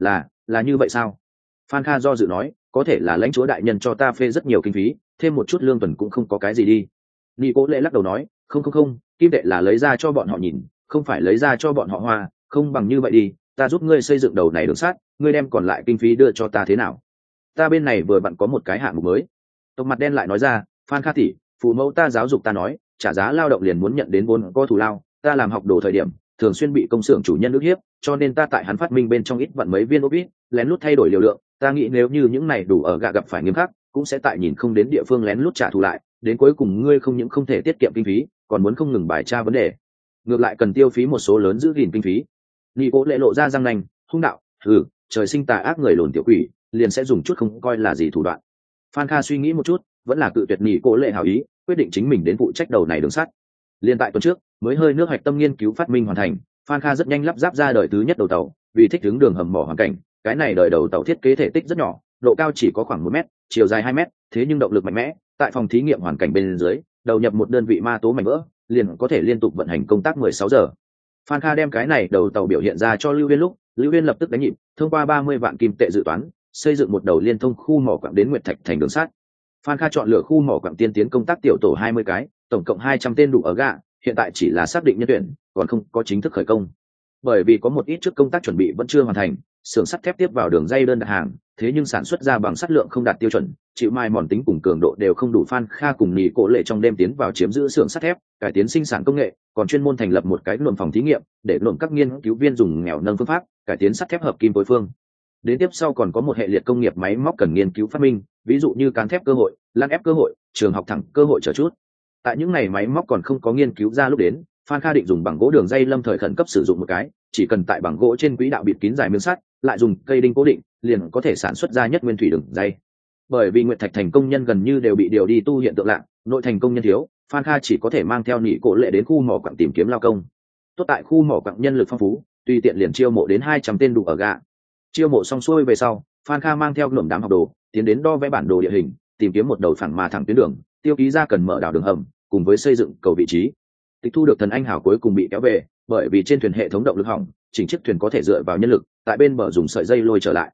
Là như vậy sao? Phan Kha do dự nói, có thể là lãnh chúa đại nhân cho ta phê rất nhiều kinh phí, thêm một chút lương tuần cũng không có cái gì đi. Nghi Cố Lễ lắc đầu nói, không, kim tệ là lấy ra cho bọn họ nhìn, không phải lấy ra cho bọn họ hoa, không bằng như vậy đi, ta giúp ngươi xây dựng đầu này đường sắt, ngươi đem còn lại kinh phí đưa cho ta thế nào? Ta bên này vừa vặn có một cái hạng mục mới. Tộc mặt đen lại nói ra, Phan Kha tỷ, phụ mẫu ta giáo dục ta nói, trả giá lao động liền muốn nhận đến vốn có thù lao, ta làm học đồ thời điểm, thường xuyên bị công xưởng chủ nhân ức hiếp, cho nên ta tại hắn phát minh bên trong ít vận mấy viên ốp ít, lén lút thay đổi liều lượng, ta nghĩ nếu như những này đủ ở gạ gặp phải nghiêm khắc, cũng sẽ tại nhìn không đến địa phương lén lút trả thù lại, đến cuối cùng ngươi không những không thể tiết kiệm kinh phí, còn muốn không ngừng bài tra vấn đề, ngược lại cần tiêu phí một số lớn giữ gìn kinh phí. Nghi Cố Lễ lộ ra răng nanh, hung đạo, trời sinh tà ác người lồn tiểu quỷ, liền sẽ dùng chút không coi là gì thủ đoạn. Phan Kha suy nghĩ một chút, vẫn là cự tuyệt Nghi Cố Lễ hảo ý, quyết định chính mình đến phụ trách đầu này đường sắt. Liên tại tuần trước, mới hơi nước hoạch tâm nghiên cứu phát minh hoàn thành, Phan Kha rất nhanh lắp ráp ra đời thứ nhất đầu tàu, vì thích ứng đường hầm mỏ hoàn cảnh, cái này đời đầu tàu thiết kế thể tích rất nhỏ, độ cao chỉ có khoảng 1 mét, chiều dài 2 mét, thế nhưng động lực mạnh mẽ, tại phòng thí nghiệm hoàn cảnh bên dưới, đầu nhập một đơn vị ma tố mảnh vỡ, liền có thể liên tục vận hành công tác 16 giờ. Phan Kha đem cái này đầu tàu biểu hiện ra cho Lưu Viên lúc, Lưu Viên lập tức đánh nhịp, thông qua 30 vạn kim tệ dự toán, xây dựng một đầu liên thông khu mỏ quặng đến Nguyệt Thạch thành đường sắt. Phan Kha chọn lựa khu mỏ quặng tiên tiến công tác tiểu tổ 20 cái, tổng cộng 200 tên đủ ở gạ, hiện tại chỉ là xác định nhân tuyển, còn không có chính thức khởi công. Bởi vì có một ít trước công tác chuẩn bị vẫn chưa hoàn thành, xưởng sắt thép tiếp vào đường dây đơn đặt hàng, thế nhưng sản xuất ra bằng sắt lượng không đạt tiêu chuẩn, chịu mai mòn tính cùng cường độ đều không đủ. Phan Kha cùng Nghi Cố Lệ trong đêm tiến vào chiếm giữ xưởng sắt thép, cải tiến sinh sản công nghệ, còn chuyên môn thành lập một cái luận phòng thí nghiệm, để luận các nghiên cứu viên dùng nghèo nâng phương pháp cải tiến sắt thép hợp kim phối phương. Đến tiếp sau còn có một hệ liệt công nghiệp máy móc cần nghiên cứu phát minh, ví dụ như cán thép cơ hội, lan ép cơ hội, trường học thẳng cơ hội chờ chút. Tại những ngày máy móc còn không có nghiên cứu ra lúc đến, Phan Kha định dùng bằng gỗ đường dây lâm thời khẩn cấp sử dụng một cái, chỉ cần tại bằng gỗ trên quỹ đạo bịt kín dài miếng sắt, lại dùng cây đinh cố định, liền có thể sản xuất ra nhất nguyên thủy đường dây. Bởi vì Nguyệt Thạch thành công nhân gần như đều bị điều đi tu hiện tượng lạ, nội thành công nhân thiếu, Phan Kha chỉ có thể mang theo Nghi Cố Lệ đến khu mỏ quặng tìm kiếm lao công. Tốt tại khu mỏ quặng nhân lực phong phú, tùy tiện liền chiêu mộ đến 200 tên đủ ở gạ. Chiêu mộ xong xuôi về sau, Phan Kha mang theo lượm đám học đồ, tiến đến đo vẽ bản đồ địa hình, tìm kiếm một đầu phẳng mà thẳng tuyến đường, tiêu ký ra cần mở đào đường hầm, cùng với xây dựng cầu vị trí. Tịch thu được thần anh hào cuối cùng bị kéo về, bởi vì trên thuyền hệ thống động lực hỏng, chỉnh chiếc thuyền có thể dựa vào nhân lực, tại bên bờ dùng sợi dây lôi trở lại.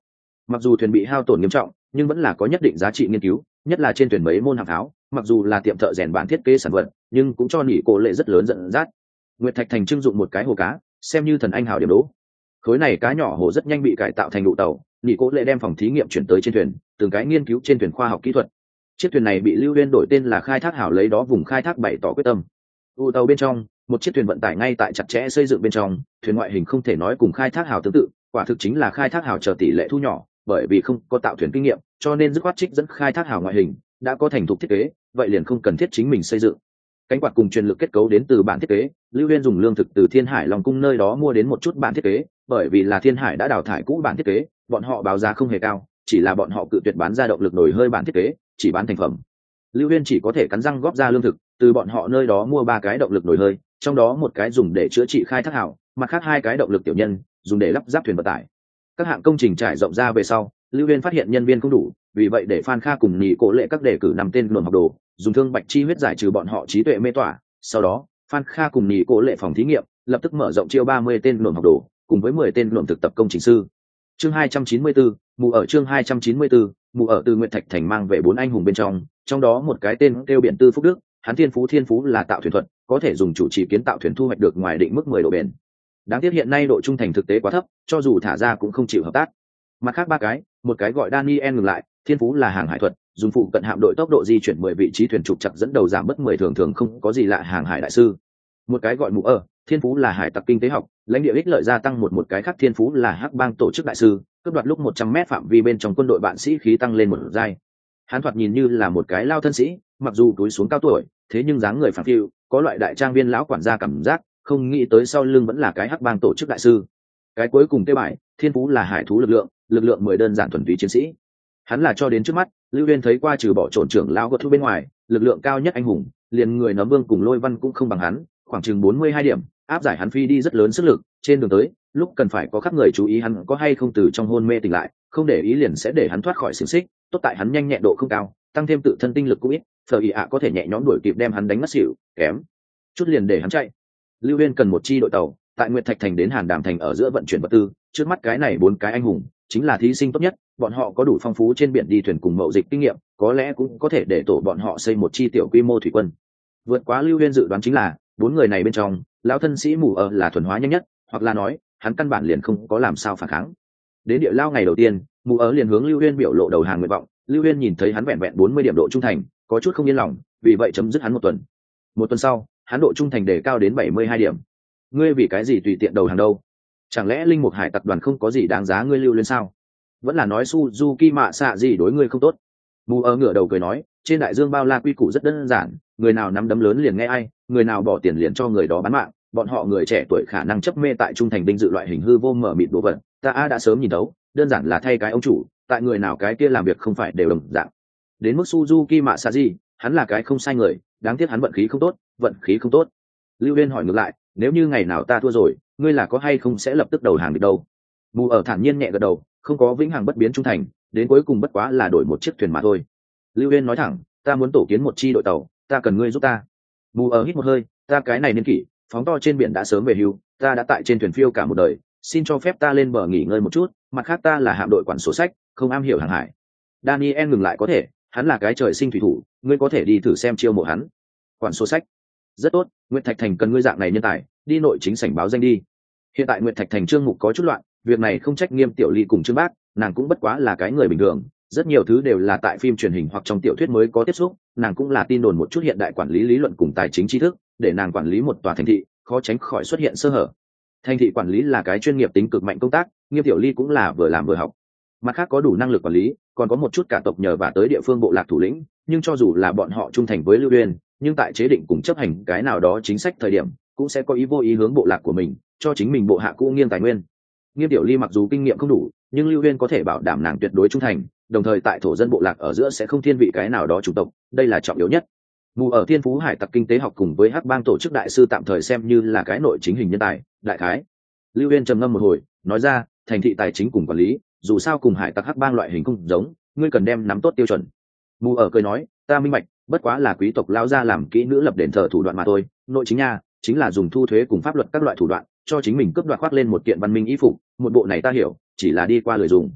Mặc dù thuyền bị hao tổn nghiêm trọng nhưng vẫn là có nhất định giá trị nghiên cứu, nhất là trên thuyền mấy môn hàng tháo, mặc dù là tiệm thợ rèn bản thiết kế sản vật nhưng cũng cho nỉ cổ lệ rất lớn dẫn dắt. Nguyệt Thạch Thành trưng dụng một cái hồ cá xem như thần anh hào điểm đỗ. Khối này cá nhỏ hồ rất nhanh bị cải tạo thành đụ tàu, nỉ cổ lệ đem phòng thí nghiệm chuyển tới trên thuyền, từng cái nghiên cứu trên thuyền khoa học kỹ thuật. Chiếc thuyền này bị Lưu Uyên đổi tên là Khai Thác Hảo, lấy đó vùng khai thác bày tỏ quyết tâm. U tàu bên trong, một chiếc thuyền vận tải ngay tại chặt chẽ xây dựng bên trong, thuyền ngoại hình không thể nói cùng Khai Thác Hảo tương tự, quả thực chính là Khai Thác Hảo chờ tỷ lệ thu nhỏ, bởi vì không có tạo thuyền kinh nghiệm, cho nên dứt khoát trích dẫn Khai Thác Hảo ngoại hình, đã có thành thục thiết kế, vậy liền không cần thiết chính mình xây dựng. Cánh quạt cùng truyền lực kết cấu đến từ bản thiết kế, Lưu Uyên dùng lương thực từ Thiên Hải Long cung nơi đó mua đến một chút bản thiết kế, bởi vì là Thiên Hải đã đào thải cũ bản thiết kế, bọn họ báo giá không hề cao, chỉ là bọn họ cự tuyệt bán ra động lực nổi hơi bản thiết kế, chỉ bán thành phẩm. Lưu Uyên chỉ có thể cắn răng góp ra lương thực, từ bọn họ nơi đó mua 3 cái động lực nổi hơi, trong đó một cái dùng để chữa trị Khai Thác Hảo, mặt khác 2 cái động lực tiểu nhân, dùng để lắp ráp thuyền vận tải. Các hạng công trình trải rộng ra về sau, Lưu Uyên phát hiện nhân viên không đủ, vì vậy để Phan Kha cùng Nhị Cố Lệ các đề cử 5 tên luận học đồ, dùng thương bạch chi huyết giải trừ bọn họ trí tuệ mê tỏa. Sau đó, Phan Kha cùng Nhị Cố Lệ phòng thí nghiệm, lập tức mở rộng chiêu 30 tên luận học đồ, cùng với 10 tên luận thực tập công trình sư. Chương 294, mù ở chương 294, mù ở từ Nguyệt Thạch Thành mang về 4 anh hùng bên trong đó một cái tên kêu Biện Tư Phúc Đức, hắn thiên phú là tạo thuyền thuật, có thể dùng chủ trì kiến tạo thuyền thu hoạch được ngoài định mức 10 độ bền. Đáng tiếc hiện nay độ trung thành thực tế quá thấp, cho dù thả ra cũng không chịu hợp tác. Mặt khác 3 cái, một cái gọi Daniel ngừng lại, thiên phú là hàng hải thuật, dùng phụ cận hạm đội tốc độ di chuyển 10 vị trí thuyền trục chặt dẫn đầu giảm bớt 10 thường không có gì lạ hàng hải đại sư. Một cái gọi Mù ở, thiên phú là hải tặc kinh tế học, lãnh địa ích lợi gia tăng một cái khác thiên phú là hắc bang tổ chức đại sư, cướp đoạt lúc 100m phạm vi bên trong quân đội bạn sĩ khí tăng lên một giai. Hắn thoạt nhìn như là một cái lao thân sĩ, mặc dù túi xuống cao tuổi, thế nhưng dáng người phẳng phiu, có loại đại trang viên lão quản gia cảm giác, không nghĩ tới sau lưng vẫn là cái hắc bang tổ chức đại sư. Cái cuối cùng tiêu bài, thiên phú là hải thú lực lượng 10 đơn giản thuần túy chiến sĩ. Hắn là cho đến trước mắt, Lưu Uyên thấy qua trừ bỏ trộn trưởng lão gật thu bên ngoài, lực lượng cao nhất anh hùng, liền người nấm vương cùng Lôi Văn cũng không bằng hắn, khoảng chừng 42 điểm, áp giải hắn phi đi rất lớn sức lực, trên đường tới, lúc cần phải có khắp người chú ý hắn có hay không từ trong hôn mê tỉnh lại, không để ý liền sẽ để hắn thoát khỏi xiềng xích, tốt tại hắn nhanh nhẹn độ không cao, tăng thêm tự thân tinh lực cũng ít, Phở Ý ạ có thể nhẹ nhõm đuổi kịp đem hắn đánh mất xỉu, kém chút liền để hắn chạy. Lưu Uyên cần một chi đội tàu, tại Nguyệt Thạch Thành đến Hàn Đàm Thành ở giữa vận chuyển vật tư, trước mắt cái này 4 cái anh hùng chính là thí sinh tốt nhất, bọn họ có đủ phong phú trên biển đi thuyền cùng mậu dịch kinh nghiệm, có lẽ cũng có thể để tổ bọn họ xây một chi tiểu quy mô thủy quân. Vượt quá Lưu Uyên dự đoán chính là, 4 người này bên trong, lão thân sĩ Mù ở là thuần hóa nhanh nhất, hoặc là nói, hắn căn bản liền không có làm sao phản kháng. Đến địa lao ngày đầu tiên, Mù ở liền hướng Lưu Uyên biểu lộ đầu hàng nguyện vọng, Lưu Uyên nhìn thấy hắn vẹn vẹn 40 điểm độ trung thành, có chút không yên lòng, vì vậy chấm dứt hắn một tuần. Một tuần sau, hắn độ trung thành đề cao đến 72 điểm. Ngươi vì cái gì tùy tiện đầu hàng đâu? Chẳng lẽ linh mục hải tập đoàn không có gì đáng giá ngươi Lưu Uyên sao? Vẫn là nói Suzuki mạ xạ gì đối ngươi không tốt? Mù ở ngửa đầu cười nói, trên đại dương bao la quy củ rất đơn giản, người nào nắm đấm lớn liền nghe ai, người nào bỏ tiền liền cho người đó bán mạng, bọn họ người trẻ tuổi khả năng chấp mê tại trung thành đinh dự loại hình hư vô mở mịt đồ vật, ta đã sớm nhìn thấu, đơn giản là thay cái ông chủ, tại người nào cái kia làm việc không phải đều đồng dạng. Đến mức Suzuki mạ xạ gì, hắn là cái không sai người, đáng tiếc hắn vận khí không tốt. Lưu Uyên hỏi ngược lại, nếu như ngày nào ta thua rồi, ngươi là có hay không sẽ lập tức đầu hàng được đâu? Mù ở thản nhiên nhẹ gật đầu, không có vĩnh hằng bất biến trung thành, đến cuối cùng bất quá là đổi một chiếc thuyền mà thôi. Lưu Uyên nói thẳng, ta muốn tổ kiến một chi đội tàu, ta cần ngươi giúp ta. Mù ở hít một hơi, ta cái này niên kỷ, phóng to trên biển đã sớm về hưu, ta đã tại trên thuyền phiêu cả một đời, xin cho phép ta lên bờ nghỉ ngơi một chút, mặt khác ta là hạm đội quản sổ sách, không am hiểu hàng hải. Daniel ngừng lại có thể, hắn là cái trời sinh thủy thủ, ngươi có thể đi thử xem chiêu mộ hắn. Quản sổ sách, rất tốt, Nguyệt Thạch Thành cần ngươi dạng này nhân tài, đi nội chính sảnh báo danh đi. Hiện tại Nguyệt Thạch Thành chương mục có chút loạn, việc này không trách Nghiêm Tiểu Ly cùng Trương Bác, nàng cũng bất quá là cái người bình thường, rất nhiều thứ đều là tại phim truyền hình hoặc trong tiểu thuyết mới có tiếp xúc, nàng cũng là tin đồn một chút hiện đại quản lý lý luận cùng tài chính tri thức, để nàng quản lý một tòa thành thị, khó tránh khỏi xuất hiện sơ hở. Thành thị quản lý là cái chuyên nghiệp tính cực mạnh công tác, Nghiêm Tiểu Ly cũng là vừa làm vừa học. Mặt khác có đủ năng lực quản lý, còn có một chút cả tộc nhờ và tới địa phương bộ lạc thủ lĩnh, nhưng cho dù là bọn họ trung thành với Lưu Uyên, nhưng tại chế định cùng chấp hành cái nào đó chính sách thời điểm, cũng sẽ có ý vô ý hướng bộ lạc của mình, cho chính mình bộ hạ cũ nghiêng tài nguyên. Nghiêm Tiểu Ly mặc dù kinh nghiệm không đủ, nhưng Lưu Uyên có thể bảo đảm nàng tuyệt đối trung thành, đồng thời tại thổ dân bộ lạc ở giữa sẽ không thiên vị cái nào đó chủng tộc, đây là trọng yếu nhất. Mù ở Thiên Phú Hải tặc kinh tế học cùng với Hắc Bang tổ chức đại sư tạm thời xem như là cái nội chính hình nhân tài, đại khái. Lưu Uyên trầm ngâm một hồi, nói ra, thành thị tài chính cùng quản lý, dù sao cùng Hải tặc Hắc Bang loại hình không giống, ngươi cần đem nắm tốt tiêu chuẩn. Mù ở cười nói, ta minh bạch, bất quá là quý tộc lao ra làm kỹ nữ lập đền thờ thủ đoạn mà thôi, nội chính nha, chính là dùng thu thuế cùng pháp luật các loại thủ đoạn, cho chính mình cướp đoạt khoác lên một kiện văn minh y phục, một bộ này ta hiểu, chỉ là đi qua lời dùng.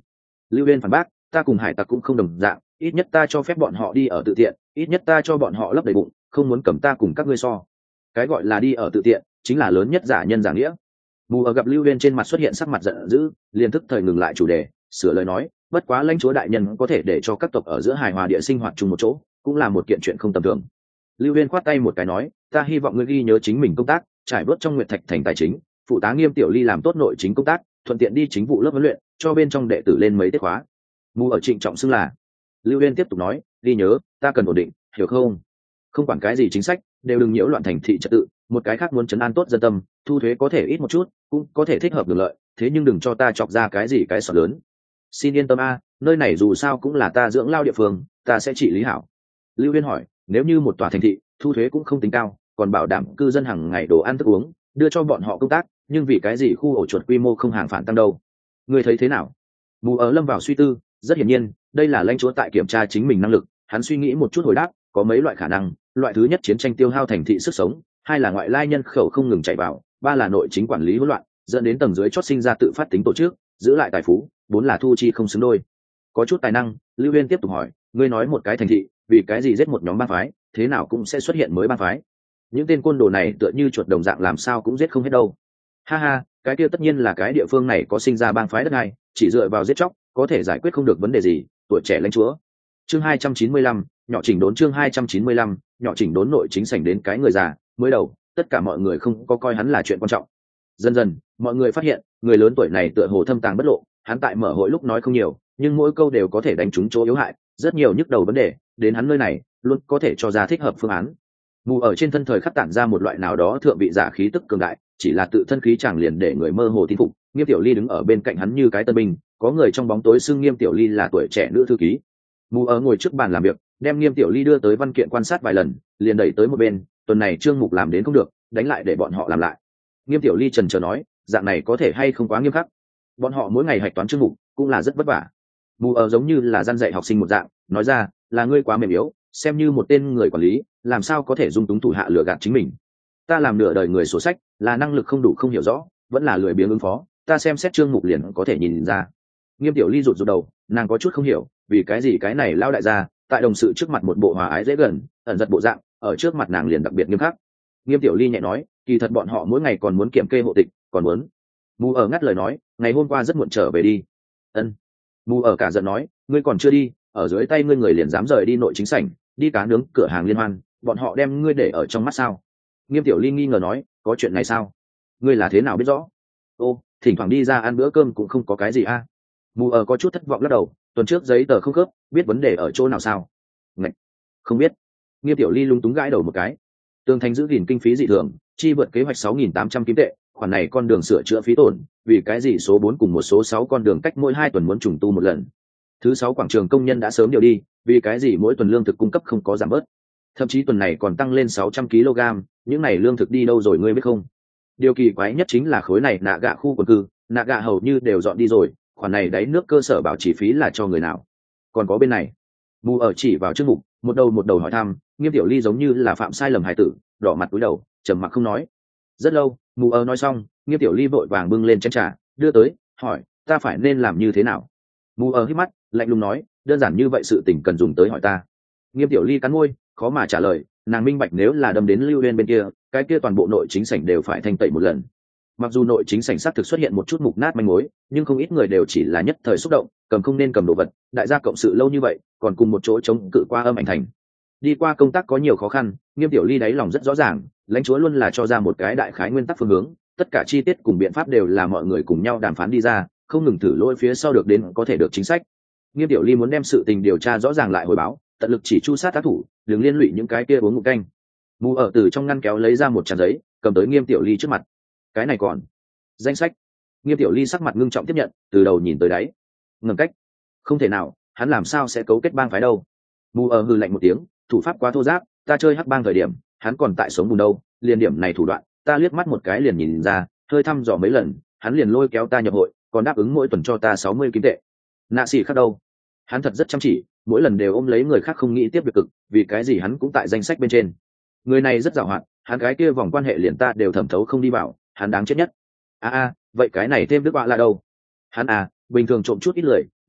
Lưu Uyên phản bác, ta cùng hải tặc cũng không đồng dạng, ít nhất ta cho phép bọn họ đi ở tự tiện, ít nhất ta cho bọn họ lấp đầy bụng, không muốn cầm ta cùng các ngươi so. Cái gọi là đi ở tự tiện chính là lớn nhất giả nhân giả nghĩa. Mù ở gặp Lưu Uyên trên mặt xuất hiện sắc mặt giận dữ, liền tức thời ngừng lại chủ đề, sửa lời nói, bất quá lãnh chúa đại nhân có thể để cho các tộc ở giữa hài hòa địa sinh hoạt chung một chỗ, cũng là một kiện chuyện không tầm thường. Lưu Uyên khoát tay một cái nói, ta hy vọng ngươi ghi nhớ chính mình công tác, trải bớt trong Nguyệt Thạch thành tài chính, phụ tá Nghiêm Tiểu Ly làm tốt nội chính công tác, thuận tiện đi chính vụ lớp huấn luyện, cho bên trong đệ tử lên mấy tiết khóa. Mù ở trịnh trọng xưng là. Lưu Uyên tiếp tục nói, ghi nhớ, ta cần ổn định, hiểu không? Không quản cái gì chính sách, đều đừng nhiễu loạn thành thị trật tự. Một cái khác muốn trấn an tốt dân tâm, thu thuế có thể ít một chút, cũng có thể thích hợp được lợi, thế nhưng đừng cho ta chọc ra cái gì cái sọt lớn. Xin yên tâm nơi này dù sao cũng là ta dưỡng lao địa phương, ta sẽ trị lý hảo. Lưu Uyên hỏi, nếu như một tòa thành thị, thu thuế cũng không tính cao, còn bảo đảm cư dân hàng ngày đồ ăn thức uống, đưa cho bọn họ công tác, nhưng vì cái gì khu ổ chuột quy mô không hàng phản tăng đâu? Ngươi thấy thế nào? Mù ở lâm vào suy tư, rất hiển nhiên, đây là lãnh chúa tại kiểm tra chính mình năng lực. Hắn suy nghĩ một chút hồi đáp, có mấy loại khả năng. Loại thứ nhất, chiến tranh tiêu hao thành thị sức sống; hai là ngoại lai nhân khẩu không ngừng chạy vào; ba là nội chính quản lý hỗn loạn, dẫn đến tầng dưới chót sinh ra tự phát tính tổ chức, giữ lại tài phú; bốn là thu chi không xứng đôi. Có chút tài năng, Lưu Uyên tiếp tục hỏi, ngươi nói một cái thành thị, vì cái gì giết một nhóm bang phái, thế nào cũng sẽ xuất hiện mới bang phái? Những tên côn đồ này tựa như chuột đồng dạng, làm sao cũng giết không hết đâu. Ha ha, cái kia tất nhiên là cái địa phương này có sinh ra bang phái đất này, chỉ dựa vào giết chóc có thể giải quyết không được vấn đề gì. Tuổi trẻ lãnh chúa. Chương 295, nhỏ chỉnh đốn. Chương 295, nhỏ chỉnh đốn. Nội chính sảnh đến cái người già mới đầu, tất cả mọi người không có coi hắn là chuyện quan trọng. Dần dần, mọi người phát hiện, người lớn tuổi này tựa hồ thâm tàng bất lộ, hắn tại mở hội lúc nói không nhiều, nhưng mỗi câu đều có thể đánh trúng chỗ yếu hại, rất nhiều nhức đầu vấn đề, đến hắn nơi này, luôn có thể cho ra thích hợp phương án. Mù ở trên thân thời khắc tản ra một loại nào đó thượng vị giả khí tức cường đại, chỉ là tự thân khí chàng liền để người mơ hồ tin phục. Nghiêm Tiểu Ly đứng ở bên cạnh hắn như cái tân binh, có người trong bóng tối xưng Nghiêm Tiểu Ly là tuổi trẻ nữ thư ký. Mù ở ngồi trước bàn làm việc, đem Nghiêm Tiểu Ly đưa tới văn kiện quan sát vài lần, liền đẩy tới một bên, tuần này chương mục làm đến không được, đánh lại để bọn họ làm lại. Nghiêm Tiểu Ly trần chờ nói, dạng này có thể hay không quá nghiêm khắc? Bọn họ mỗi ngày hạch toán chương mục cũng là rất vất vả. Mù ở giống như là gian dạy học sinh một dạng, nói ra, là ngươi quá mềm yếu, xem như một tên người quản lý, làm sao có thể dung túng thủ hạ lừa gạt chính mình? Ta làm nửa đời người sổ sách, là năng lực không đủ không hiểu rõ, vẫn là lười biếng ứng phó, ta xem xét chương mục liền có thể nhìn ra. Nghiêm Tiểu Ly rụt rụt đầu, nàng có chút không hiểu, vì cái gì cái này lao đại gia, tại đồng sự trước mặt một bộ hòa ái dễ gần, ẩn giật bộ dạng, ở trước mặt nàng liền đặc biệt nghiêm khắc. Nghiêm Tiểu Ly nhẹ nói, kỳ thật bọn họ mỗi ngày còn muốn kiểm kê hộ tịch, còn muốn. Mù ở ngắt lời nói, ngày hôm qua rất muộn trở về đi. Ân. Mù ở cả giận nói, ngươi còn chưa đi, ở dưới tay ngươi người liền dám rời đi nội chính sảnh, đi cá nướng cửa hàng liên hoan, bọn họ đem ngươi để ở trong mắt sao? Nghiêm Tiểu Ly nghi ngờ nói, có chuyện này sao? Ngươi là thế nào biết rõ? Ô, thỉnh thoảng đi ra ăn bữa cơm cũng không có cái gì a. Mù ở có chút thất vọng lắc đầu, tuần trước giấy tờ không khớp, biết vấn đề ở chỗ nào sao? Ngạch, không biết. Nghiêm Tiểu Ly lúng túng gãi đầu một cái. Tường thành giữ gìn kinh phí dị thường, chi vượt kế hoạch 6.800 kim tệ, khoản này con đường sửa chữa phí tổn, vì cái gì số 4 cùng một số 6 con đường cách mỗi 2 tuần muốn trùng tu một lần. Thứ 6 quảng trường công nhân đã sớm điều đi, vì cái gì mỗi tuần lương thực cung cấp không có giảm bớt. Thậm chí tuần này còn tăng lên 600 kg, những này lương thực đi đâu rồi ngươi biết không? Điều kỳ quái nhất chính là khối này nạ gạ khu quần cư, nạ gạ hầu như đều dọn đi rồi, khoản này đáy nước cơ sở bảo trì phí là cho người nào? Còn có bên này, Mù ở chỉ vào chương mục, một đầu hỏi thăm. Nghiêm Tiểu Ly giống như là phạm sai lầm hài tử, đỏ mặt cúi đầu, trầm mặc không nói. Rất lâu, Mù ở nói xong, Nghiêm Tiểu Ly vội vàng bưng lên chén trà, đưa tới, hỏi, ta phải nên làm như thế nào? Mù ở hít mắt, lạnh lùng nói, đơn giản như vậy sự tình cần dùng tới hỏi ta. Nghiêm Tiểu Ly cắn môi, khó mà trả lời, nàng minh bạch nếu là đâm đến Lưu Uyên bên kia, cái kia toàn bộ nội chính sảnh đều phải thanh tẩy một lần. Mặc dù nội chính sảnh xác thực xuất hiện một chút mục nát manh mối, nhưng không ít người đều chỉ là nhất thời xúc động, cầm không nên cầm đồ vật, đại gia cộng sự lâu như vậy, còn cùng một chỗ chống cự qua âm ảnh thành. Đi qua công tác có nhiều khó khăn, Nghiêm Tiểu Ly đáy lòng rất rõ ràng, lãnh chúa luôn là cho ra một cái đại khái nguyên tắc phương hướng, tất cả chi tiết cùng biện pháp đều là mọi người cùng nhau đàm phán đi ra, không ngừng thử lôi phía sau được đến có thể được chính sách. Nghiêm Tiểu Ly muốn đem sự tình điều tra rõ ràng lại hồi báo, tận lực chỉ chu sát tác thủ, đừng liên lụy những cái kia uống ngụm canh. Mù ở từ trong ngăn kéo lấy ra một tràn giấy, cầm tới Nghiêm Tiểu Ly trước mặt. Cái này còn danh sách. Nghiêm Tiểu Ly sắc mặt ngưng trọng tiếp nhận, từ đầu nhìn tới đáy. Ngầm cách, không thể nào, hắn làm sao sẽ cấu kết bang phái đâu? Mù ở hừ lạnh một tiếng, thủ pháp quá thô giáp, ta chơi hắc bang thời điểm, hắn còn tại sống bùn đâu, liền điểm này thủ đoạn, ta liếc mắt một cái liền nhìn ra, hơi thăm dò mấy lần, hắn liền lôi kéo ta nhập hội, còn đáp ứng mỗi tuần cho ta 60 kim tệ. Nạ sĩ khác đâu? Hắn thật rất chăm chỉ, mỗi lần đều ôm lấy người khác không nghĩ tiếp việc cực, vì cái gì hắn cũng tại danh sách bên trên. Người này rất giàu hoạt, hắn cái kia vòng quan hệ liền ta đều thẩm thấu không đi vào, hắn đáng chết nhất. Vậy cái này thêm đức bạ là đâu? Hắn bình thường trộm chút ít lười,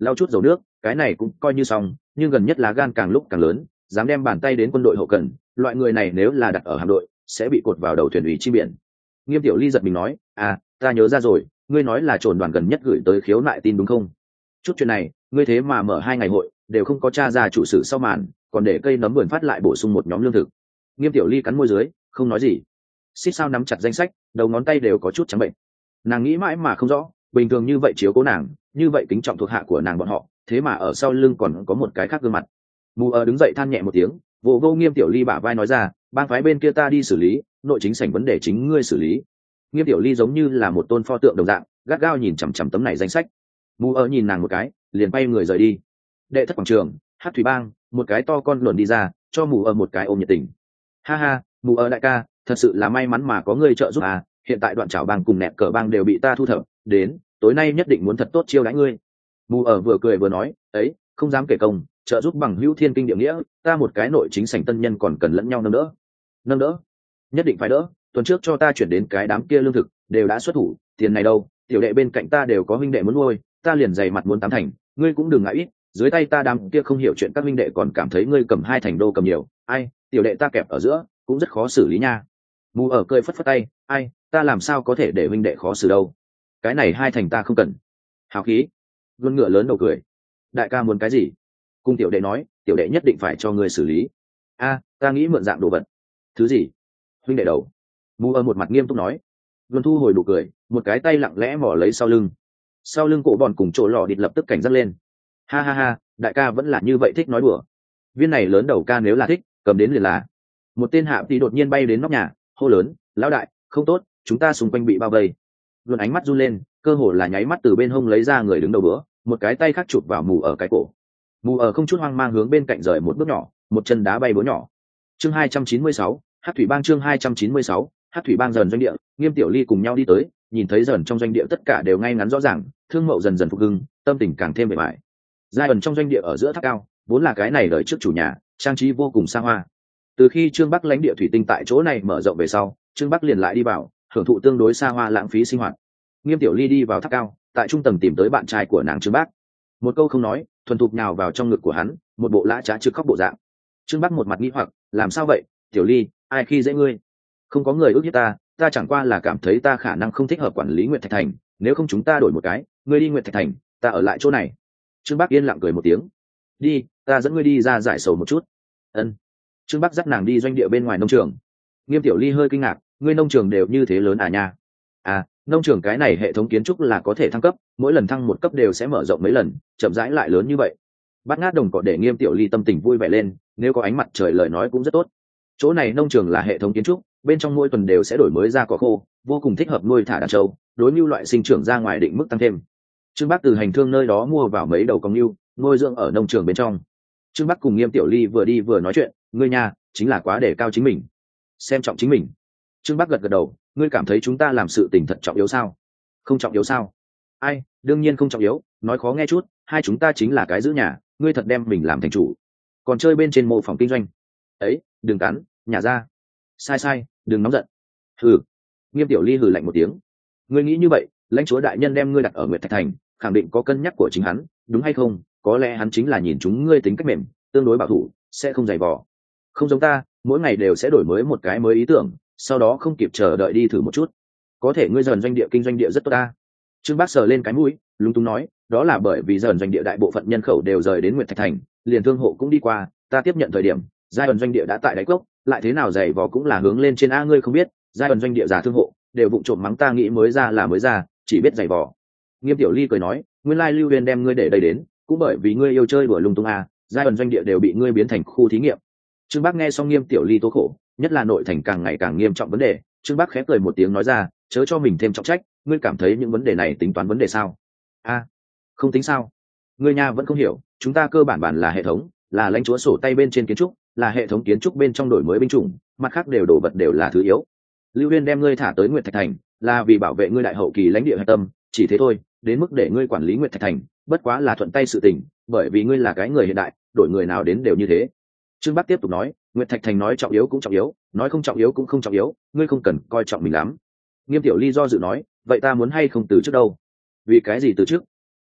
lau chút dầu nước, cái này cũng coi như xong, nhưng gần nhất lá gan càng lúc càng lớn, dám đem bàn tay đến quân đội hậu cần, loại người này nếu là đặt ở hạm đội sẽ bị cột vào đầu thuyền ủy chi biển. Nghiêm Tiểu Ly giật mình nói, à, ta nhớ ra rồi, ngươi nói là trồn đoàn gần nhất gửi tới khiếu nại tin đúng không? Chút chuyện này, ngươi thế mà mở 2 ngày hội đều không có tra ra chủ sự sau màn, còn để cây nấm vườn phát lại bổ sung một nhóm lương thực. Nghiêm Tiểu Ly cắn môi dưới, không nói gì. Xích Sao nắm chặt danh sách, đầu ngón tay đều có chút trắng bệnh. Nàng nghĩ mãi mà không rõ, bình thường như vậy chiếu cố nàng, như vậy kính trọng thuộc hạ của nàng bọn họ, thế mà ở sau lưng còn có một cái khác gương mặt. Mù đứng dậy than nhẹ một tiếng, vô Nghiêm Tiểu Ly bả vai nói ra, bang phái bên kia ta đi xử lý, nội chính sảnh vấn đề chính ngươi xử lý. Nghiêm Tiểu Ly giống như là một tôn pho tượng đồng dạng, gắt gao nhìn chằm chằm tấm này danh sách. Mù nhìn nàng một cái, liền bay người rời đi. Đệ thất quảng trường, Hát Thủy Bang, một cái to con luồn đi ra, cho Mù một cái ôm nhiệt tình. Ha ha, Mù đại ca, thật sự là may mắn mà có ngươi trợ giúp à, hiện tại Đoạn Trảo Bang cùng Nẹt Cờ Bang đều bị ta thu thập, đến, tối nay nhất định muốn thật tốt chiêu đãi ngươi. Mù vừa cười vừa nói, ấy, không dám kể công, trợ giúp bằng hữu thiên kinh địa nghĩa, ta một cái nội chính sảnh tân nhân còn cần lẫn nhau nâng đỡ, nhất định phải đỡ. Tuần trước cho ta chuyển đến cái đám kia lương thực đều đã xuất thủ, tiền này đâu, tiểu đệ bên cạnh ta đều có huynh đệ muốn nuôi, ta liền dày mặt muốn 8 thành, ngươi cũng đừng ngại ít, dưới tay ta đám kia không hiểu chuyện các huynh đệ còn cảm thấy ngươi cầm 2 thành đô cầm nhiều, ai, tiểu đệ ta kẹp ở giữa cũng rất khó xử lý nha. Mù cười phất phất tay, ai, ta làm sao có thể để huynh đệ khó xử đâu, cái này 2 thành ta không cần. Hào khí. Luôn ngựa lớn đầu cười, đại ca muốn cái gì? Cùng tiểu đệ nói, tiểu đệ nhất định phải cho ngươi xử lý. A, ta nghĩ mượn dạng đồ vật. Thứ gì? Huynh đệ đầu. Mù một mặt nghiêm túc nói. Luôn thu hồi đủ cười, một cái tay lặng lẽ mò lấy sau lưng cổ bọn cùng chỗ lò địt lập tức cảnh giác lên. Ha ha ha, đại ca vẫn là như vậy thích nói đùa. Viên này lớn đầu ca nếu là thích, cầm đến liền là. Một tên hạ thì đột nhiên bay đến nóc nhà, hô lớn, lão đại, không tốt, chúng ta xung quanh bị bao vây. Luôn ánh mắt run lên, cơ hồ là nháy mắt từ bên hông lấy ra người đứng đầu bữa, một cái tay khác chụp vào Mù cái cổ. Mù không chút hoang mang hướng bên cạnh rời một bước nhỏ, một chân đá bay búa nhỏ. Chương 296, Hát Thủy Bang. Chương 296, Hát Thủy Bang. Dần doanh địa, Nghiêm Tiểu Ly cùng nhau đi tới, nhìn thấy dần trong doanh địa tất cả đều ngay ngắn rõ ràng, thương mậu dần dần phục hưng, tâm tình càng thêm bề bại. Giai ẩn trong doanh địa ở giữa tháp cao, vốn là cái này đời trước chủ nhà, trang trí vô cùng xa hoa. Từ khi Trương Bắc lãnh địa thủy tinh tại chỗ này mở rộng về sau, Trương Bắc liền lại đi vào, hưởng thụ tương đối xa hoa lãng phí sinh hoạt. Nghiêm Tiểu Ly đi vào tháp cao, tại trung tầng tìm tới bạn trai của nàng Trương Bắc. Một câu không nói, thuần thục nhào vào trong ngực của hắn, một bộ lã trá trực khóc bộ dạng. Trương Bắc một mặt nghi hoặc, làm sao vậy, Tiểu Ly, ai khi dễ ngươi? Không có người ước hiếp ta chẳng qua là cảm thấy ta khả năng không thích hợp quản lý Nguyệt Thạch Thành, nếu không chúng ta đổi một cái, ngươi đi Nguyệt Thạch Thành, ta ở lại chỗ này. Trương Bắc yên lặng cười một tiếng. Đi, ta dẫn ngươi đi ra giải sầu một chút. Ân. Trương Bắc dắt nàng đi doanh địa bên ngoài nông trường. Nghiêm Tiểu Ly hơi kinh ngạc, ngươi nông trường đều như thế lớn à nha? À, nông trường cái này hệ thống kiến trúc là có thể thăng cấp, mỗi lần thăng một cấp đều sẽ mở rộng mấy lần, chậm rãi lại lớn như vậy. Bát ngát đồng cỏ để Nghiêm Tiểu Ly tâm tình vui vẻ lên, nếu có ánh mặt trời lời nói cũng rất tốt. Chỗ này nông trường là hệ thống kiến trúc, bên trong mỗi tuần đều sẽ đổi mới ra cỏ khô, vô cùng thích hợp nuôi thả đàn trâu, đối mưu loại sinh trưởng ra ngoài định mức tăng thêm. Trương Bắc từ hành thương nơi đó mua vào mấy đầu con mưu, nuôi dưỡng ở nông trường bên trong. Trương Bắc cùng Nghiêm Tiểu Ly vừa đi vừa nói chuyện, ngươi nhà chính là quá để cao chính mình, xem trọng chính mình. Trương Bắc gật gật đầu, ngươi cảm thấy chúng ta làm sự tình thật trọng yếu sao? Không trọng yếu sao? Ai, đương nhiên không trọng yếu, nói khó nghe chút, hai chúng ta chính là cái giữ nhà, ngươi thật đem mình làm thành chủ, còn chơi bên trên mô phỏng kinh doanh. Ấy, đừng cắn, nhà ra. Sai, đừng nóng giận. Hừ. Nghiêm Tiểu Ly hừ lạnh một tiếng. Ngươi nghĩ như vậy, lãnh chúa đại nhân đem ngươi đặt ở Nguyệt Thạch Thành, khẳng định có cân nhắc của chính hắn, đúng hay không? Có lẽ hắn chính là nhìn chúng ngươi tính cách mềm, tương đối bảo thủ, sẽ không dày vò. Không giống ta, mỗi ngày đều sẽ đổi mới một cái mới ý tưởng, sau đó không kịp chờ đợi đi thử một chút. Có thể ngươi dần doanh địa kinh doanh địa rất tốt ta. Trương Bác sờ lên cái mũi, lúng túng nói, đó là bởi vì dần doanh địa đại bộ phận nhân khẩu đều rời đến Nguyệt Thạch Thành, liền thương hộ cũng đi qua, ta tiếp nhận thời điểm, giai ẩn doanh địa đã tại đáy cốc, lại thế nào dày vò cũng là hướng lên trên a, ngươi không biết, giai ẩn doanh địa giả thương hộ đều vụng trộm mắng ta nghĩ mới ra là mới ra, chỉ biết dày vò. Nghiêm Tiểu Ly cười nói, nguyên lai Lưu Huyền đem ngươi để đây đến, cũng bởi vì ngươi yêu chơi đùa lung tung a, giai ẩn doanh địa đều bị ngươi biến thành khu thí nghiệm. Trương Bác nghe xong Nghiêm Tiểu Ly tố khổ, nhất là nội thành càng ngày càng nghiêm trọng vấn đề, Trương Bác khẽ cười một tiếng nói ra, chớ cho mình thêm trọng trách, ngươi cảm thấy những vấn đề này tính toán vấn đề sao? A, không tính sao? Ngươi nha vẫn không hiểu, chúng ta cơ bản là hệ thống, là lãnh chúa sổ tay bên trên kiến trúc, là hệ thống kiến trúc bên trong đổi mới binh chủng, mặt khác đều đồ vật đều là thứ yếu. Lưu Huyên đem ngươi thả tới Nguyệt Thạch Thành, là vì bảo vệ ngươi đại hậu kỳ lãnh địa hạch tâm, chỉ thế thôi, đến mức để ngươi quản lý Nguyệt Thạch Thành, bất quá là thuận tay sự tình, bởi vì ngươi là cái người hiện đại, đổi người nào đến đều như thế. Trương Bắc tiếp tục nói, Nguyệt Thạch Thành nói trọng yếu cũng trọng yếu, nói không trọng yếu cũng không trọng yếu, ngươi không cần coi trọng mình lắm. Nghiêm Tiểu Ly do dự nói, vậy ta muốn hay không từ trước đâu? Vì cái gì từ trước?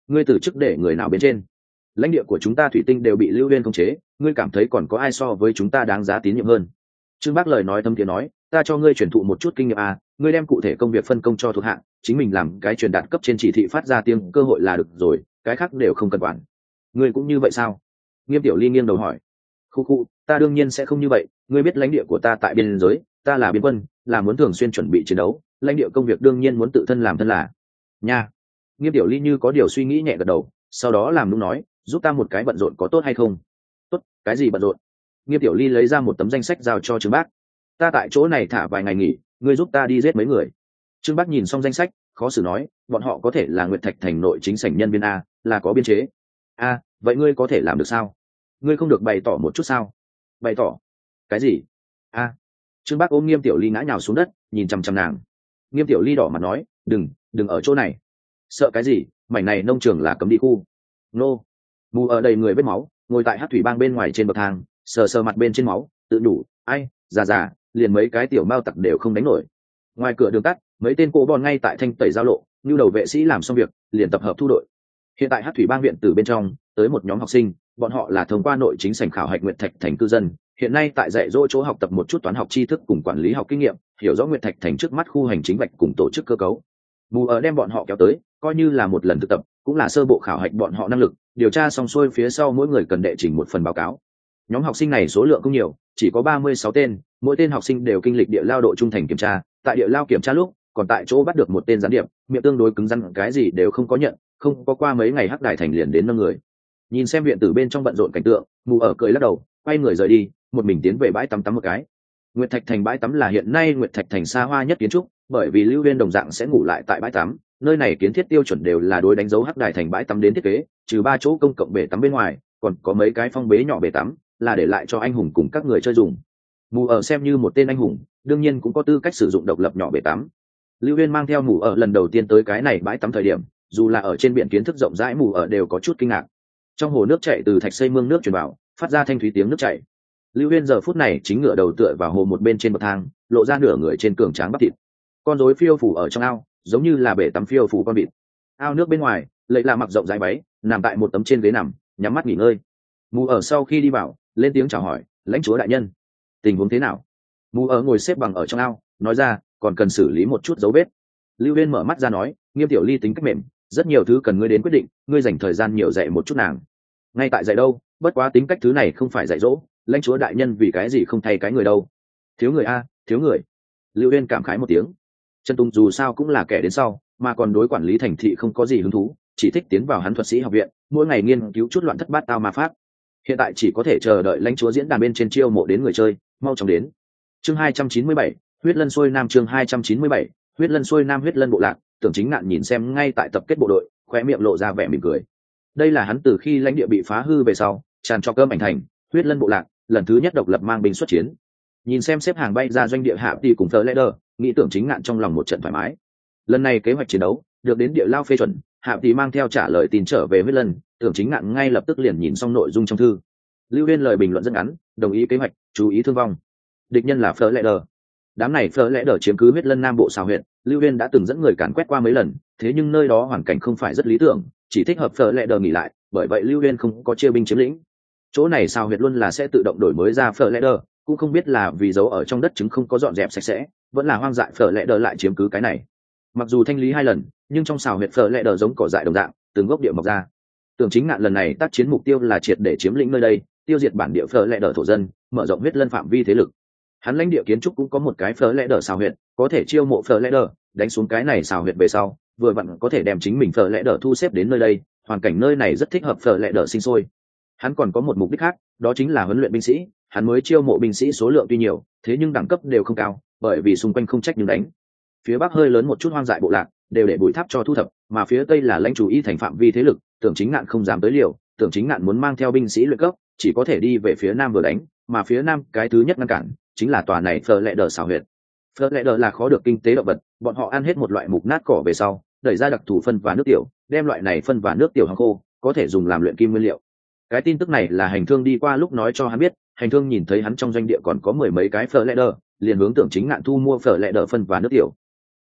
ngươi từ chức để người nào bên trên? Lãnh địa của chúng ta thủy tinh đều bị Lưu Uyên khống chế, ngươi cảm thấy còn có ai so với chúng ta đáng giá tín nhiệm hơn? Trương Bác lời nói thâm tiếng nói, ta cho ngươi truyền thụ một chút kinh nghiệm à, ngươi đem cụ thể công việc phân công cho thuộc hạ, chính mình làm cái truyền đạt cấp trên chỉ thị phát ra tiếng cơ hội là được rồi, cái khác đều không cần quản. Ngươi cũng như vậy sao? Nghiêm Tiểu Ly nghiêng đầu hỏi. Khu khu, ta đương nhiên sẽ không như vậy, ngươi biết lãnh địa của ta tại biên giới, ta là biên quân, là muốn thường xuyên chuẩn bị chiến đấu, lãnh địa công việc đương nhiên muốn tự thân làm thân là. Nha. Nghiêm Tiểu Ly như có điều suy nghĩ nhẹ gật đầu, sau đó làm đúng nói, giúp ta một cái bận rộn có tốt hay không? Tốt, cái gì bận rộn? Nghiêm Tiểu Ly lấy ra một tấm danh sách giao cho Trương Bác. Ta tại chỗ này thả vài ngày nghỉ, ngươi giúp ta đi giết mấy người. Trương Bác nhìn xong danh sách, khó xử nói, bọn họ có thể là Nguyệt Thạch thành nội chính sảnh nhân viên a, là có biên chế. A, vậy ngươi có thể làm được sao? Ngươi không được bày tỏ một chút sao? Bày tỏ? Cái gì? A. Trương Bác ôm Nghiêm Tiểu Ly ngã nhào xuống đất, nhìn chằm chằm nàng. Nghiêm Tiểu Ly đỏ mặt nói, đừng ở chỗ này. Sợ cái gì? Mảnh này nông trường là cấm đi khu. Nô. Mù ở đầy người vết máu, ngồi tại hát thủy bang bên ngoài trên bậc thang, sờ sờ mặt bên trên máu, tự đủ, ai, già, liền mấy cái tiểu mao tặc đều không đánh nổi. Ngoài cửa đường tắt, mấy tên cô bòn ngay tại thanh tẩy giao lộ, như đầu vệ sĩ làm xong việc, liền tập hợp thu đội. Hiện tại hát thủy bang viện từ bên trong tới một nhóm học sinh, bọn họ là thông qua nội chính sảnh khảo hạch Nguyệt Thạch thành cư dân, hiện nay tại dạy dỗ chỗ học tập một chút toán học tri thức cùng quản lý học kinh nghiệm, hiểu rõ Nguyệt Thạch thành trước mắt khu hành chính vạch cùng tổ chức cơ cấu. Mù ở đem bọn họ kéo tới, coi như là một lần thực tập, cũng là sơ bộ khảo hạch bọn họ năng lực, điều tra xong xuôi phía sau mỗi người cần đệ trình một phần báo cáo. Nhóm học sinh này số lượng không nhiều, chỉ có 36 tên, mỗi tên học sinh đều kinh lịch địa lao độ trung thành kiểm tra, tại địa lao kiểm tra lúc, còn tại chỗ bắt được một tên gián điệp, miệng tương đối cứng rắn, cái gì đều không có nhận, không có qua mấy ngày hắc đài thành liền đến nâng người. Nhìn xem viện tử bên trong bận rộn cảnh tượng, Mù ở cười lắc đầu, quay người rời đi, một mình tiến về bãi tắm một cái. Nguyệt Thạch thành bãi tắm là hiện nay Nguyệt Thạch thành xa hoa nhất kiến trúc, bởi vì Lưu Uyên đồng dạng sẽ ngủ lại tại bãi tắm, nơi này kiến thiết tiêu chuẩn đều là đối đánh dấu hắc đài thành bãi tắm đến thiết kế, trừ 3 chỗ công cộng bể tắm bên ngoài, còn có mấy cái phong bế nhỏ bể tắm, là để lại cho anh hùng cùng các người chơi dùng. Mù ở xem như một tên anh hùng, đương nhiên cũng có tư cách sử dụng độc lập nhỏ bể tắm. Lưu Uyên mang theo Mù ở lần đầu tiên tới cái này bãi tắm thời điểm, dù là ở trên biển kiến thức rộng rãi, Mù ở đều có chút kinh ngạc. Trong hồ nước chảy từ thạch xây mương nước truyền vào, phát ra thanh thúy tiếng nước chảy. Lưu Uyên giờ phút này chính ngửa đầu tựa vào hồ một bên trên bậc thang, lộ ra nửa người trên cường tráng bắp thịt. Con rối phiêu phủ ở trong ao, giống như là bể tắm phiêu phủ con vịt. Ao nước bên ngoài, Lệ Lạ mặc rộng rãi váy, nằm tại một tấm trên ghế nằm, nhắm mắt nghỉ ngơi. Mù ở sau khi đi vào, lên tiếng chào hỏi, lãnh chúa đại nhân, tình huống thế nào? Mù ở ngồi xếp bằng ở trong ao, nói ra, còn cần xử lý một chút dấu vết. Lưu Uyên mở mắt ra nói, Nghiêm Tiểu Ly tính cách mềm, rất nhiều thứ cần ngươi đến quyết định, ngươi dành thời gian nhiều dạy một chút nàng. Ngay tại dạy đâu, bất quá tính cách thứ này không phải dạy dỗ, lãnh chúa đại nhân vì cái gì không thay cái người đâu? Thiếu người a, thiếu người. Lưu Uyên cảm khái một tiếng. Trần Tùng dù sao cũng là kẻ đến sau, mà còn đối quản lý thành thị không có gì hứng thú, chỉ thích tiến vào hắn thuật sĩ học viện, mỗi ngày nghiên cứu chút loạn thất bát tao ma pháp. Hiện tại chỉ có thể chờ đợi lãnh chúa diễn đàn bên trên chiêu mộ đến người chơi, mau chóng đến. Chương 297, huyết lân xuôi nam. Chương 297, huyết lân xuôi nam. Huyết lân bộ lạc, Tưởng Chính Ngạn nhìn xem ngay tại tập kết bộ đội, khóe miệng lộ ra vẻ mỉm cười. Đây là hắn từ khi lãnh địa bị phá hư về sau, tràn cho cơm ảnh thành, huyết lân bộ lạc, lần thứ nhất độc lập mang binh xuất chiến. Nhìn xem xếp hàng bay ra doanh địa hạ đi cùng Fleur, nghĩ Tưởng Chính Ngạn trong lòng một trận thoải mái. Lần này kế hoạch chiến đấu được đến địa lao phê chuẩn, hạ thì mang theo trả lời tin trở về huyết lân. Tưởng Chính Ngạn ngay lập tức liền nhìn xong nội dung trong thư. Lưu Uyên lời bình luận rất ngắn, đồng ý kế hoạch, chú ý thương vong. Địch nhân là Fleur. Đám này Fleur chiếm cứ huyết lân nam bộ xào huyện, Lưu Uyên đã từng dẫn người càn quét qua mấy lần, thế nhưng nơi đó hoàn cảnh không phải rất lý tưởng, chỉ thích hợp Fleur nghỉ lại, bởi vậy Lưu Uyên không có chia binh chiếm lĩnh. Chỗ này xào huyệt luôn là sẽ tự động đổi mới ra Fleur, cũng không biết là vì giấu ở trong đất trứng không có dọn dẹp sạch sẽ, vẫn là hoang dại Fleur lại chiếm cứ cái này. Mặc dù thanh lý 2 lần, nhưng trong xào huyệt Fleur giống cỏ dại đồng dạng, từng gốc địa mọc ra. Tưởng Chính Ngạn lần này tác chiến mục tiêu là triệt để chiếm lĩnh nơi đây, tiêu diệt bản địa Fleur thổ dân, mở rộng huyết lân phạm vi thế lực. Hắn lãnh địa kiến trúc cũng có một cái Fleur xào huyệt, có thể chiêu mộ Fleur, đánh xuống cái này xào huyệt về sau, vừa vặn có thể đem chính mình Fleur thu xếp đến nơi đây, hoàn cảnh nơi này rất thích hợp Fleur sinh sôi. Hắn còn có một mục đích khác, đó chính là huấn luyện binh sĩ. Hắn mới chiêu mộ binh sĩ số lượng tuy nhiều, thế nhưng đẳng cấp đều không cao, bởi vì xung quanh không trách nhưng đánh. Phía bắc hơi lớn một chút hoang dại bộ lạc, đều để bùi tháp cho thu thập, mà phía tây là lãnh chủ y thành phạm vi thế lực, Tưởng Chính Ngạn không dám tới liều, Tưởng Chính Ngạn muốn mang theo binh sĩ luyện cấp, chỉ có thể đi về phía nam vừa đánh, mà phía nam cái thứ nhất ngăn cản chính là tòa này Fleur xào huyệt. Fleur là khó được kinh tế động vật, bọn họ ăn hết một loại mục nát cỏ về sau, đẩy ra đặc thù phân và nước tiểu, đem loại này phân và nước tiểu hong khô, có thể dùng làm luyện kim nguyên liệu. Cái tin tức này là hành thương đi qua lúc nói cho hắn biết, hành thương nhìn thấy hắn trong doanh địa còn có 10 mấy cái Fleur, liền hướng Tưởng Chính Ngạn thu mua Fleur phân và nước tiểu.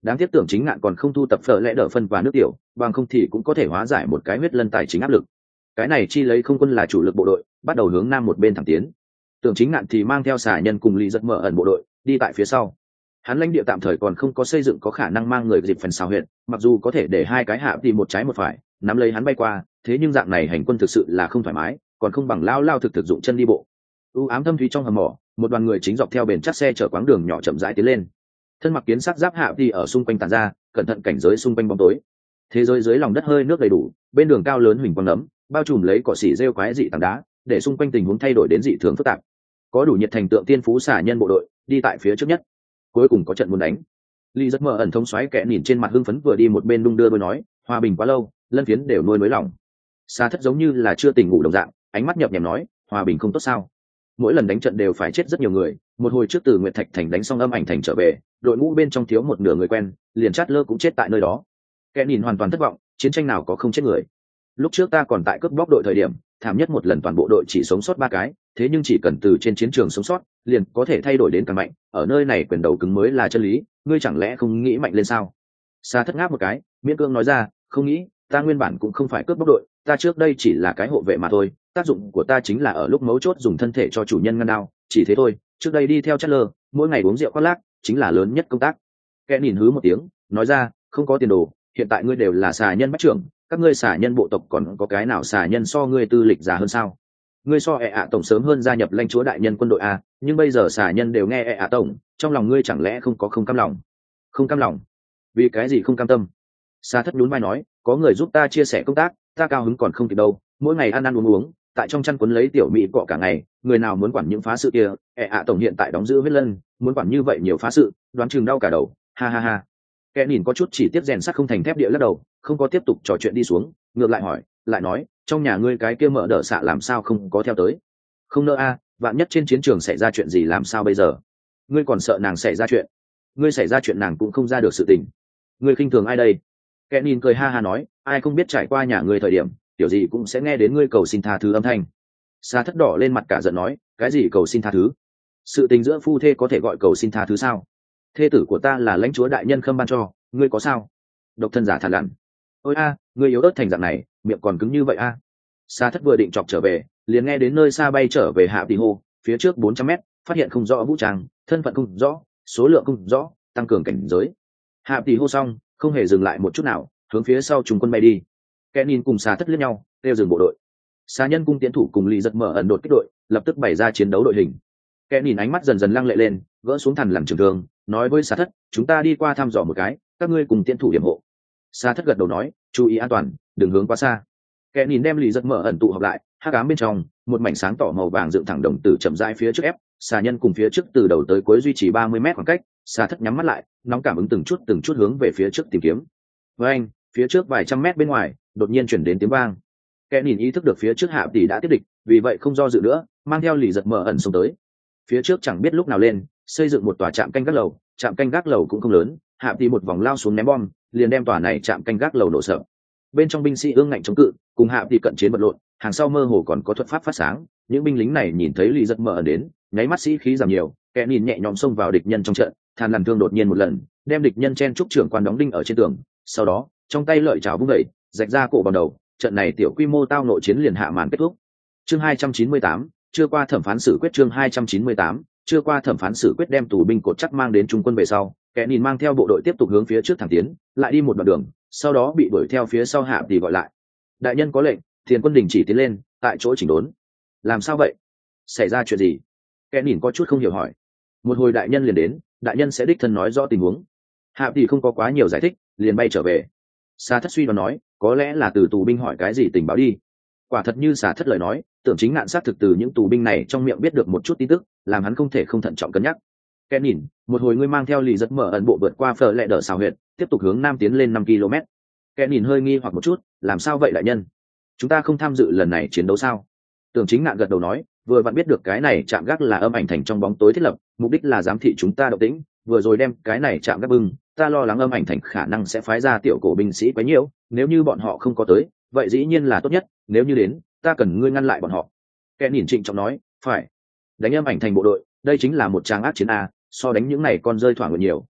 Đáng tiếc Tưởng Chính Ngạn còn không thu tập phở lẽ đỡ phân và nước tiểu, bằng không thì cũng có thể hóa giải một cái huyết lân tài chính áp lực. Cái này chi lấy không quân là chủ lực bộ đội, bắt đầu hướng nam một bên thẳng tiến. Tưởng Chính Ngạn thì mang theo xà nhân cùng Lý Giật Mở ẩn bộ đội đi tại phía sau. Hắn lãnh địa tạm thời còn không có xây dựng có khả năng mang người dịp phần xào huyện, mặc dù có thể để hai cái hạ thì một trái một phải nắm lấy hắn bay qua, thế nhưng dạng này hành quân thực sự là không thoải mái, còn không bằng lao lao thực dụng chân đi bộ. U ám thâm thúy trong hầm mỏ, một đoàn người chính dọc theo bền chắc xe chở quãng đường nhỏ chậm rãi tiến lên. Thân mặc kiến sắc giáp hạ thì ở xung quanh tàn ra, cẩn thận cảnh giới xung quanh bóng tối. Thế giới dưới lòng đất hơi nước đầy đủ, bên đường cao lớn huỳnh quang nấm, bao trùm lấy cỏ xỉ rêu quái dị tảng đá, để xung quanh tình huống thay đổi đến dị thường phức tạp. Có đủ nhiệt thành tượng tiên phú xả nhân bộ đội đi tại phía trước nhất. Cuối cùng có trận muốn đánh. Lý Giật Mở ẩn thống xoáy kẽ nhìn trên mặt hưng phấn vừa đi một bên đung đưa đôi nói, hòa bình quá lâu, lân phiến đều nuôi nới lòng. Sa Thất giống như là chưa tỉnh ngủ đồng dạng, ánh mắt nhập nhèm nói, hòa bình không tốt sao? Mỗi lần đánh trận đều phải chết rất nhiều người, một hồi trước từ Nguyệt Thạch thành đánh xong Âm Ảnh thành trở về, đội ngũ bên trong thiếu một nửa người quen, liền Chát Lơ cũng chết tại nơi đó. Kẽ nhìn hoàn toàn thất vọng, chiến tranh nào có không chết người. Lúc trước ta còn tại cướp bóc đội thời điểm, thảm nhất một lần toàn bộ đội chỉ sống sót 3 cái, thế nhưng chỉ cần từ trên chiến trường sống sót, liền có thể thay đổi đến càng mạnh, ở nơi này quyền đấu cứng mới là chân lý, ngươi chẳng lẽ không nghĩ mạnh lên sao? Sa Thất ngáp một cái, miễn cưỡng nói ra, không nghĩ, ta nguyên bản cũng không phải cướp bóc đội, ta trước đây chỉ là cái hộ vệ mà thôi, tác dụng của ta chính là ở lúc mấu chốt dùng thân thể cho chủ nhân ngăn đao, chỉ thế thôi, trước đây đi theo Chát Lơ, mỗi ngày uống rượu khoác lác, chính là lớn nhất công tác. Kẻ nhìn hứ một tiếng, nói ra, không có tiền đồ, hiện tại ngươi đều là xà nhân bách trưởng, các ngươi xà nhân bộ tộc còn có cái nào xà nhân so ngươi tư lịch già hơn sao? Ngươi so tổng sớm hơn gia nhập lãnh chúa đại nhân quân đội a, nhưng bây giờ xà nhân đều nghe tổng, trong lòng ngươi chẳng lẽ không có không cam lòng? Không cam lòng? Vì cái gì không cam tâm? Sa Thất nhún vai nói, có người giúp ta chia sẻ công tác, ta cao hứng còn không kịp đâu, mỗi ngày ăn ăn uống uống, tại trong chăn quấn lấy tiểu mỹ cọ cả ngày, người nào muốn quản những phá sự kia? Tổng hiện tại đóng giữ huyết lân, muốn quản như vậy nhiều phá sự, đoán chừng đau cả đầu. Ha ha ha. Kẻ nhìn có chút chỉ tiếp rèn sắt không thành thép địa lắc đầu, không có tiếp tục trò chuyện đi xuống, ngược lại hỏi, lại nói, trong nhà ngươi cái kia mỡ đỡ xạ làm sao không có theo tới? Không nỡ a, vạn nhất trên chiến trường xảy ra chuyện gì làm sao bây giờ? Ngươi còn sợ nàng xảy ra chuyện? Ngươi xảy ra chuyện nàng cũng không ra được sự tình. Ngươi khinh thường ai đây? Kẻ nhìn cười ha ha nói, ai không biết trải qua nhà ngươi thời điểm, tiểu gì cũng sẽ nghe đến ngươi cầu xin tha thứ âm thanh. Sa Thất đỏ lên mặt cả giận nói, cái gì cầu xin tha thứ? Sự tình giữa phu thê có thể gọi cầu xin tha thứ sao? Thê tử của ta là lãnh chúa đại nhân khâm ban cho, ngươi có sao? Độc thân giả thản lặn. Ôi a, ngươi yếu ớt thành dạng này, miệng còn cứng như vậy a. Sa Thất vừa định chọc trở về, liền nghe đến nơi xa bay trở về Hạ Tỷ Hô, phía trước 400 mét, phát hiện không rõ vũ trang, thân phận không rõ, số lượng không rõ, tăng cường cảnh giới. Hạ Tỷ Hô xong, không hề dừng lại một chút nào, hướng phía sau trùng quân bay đi. Kẻ nhìn cùng Sa Thất liếc nhau, đều dừng bộ đội. Sa Nhân cung tiến thủ cùng Lý Giật Mở ẩn đột kích đội, lập tức bày ra chiến đấu đội hình. Kẻ nhìn ánh mắt dần dần lăng lệ lên, gỡ xuống thằn lằn trường thương, nói với Sa Thất, chúng ta đi qua thăm dò một cái, các ngươi cùng tiến thủ điểm hộ. Sa Thất gật đầu nói, chú ý an toàn, đừng hướng quá xa. Kẻ nhìn đem Lý Giật Mở ẩn tụ họp lại, hắc ám bên trong, một mảnh sáng tỏ màu vàng dựng thẳng đồng tử chậm rãi phía trước ép, Sa Nhân cùng phía trước từ đầu tới cuối duy trì 30 mét khoảng cách. Sa Thất nhắm mắt lại, nóng cảm ứng từng chút hướng về phía trước tìm kiếm. Với anh, phía trước vài trăm mét bên ngoài, đột nhiên chuyển đến tiếng vang. Kẻ nhìn ý thức được phía trước Hạ Tỷ đã tiếp địch, vì vậy không do dự nữa, mang theo Lý Giật Mở ẩn xông tới. Phía trước chẳng biết lúc nào lên, xây dựng một tòa trạm canh gác lầu, trạm canh gác lầu cũng không lớn, Hạ Tỷ một vòng lao xuống ném bom, liền đem tòa này trạm canh gác lầu nổ sập. Bên trong binh sĩ ương ngạnh chống cự, cùng Hạ Tỷ cận chiến vật lộn, hàng sau mơ hồ còn có thuật pháp phát sáng. Những binh lính này nhìn thấy Lý Giật Mở ẩn đến, nháy mắt sĩ khí giảm nhiều, kẻ nhìn nhẹ nhõm xông vào địch nhân trong trận, thàn lằn thương đột nhiên một lần, đem địch nhân chen trúc trưởng quan đóng đinh ở trên tường. Sau đó, trong tay lợi chảo vung đẩy, rạch ra cổ vào đầu. Trận này tiểu quy mô tao nội chiến liền hạ màn kết thúc. Chương 298, chưa qua thẩm phán xử quyết. Chương 298, chưa qua thẩm phán xử quyết đem tù binh cột chắc mang đến trung quân về sau, kẻ nhìn mang theo bộ đội tiếp tục hướng phía trước thẳng tiến, lại đi một đoạn đường, sau đó bị đuổi theo phía sau Hạ Tỷ gọi lại. Đại nhân có lệnh, Thiền quân đình chỉ tiến lên, tại chỗ chỉnh đốn. Làm sao vậy? Xảy ra chuyện gì? Kẻ nhìn có chút không hiểu hỏi. Một hồi đại nhân liền đến, đại nhân sẽ đích thân nói rõ tình huống. Hạ Tỷ không có quá nhiều giải thích, liền bay trở về. Sa Thất suy đoán nói, có lẽ là từ tù binh hỏi cái gì tình báo đi. Quả thật như Sa Thất lời nói, Tưởng Chính Ngạn xác thực từ những tù binh này trong miệng biết được một chút tin tức, làm hắn không thể không thận trọng cân nhắc. Kẻ nhìn, một hồi ngươi mang theo Lý Giật Mở ẩn bộ vượt qua phở lẹ đỡ xào huyệt, tiếp tục hướng nam tiến lên 5 km. Kẻ nhìn hơi nghi hoặc một chút, làm sao vậy đại nhân? Chúng ta không tham dự lần này chiến đấu sao? Tưởng Chính Ngạn gật đầu nói, vừa vặn biết được cái này trạm gác là Âm Ảnh thành trong bóng tối thiết lập, mục đích là giám thị chúng ta động tĩnh, vừa rồi đem cái này trạm gác bưng, ta lo lắng Âm Ảnh thành khả năng sẽ phái ra tiểu cổ binh sĩ quá nhiều, nếu như bọn họ không có tới, vậy dĩ nhiên là tốt nhất, nếu như đến, ta cần ngươi ngăn lại bọn họ. Kẻ nhìn trịnh trọng nói, phải. Đánh Âm Ảnh thành bộ đội, đây chính là một tràng ác chiến a, so đánh những này con rơi thoảng nhiều,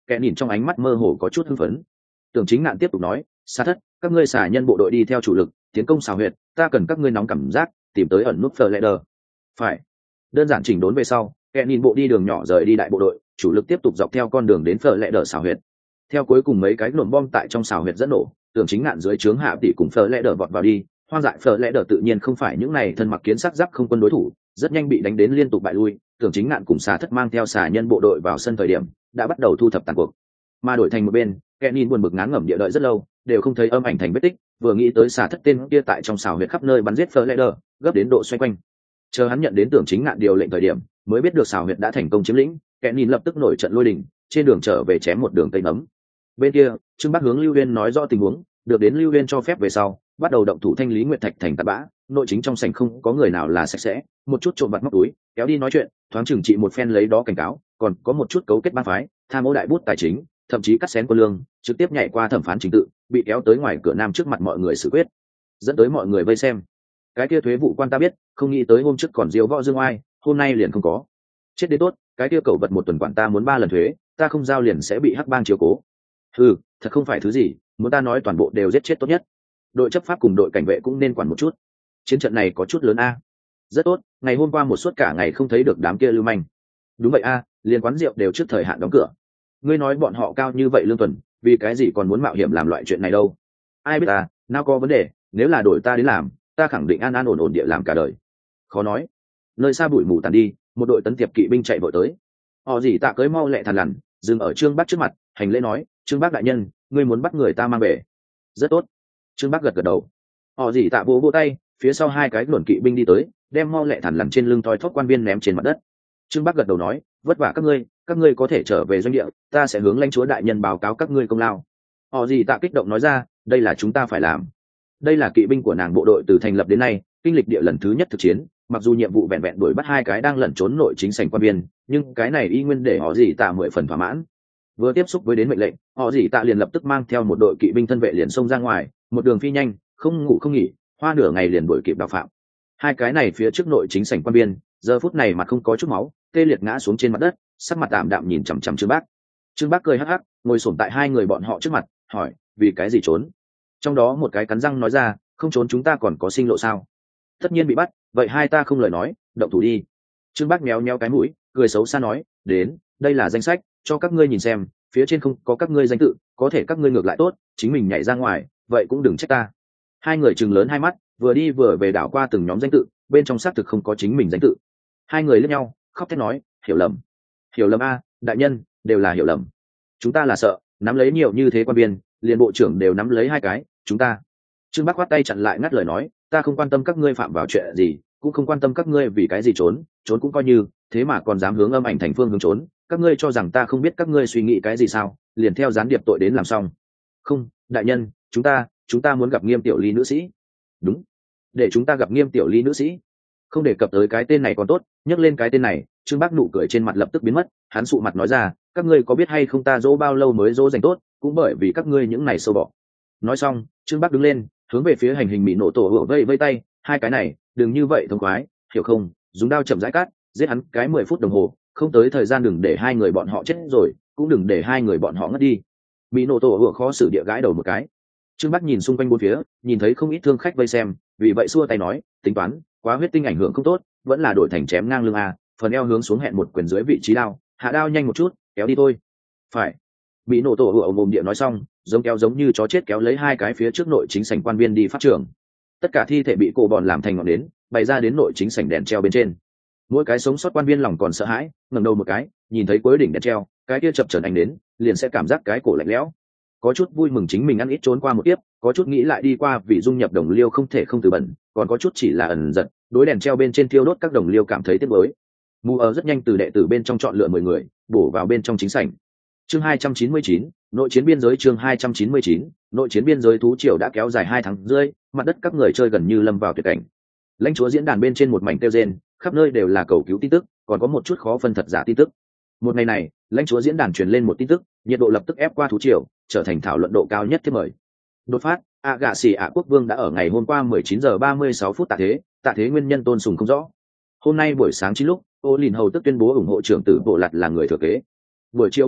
kẻ nhìn trong ánh mắt mơ hồ có chút hưng phấn. Tưởng Chính Ngạn tiếp tục nói, Sa Thất, các ngươi xả nhân bộ đội đi theo chủ lực tiến công xào huyệt, ta cần các ngươi nóng cảm giác tìm tới ẩn nút phờ lệ đờ. Phải. Đơn giản chỉnh đốn về sau, kẻ nhìn bộ đi đường nhỏ rời đi đại bộ đội, chủ lực tiếp tục dọc theo con đường đến phờ lệ đờ xào huyệt. Theo cuối cùng mấy cái nổ bom tại trong xào huyệt dẫn nổ, Tưởng Chính Ngạn dưới trướng hạ tỷ cùng phờ lệ đờ vọt vào đi. Hoang dại phờ lệ đờ tự nhiên không phải những này thân mặc kiến sắc giáp không quân đối thủ, rất nhanh bị đánh đến liên tục bại lui. Tưởng Chính Ngạn cùng Sa Thất mang theo xà nhân bộ đội vào sân thời điểm đã bắt đầu thu thập tàn cuộc. Mà đổi thành một bên, kẻ nhìn buồn bực ngán ngẩm địa đợi rất lâu, đều không thấy âm ảnh thành vết tích, vừa nghĩ tới Sa Thất tên kia tại trong xào huyệt khắp nơi bắn giết phờ lệ đờ, gấp đến độ xoay quanh. Chờ hắn nhận đến Tưởng Chính Ngạn điều lệnh thời điểm, mới biết được xào huyệt đã thành công chiếm lĩnh, kẻ nhìn lập tức nổi trận lôi đình, trên đường trở về chém một đường cây nấm. Bên kia, Trương Bắc hướng Lưu Uyên nói rõ tình huống, được đến Lưu Uyên cho phép về sau, bắt đầu động thủ thanh lý Nguyệt Thạch thành tạt bã, nội chính trong sảnh không có người nào là sạch sẽ, một chút trộm vặt móc túi, kéo đi nói chuyện, thoáng chừng trị một phen lấy đó cảnh cáo, còn có một chút cấu kết bang phái, tham ô đại bút tài chính, thậm chí cắt xén quân lương, trực tiếp nhảy qua thẩm phán chính tự, bị kéo tới ngoài cửa nam trước mặt mọi người xử quyết, dẫn tới mọi người vây xem. Cái kia thuế vụ quan ta biết, không nghĩ tới hôm trước còn diêu võ dương oai, hôm nay liền không có. Chết đến tốt, cái kia cẩu vật một tuần quản ta muốn 3 lần thuế, ta không giao liền sẽ bị hắc bang chiếu cố. Ừ, thật không phải thứ gì, muốn ta nói toàn bộ đều giết chết tốt nhất. Đội chấp pháp cùng đội cảnh vệ cũng nên quản một chút. Chiến trận này có chút lớn a. Rất tốt, ngày hôm qua một suốt cả ngày không thấy được đám kia lưu manh. Đúng vậy a, liền quán rượu đều trước thời hạn đóng cửa. Ngươi nói bọn họ cao như vậy lương tuần, vì cái gì còn muốn mạo hiểm làm loại chuyện này đâu? Ai biết à, nào có vấn đề, nếu là đổi ta đến làm, ta khẳng định an an ổn ổn địa làm cả đời. Khó nói. Nơi xa bụi mù tàn đi, một đội tấn tiệp kỵ binh chạy vội tới. Họ gì tạ cưới mau lẹ thằn lằn, dừng ở Trương Bắc trước mặt, hành lễ nói, Trương Bắc đại nhân, ngươi muốn bắt người ta mang về. Rất tốt. Trương Bắc gật gật đầu. Họ gì tạ vỗ vỗ tay, phía sau 2 cái luồn kỵ binh đi tới, đem mau lẹ thằn lằn trên lưng thoi thóp quan viên ném trên mặt đất. Trương Bắc gật đầu nói, vất vả các ngươi có thể trở về doanh địa, ta sẽ hướng lãnh chúa đại nhân báo cáo các ngươi công lao. Họ gì tạ kích động nói ra, đây là chúng ta phải làm. Đây là kỵ binh của nàng bộ đội từ thành lập đến nay, kinh lịch địa lần thứ nhất thực chiến, mặc dù nhiệm vụ vẹn vẹn đuổi bắt 2 cái đang lẩn trốn nội chính sảnh quan viên, nhưng cái này y nguyên để họ gì tạ 10 phần thỏa mãn. Vừa tiếp xúc với đến mệnh lệnh, họ gì tạ liền lập tức mang theo một đội kỵ binh thân vệ liền xông ra ngoài, một đường phi nhanh, không ngủ không nghỉ, hoa nửa ngày liền đuổi kịp đạo phạm. 2 cái này phía trước nội chính sảnh quan viên, giờ phút này mặt không có chút máu, tê liệt ngã xuống trên mặt đất, sắc mặt tạm đạm nhìn chằm chằm Trương Bắc. Trương Bắc cười hắc hắc, ngồi xổm tại 2 người bọn họ trước mặt, hỏi, vì cái gì trốn? Trong đó một cái cắn răng nói ra, không trốn chúng ta còn có sinh lộ sao? Tất nhiên bị bắt, vậy hai ta không lời nói, động thủ đi. Trương Bắc méo méo cái mũi, cười xấu xa nói, đến, đây là danh sách, cho các ngươi nhìn xem, phía trên không có các ngươi danh tự, có thể các ngươi ngược lại tốt, chính mình nhảy ra ngoài, vậy cũng đừng trách ta. 2 người trừng lớn 2 mắt, vừa đi vừa về đảo qua từng nhóm danh tự, bên trong xác thực không có chính mình danh tự. 2 người liếc nhau, khóc thét nói, hiểu lầm a, đại nhân, đều là hiểu lầm. Chúng ta là sợ, nắm lấy nhiều như thế quan viên, liền bộ trưởng đều nắm lấy 2 cái, chúng ta. Trương Bắc khoát tay chặn lại ngắt lời nói, ta không quan tâm các ngươi phạm vào chuyện gì, cũng không quan tâm các ngươi vì cái gì trốn cũng coi như, thế mà còn dám hướng âm ảnh thành phương hướng trốn, các ngươi cho rằng ta không biết các ngươi suy nghĩ cái gì sao? Liền theo gián điệp tội đến làm xong. Không, đại nhân, chúng ta muốn gặp Nghiêm Tiểu Ly nữ sĩ. Đúng, để chúng ta gặp Nghiêm Tiểu Ly nữ sĩ. Không đề cập tới cái tên này còn tốt, nhắc lên cái tên này, Trương Bắc nụ cười trên mặt lập tức biến mất, hắn sụ mặt nói ra, các ngươi có biết hay không ta dỗ bao lâu mới dỗ dành tốt, cũng bởi vì các ngươi những này sâu bọ. Nói xong, Trương Bắc đứng lên, hướng về phía hành hình Mỹ nổ tổ hựa vây tay, 2 cái này, đừng như vậy thông khoái, hiểu không? Dùng đao chậm rãi cắt, giết hắn cái 10 phút đồng hồ, không tới thời gian đừng để 2 người bọn họ chết rồi, cũng đừng để 2 người bọn họ ngất đi. Mỹ nổ tổ hựa khó xử địa gãi đầu một cái. Trương Bắc nhìn xung quanh bốn phía, nhìn thấy không ít thương khách vây xem, vì vậy xua tay nói, tính toán, quá huyết tinh ảnh hưởng không tốt, vẫn là đổi thành chém ngang lưng a, phần eo hướng xuống hẹn một quyền dưới vị trí đao, hạ đao nhanh một chút, kéo đi thôi. Phải. Mỹ nổ tổ hựa ồm địa nói xong, giống kéo giống như chó chết kéo lấy 2 cái phía trước nội chính sảnh quan viên đi pháp trường. Tất cả thi thể bị cổ bọn làm thành ngọn nến, bày ra đến nội chính sảnh đèn treo bên trên. Mỗi cái sống sót quan viên lòng còn sợ hãi, ngẩng đầu một cái, nhìn thấy cuối đỉnh đèn treo, cái kia chập chờn ánh đến, liền sẽ cảm giác cái cổ lạnh lẽo. Có chút vui mừng chính mình ăn ít trốn qua một tiếp, có chút nghĩ lại đi qua vì dung nhập đồng liêu không thể không từ bẩn, còn có chút chỉ là ẩn giận, đối đèn treo bên trên thiêu đốt các đồng liêu cảm thấy tiếc nuối. Mù ở rất nhanh từ đệ tử bên trong chọn lựa 10 người, bổ vào bên trong chính sảnh. Chương 299, nội chiến biên giới. Chương 299, nội chiến biên giới. Thú triều đã kéo dài 2 tháng rưỡi, mặt đất các người chơi gần như lâm vào tuyệt cảnh. Lãnh chúa diễn đàn bên trên một mảnh kêu rên, khắp nơi đều là cầu cứu tin tức, còn có một chút khó phân thật giả tin tức. Một ngày này, lãnh chúa diễn đàn truyền lên một tin tức, nhiệt độ lập tức ép qua thú triều, trở thành thảo luận độ cao nhất thế mời. Đột phát, Gạ Xỉ ạ quốc vương đã ở ngày hôm qua 19 giờ 36 phút tạ thế nguyên nhân tôn sùng không rõ. Hôm nay buổi sáng 9 lúc, Ô Lìn hầu tức tuyên bố ủng hộ trưởng tử Bộ Lạt là người thừa kế. Buổi chiều 3 lúc,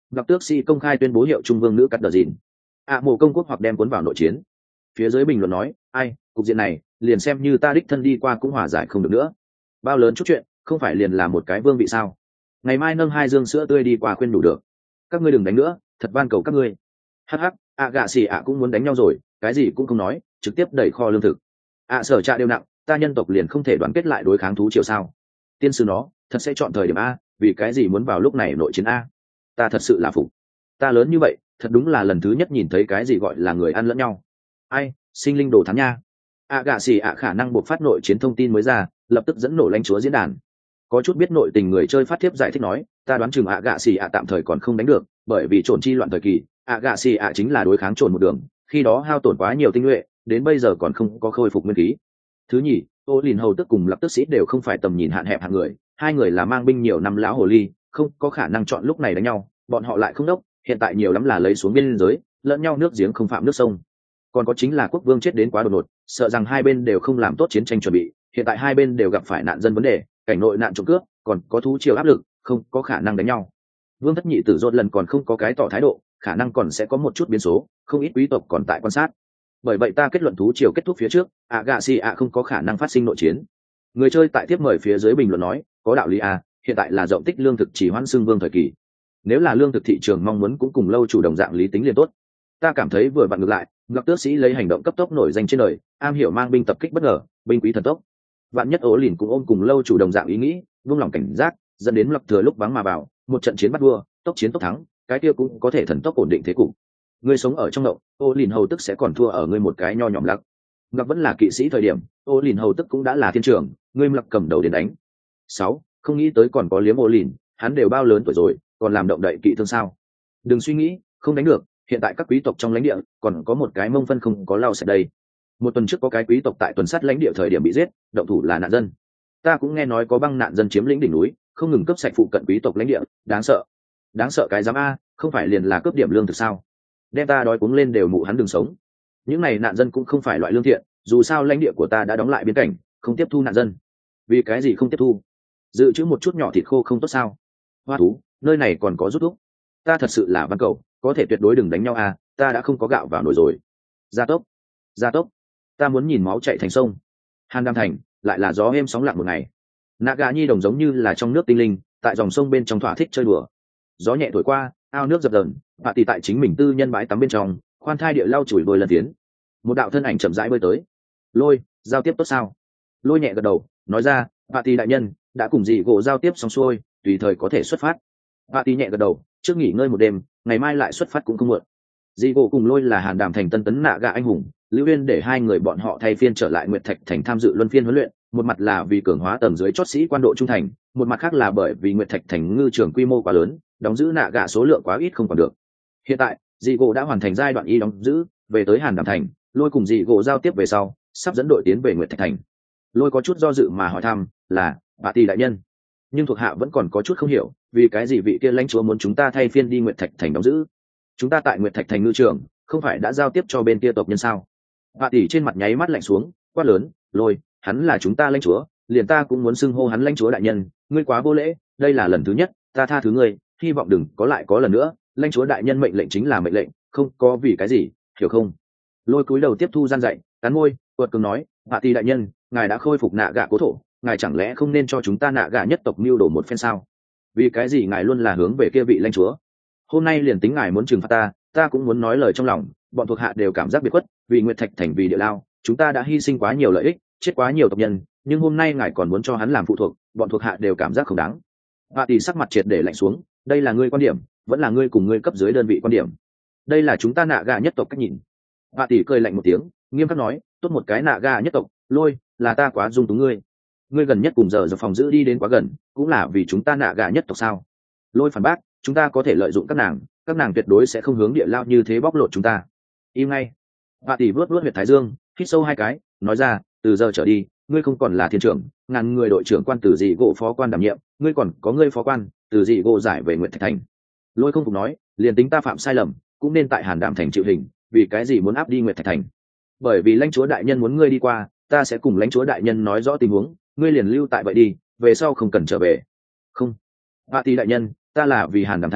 Ngọc Tước Sĩ công khai tuyên bố hiệu trung vương nữ cắt đờ dìn. Mộ công quốc hoặc đem cuốn vào nội chiến. Phía dưới bình luận nói, ai, cục diện này, liền xem như ta đích thân đi qua cũng hòa giải không được nữa. Bao lớn chút chuyện, không phải liền là một cái vương vị sao? Ngày mai nâng 2 dương sữa tươi đi qua khuyên đủ được. Các ngươi đừng đánh nữa, thật van cầu các ngươi. Hắc hắc, gạ xì cũng muốn đánh nhau rồi, cái gì cũng không nói, trực tiếp đẩy kho lương thực. Sở trạ đều nặng, ta nhân tộc liền không thể đoàn kết lại đối kháng thú triều sao? Tiên sư nó, thật sẽ chọn thời điểm a, vì cái gì muốn vào lúc này nội chiến a? Ta thật sự là phục. Ta lớn như vậy, thật đúng là lần thứ nhất nhìn thấy cái gì gọi là người ăn lẫn nhau. Ai, sinh linh đồ thắng nha. Gạ xì khả năng buộc phát nội chiến thông tin mới ra, lập tức dẫn nổ lãnh chúa diễn đàn. Có chút biết nội tình người chơi phát thiếp giải thích nói, ta đoán chừng gạ xì tạm thời còn không đánh được, bởi vì trộn chi loạn thời kỳ, gạ xì chính là đối kháng trộn một đường, khi đó hao tổn quá nhiều tinh nhuệ, đến bây giờ còn không có khôi phục nguyên khí. Thứ nhì, Ô Lìn hầu tức cùng lập tức sĩ đều không phải tầm nhìn hạn hẹp hạng người, hai người là mang binh nhiều năm lão hồ ly, không có khả năng chọn lúc này đánh nhau, bọn họ lại không đốc, hiện tại nhiều lắm là lấy xuống biên giới, lẫn nhau nước giếng không phạm nước sông. Còn có chính là quốc vương chết đến quá đột ngột, sợ rằng hai bên đều không làm tốt chiến tranh chuẩn bị, hiện tại hai bên đều gặp phải nạn dân vấn đề, cảnh nội nạn trộm cướp, còn có thú triều áp lực, không có khả năng đánh nhau. Vương thất nhị tử Rốt lần còn không có cái tỏ thái độ, khả năng còn sẽ có một chút biến số, không ít quý tộc còn tại quan sát. Bởi vậy ta kết luận thú triều kết thúc phía trước, Gạ không có khả năng phát sinh nội chiến. Người chơi tại tiếp mời phía dưới bình luận nói, có đạo lý hiện tại là rộng tích lương thực chỉ hoãn xưng vương thời kỳ. Nếu là lương thực thị trường mong muốn cũng cùng lâu chủ đồng dạng lý tính liền tốt. Ta cảm thấy vừa vặn ngược lại, Ngọc Tước Sĩ lấy hành động cấp tốc nổi danh trên đời, am hiểu mang binh tập kích bất ngờ, binh quý thần tốc. Vạn nhất Ố Lìn cũng ôm cùng lâu chủ đồng dạng ý nghĩ, vung lòng cảnh giác, dẫn đến lập thừa lúc vắng mà vào, một trận chiến bắt vua, tốc chiến tốc thắng, cái kia cũng có thể thần tốc ổn định thế cục. Ngươi sống ở trong động, Ô Lìn hầu tức sẽ còn thua ở ngươi một cái nho nhỏ lặc. Ngọc vẫn là kỵ sĩ thời điểm, Ô Lìn hầu tức cũng đã là thiên trưởng, ngươi lặc cầm đầu đến đánh. 6. Không nghĩ tới còn có liếm Ô Lìn, hắn đều bao lớn tuổi rồi, còn làm động đậy kỵ thương sao? Đừng suy nghĩ, không đánh được, hiện tại các quý tộc trong lãnh địa còn có một cái mông phân không có lau sạch đây. Một tuần trước có cái quý tộc tại tuần sát lãnh địa thời điểm bị giết, động thủ là nạn dân. Ta cũng nghe nói có băng nạn dân chiếm lĩnh đỉnh núi, không ngừng cướp sạch phụ cận quý tộc lãnh địa, đáng sợ. Đáng sợ cái giám không phải liền là cướp điểm lương thực sao? Đem ta đói cuống lên đều mụ hắn đừng sống. Những này nạn dân cũng không phải loại lương thiện, dù sao lãnh địa của ta đã đóng lại biên cảnh, không tiếp thu nạn dân. Vì cái gì không tiếp thu? Dự trữ một chút nhỏ thịt khô không tốt sao? Hoa thú, nơi này còn có rút thuốc. Ta thật sự là văn cầu, có thể tuyệt đối đừng đánh nhau ta đã không có gạo vào nồi rồi. Gia tốc, ta muốn nhìn máu chạy thành sông. Hàn Đam Thành lại là gió êm sóng lặng một ngày. Naga nhi đồng giống như là trong nước tinh linh, tại dòng sông bên trong thỏa thích chơi đùa. Gió nhẹ thổi qua, ao nước dập dờn, bà tỷ tại chính mình tư nhân bãi tắm bên trong, khoan thai địa lau chùi đôi lần tiến. Một đạo thân ảnh chậm rãi bơi tới. Lôi, giao tiếp tốt sao? Lôi nhẹ gật đầu, nói ra, bà tỷ đại nhân đã cùng dì gỗ giao tiếp xong xuôi, tùy thời có thể xuất phát. Bà tỷ nhẹ gật đầu, trước nghỉ ngơi một đêm, ngày mai lại xuất phát cũng không muộn. Dì gỗ cùng Lôi là Hàn Đàm Thành tân tấn Naga anh hùng, Lưu Uyên để hai người bọn họ thay phiên trở lại Nguyệt Thạch Thành tham dự luân phiên huấn luyện, một mặt là vì cường hóa tầng dưới chót sĩ quan độ trung thành, một mặt khác là bởi vì Nguyệt Thạch Thành ngư trường quy mô quá lớn, đóng giữ Naga số lượng quá ít không còn được. Hiện tại, dì gỗ đã hoàn thành giai đoạn y đóng giữ, về tới Hàn Đàm Thành, Lôi cùng dì gỗ giao tiếp về sau, sắp dẫn đội tiến về Nguyệt Thạch Thành. Lôi có chút do dự mà hỏi thăm, là bà tỷ đại nhân, nhưng thuộc hạ vẫn còn có chút không hiểu, vì cái gì vị kia lãnh chúa muốn chúng ta thay phiên đi Nguyệt Thạch Thành đóng giữ? Chúng ta tại Nguyệt Thạch Thành ngư trường, không phải đã giao tiếp cho bên kia tộc nhân sao? Bà tỷ trên mặt nháy mắt lạnh xuống, quát lớn, Lôi, hắn là chúng ta lãnh chúa, liền ta cũng muốn xưng hô hắn lãnh chúa đại nhân, ngươi quá vô lễ, đây là lần thứ nhất, ta tha thứ ngươi, hy vọng đừng có lại có lần nữa, lãnh chúa đại nhân mệnh lệnh chính là mệnh lệnh, không có vì cái gì, hiểu không? Lôi cúi đầu tiếp thu gian dạy, cắn môi, quật cường nói, bà tỷ đại nhân, ngài đã khôi phục Naga cố thổ, ngài chẳng lẽ không nên cho chúng ta Naga nhất tộc mưu đồ một phen sao? Vì cái gì ngài luôn là hướng về kia vị lãnh chúa? Hôm nay liền tính ngài muốn trừng phạt ta cũng muốn nói lời trong lòng, bọn thuộc hạ đều cảm giác biệt khuất, vì Nguyệt Thạch Thành vì địa lao, chúng ta đã hy sinh quá nhiều lợi ích, chết quá nhiều tộc nhân, nhưng hôm nay ngài còn muốn cho hắn làm phụ thuộc, bọn thuộc hạ đều cảm giác không đáng. Bà tỷ sắc mặt triệt để lạnh xuống, đây là ngươi quan điểm, vẫn là ngươi cùng ngươi cấp dưới đơn vị quan điểm. Đây là chúng ta Naga nhất tộc cách nhìn. Bà tỷ cười lạnh một tiếng, nghiêm khắc nói, tốt một cái Naga nhất tộc, Lôi, là ta quá dung túng ngươi. Ngươi gần nhất cùng giờ phòng giữ đi đến quá gần, cũng là vì chúng ta Naga nhất tộc sao? Lôi phản bác, chúng ta có thể lợi dụng các nàng tuyệt đối sẽ không hướng địa lao như thế bóc lột chúng ta. Im ngay. Bà tỷ vuốt huyệt thái dương, hít sâu 2 cái, nói ra, từ giờ trở đi, ngươi không còn là thiên trưởng, ngàn người đội trưởng quan từ dị gỗ phó quan đảm nhiệm, ngươi còn có ngươi phó quan từ dị gỗ giải về Nguyệt Thạch Thành. Lôi không phục nói, liền tính ta phạm sai lầm, cũng nên tại Hàn Đàm Thành chịu hình, vì cái gì muốn áp đi Nguyệt Thạch Thành? Bởi vì lãnh chúa đại nhân muốn ngươi đi qua, ta sẽ cùng lãnh chúa đại nhân nói rõ tình huống, ngươi liền lưu tại vậy đi, về sau không cần trở về. Không. Bà tỷ đại nhân, ta là vì Hàn Đàm Thành,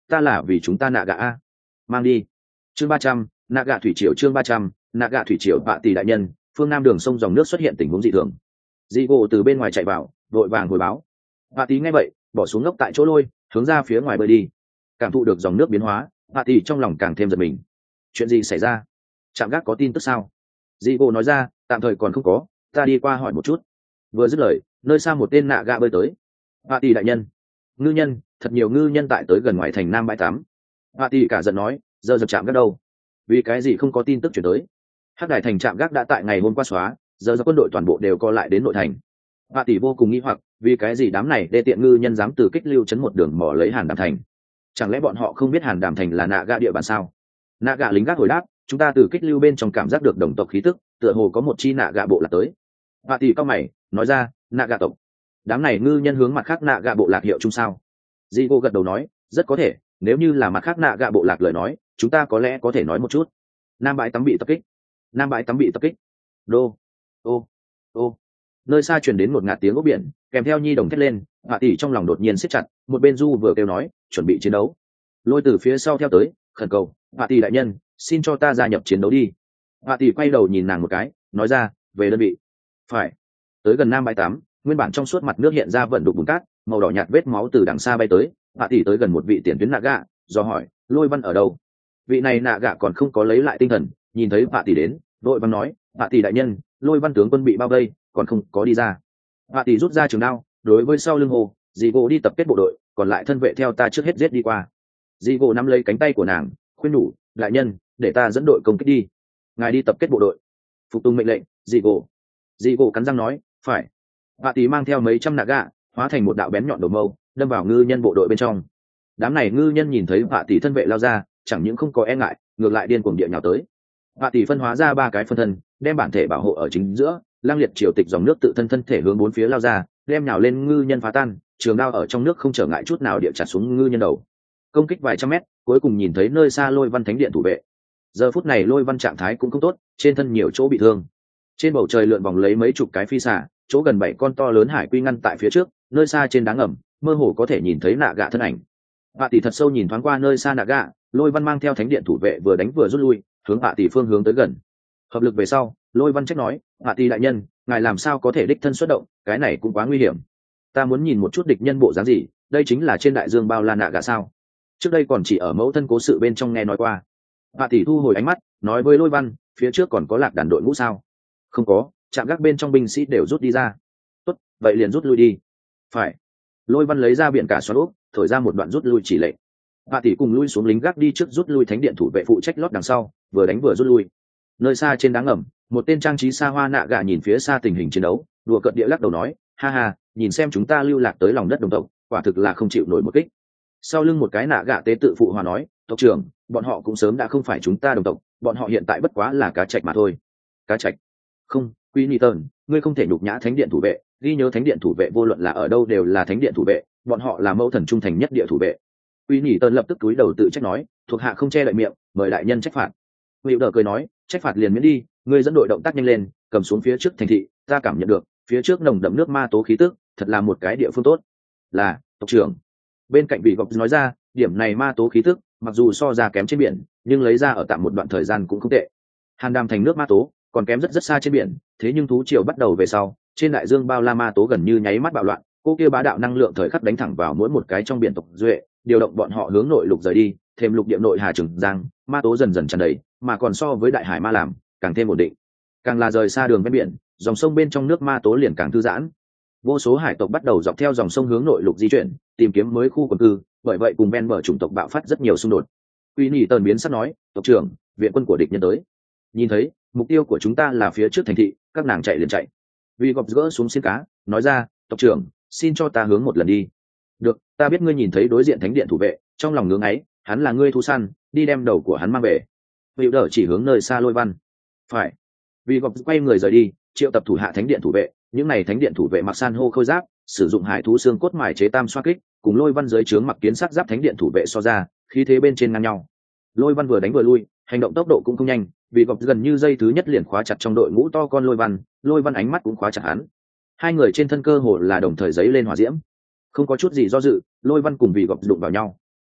ta là vì chúng ta nạ gạ a. Mang đi. Chương 300, nạ gạ thủy triều. Chương 300, nạ gạ thủy triều. Vạ tỷ đại nhân, phương nam đường sông dòng nước xuất hiện tình huống dị thường. Dị gỗ từ bên ngoài chạy vào, vội vàng hồi báo. Vạ tỷ nghe vậy, bỏ xuống ngốc tại chỗ lôi, hướng ra phía ngoài bơi đi. Cảm thụ được dòng nước biến hóa, Vạ tỷ trong lòng càng thêm giật mình. Chuyện gì xảy ra? Trạm gác có tin tức sao? Dị gỗ nói ra, tạm thời còn không có, ta đi qua hỏi một chút. Vừa dứt lời, nơi xa một tên nạ gạ bơi tới. Vạ tỷ đại nhân, ngư nhân, thật nhiều ngư nhân tại tới gần ngoài thành nam bãi tắm. Vạ tỷ cả giận nói, giờ dập trạm gác đâu? Vì cái gì không có tin tức chuyển tới? Hắc Đài thành trạm gác đã tại ngày hôm qua xóa, giờ quân đội toàn bộ đều co lại đến nội thành. Vạ tỷ vô cùng nghi hoặc, vì cái gì đám này đê tiện ngư nhân dám từ Kích Lưu chấn một đường mò lấy Hàn Đàm thành? Chẳng lẽ bọn họ không biết Hàn Đàm thành là nạ gạ địa bàn sao? Nạ gạ lính gác hồi đáp, chúng ta từ Kích Lưu bên trong cảm giác được đồng tộc khí tức, tựa hồ có một chi nạ gạ bộ lạc tới. Vạ tỷ cao mày, nói ra, nạ gạ tộc. Đám này ngư nhân hướng mặt khác nạ gạ bộ lạc hiệu chung sao? Dị cô gật đầu nói, rất có thể, nếu như là mặt khác nạ gạ bộ lạc lời nói, chúng ta có lẽ có thể nói một chút. Nam bãi tắm bị tập kích. Nam bãi tắm bị tập kích. Đô. Ô. Ô. Nơi xa truyền đến một ngạt tiếng ốc biển, kèm theo nhi đồng thét lên. Vạ tỷ trong lòng đột nhiên siết chặt, một bên du vừa kêu nói, chuẩn bị chiến đấu. Lôi từ phía sau theo tới, khẩn cầu, Vạ tỷ đại nhân, xin cho ta gia nhập chiến đấu đi. Vạ tỷ quay đầu nhìn nàng một cái, nói ra, về đơn vị. Phải. Tới gần nam bãi tắm, nguyên bản trong suốt mặt nước hiện ra vận đục bùn cát, màu đỏ nhạt vết máu từ đằng xa bay tới. Vạ tỷ tới gần một vị tiền tuyến nạ gạ, do hỏi, Lôi Văn ở đâu? Vị này nạ gạ còn không có lấy lại tinh thần, nhìn thấy Vạ tỷ đến, Lôi Văn nói, Vạ tỷ đại nhân, Lôi Văn tướng quân bị bao vây, còn không có đi ra. Vạ tỷ rút ra trường đao, đối với sau lưng hồ, dì gỗ đi tập kết bộ đội, còn lại thân vệ theo ta trước hết giết đi qua. Dì gỗ nắm lấy cánh tay của nàng, khuyên nhủ, đại nhân, để ta dẫn đội công kích đi. Ngài đi tập kết bộ đội. Phục tùng mệnh lệnh, dì gỗ. Dì gỗ cắn răng nói, phải. Vạ tỷ mang theo mấy trăm nạ gạ, hóa thành một đạo bén nhọn đầu mâu, đâm vào ngư nhân bộ đội bên trong. Đám này ngư nhân nhìn thấy Vạ tỷ thân vệ lao ra, chẳng những không có e ngại, ngược lại điên cuồng địa nhào tới. Vạ tỷ phân hóa ra 3 cái phân thân, đem bản thể bảo hộ ở chính giữa, lang liệt triều tịch dòng nước tự thân thể hướng 4 phía lao ra, đem nhào lên ngư nhân phá tan, trường đao ở trong nước không trở ngại chút nào địa chặt xuống ngư nhân đầu. Công kích vài trăm mét, cuối cùng nhìn thấy nơi xa Lôi Văn thánh điện thủ vệ. Giờ phút này Lôi Văn trạng thái cũng không tốt, trên thân nhiều chỗ bị thương. Trên bầu trời lượn vòng lấy mấy chục cái phi xả, chỗ gần 7 con to lớn hải quy ngăn tại phía trước, nơi xa trên đá ngầm, mơ hồ có thể nhìn thấy nạ gạ thân ảnh. Vạ tỷ thật sâu nhìn thoáng qua nơi xa nạ gạ, Lôi Văn mang theo thánh điện thủ vệ vừa đánh vừa rút lui, hướng Vạ tỷ phương hướng tới gần. Hợp lực về sau, Lôi Văn trách nói, Vạ tỷ đại nhân, ngài làm sao có thể đích thân xuất động, cái này cũng quá nguy hiểm. Ta muốn nhìn một chút địch nhân bộ dáng gì, đây chính là trên đại dương bao la nạ gạ sao? Trước đây còn chỉ ở mẫu thân cố sự bên trong nghe nói qua. Vạ tỷ thu hồi ánh mắt, nói với Lôi Văn, phía trước còn có lạc đàn đội ngũ sao? Không có, trạm gác bên trong binh sĩ đều rút đi ra. Tốt, vậy liền rút lui đi. Phải. Lôi Văn lấy ra biển cả xoắn úp, thổi ra một đoạn rút lui chỉ lệnh. Vạ tỷ cùng lui xuống lính gác đi trước rút lui thánh điện thủ vệ phụ trách lót đằng sau, vừa đánh vừa rút lui. Nơi xa trên đá ngầm, một tên trang trí xa hoa nạ gạ nhìn phía xa tình hình chiến đấu, đùa cợt địa lắc đầu nói, ha ha, nhìn xem chúng ta lưu lạc tới lòng đất đồng tộc, quả thực là không chịu nổi một kích. Sau lưng một cái nạ gạ tế tự phụ hòa nói, tộc trưởng, bọn họ cũng sớm đã không phải chúng ta đồng tộc, bọn họ hiện tại bất quá là cá trạch mà thôi. Cá trạch? Không, Quý Nị Tần, ngươi không thể nhục nhã thánh điện thủ vệ, ghi nhớ thánh điện thủ vệ vô luận là ở đâu đều là thánh điện thủ vệ, bọn họ là mẫu thần trung thành nhất địa thủ vệ. Quý Nị Tần lập tức cúi đầu tự trách nói, thuộc hạ không che đậy miệng, mời đại nhân trách phạt. Hữu Đờ cười nói, trách phạt liền miễn đi, ngươi dẫn đội động tác nhanh lên, cầm xuống phía trước thành thị, ta cảm nhận được, phía trước nồng đậm nước ma tố khí tức, thật là một cái địa phương tốt. Là, tộc trưởng. Bên cạnh vị gọc nói ra, điểm này ma tố khí tức, mặc dù so ra kém trên biển, nhưng lấy ra ở tạm một đoạn thời gian cũng không tệ. Hàn Đàm thành nước ma tố, còn kém rất rất xa trên biển, thế nhưng thú triều bắt đầu về sau, trên đại dương bao la ma tố gần như nháy mắt bạo loạn, cô kia bá đạo năng lượng thời khắc đánh thẳng vào mỗi một cái trong biển tộc duệ, điều động bọn họ hướng nội lục rời đi, thêm lục địa nội hà trường giang, ma tố dần dần tràn đầy, mà còn so với đại hải ma làm, càng thêm ổn định. Càng là rời xa đường ven biển, dòng sông bên trong nước ma tố liền càng thư giãn. Vô số hải tộc bắt đầu dọc theo dòng sông hướng nội lục di chuyển, tìm kiếm mới khu quần cư, bởi vậy cùng ven bờ chủng tộc bạo phát rất nhiều xung đột. Uy Nị Tần biến sắc nói, tộc trưởng, viện quân của địch nhân tới. Nhìn thấy, mục tiêu của chúng ta là phía trước thành thị, các nàng chạy liền chạy. Vì gọp gỡ xuống xiên cá, nói ra, tộc trưởng, xin cho ta hướng một lần đi. Được, ta biết ngươi nhìn thấy đối diện thánh điện thủ vệ, trong lòng ngưỡng ấy, hắn là ngươi thú săn, đi đem đầu của hắn mang về. Hữu Đờ chỉ hướng nơi xa Lôi Văn. Phải. Vì gọp quay người rời đi, triệu tập thủ hạ thánh điện thủ vệ, những này thánh điện thủ vệ mặc san hô khôi giáp, sử dụng hải thú xương cốt mài chế tam xoa kích, cùng Lôi Văn dưới trướng mặc kiến sắc giáp thánh điện thủ vệ so ra, khí thế bên trên ngang nhau. Lôi Văn vừa đánh vừa lui, hành động tốc độ cũng không nhanh, vì gọp gần như dây thứ nhất liền khóa chặt trong đội ngũ to con Lôi Văn ánh mắt cũng khóa chặt hắn. Hai người trên thân cơ hồ là đồng thời giấy lên hỏa diễm, không có chút gì do dự, Lôi Văn cùng vì gọp đụng vào nhau.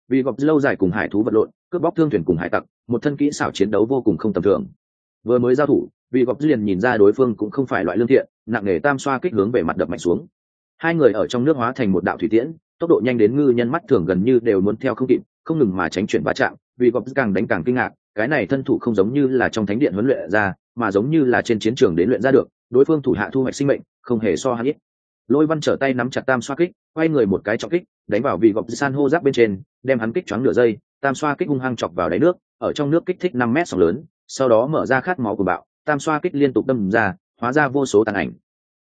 vì gọp lâu dài cùng hải thú vật lộn, cướp bóc thương thuyền cùng hải tặc, một thân kỹ xảo chiến đấu vô cùng không tầm thường. Vừa mới giao thủ, vì gọp liền nhìn ra đối phương cũng không phải loại lương thiện, nặng nề tam xoa kích hướng về mặt đập mạnh xuống. Hai người ở trong nước hóa thành một đạo thủy tiễn, tốc độ nhanh đến ngư nhân mắt thường gần như đều muốn theo không kịp, không ngừng mà tránh chuyển va chạm. Vì gọp càng đánh càng kinh ngạc, cái này thân thủ không giống như là trong thánh điện huấn luyện ra, mà giống như là trên chiến trường đến luyện ra được. Đối phương thủ hạ thu hoạch sinh mệnh, không hề so hắn ít. Lôi Văn trở tay nắm chặt tam xoa kích, quay người một cái trọng kích, đánh vào vị gọp san hô giáp bên trên, đem hắn kích choáng nửa giây. Tam xoa kích hung hăng chọc vào đáy nước, ở trong nước kích thích 5 mét sóng lớn, sau đó mở ra khát máu của bạo, tam xoa kích liên tục đâm ra, hóa ra vô số tàn ảnh.